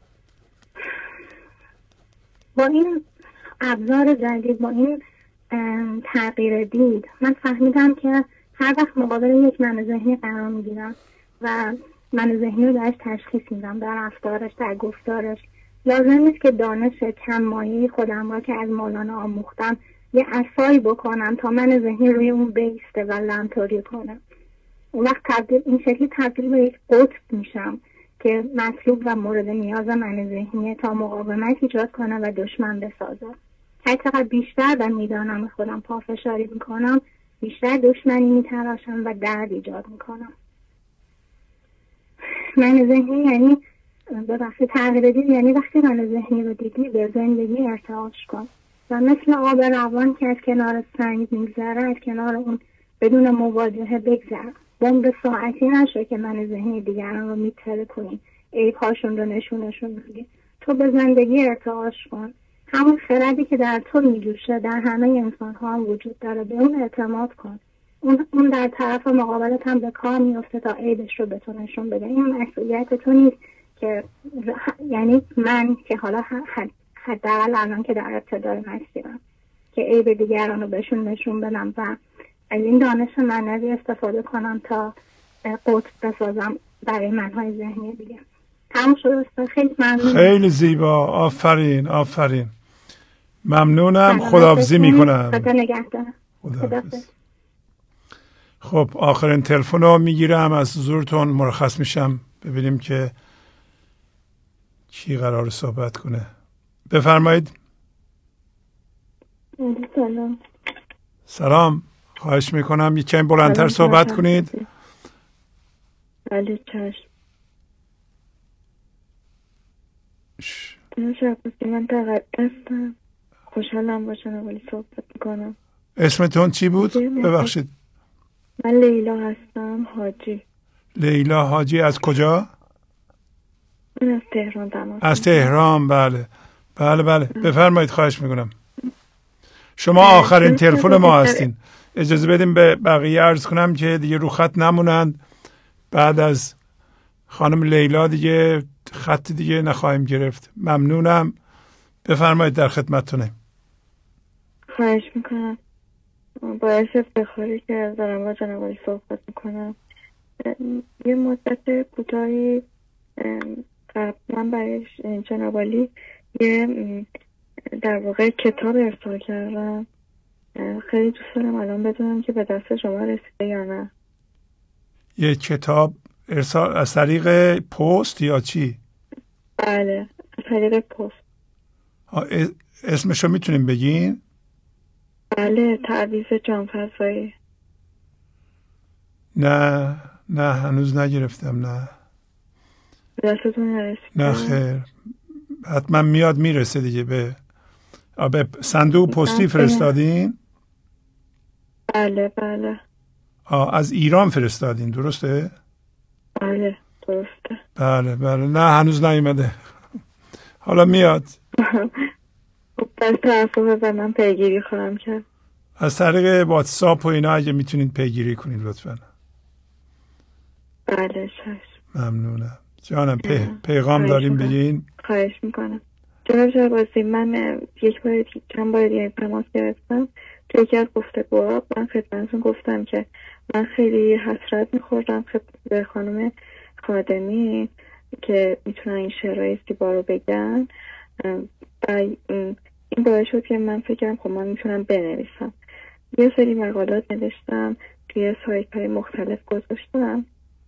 با این ابزار جدید، با این تغییر دید، من فهمیدم که هر وقت مقابل یک من ذهنی قرار میگیرم و من ذهنی رو درش تشخیص میدم، در رفتارش، در گفتارش، لازم نیست که دانش کم مایه خودم را که از مولانا آموختم یه عصایی بکنم تا من ذهنی روی اون بیسته و لمتوری کنم. اون وقت این شکلی تبدیل به یک قطب میشم که مطلوب و مورد نیاز من ذهنیه تا مقاومت ایجاد کنم و دشمن بسازم. هر چقدر بیشتر در میدانم خودم پافشاری میکنم، بیشتر دشمنی میتراشم و درد ایجاد میکنم. من ذهنی یعنی ببخشید تغییر دید یعنی وقتی من ذهنی رو دیدی به زندگی ارتعاش کن و مثل آب روان که از کنار سنگ میگذره از کنار اون بدون مواجهه بگذر. بمب ساعتی نشه که من ذهنی دیگران رو میتره کنی، عیب‌هاشون رو نشونشون میدی. تو به زندگی ارتعاش کن. همون خردی که در تو میجوشه در همه انسان ها هم وجود داره، به اون اعتماد کن. اون در طرف مقابلت هم به کار میفته تا عیبش رو به تو نشون بده. این مسئولیت تو نیست که یعنی من که حالا حداقل الان که در ابتدای مسیرم که عیب دیگران رو بهشون نشون بدم و از این دانش معنوی استفاده کنم تا قطب بسازم برای منهای ذهنی دیگه. تمام شد. خیلی ممنون. خیلی زیبا. آفرین آفرین. ممنونم. خداحافظی میکنم. خدا نگهدار. خداحافظ. خب آخرین تلفن رو میگیرم از حضورتون، مرخص میشم ببینیم که کی قرار صحبت کنه. بفرمایید. سلام. سلام. خواهش میکنم یه کمی بلندتر صحبت کنید. بله چشم. من هستم. خوشحالم باشم ولی صحبت میکنم. اسمتون چی بود؟ ببخشید. من لیلا هستم حاجی. لیلا حاجی از کجا؟ من از تهران تماس. از تهران. بله بله بله. بفرمایید. خواهش میکنم. شما آخرین تلفن ما هستین. اجازه بدیم به بقیه عرض کنم که دیگه رو خط نمونند. بعد از خانم لیلا دیگه خط دیگه نخواهیم گرفت. ممنونم. بفرمایید در خدمتتونم. خواهش میکنم. باعث افتخاری که دارم با جناب عالی صحبت میکنم. یه مدت کوتاهی من برای جناب عالی یه در واقع کتاب ارسال کردم. خیلی دوست دارم الان بدونم که به دست شما رسیده یا نه. یه کتاب ارسال از طریق پست یا چی؟ بله از طریق پست. اسمشو میتونیم بگین؟ بله تعویض جانفزایی. نه هنوز نگرفتم. نه دستتون نرسید؟ نه خیر. حتما میاد میرسه دیگه. به صندوق پستی فرستادین؟ بله بله. از ایران فرستادین درسته؟ بله درسته. بله بله. نه هنوز نیومده. حالا میاد. از طرف من پیگیری خواهم کرد. از طریق واتساپ و اینا اگه میتونید پیگیری کنید لطفا. بله چشم. ممنونم جانم. پیغام داریم بگین. خواهش میکنم. جناب شهبازی من چند بار تماس گرفتم. توی یکی از گفتگوها من خدمتتون گفتم که من خیلی حسرت میخوردم به خانم خادمی که میتونن این شعرهای زیبا رو بگن. این باعث شد که من فکرم خب من میتونم بنویسم. یه سری مقالات نوشتم توی سایت های مختلف گذاشتم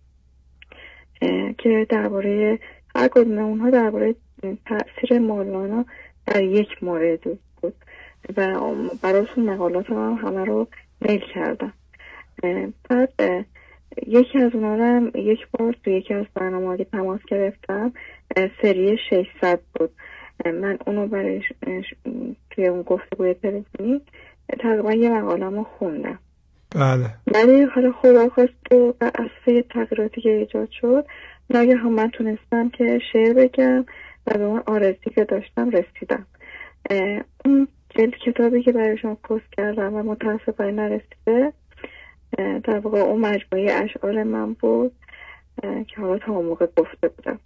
که درباره هر کدوم اونها درباره تأثیر مولانا در یک مورد بود و براشون مقالات همه رو میل کردم. بعد یکی از اونها رو یک بار توی یکی از برنامه‌های تماس گرفتم. سری 600 بود. من اونو برای توی اون گفتگوی تلفنی تقریبا یه مقاله‌مو خوندم. بله. ولی حالا خدا خواست و از تغییراتی که ایجاد شد ناگهان من تونستم که شعر بگم و به اون آرزویی که داشتم رسیدم. اون جلد کتابی که برای شما پست کردم و متاسفانه نرسیده در واقع اون مجموعه اشعار من بود که حالا تا اون موقع گفته بودم.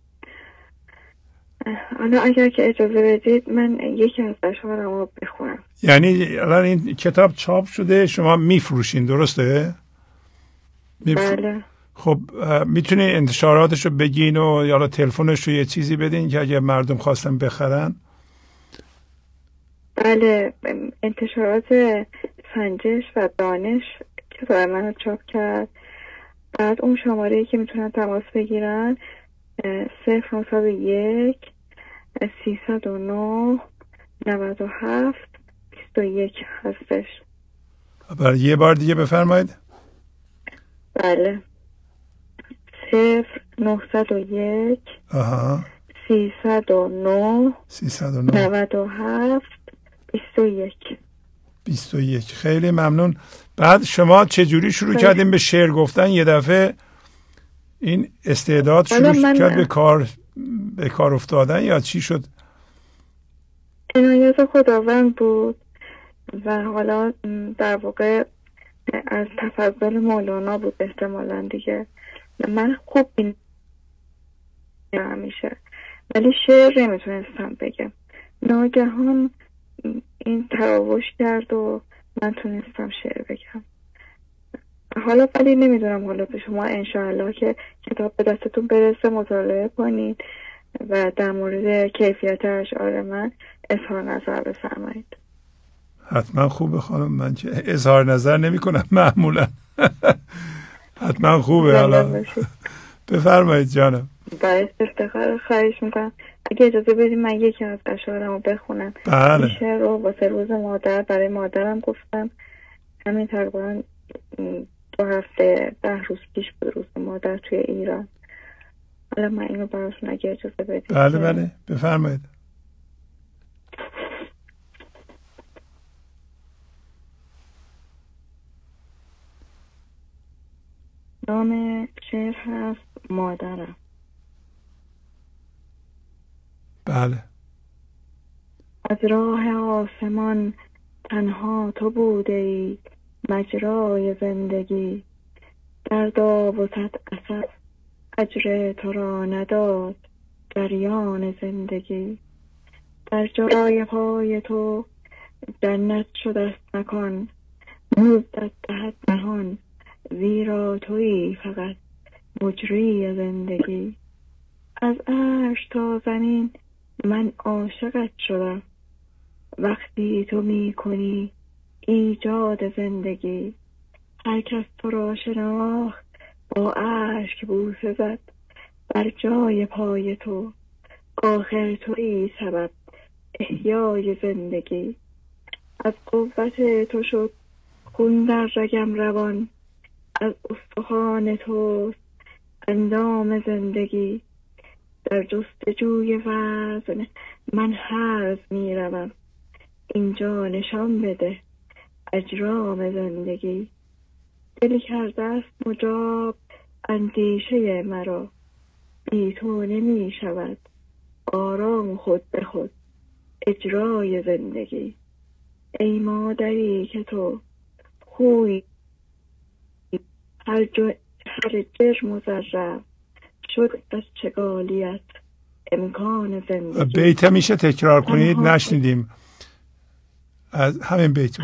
حالا اگر که اجازه بدید من یکی از اشعارم رو بخونم. یعنی الان این کتاب چاپ شده شما میفروشین درسته؟ بله. خب میتونی انتشاراتش رو بگین و یا تلفنش رو یه چیزی بدین که اگه مردم خواستن بخرن؟ بله انتشارات سنجش و دانش کتاب منو چاپ کرد. بعد اون شماره‌ای که میتونن تماس بگیرن 091 309 97 21 هستش. برای یه بار دیگه بفرمایید. بله 0901 309 97 21. خیلی ممنون. بعد شما چجوری شروع کردیم به شعر گفتن؟ یه دفعه این استعداد شروع کرد به کار افتادن یا چی شد؟ عنایت خداوند بود و حالا در واقع از تفضل مولانا بود احتمالاً دیگه. من خوب این همیشه ولی شعر نمیتونستم بگم. ناگهان این تراوش کرد و من تونستم شعر بگم. حالا ولی نمیدونم، حالا به شما انشاءالله که کتاب به دستتون برسه مطالعه کنید و در مورد کیفیت اشعار من اظهار نظر بفرمایید. حتما خوبه خانم، من که اظهار نظر نمی کنم معمولا. حتما خوبه. حالا بفرمایید جانم. باعث افتخار. خواهش میکنم اگه اجازه بدید من یکی از اشعارمو بخونم. بله. این شعر رو واسه روز مادر برای مادرم گفتم. همین تقریبا 2 هفته 10 روز پیش بود روز مادر توی ایران. حالا من اینو براتون اگه اجازه بدید. بله بفرمایید. نام شعر هست مادرم. بله. از راه آسمان تنها تو بوده ای مجرای زندگی، دردا و صد اسف اجر تو را نداد جریان زندگی. در جای پای تو جنت شده است مکان، مزدت دهد نهان زیرا تویی فقط مجری زندگی. از عرش تا زمین من عاشقت شدم، وقتی تو می کنی ایجاد زندگی. هر کس تو را شناخت با اشک بوسه زد بر جای پای تو، آخر تویی سبب احیای زندگی. از قوت تو شد خون در رگم روان، از استخوان توست اندام زندگی. در جستجوی وزن من هرز می روم، اینجا نشان بده اجرام زندگی. دل کرده است مجاب اندیشه مرا، بی تو نمی شود آرام خود به خود اجرای زندگی. ای مادری که تو خوی هر جرم و ذره شد از چگالیت امکان زندگی. بیت میشه تکرار کنید؟ نشنیدیم از همین بیت.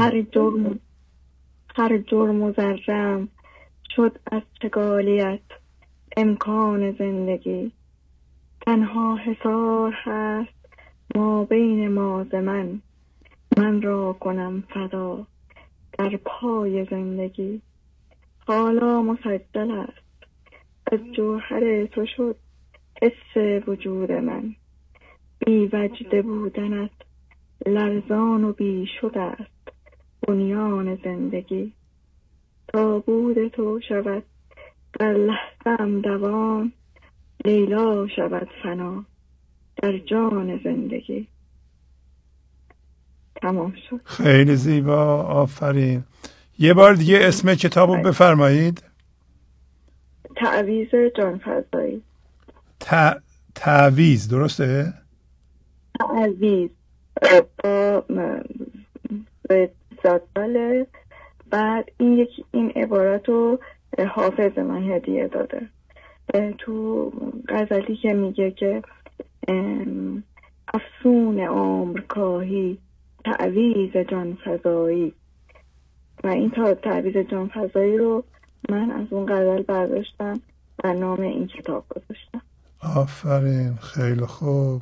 هر جرم و ذره شد از چگالیت امکان زندگی. تنها حصار هست ما بین ما ز من را کنم فدا در پای زندگی. حالا مسجل است از جوهر تو شد حس وجود من، بی وجد بودنت لرزان و بی شده است بنیان زندگی. تا بود تو شود در لحظه‌ام دوام، لیلا شود فنا در جان زندگی. تمام شد. خیلی زیبا، آفرین. یه بار دیگه اسم کتابو بفرمایید. تعویض جانفزایی. تعویض درسته؟ تعویض با زداله. بعد این عبارت رو حافظ من هدیه داده تو غزلی که میگه که افسون عمر کاهی تعویض جانفزایی، و این تعویض جانفزایی رو من از اون غزل برداشتم و نام این کتاب گذاشتم. آفرین، خیلی خوب،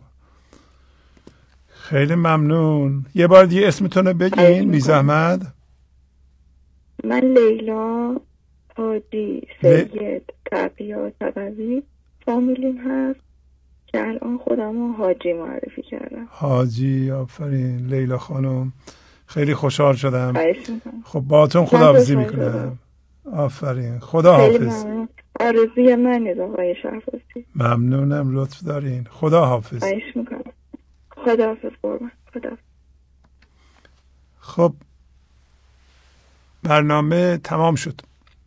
خیلی ممنون. یه بار دیگه اسمتون رو بگین بی زحمت. من لیلا حاجی سید کعبیا تبوی فامیلیم هست که الان خودم رو حاجی معرفی کردم. حاجی، آفرین لیلا خانم، خیلی خوشحال شدم. خب باهاتون خداحافظی میکنم. آفرین، خدا حافظ. آرزوی من آقای شهبازی. ممنونم، لطف دارین. خدا حافظ. خواهش میکنم. خدا حافظ قربان. خدا. خب برنامه تمام شد.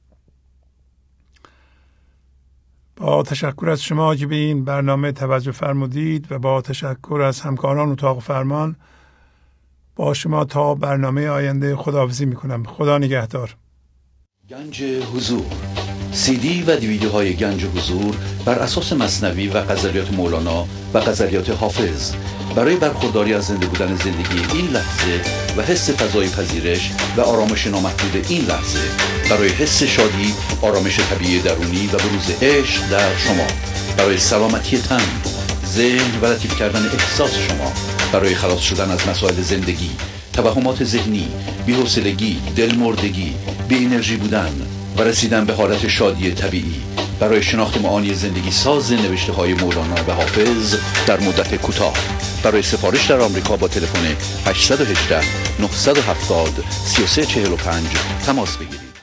با تشکر از شما که به این برنامه توجه فرمودید و با تشکر از همکاران اتاق فرمان با شما تا برنامه آینده خداحافظی میکنم. خدا نگهدار. گنج حضور، CD و دیویدیوهای گنج حضور بر اساس مثنوی و غزلیات مولانا و غزلیات حافظ برای برخورداری از زنده بودن زندگی این لحظه و حس فضای پذیرش و آرامش نامحدود این لحظه، برای حس شادی، آرامش طبیعی درونی و بروز عشق در شما، برای سلامتی تن، ذهن و لطیف کردن احساس شما، برای خلاص شدن از مسائل زندگی، توهمات ذهنی، بی‌حوصلگی، دلمردگی، بی انرژی بودن و رسیدن به حالت شادی طبیعی، برای شناخت معانی زندگی ساز نوشته های مولانا و حافظ در مدت کوتاه. برای سفارش در آمریکا با تلفن 818 970 3345 تماس بگیرید.